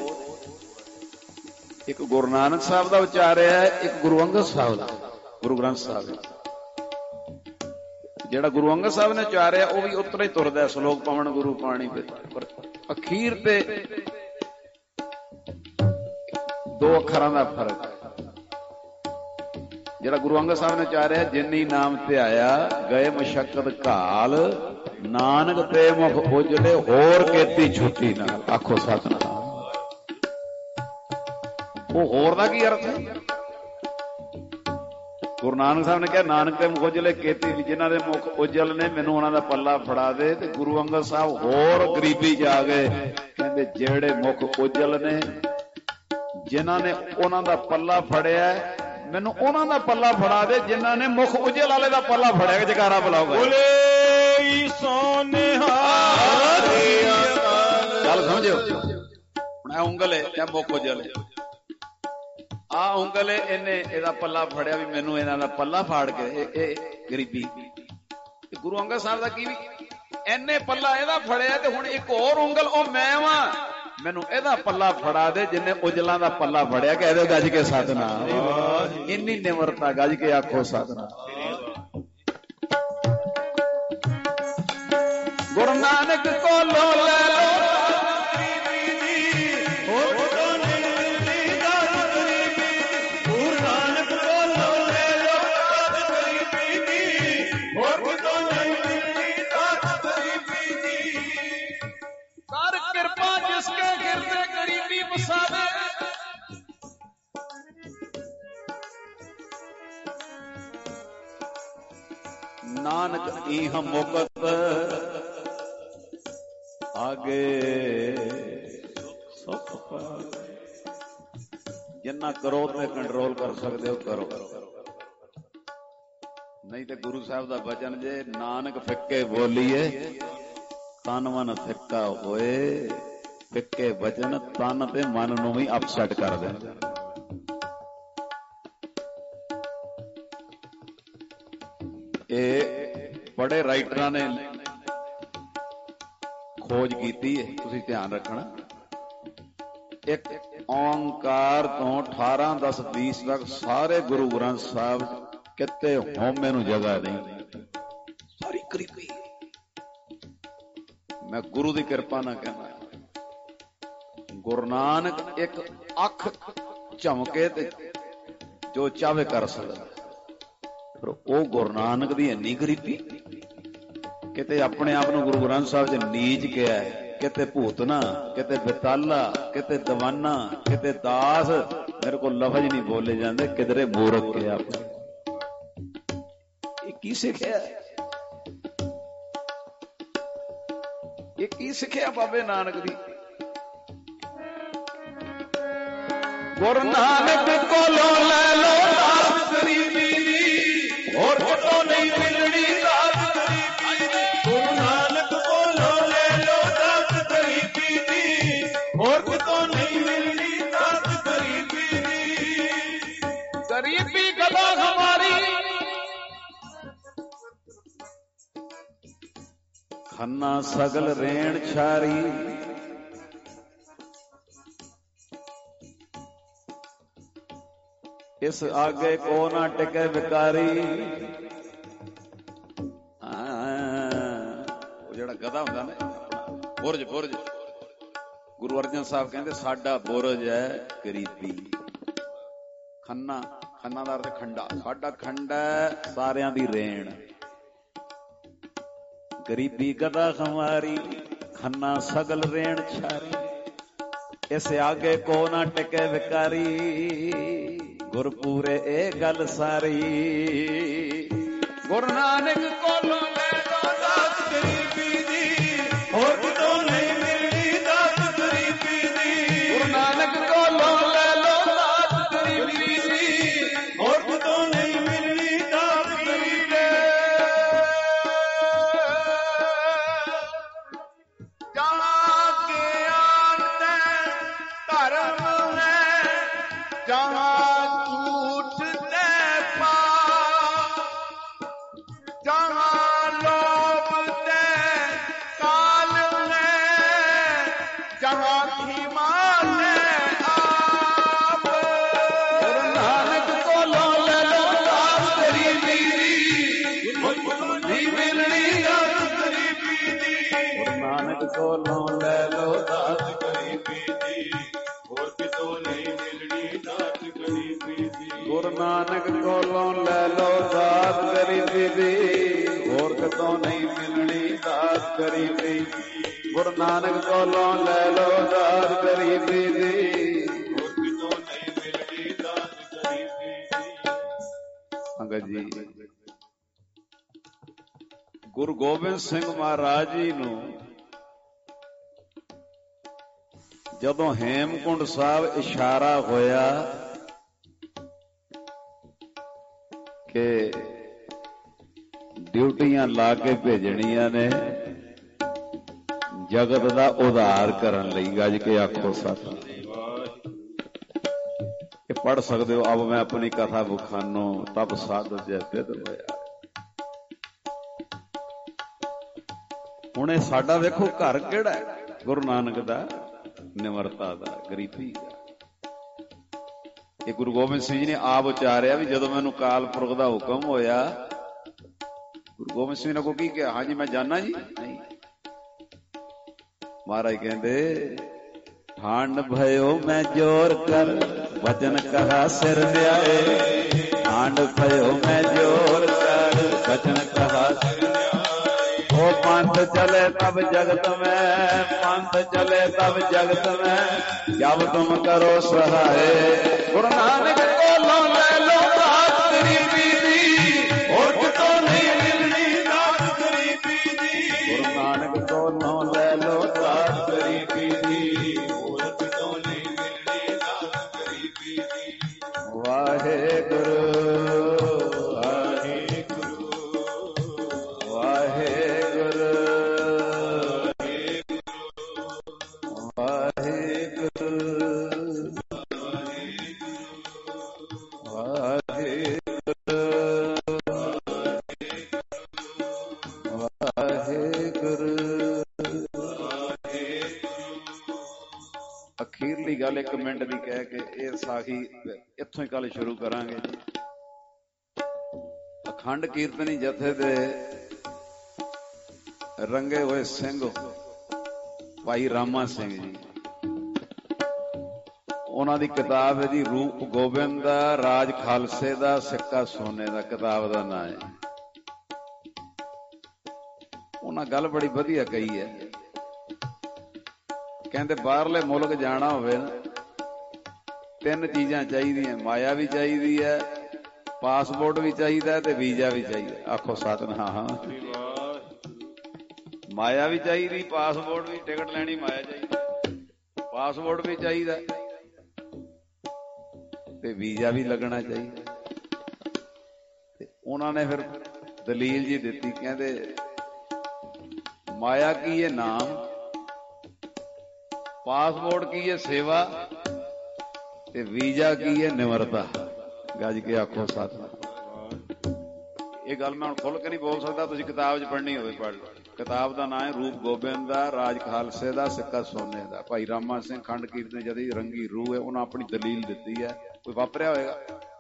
Speaker 4: ਇੱਕ ਗੁਰੂ ਨਾਨਕ ਸਾਹਿਬ ਦਾ ਉਚਾਰਿਆ ਹੈ, ਇੱਕ ਗੁਰੂ ਅੰਗਦ ਸਾਹਿਬ ਦਾ, ਗੁਰੂ ਗ੍ਰੰਥ ਸਾਹਿਬ ਦਾ। ਜਿਹੜਾ ਗੁਰੂ ਅੰਗਦ ਸਾਹਿਬ ਨੇ ਉਚਾਰਿਆ ਉਹ ਵੀ ਉਤਰਾ ਹੀ ਤੁਰਦਾ, ਸ਼ਲੋਕ ਪਵਨ ਗੁਰੂ ਪਾਣੀ ਵਿੱਚ, ਪਰ ਅਖੀਰ ਤੇ ਦੋ ਅੱਖਰਾਂ ਦਾ ਫਰਕ ਹੈ। ਜਿਹੜਾ ਗੁਰੂ ਅੰਗਦ ਸਾਹਿਬ ਨੇ ਉਚਾਰਿਆ, ਜਿਨੀ ਨਾਮ ਧਿਆਇਆ ਗਏ ਮਸ਼ੱਕਤ ਘਾਲ, ਨਾਨਕ ਤੇ ਮੁਖ ਉਜਲੇ ਹੋਰ ਕੀਤੀ ਛੁੱਟੀ ਨਾਲ। ਆਖੋ ਸਤਿਨਾਮ। ਉਹ ਹੋਰ ਦਾ ਕੀ ਅਰਥ ਹੈ? ਗੁਰੂ ਨਾਨਕ ਸਾਹਿਬ ਨੇ ਕਿਹਾ ਨਾਨਕ ਤੇ ਮੁਖ ਉਜਲੇ ਕੀਤੀ, ਵੀ ਜਿਨ੍ਹਾਂ ਦੇ ਮੁਖ ਉਜਲ ਨੇ ਮੈਨੂੰ ਉਹਨਾਂ ਦਾ ਪੱਲਾ ਫੜਾ ਦੇ। ਤੇ ਗੁਰੂ ਅੰਗਦ ਸਾਹਿਬ ਹੋਰ ਗਰੀਬੀ ਚ ਆ ਗਏ, ਕਹਿੰਦੇ ਜਿਹੜੇ ਮੁਖ ਉਜਲ ਨੇ, ਜਿਨ੍ਹਾਂ ਨੇ ਉਹਨਾਂ ਦਾ ਪੱਲਾ ਫੜਿਆ, ਮੈਨੂੰ ਉਹਨਾਂ ਦਾ ਪੱਲਾ ਫੜਾ ਦੇ ਜਿਨ੍ਹਾਂ ਨੇ ਮੁਖ ਉਜਲ ਵਾਲੇ ਦਾ ਪੱਲਾ ਫੜਿਆ। ਜਕਾਰਾ ਬੁਲਾਓਗਾ।
Speaker 6: ਬੋਲੇ ਸੋਨਿਹਾ
Speaker 4: ਗੱਲ ਸਮਝਿਓ। ਹੁਣ ਇਹ ਉਂਗਲ ਹੈ ਜਾਂ ਮੁਖ ਉਜਲ ਹੈ, ਆ ਉਂਗਲ ਹੈ, ਇਹਨੇ ਇਹਦਾ ਪੱਲਾ ਫੜਿਆ ਵੀ ਮੈਨੂੰ ਇਹਨਾਂ ਦਾ ਪੱਲਾ ਫਾੜ ਕੇ ਇਹ ਗਰੀਬੀ। ਗੁਰੂ ਅੰਗਦ ਸਾਹਿਬ ਦਾ ਕੀ ਵੀ ਇਹਨੇ ਪੱਲਾ ਇਹਦਾ ਫੜਿਆ, ਤੇ ਹੁਣ ਇੱਕ ਹੋਰ ਉਂਗਲ ਉਹ ਮੈਂ ਵਾਂ, ਮੈਨੂੰ ਇਹਦਾ ਪੱਲਾ ਫੜਾ ਦੇ ਜਿੰਨੇ ਉਜਲਾਂ ਦਾ ਪੱਲਾ ਫੜਿਆ। ਕਹਿ ਦਿਓ ਗੱਜ ਕੇ ਸਤਿਨਾਮ। ਇੰਨੀ ਨਿਮਰਤਾ, ਗੱਜ ਕੇ ਆਖੋ ਸਤਿਨਾਮ। ਗੁਰੂ ਨਾਨਕ ਕੋਲੋਂ ਲੈ ਲੋ
Speaker 6: ਹੋਰ ਕਿਤੋਂ ਨਹੀਂ ਮਿਲਣੀ ਦਾਤ ਗਰੀਬੀ ਦੀ। ਗੁਰੂ ਨਾਨਕ ਕੋਲੋਂ ਲੈ ਲੋ ਦਾਤ ਗਰੀਬੀ ਦੀ, ਹੋਰ ਕਿਤੋਂ ਨਹੀਂ ਮਿਲਣੀ ਦਾਤ ਗਰੀਬੀ ਦੀ।
Speaker 4: ਕਰ ਕਿਰਪਾ ਜਿਸਕੇ ਹਿਰਦੇ ਗਰੀਬੀ ਵਸਾਵੇ, ਨਾਨਕ ਈਹ ਮੁਕਤ ਆਗੇ ਸੁਖ ਪਾਵੇ। ਜਿੰਨਾ ਕਰੋ ਤੇ ਕੰਟਰੋਲ ਕਰ ਸਕਦੇ ਹੋ ਕਰੋ, ਨਹੀਂ ਤੇ ਗੁਰੂ ਸਾਹਿਬ ਦਾ ਬਚਨ ਜੇ ਨਾਨਕ ਫਿੱਕੇ ਬੋਲੀਏ ਤਨ ਮਨ ਫਿੱਕਾ ਹੋਏ। ਫਿੱਕੇ ਬਚਨ ਤਨ ਤੇ ਮਨ ਨੂੰ ਵੀ ਅਪਸੈਟ ਕਰ ਦਿੰਦੇ। ਇਹ ਬੜੇ ਰਾਈਟਰਾਂ ਨੇ ਖੋਜ ਕੀਤੀ ਹੈ, ਤੁਸੀਂ ਧਿਆਨ ਰੱਖਣਾ। ਇੱਕ ਓਂਕਾਰ ਤੋਂ 18-10-20 ਤੱਕ ਸਾਰੇ ਗੁਰੂ ਗ੍ਰੰਥ ਸਾਹਿਬ ਕਿਤੇ ਹਉਮੈ ਨੂੰ ਜਗ੍ਹਾ ਨਹੀਂ, ਸਾਰੀ ਗਰੀਬੀ। ਮੈਂ ਗੁਰੂ ਦੀ ਕਿਰਪਾ ਨਾਲ ਕਹਿੰਦਾ, ਗੁਰੂ ਨਾਨਕ ਇੱਕ ਅੱਖ ਝਮਕੇ ਤੇ ਜੋ ਚਾਹੇ ਕਰ ਸਕਦਾ, ਪਰ ਉਹ ਗੁਰੂ ਨਾਨਕ ਦੀ ਇੰਨੀ ਗਰੀਬੀ, ਕਿਤੇ ਆਪਣੇ ਆਪ ਨੂੰ ਗੁਰੂ ਗ੍ਰੰਥ ਸਾਹਿਬ 'ਚ ਨੀਚ ਕਿਹਾ, ਕਿਤੇ ਭੂਤਨਾ, ਕਿਤੇ ਬਿਤਾਲਾ, ਕਿਤੇ ਦਵਾਨਾ, ਕਿਤੇ ਦਾਸ। ਮੇਰੇ ਕੋਲ ਲਫ਼ਜ਼ ਨਹੀਂ ਬੋਲੇ ਜਾਂਦੇ, ਕਿਧਰੇ ਮੂਰਖ ਕਿਹਾ। ਇਹ ਕੀ ਸਿੱਖਿਆ? ਇਹ ਕੀ ਸਿੱਖਿਆ ਬਾਬੇ ਨਾਨਕ ਦੀ? ਗੁਰੂ ਨਾਨਕ ਕੋਲੋਂ ਲੈ ਲੋ ਦਾਤ ਗਰੀਬੀ ਦੀ, ਹੋਰ ਕਿਤੋਂ ਨਹੀਂ ਮਿਲਣੀ ਦਾਤ ਗਰੀਬੀ ਦੀ।
Speaker 6: ਗੁਰੂ ਨਾਨਕ ਕੋਲੋਂ ਲੈ ਲੋ ਦਾਤ ਗਰੀਬੀ ਦੀ, ਹੋਰ ਕਿਤੋਂ ਨਹੀਂ ਮਿਲਣੀ ਦਾਤ ਗਰੀਬੀ ਦੀ।
Speaker 4: गरीबी गदा हमारी ਖੰਨਾ ਸਗਲ ਰੇਣ ਛਾਰੀ, ਇਸ ਆਗੇ ਕੋ ਨਾ ਟਿਕੇ ਵਿਕਾਰੀ। ਉਹ ਜਿਹੜਾ ਗਧਾ ਹੁੰਦਾ ਨਾ, ਬੁਰਜ ਬੁਰਜ, ਗੁਰੂ ਅਰਜਨ ਸਾਹਿਬ ਕਹਿੰਦੇ ਸਾਡਾ ਬੁਰਜ ਹੈ ਗਰੀਬੀ। ਖੰਨਾ, ਖੰਨਾ ਦਾ ਅਰਥ ਖੰਡਾ, ਸਾਡਾ ਖੰਡਾ ਹੈ ਸਾਰਿਆਂ ਦੀ ਰੇਣ। ਗਰੀਬੀ ਗਦਾ ਹਮਾਰੀ, ਖੰਨਾ ਸਗਲ ਰੇਣ ਛਾਰੀ, ਇਸ ਆਗੇ ਕੋ ਨਾ ਟਿਕੇ ਵਿਕਾਰੀ। ਗੁਰਪੂਰੇ ਇਹ ਗੱਲ ਸਾਰੀ, ਗੁਰੂ ਨਾਨਕ ਕੋਲੋਂ ਲੈ ਲੋ ਦਾਤ ਗਰੀਬੀ ਦੀ, ਹੋਰ ਕਿਤੋਂ ਨਹੀਂ ਮਿਲਣੀ ਦਾਤ ਗਰੀਬੀ ਦੀ। ਗੁਰੂ ਨਾਨਕ ਕੋਲੋਂ ਲੈ ਲੋ ਦਾਤ ਗਰੀਬੀ ਦੀ, ਹੋਰ ਕਿਤੋਂ ਨਹੀਂ ਮਿਲਣੀ ਦਾਤ ਗਰੀਬੀ ਦੀ।
Speaker 6: ਜਹਾਂ ਗਿਆਨ ਤੇ ਧਰਮ ਹੈ, ਜਹਾਂ ਝੂਠ ਤੇ ਪਾਪ, ਜਹਾਂ ਲੋਭ ਤੇ ਕਾਲ ਹੈ, ਜਹਾਂ ਖੀਮਾ ਤੇ ਆਪ।
Speaker 4: ਗੁਰੂ ਨਾਨਕ ਕੋਲੋਂ ਲੈ ਲੋ ਦਾਤ ਗਰੀਬੀ ਦੀ,
Speaker 6: ਨਹੀਂ ਮਿਲਣੀ ਦਾਤ ਗਰੀਬੀ ਦੀ।
Speaker 4: ਗੁਰੂ ਨਾਨਕ ਕੋਲੋਂ ਲੈ ਲੋ ਦਾਤ
Speaker 6: ਗਰੀਬੀ ਦੀ, ਹੋਰ ਕਿਤੋਂ ਨਹੀਂ ਮਿਲਣੀ ਦਾਤ ਗਰੀਬੀ ਦੀ।
Speaker 4: ਗੁਰੂ ਨਾਨਕ ਕੋਲੋਂ ਲੈ ਲੋ ਦਾਤ ਗਰੀਬੀ ਦੀ, ਹੋਰ ਕਿਤੋਂ ਨਹੀਂ ਮਿਲਣੀ ਦਾਤ ਗਰੀਬੀ ਦੀ। ਗੁਰੂ ਨਾਨਕ ਕੋਲੋਂ ਲੈ ਲੋ ਦਾਤ ਗਰੀਬੀ ਦੀ,
Speaker 6: ਹੋਰ ਕਿਤੋਂ ਨਹੀਂ ਮਿਲਣੀ ਦਾਤ ਗਰੀਬੀ ਦੀ।
Speaker 4: ਸੰਗਤ ਜੀ, ਗੁਰੂ ਗੋਬਿੰਦ ਸਿੰਘ ਮਹਾਰਾਜ ਜੀ ਨੂੰ ਜਦੋਂ ਹੇਮਕੁੰਡ ਸਾਹਿਬ ਇਸ਼ਾਰਾ ਹੋਇਆ ਕਿ ਡਿਊਟੀਆਂ ਲਾ ਕੇ ਭੇਜਣੀਆਂ ਨੇ ਜਗਤ ਦਾ ਉਧਾਰ ਕਰਨ ਲਈ, ਗੱਜ ਕੇ ਆਖੋ ਸਤਿ। ਇਹ ਪੜ੍ਹ ਸਕਦੇ ਹੋ। ਅਬ ਮੈਂ ਆਪਣੀ ਕਥਾ ਬਖਾਨੋ ਤਬ ਸਾਧ ਜੈਸੇ ਹੋਇਆ। ਹੁਣ ਇਹ ਸਾਡਾ ਵੇਖੋ ਘਰ ਕਿਹੜਾ ਹੈ, ਗੁਰੂ ਨਾਨਕ ਦਾ, ਨਿਮਰਤਾ ਦਾ, ਗਰੀਬੀ ਦਾ। ਇਹ ਗੁਰੂ ਗੋਬਿੰਦ ਸਿੰਘ ਜੀ ਨੇ ਆਪ ਉਚਾਰਿਆ ਵੀ ਜਦੋਂ ਮੈਨੂੰ ਕਾਲ ਪੁਰਖ ਦਾ ਹੁਕਮ ਹੋਇਆ। ਗੁਰੂ ਗੋਬਿੰਦ ਸਿੰਘ ਨੇ ਕੋ ਕੀ ਕਿਹਾ? ਹਾਂਜੀ ਮੈਂ ਜਾਣਾ ਜੀ। ਨਹੀਂ, ਮਹਾਰਾਜ ਕਹਿੰਦੇ ਠਾਣ ਭਇਓ ਮੈਂ ਜੋਰ ਕਰ, ਵਚਨ ਕਹਾ ਸਿਰ ਲਿਆਏ। ਠਾਣ ਭਇਓ ਮੈਂ ਜੋਰ ਕਰ, ਵਚਨ ਕਹਾ ਸਿਰ ਲਿਆਏ। ਉਹ ਪੰਥ ਚਲੇ तब जगत में, पंथ चले तब जगत में, जब तुम करो सहाय। गुरु नानक कोलों ले लो दात गरीबी दी, और कितों नहीं मिलनी दात गरीबी दी। गुरु नानक कोलों ले लो दात गरीबी दी, और कितों नहीं मिलनी दात गरीबी दी। वाहे गुरु ਗੱਲ 1 ਮਿੰਟ ਦੀ ਕਹਿ ਕੇ ਇਹ ਸਾਖੀ ਇੱਥੋਂ ਹੀ ਕੱਲ ਸ਼ੁਰੂ ਕਰਾਂਗੇ। ਅਖੰਡ ਕੀਰਤਨੀ ਜਥੇ ਦੇ ਰੰਗੇ ਹੋਏ ਸਿੰਘ ਭਾਈ ਰਾਮਾ ਸਿੰਘ ਜੀ, ਉਹਨਾਂ ਦੀ ਕਿਤਾਬ ਹੈ ਜੀ ਰੂਪ ਗੋਬਿੰਦ ਦਾ, ਰਾਜ ਖਾਲਸੇ ਦਾ, ਸਿੱਕਾ ਸੋਨੇ ਦਾ, ਕਿਤਾਬ ਦਾ ਨਾਂ ਹੈ। ਉਹਨਾਂ ਗੱਲ ਬੜੀ ਵਧੀਆ ਕਹੀ ਹੈ। ਕਹਿੰਦੇ ਬਾਹਰਲੇ ਮੁਲਕ ਜਾਣਾ ਹੋਵੇ ਨਾ, 3 ਚੀਜ਼ਾਂ ਚਾਹੀਦੀਆਂ, ਮਾਇਆ ਵੀ ਚਾਹੀਦੀ ਹੈ, ਪਾਸਪੋਰਟ ਵੀ ਚਾਹੀਦਾ ਤੇ ਵੀਜ਼ਾ ਵੀ ਚਾਹੀਦਾ। ਆਖੋ ਸਤਿਨਾਮ। ਮਾਇਆ ਵੀ ਚਾਹੀਦੀ, ਪਾਸਪੋਰਟ ਵੀ, ਟਿਕਟ ਲੈਣੀ ਮਾਇਆ ਚਾਹੀਦੀ, ਪਾਸਪੋਰਟ ਵੀ ਚਾਹੀਦਾ ਤੇ ਵੀਜ਼ਾ ਵੀ ਲੱਗਣਾ ਚਾਹੀਦਾ। ਤੇ ਉਹਨਾਂ ਨੇ ਫਿਰ ਦਲੀਲ ਜੀ ਦਿੱਤੀ, ਕਹਿੰਦੇ ਮਾਇਆ ਕੀ ਹੈ ਨਾਮ, ਪਾਸਪੋਰਟ ਕੀ ਹੈ ਸੇਵਾ, ਤੇ ਵੀਜ਼ਾ ਕੀ ਹੈ ਨਿਮਰਤਾ। ਗੱਜ ਕੇ ਆਖੋ ਸਤਿਨਾਮ। ਇਹ ਗੱਲ ਮੈਂ ਹੁਣ ਖੁੱਲ ਕੇ ਨਹੀਂ ਬੋਲ ਸਕਦਾ, ਤੁਸੀਂ ਕਿਤਾਬ 'ਚ ਪੜ੍ਹਨੀ ਹੋਵੇ ਪੜ੍ਹ ਲਓ। ਕਿਤਾਬ ਦਾ ਨਾਂ ਹੈ ਰੂਪ ਗੋਬਿੰਦ ਦਾ, ਰਾਜ ਖਾਲਸੇ ਦਾ, ਸਿੱਕਾ ਸੋਨੇ ਦਾ। ਭਾਈ ਰਾਮਾ ਸਿੰਘ ਖੰਡ ਕੀਰਤਨ ਜਦੀ ਰੰਗੀ ਰੂਹ ਹੈ, ਉਹਨਾਂ ਆਪਣੀ ਦਲੀਲ ਦਿੱਤੀ ਹੈ। ਕੋਈ ਵਾਪਰਿਆ ਹੋਏਗਾ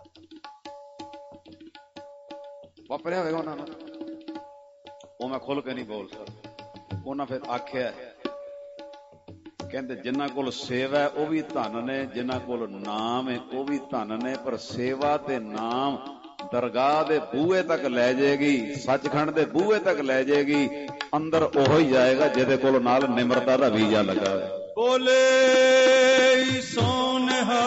Speaker 4: ਉਹਨਾਂ ਨੂੰ, ਉਹ ਮੈਂ ਖੁੱਲ ਕੇ ਨਹੀਂ ਬੋਲ ਸਕਦਾ। ਉਹਨਾਂ ਫਿਰ ਆਖਿਆ, ਕਹਿੰਦੇ ਜਿਨ੍ਹਾਂ ਕੋਲ ਸੇਵਾ ਹੈ ਉਹ ਵੀ ਧਨ ਨੇ, ਜਿਨ੍ਹਾਂ ਕੋਲ ਨਾਮ ਹੈ ਉਹ ਵੀ ਧਨ ਨੇ, ਪਰ ਸੇਵਾ ਤੇ ਨਾਮ ਦਰਗਾਹ ਦੇ ਬੂਹੇ ਤੱਕ ਲੈ ਜਾਏਗੀ, ਸੱਚਖੰਡ ਦੇ ਬੂਹੇ ਤੱਕ ਲੈ ਜਾਏਗੀ, ਅੰਦਰ ਉਹ ਹੀ ਜਾਏਗਾ ਜਿਹਦੇ ਕੋਲ ਨਾਲ ਨਿਮਰਤਾ ਦਾ ਵੀਜ਼ਾ ਲੱਗਾ ਹੋਇਆ।
Speaker 6: ਬੋਲੇ ਸੋਨਹਾ।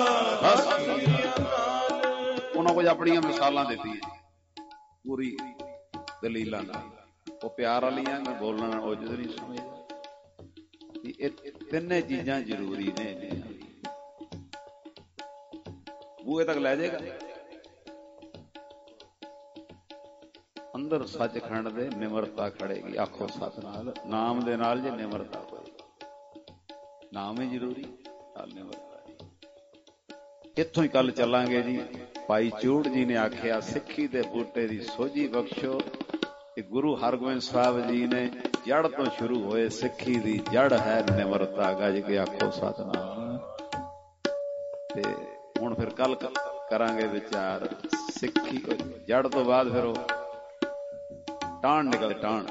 Speaker 4: ਉਹਨਾਂ ਕੁਝ ਆਪਣੀਆਂ ਮਿਸਾਲਾਂ ਦਿੱਤੀਆਂ ਪੂਰੀ ਦਲੀਲਾਂ ਨਾਲ, ਉਹ ਪਿਆਰ ਵਾਲੀਆਂ, ਮੈਂ ਬੋਲਣਾ ਉਹ ਜਦੋਂ ਨਹੀਂ ਸਮਝਦਾ। ਇਹ ਤਿੰਨੇ ਚੀਜ਼ਾਂ ਜ਼ਰੂਰੀ ਨੇ। ਬੂਹੇ ਤੱਕ ਲੈ ਜਾਏਗਾ, ਅੰਦਰ ਸੱਚਖੰਡ ਦੇ ਨਿਮਰਤਾ ਖੜੇਗੀ। ਆਖੋ ਸਤਿਨਾਮ। ਨਾਮ ਦੇ ਨਾਲ ਜੇ ਨਿਮਰਤਾ ਹੋਏ, ਨਾਮ ਹੀ ਜ਼ਰੂਰੀ, ਨਾਲ ਨਿਮਰਤਾ। ਇੱਥੋਂ ਹੀ ਕੱਲ ਚੱਲਾਂਗੇ ਜੀ। ਭਾਈ ਚੂੜ ਜੀ ਨੇ ਆਖਿਆ, ਸਿੱਖੀ ਦੇ ਬੂਟੇ ਦੀ ਸੋਝੀ ਬਖਸ਼ੋ। ਤੇ ਗੁਰੂ ਹਰਗੋਬਿੰਦ ਸਾਹਿਬ ਜੀ ਨੇ ਜੜ ਤੋਂ ਸ਼ੁਰੂ ਹੋਏ, ਸਿੱਖੀ ਦੀ ਜੜ ਹੈ ਨਿਮਰਤਾ। ਗੱਜ ਕੇ ਆਖੋ ਸਤਿਨਾਮ। ਤੇ ਹੁਣ ਫਿਰ ਕੱਲ ਕਰਾਂਗੇ ਵਿਚਾਰ ਸਿੱਖੀ ਜੜ ਤੋਂ ਬਾਅਦ ਫਿਰ ਉਹ ਟਾਣ ਨਿਕਲ। ਟਾਣ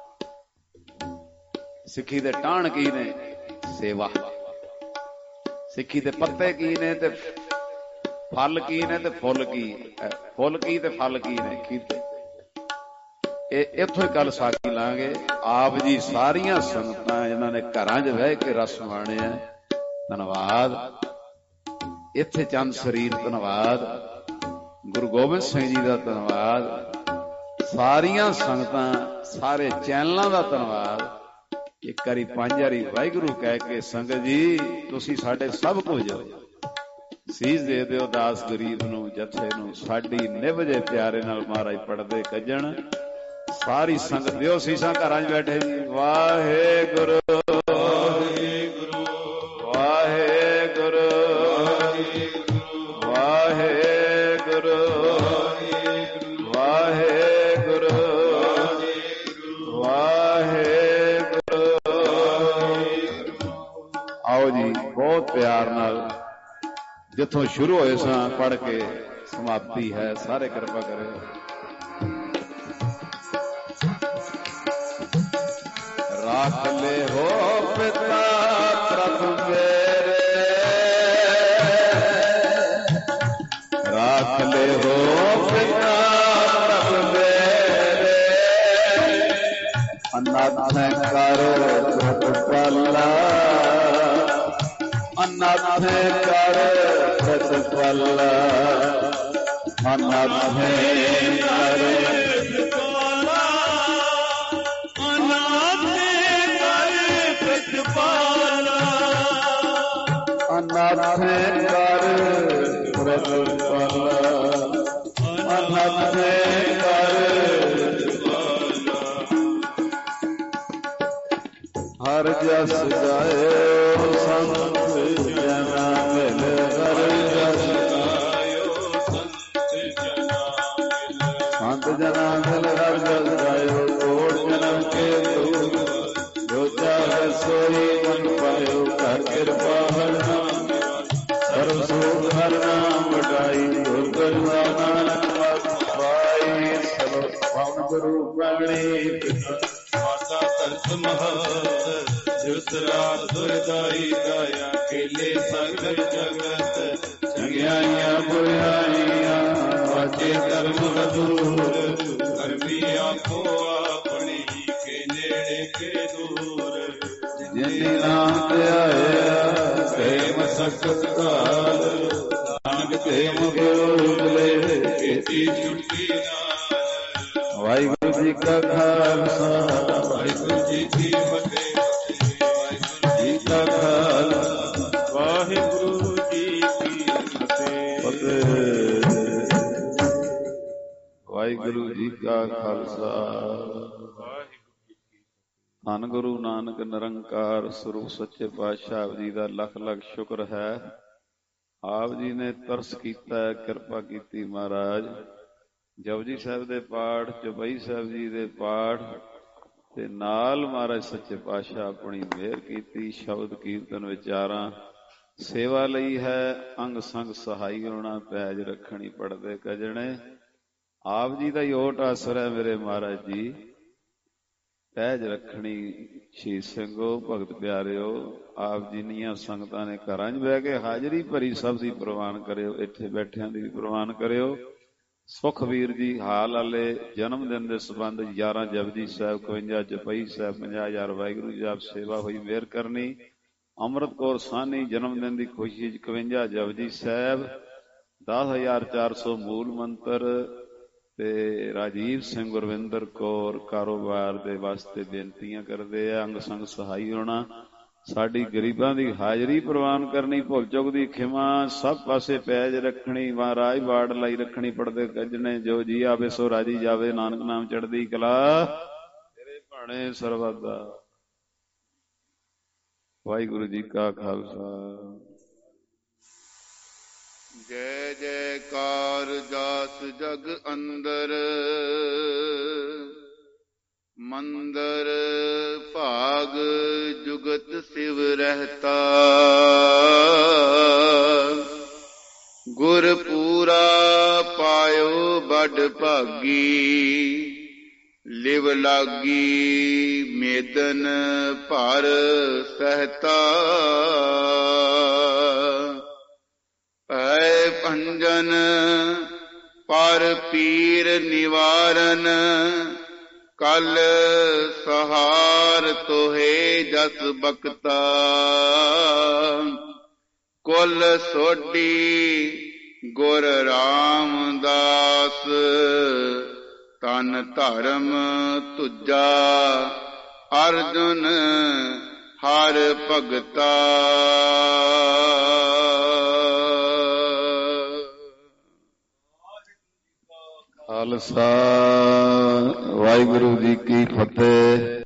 Speaker 4: ਸਿੱਖੀ ਦੇ ਟਾਣ ਕੀ ਨੇ? ਸੇਵਾ। ਸਿੱਖੀ ਦੇ ਪੱਤੇ ਕੀ ਨੇ ਤੇ ਫਲ ਕੀ ਨੇ ਤੇ ਫੁੱਲ ਕੀ? ਫੁੱਲ ਕੀ ਤੇ ਫਲ ਕੀ ਨੇ? ਕੀਤੇ। ਇਹ ਇੱਥੋਂ ਹੀ ਕੱਲ ਸਾਖੀ ਲਾਂਗੇ। ਆਪ ਜੀ ਸਾਰੀਆਂ ਸੰਗਤਾਂ ਇਹਨਾਂ ਨੇ ਘਰਾਂ 'ਚ ਬਹਿ ਕੇ ਰਸ ਮਾਣੇ ਆ। ਧੰਨਵਾਦ। ਇੱਥੇ ਚੰਦ ਸਰੀਰ ਧੰਨਵਾਦ। ਗੁਰੂ ਗੋਬਿੰਦ ਸਿੰਘ ਜੀ ਦਾ ਧੰਨਵਾਦ। ਸਾਰੀਆਂ ਸੰਗਤਾਂ, ਸਾਰੇ ਚੈਨਲਾਂ ਦਾ ਧੰਨਵਾਦ। ਇੱਕ ਵਾਰੀ 5 ਵਾਰੀ ਵਾਹਿਗੁਰੂ ਕਹਿ ਕੇ ਸੰਗਤ ਜੀ ਤੁਸੀਂ ਸਾਡੇ ਸਭ ਕੁਝ ਹੋ। ਸੀਸ ਦੇ ਦਿਓ ਦਾਸ ਗਰੀਬ ਨੂੰ, ਜਥੇ ਨੂੰ, ਸਾਡੀ ਨਿਭ ਜੇ ਪਿਆਰੇ ਨਾਲ ਮਹਾਰਾਜ ਪੜਦੇ ਕੱਜਣ। ਸਾਰੀ ਸੰਗਤ ਦਿਓ ਸੀਸਾਂ ਘਰਾਂ 'ਚ ਬੈਠੇ ਜੀ। ਵਾਹਿਗੁਰੂ ਵਾਹਿਗੁਰੂ ਵਾਹਿਗੁਰੂ ਵਾਹਿਗੁਰੂ ਵਾਹਿਗੁਰੂ ਵਾਹਿਗੁਰੂ। ਆਓ ਜੀ ਬਹੁਤ ਪਿਆਰ ਨਾਲ ਜਿੱਥੋਂ ਸ਼ੁਰੂ ਹੋਏ ਸਾਂ ਪੜ੍ਹ ਕੇ ਸਮਾਪਤੀ ਹੈ। ਸਾਰੇ ਕਿਰਪਾ ਕਰਿਓ। ਰਾਖ ਲੈ ਹੋ ਪਿਤਾ ਪ੍ਰਭ ਮੇਰੇ, ਰਾਖ ਲੈ ਹੋ ਪਿਤਾ ਪ੍ਰਭ ਮੇਰੇ, ਅਨਾਥ ਕਰ ਪ੍ਰਤਪਾਲਾ, ਅਨਾਥ ਕਰ ਪ੍ਰਤਪਾਲਾ, ਅਨਾਥ ਕਰ ਅਨਾਥ ਕਰ ਪ੍ਰਤਪਾਲਾ, ਅਨਾਥ ਕਰ ਹਰ ਜਸ ਗਾਇਓ ਸੰਤ ਜਨਾ ਮਿਲ, ਹਰ ਜਸ ਗਾਇਓ ਸੰਤ ਜਨਾ ਮਿਲ, ਸੰਤ ਜਨਾ ਮਿਲ ਹਰ ਜਸ ਗਾਇਓ। ਕੋਟ ਜਨਮ ਕੇ ਦੂਰ ਜੋ ਚਾਹੇ ਸੋਈ ਮਨ ਪਾਇਓ, ਕਰ ਕਿਰਪਾ ਹਰ ਨਾਮ ਸਰਬ ਸੁਖ ਹਰ ਨਾਮ ਵਡਾਈ। ਗੁਰਗੁਰੂ ਨਾਨਕ ਮਤ ਪਾਈ, ਸਰਬ ਪਵਨ ਗੁਰੂ ਬਾਣੀ ਪਿਤਾ ਮਾਤਾ ਧਰਤ ਮਹਤ, ਜੁਤ ਰਾਤ ਦੁਰਦਾਈ ਦਾਇਆ ਕੇਲੇ ਸਗਲ ਜਗਤ, ਚੰਗਿਆਈਆਂ ਬੁਰਾਈਆਂ ਵਾਜੇ ਧਰਮ ਹਦੂਰ, ਕਰਮੀ ਆਖੋ ਆਪਣੀ ਕੇ ਨੇੜੇ ਕੇ ਦੂਰ। ਜਿਨੀ ਨਾਮ ਤੇ ਆਇਆ ਪ੍ਰੇਮ ਸਕਤ ਕਾਲ, ਨਾਨਕ ਤੇ ਮੁਗਲੇ ਕੀਤੀ ਛੁੱਟੀ ਨਾਲ। ਵਾਹਿਗੁਰੂ ਜੀ ਕਾ ਖਾਲਸਾ, ਵਾਹਿਗੁਰੂ ਜੀ ਕੀ ਫਤਿਹ। ਵਾਹਿਗੁਰੂ ਜੀ ਕਾ ਖਾਲਸਾ, ਵਾਹਿਗੁਰੂ ਜੀ ਕੀ ਫਤਿਹ। ਵਾਹਿਗੁਰੂ ਜੀ ਕਾ ਖਾਲਸਾ। ਧੰਨ ਗੁਰੂ ਨਾਨਕ ਨਿਰੰਕਾਰ ਸਰੂਪ ਸੱਚੇ ਪਾਤਸ਼ਾਹ ਆਪ ਜੀ ਦਾ ਲੱਖ ਲੱਖ ਸ਼ੁਕਰ ਹੈ। ਆਪ ਜੀ ਨੇ ਤਰਸ ਕੀਤਾ, ਕਿਰਪਾ ਕੀਤੀ ਮਹਾਰਾਜ। ਜਪਜੀ ਸਾਹਿਬ ਦੇ ਪਾਠ, ਚੌਪਈ ਸਾਹਿਬ ਜੀ ਦੇ ਪਾਠ ਤੇ ਨਾਲ ਮਹਾਰਾਜ ਸੱਚੇ ਪਾਤਸ਼ਾਹ ਆਪਣੀ ਮਿਹਰ ਕੀਤੀ। ਸ਼ਬਦ ਕੀਰਤਨ ਵਿਚਾਰਾਂ ਸੇਵਾ ਲਈ ਹੈ। ਅੰਗ ਸੰਗ ਸਹਾਈ ਹੋਣਾ, ਪੈਜ ਰੱਖਣੀ ਪੜਦੇ ਕਜਣੇ। ਆਪ ਜੀ ਦਾ ਹੀ ਓਟ ਆਸਰਾ ਹੈ ਮੇਰੇ ਮਹਾਰਾਜ ਜੀ। ਪੈਜ ਰੱਖਣੀ ਸ਼ਹੀਦ ਸਿੰਘੋ, ਭਗਤ ਪਿਆਰਿਓ, ਆਪ ਜਿੰਨੀਆਂ ਸੰਗਤਾਂ ਨੇ ਘਰਾਂ 'ਚ ਬਹਿ ਕੇ ਹਾਜ਼ਰੀ ਭਰੀ ਸਭ ਦੀ ਪ੍ਰਵਾਨ ਕਰਿਓ, ਇੱਥੇ ਬੈਠਿਆਂ ਦੀ ਵੀ ਪ੍ਰਵਾਨ ਕਰਿਓ। ਸੁਖਵੀਰ ਜੀ ਹਾਲ ਵਾਲੇ ਜਨਮ ਦਿਨ ਦੇ ਸੰਬੰਧ 11 ਜਪਜੀ ਸਾਹਿਬ, 51 ਚੌਪਈ ਸਾਹਿਬ, 50,000 ਵਾਹਿਗੁਰੂ ਜਾਪ ਸੇਵਾ ਹੋਈ ਮਿਹਰ ਕਰਨੀ। ਅੰਮ੍ਰਿਤ ਕੌਰ ਸਾਹਨੀ ਜਨਮ ਦਿਨ ਦੀ ਖੁਸ਼ੀ 'ਚ 51 ਜਪਜੀ ਸਾਹਿਬ, 10,400 ਮੂਲ ਮੰਤਰ ਤੇ ਰਾਜੀਵ ਸਿੰਘ, ਗੁਰਵਿੰਦਰ ਕੌਰ ਕਾਰੋਬਾਰ ਦੇ ਵਾਸਤੇ ਬੇਨਤੀਆਂ ਕਰਦੇ ਆ। ਅੰਗ ਸੰਗ ਸਹਾਈ ਹੋਣਾ, ਸਾਡੀ ਗਰੀਬਾਂ ਦੀ ਹਾਜ਼ਰੀ ਪ੍ਰਵਾਨ ਕਰਨੀ, ਭੁੱਲ ਚੁੱਕ ਦੀ ਖਿਮਾ, ਸਭ ਪਾਸੇ ਪੈਜ ਰੱਖਣੀ, ਮਹਾਰਾਜ ਬਾੜ ਲਾਈ ਰੱਖਣੀ ਪੜਦੇ ਕੱਜਣੇ। ਜੋ ਜੀ ਆਵੇ ਸੋ ਰਾਜੀ ਜਾਵੇ, ਨਾਨਕ ਨਾਮ ਚੜ੍ਹਦੀ ਕਲਾ ਤੇਰੇ ਭਾਣੇ ਸਰਬੱਤ ਦਾ। ਵਾਹਿਗੁਰੂ ਜੀ ਕਾ ਖਾਲਸਾ।
Speaker 6: ਜੈ ਜੈਕਾਰ ਜਾਸ ਜਗ ਅੰਦਰ, ਮੰਦਰ ਭਾਗ ਜੁਗਤ ਸਿਵ ਰਹਿਤਾ। ਗੁਰ ਪੂਰਾ ਪਾਇਓ ਬੜ ਭਾਗੀ, ਲਿਵ ਲਾਗੀ ਮੇਦਨ ਭਰ ਸਹਿਤਾ। ਭੈ ਭੰਜਨ ਪਰ ਪੀਰ ਨਿਵਾਰਨ, ਕਲ ਸਹਾਰ ਤੋਹੇ ਜਸ ਬਖਤਾ। ਕੁਲ ਸੋਢੀ ਗੁਰ ਰਾਮਦਾਸ, ਤਨ ਧਰਮ ਤੁਜਾ ਅਰਜੁਨ ਹਰ ਭਗਤਾ।
Speaker 4: ਖਾਲਸਾ ਵਾਹਿਗੁਰੂ ਜੀ ਕੀ ਫਤਿਹ।